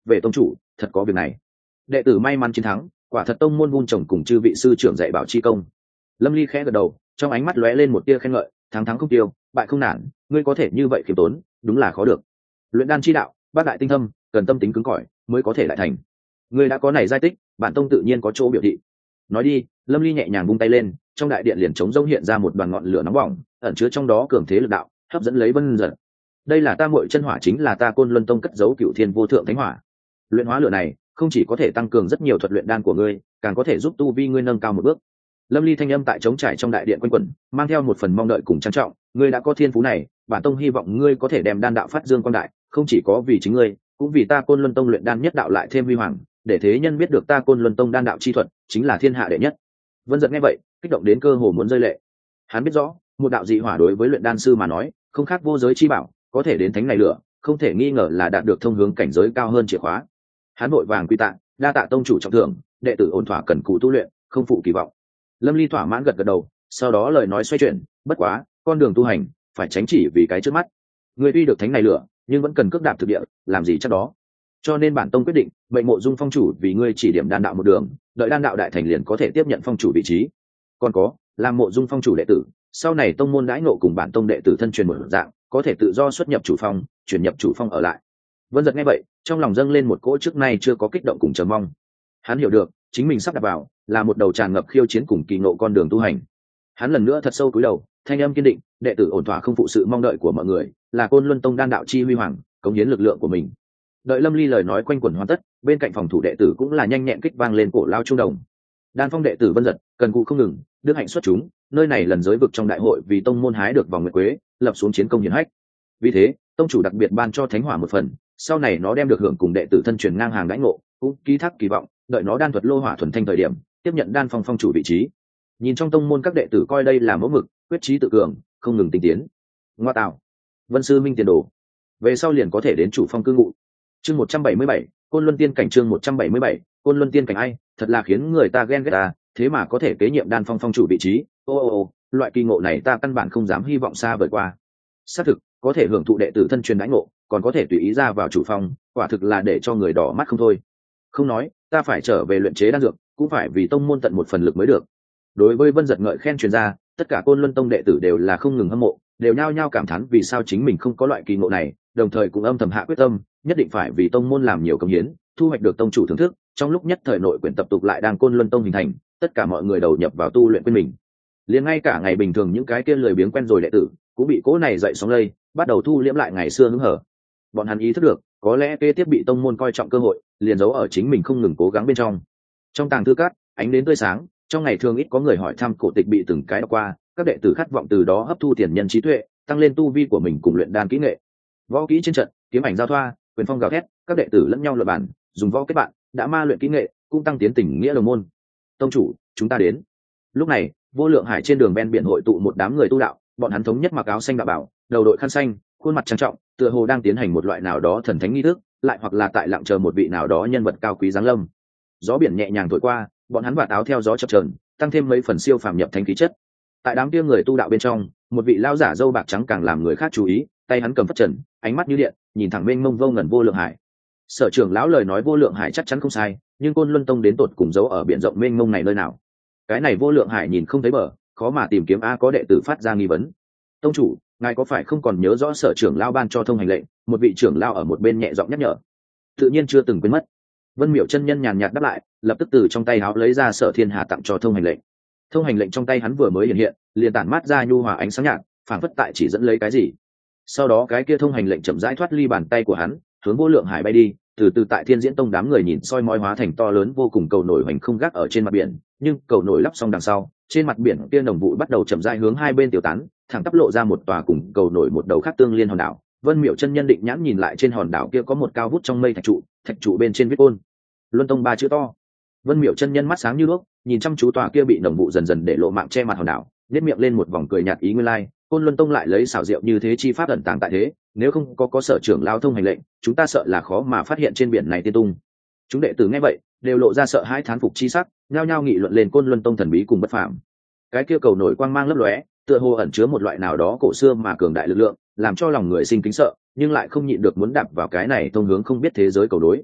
về tông chủ thật có việc này. Đệ tử may mắn chiến thắng, quả thật tông môn vun trồng cùng chư vị sư trưởng dạy bảo chi công. Lâm Ly khẽ gật đầu, trong ánh mắt lóe lên một tia khen ngợi, thắng thắng không tiêu, bại không nản, ngươi có thể như vậy khiêm tốn, đúng là khó được. Luyện đan chi đạo, bát đại tinh thâm, cần tâm tính cứng cỏi mới có thể lại thành. Ngươi đã có này giai tích, bản tông tự nhiên có chỗ biểu thị. Nói đi, Lâm Ly nhẹ nhàng vung tay lên, trong đại điện liền trống rỗng hiện ra một đoàn ngọn lửa nóng bỏng, ẩn chứa trong đó cường thế lực đạo, hấp dẫn lấy Vân Giật. Đây là ta muội chân hỏa, chính là ta Côn Luân Tông cất giấu Cửu Thiên Vô Thượng Thánh Hỏa. Luyện hóa lửa này, không chỉ có thể tăng cường rất nhiều thuật luyện đan của ngươi, càng có thể giúp tu vi ngươi nâng cao một bước. Lâm Ly thanh âm tại trống trải trong đại điện quanh quẩn, mang theo một phần mong đợi cùng trang trọng, ngươi đã có thiên phú này, bản tông hy vọng ngươi có thể đem đan đạo phát dương quang đại, không chỉ có vì chính ngươi, cũng vì ta Côn Luân Tông luyện đan nhất đạo lại thêm huy hoàng, để thế nhân biết được ta Côn Luân Tông đan đạo chi thuật chính là thiên hạ đệ nhất. Vân Giật nghe vậy, kích động đến cơ hồ muốn rơi lệ. Hắn biết rõ, một đạo dị hỏa đối với luyện đan sư mà nói, không khác vô giới chi bảo, có thể đến thánh này lửa, không thể nghi ngờ là đạt được thông hướng cảnh giới cao hơn chìa khóa. Hắn vội vàng quy tạ, đa tạ tông chủ trọng thưởng, đệ tử ổn thỏa cần cù tu luyện, không phụ kỳ vọng. Lâm Ly thỏa mãn gật gật đầu, sau đó lời nói xoay chuyển, bất quá, con đường tu hành phải tránh chỉ vì cái trước mắt. Ngươi tuy được thánh này lửa, nhưng vẫn cần cước đạp thực địa, làm gì chắc đó. Cho nên bản tông quyết định, mệnh Mộ Dung phong chủ vì ngươi chỉ điểm đan đạo một đường, đợi đan đạo đại thành liền có thể tiếp nhận phong chủ vị trí. Còn có, làm Mộ Dung phong chủ đệ tử, sau này tông môn đãi ngộ cùng bản tông đệ tử thân truyền một dạng, có thể tự do xuất nhập chủ phong, chuyển nhập chủ phong ở lại. Vân Giật nghe vậy, trong lòng dâng lên một cỗ trước nay chưa có kích động cùng chờ mong. Hắn hiểu được, chính mình sắp đặt vào là một đầu tràn ngập khiêu chiến cùng kỳ ngộ con đường tu hành. Hắn lần nữa thật sâu cúi đầu, thanh âm kiên định, đệ tử ổn thỏa không phụ sự mong đợi của mọi người, là Côn Luân Tông đan đạo chi huy hoàng, cống hiến lực lượng của mình. Đợi Lâm Ly lời nói quanh quẩn hoàn tất, bên cạnh phòng thủ đệ tử cũng là nhanh nhẹn kích vang lên cổ lao trung đồng. Đan phong đệ tử Vân Giật, cần cụ không ngừng, đức hạnh xuất chúng, nơi này lần giới vực trong đại hội vì tông môn hái được vòng nguyệt quế, lập xuống chiến công hiển hách. Vì thế, tông chủ đặc biệt ban cho thánh hỏa một phần, sau này nó đem được hưởng cùng đệ tử thân truyền ngang hàng đãi ngộ, cũng ký thác kỳ vọng, đợi nó đan thuật lô hỏa thuần thanh thời điểm, tiếp nhận đan phong phong chủ vị trí. Nhìn trong tông môn các đệ tử coi đây là mẫu mực, quyết chí tự cường, không ngừng tinh tiến. Ngoa tạo, Vân sư minh tiền đồ, về sau liền có thể đến chủ phong cư ngụ. Chương 177, Côn Luân Tiên cảnh. Chương 177, Côn Luân Tiên cảnh. Ai, thật là khiến người ta ghen ghét ta, thế mà có thể kế nhiệm đan phong phong chủ vị trí. Loại kỳ ngộ này ta căn bản không dám hy vọng xa vời qua. Xác thực, có thể hưởng thụ đệ tử thân truyền đãi ngộ, còn có thể tùy ý ra vào chủ phong, quả thực là để cho người đỏ mắt không thôi. Không nói, ta phải trở về luyện chế đan dược, cũng phải vì tông môn tận một phần lực mới được. Đối với Vân Giật ngợi khen truyền ra, tất cả Côn Luân Tông đệ tử đều là không ngừng hâm mộ, đều nhao nhao cảm thán vì sao chính mình không có loại kỳ ngộ này, đồng thời cũng âm thầm hạ quyết tâm, nhất định phải vì tông môn làm nhiều công hiến, thu hoạch được tông chủ thưởng thức. Trong lúc nhất thời nội quyển tập tục lại đang Côn Luân Tông hình thành, tất cả mọi người đầu nhập vào tu luyện quên mình. Liền ngay cả ngày bình thường những cái kia lười biếng quen rồi đệ tử, cũng bị cỗ này dậy sóng lây, bắt đầu thu liễm lại ngày xưa hứng hở. Bọn hắn ý thức được, có lẽ kế tiếp bị tông môn coi trọng cơ hội, liền giấu ở chính mình không ngừng cố gắng bên trong. Trong tàng thư cát, ánh đến tươi sáng, trong ngày thường ít có người hỏi thăm cổ tịch bị từng cái đọc qua, các đệ tử khát vọng từ đó hấp thu tiền nhân trí tuệ, tăng lên tu vi của mình cùng luyện đan kỹ nghệ. Võ kỹ trên trận, kiếm ảnh giao thoa, quyền phong gào thét, các đệ tử lẫn nhau luận bản, dùng võ kết bạn, đã ma luyện kỹ nghệ, cũng tăng tiến tình nghĩa đồng môn. Tông chủ, chúng ta đến. Lúc này, Vô Lượng Hải trên đường ven biển hội tụ một đám người tu đạo, bọn hắn thống nhất mặc áo xanh đạo bảo, đầu đội khăn xanh, khuôn mặt trang trọng, tựa hồ đang tiến hành một loại nào đó thần thánh nghi thức, lại hoặc là tại lặng chờ một vị nào đó nhân vật cao quý giáng lâm. Gió biển nhẹ nhàng thổi qua, bọn hắn vạt áo theo gió chập chờn, tăng thêm mấy phần siêu phàm nhập thánh khí chất. Tại đám kia người tu đạo bên trong, một vị lão giả râu bạc trắng càng làm người khác chú ý, tay hắn cầm phất trần, ánh mắt như điện, nhìn thẳng mênh mông vô ngần Vô Lượng Hải. Sở trưởng lão lời nói Vô Lượng Hải chắc chắn không sai, nhưng Côn Luân Tông đến tột cùng giấu ở biển rộng mênh mông này nơi nào? Cái này Vô Lượng Hải nhìn không thấy bờ, khó mà tìm kiếm. Có đệ tử phát ra nghi vấn. Tông chủ, ngài có phải không còn nhớ rõ sở trưởng lão ban cho thông hành lệnh? Một vị trưởng lão ở một bên nhẹ giọng nhắc nhở. Tự nhiên chưa từng quên mất. Vân Miểu chân nhân nhàn nhạt đáp lại, lập tức từ trong tay áo lấy ra Sở Thiên Hà tặng cho thông hành lệnh. Thông hành lệnh trong tay hắn vừa mới hiện hiện, liền tản mát ra nhu hòa ánh sáng nhạt, phảng phất tại chỉ dẫn lấy cái gì. Sau đó cái kia thông hành lệnh chậm rãi thoát ly bàn tay của hắn, hướng Vô Lượng Hải bay đi, từ từ tại Thiên Diễn Tông đám người nhìn soi mói hóa thành to lớn vô cùng cầu nổi hoành không gác ở trên mặt biển, nhưng cầu nổi lắp xong đằng sau, trên mặt biển kia nồng vụ bắt đầu chậm rãi hướng hai bên tiêu tán, thẳng tắp lộ ra một tòa cùng cầu nổi một đầu khác tương liên hòn đảo. Vân Miểu chân nhân định nhãn nhìn lại trên hòn đảo kia có một cao vút trong mây thạch trụ bên trên viết Côn Luân Tông 3 chữ to. Vân Miểu chân nhân mắt sáng như đuốc, nhìn chăm chú tòa kia bị nồng vụ dần dần để lộ mạng che mặt hòn đảo, nhếch miệng lên một vòng cười nhạt ý nguyên lai, Côn Luân Tông lại lấy xảo diệu như thế chi pháp ẩn tàng tại thế, nếu không có sở trưởng lao thông hành lệnh, chúng ta sợ là khó mà phát hiện trên biển này tiên tung. Chúng đệ tử nghe vậy, đều lộ ra sợ hãi thán phục chi sắc, nhao nhao nghị luận lên Côn Luân Tông thần bí cùng bất phàm. Cái kia cầu nổi quang mang lấp lóe, tựa hồ ẩn chứa một loại nào đó cổ xưa mà cường đại lực lượng, làm cho lòng người sinh kính sợ, nhưng lại không nhịn được muốn đạp vào cái này thông hướng không biết thế giới cầu đối.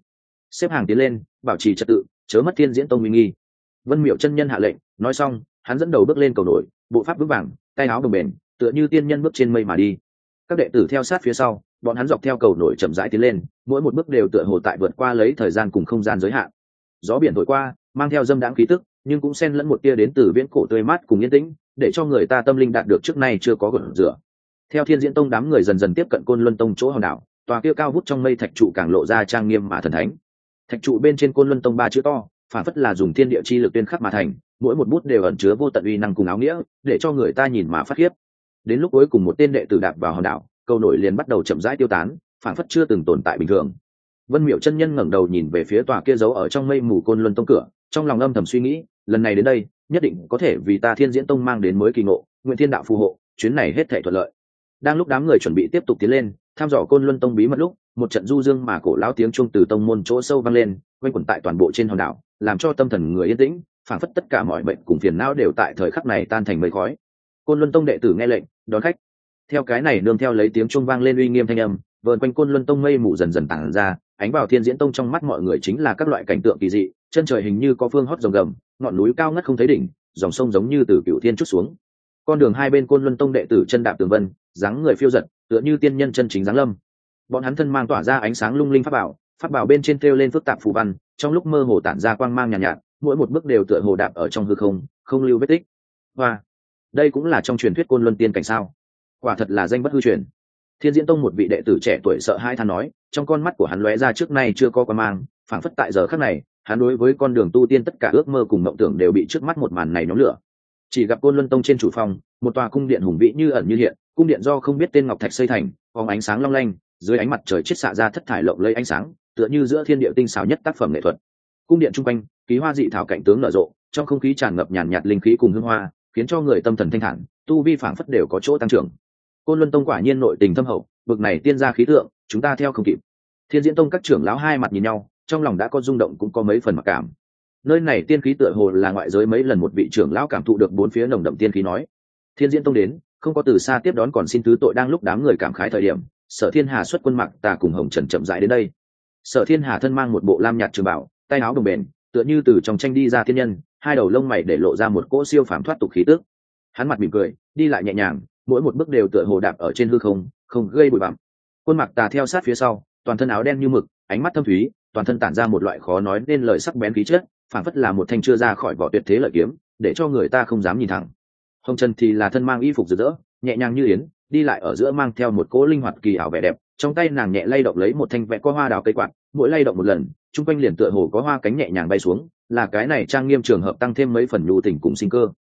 xếp hàng tiến lên, bảo trì trật tự, chớ mất Thiên Diễn Tông uy nghi. Vân Miệu chân nhân hạ lệnh, nói xong hắn dẫn đầu bước lên cầu nổi, bộ pháp vững vàng, tay áo đồng bền, tựa như tiên nhân bước trên mây mà đi. Các đệ tử theo sát phía sau, bọn hắn dọc theo cầu nổi chậm rãi tiến lên, mỗi một bước đều tựa hồ tại vượt qua lấy thời gian cùng không gian giới hạn. Gió biển thổi qua, mang theo dâm đãng khí tức, nhưng cũng xen lẫn một tia đến từ viễn cổ tươi mát cùng yên tĩnh, để cho người ta tâm linh đạt được trước nay chưa có gợn rửa. Theo Thiên Diễn Tông đám người dần dần tiếp cận Côn Luân Tông chỗ hòn đảo, tòa kia cao vút trong mây thạch trụ càng lộ ra trang nghiêm mà thần thánh. Thạch trụ bên trên Côn Luân Tông ba chữ to, phản phất là dùng thiên địa chi lực tuyên khắc mà thành, mỗi một bút đều ẩn chứa vô tận uy năng cùng áo nghĩa, để cho người ta nhìn mà phát khiếp. Đến lúc cuối cùng một tên đệ tử đạp vào hòn đảo, cầu nổi liền bắt đầu chậm rãi tiêu tán, phản phất chưa từng tồn tại bình thường. Vân Miệu chân nhân ngẩng đầu nhìn về phía tòa kia giấu ở trong mây mù Côn Luân Tông cửa, trong lòng âm thầm suy nghĩ, lần này đến đây, nhất định có thể vì ta Thiên Diễn Tông mang đến mới kỳ ngộ, nguyện thiên đạo phù hộ, chuyến này hết thảy thuận lợi. Đang lúc đám người chuẩn bị tiếp tục tiến lên, thăm dò Côn Luân Tông bí mật lúc, một trận du dương mà cổ lão tiếng chuông từ tông môn chỗ sâu vang lên, quanh quẩn tại toàn bộ trên hòn đảo, làm cho tâm thần người yên tĩnh, phảng phất tất cả mọi bệnh cùng phiền não đều tại thời khắc này tan thành mây khói. Côn Luân Tông đệ tử nghe lệnh, đón khách. Theo cái này nương theo lấy tiếng chuông vang lên uy nghiêm thanh âm, vờn quanh Côn Luân Tông mây mù dần dần tản ra, ánh vào Thiên Diễn Tông trong mắt mọi người chính là các loại cảnh tượng kỳ dị, chân trời hình như có phương hót rồng gầm, ngọn núi cao ngất không thấy đỉnh, dòng sông giống như từ cửu thiên trút xuống. Con đường hai bên Côn Luân Tông đệ tử chân đạp tường vân, dáng người phiêu dật, tựa như tiên nhân chân chính giáng lâm. Bọn hắn thân mang tỏa ra ánh sáng lung linh pháp bảo bên trên thêu lên phức tạp phù văn, trong lúc mơ hồ tản ra quang mang nhàn nhạt, mỗi một bước đều tựa hồ đạp ở trong hư không, không lưu vết tích. Và đây cũng là trong truyền thuyết Côn Luân tiên cảnh sao? Quả thật là danh bất hư truyền. Thiên Diễn Tông một vị đệ tử trẻ tuổi sợ hai than nói, trong con mắt của hắn lóe ra trước nay chưa có quang mang, phảng phất tại giờ khắc này, hắn đối với con đường tu tiên tất cả ước mơ cùng mộng tưởng đều bị trước mắt một màn này nhóm lửa. Chỉ gặp Côn Luân Tông trên chủ phòng, một tòa cung điện hùng vĩ như ẩn như hiện, cung điện do không biết tên ngọc thạch xây thành, phóng ánh sáng long lanh, dưới ánh mặt trời chiết xạ ra thất thải lộng lẫy ánh sáng, tựa như giữa thiên địa tinh xảo nhất tác phẩm nghệ thuật. Cung điện trung quanh, ký hoa dị thảo cảnh tướng nở rộ, trong không khí tràn ngập nhàn nhạt linh khí cùng hương hoa, khiến cho người tâm thần thanh thản, tu vi phảng phất đều có chỗ tăng trưởng. Côn Luân Tông quả nhiên nội tình thâm hậu, bực này tiên gia khí tượng, chúng ta theo không kịp. Thiên Diễn Tông các trưởng lão hai mặt nhìn nhau, trong lòng đã có rung động cũng có mấy phần mặc cảm. Nơi này tiên khí tựa hồ là ngoại giới mấy lần, một vị trưởng lão cảm thụ được bốn phía nồng đậm tiên khí nói. Thiên Diễn Tông đến, không có từ xa tiếp đón còn xin thứ tội. Đang lúc đám người cảm khái thời điểm, Sở Thiên Hà xuất quân Mạc Tà cùng Hồng Trần chậm rãi đến đây. Sở Thiên Hà thân mang một bộ lam nhạt trường bảo, tay áo đồng bền, tựa như từ trong tranh đi ra thiên nhân, hai đầu lông mày để lộ ra một cỗ siêu phàm thoát tục khí tức. Hắn mặt mỉm cười, đi lại nhẹ nhàng, mỗi một bước đều tựa hồ đạp ở trên hư không, không gây bụi bặm. Quân Mạc Tà theo sát phía sau, toàn thân áo đen như mực, ánh mắt thâm thúy, toàn thân tản ra một loại khó nói nên lời sắc bén khí chất, phảng phất là một thanh chưa ra khỏi vỏ tuyệt thế lợi kiếm, để cho người ta không dám nhìn thẳng. Hồng Trần thì là thân mang y phục rực rỡ, nhẹ nhàng như yến, đi lại ở giữa mang theo một cỗ linh hoạt kỳ ảo vẻ đẹp, trong tay nàng nhẹ lay động lấy một thanh vẽ có hoa đào cây quạt, mỗi lay động một lần, trung quanh liền tựa hồ có hoa cánh nhẹ nhàng bay xuống, là cái này trang nghiêm trường hợp tăng thêm mấy phần nhu tình cùng sinh cơ.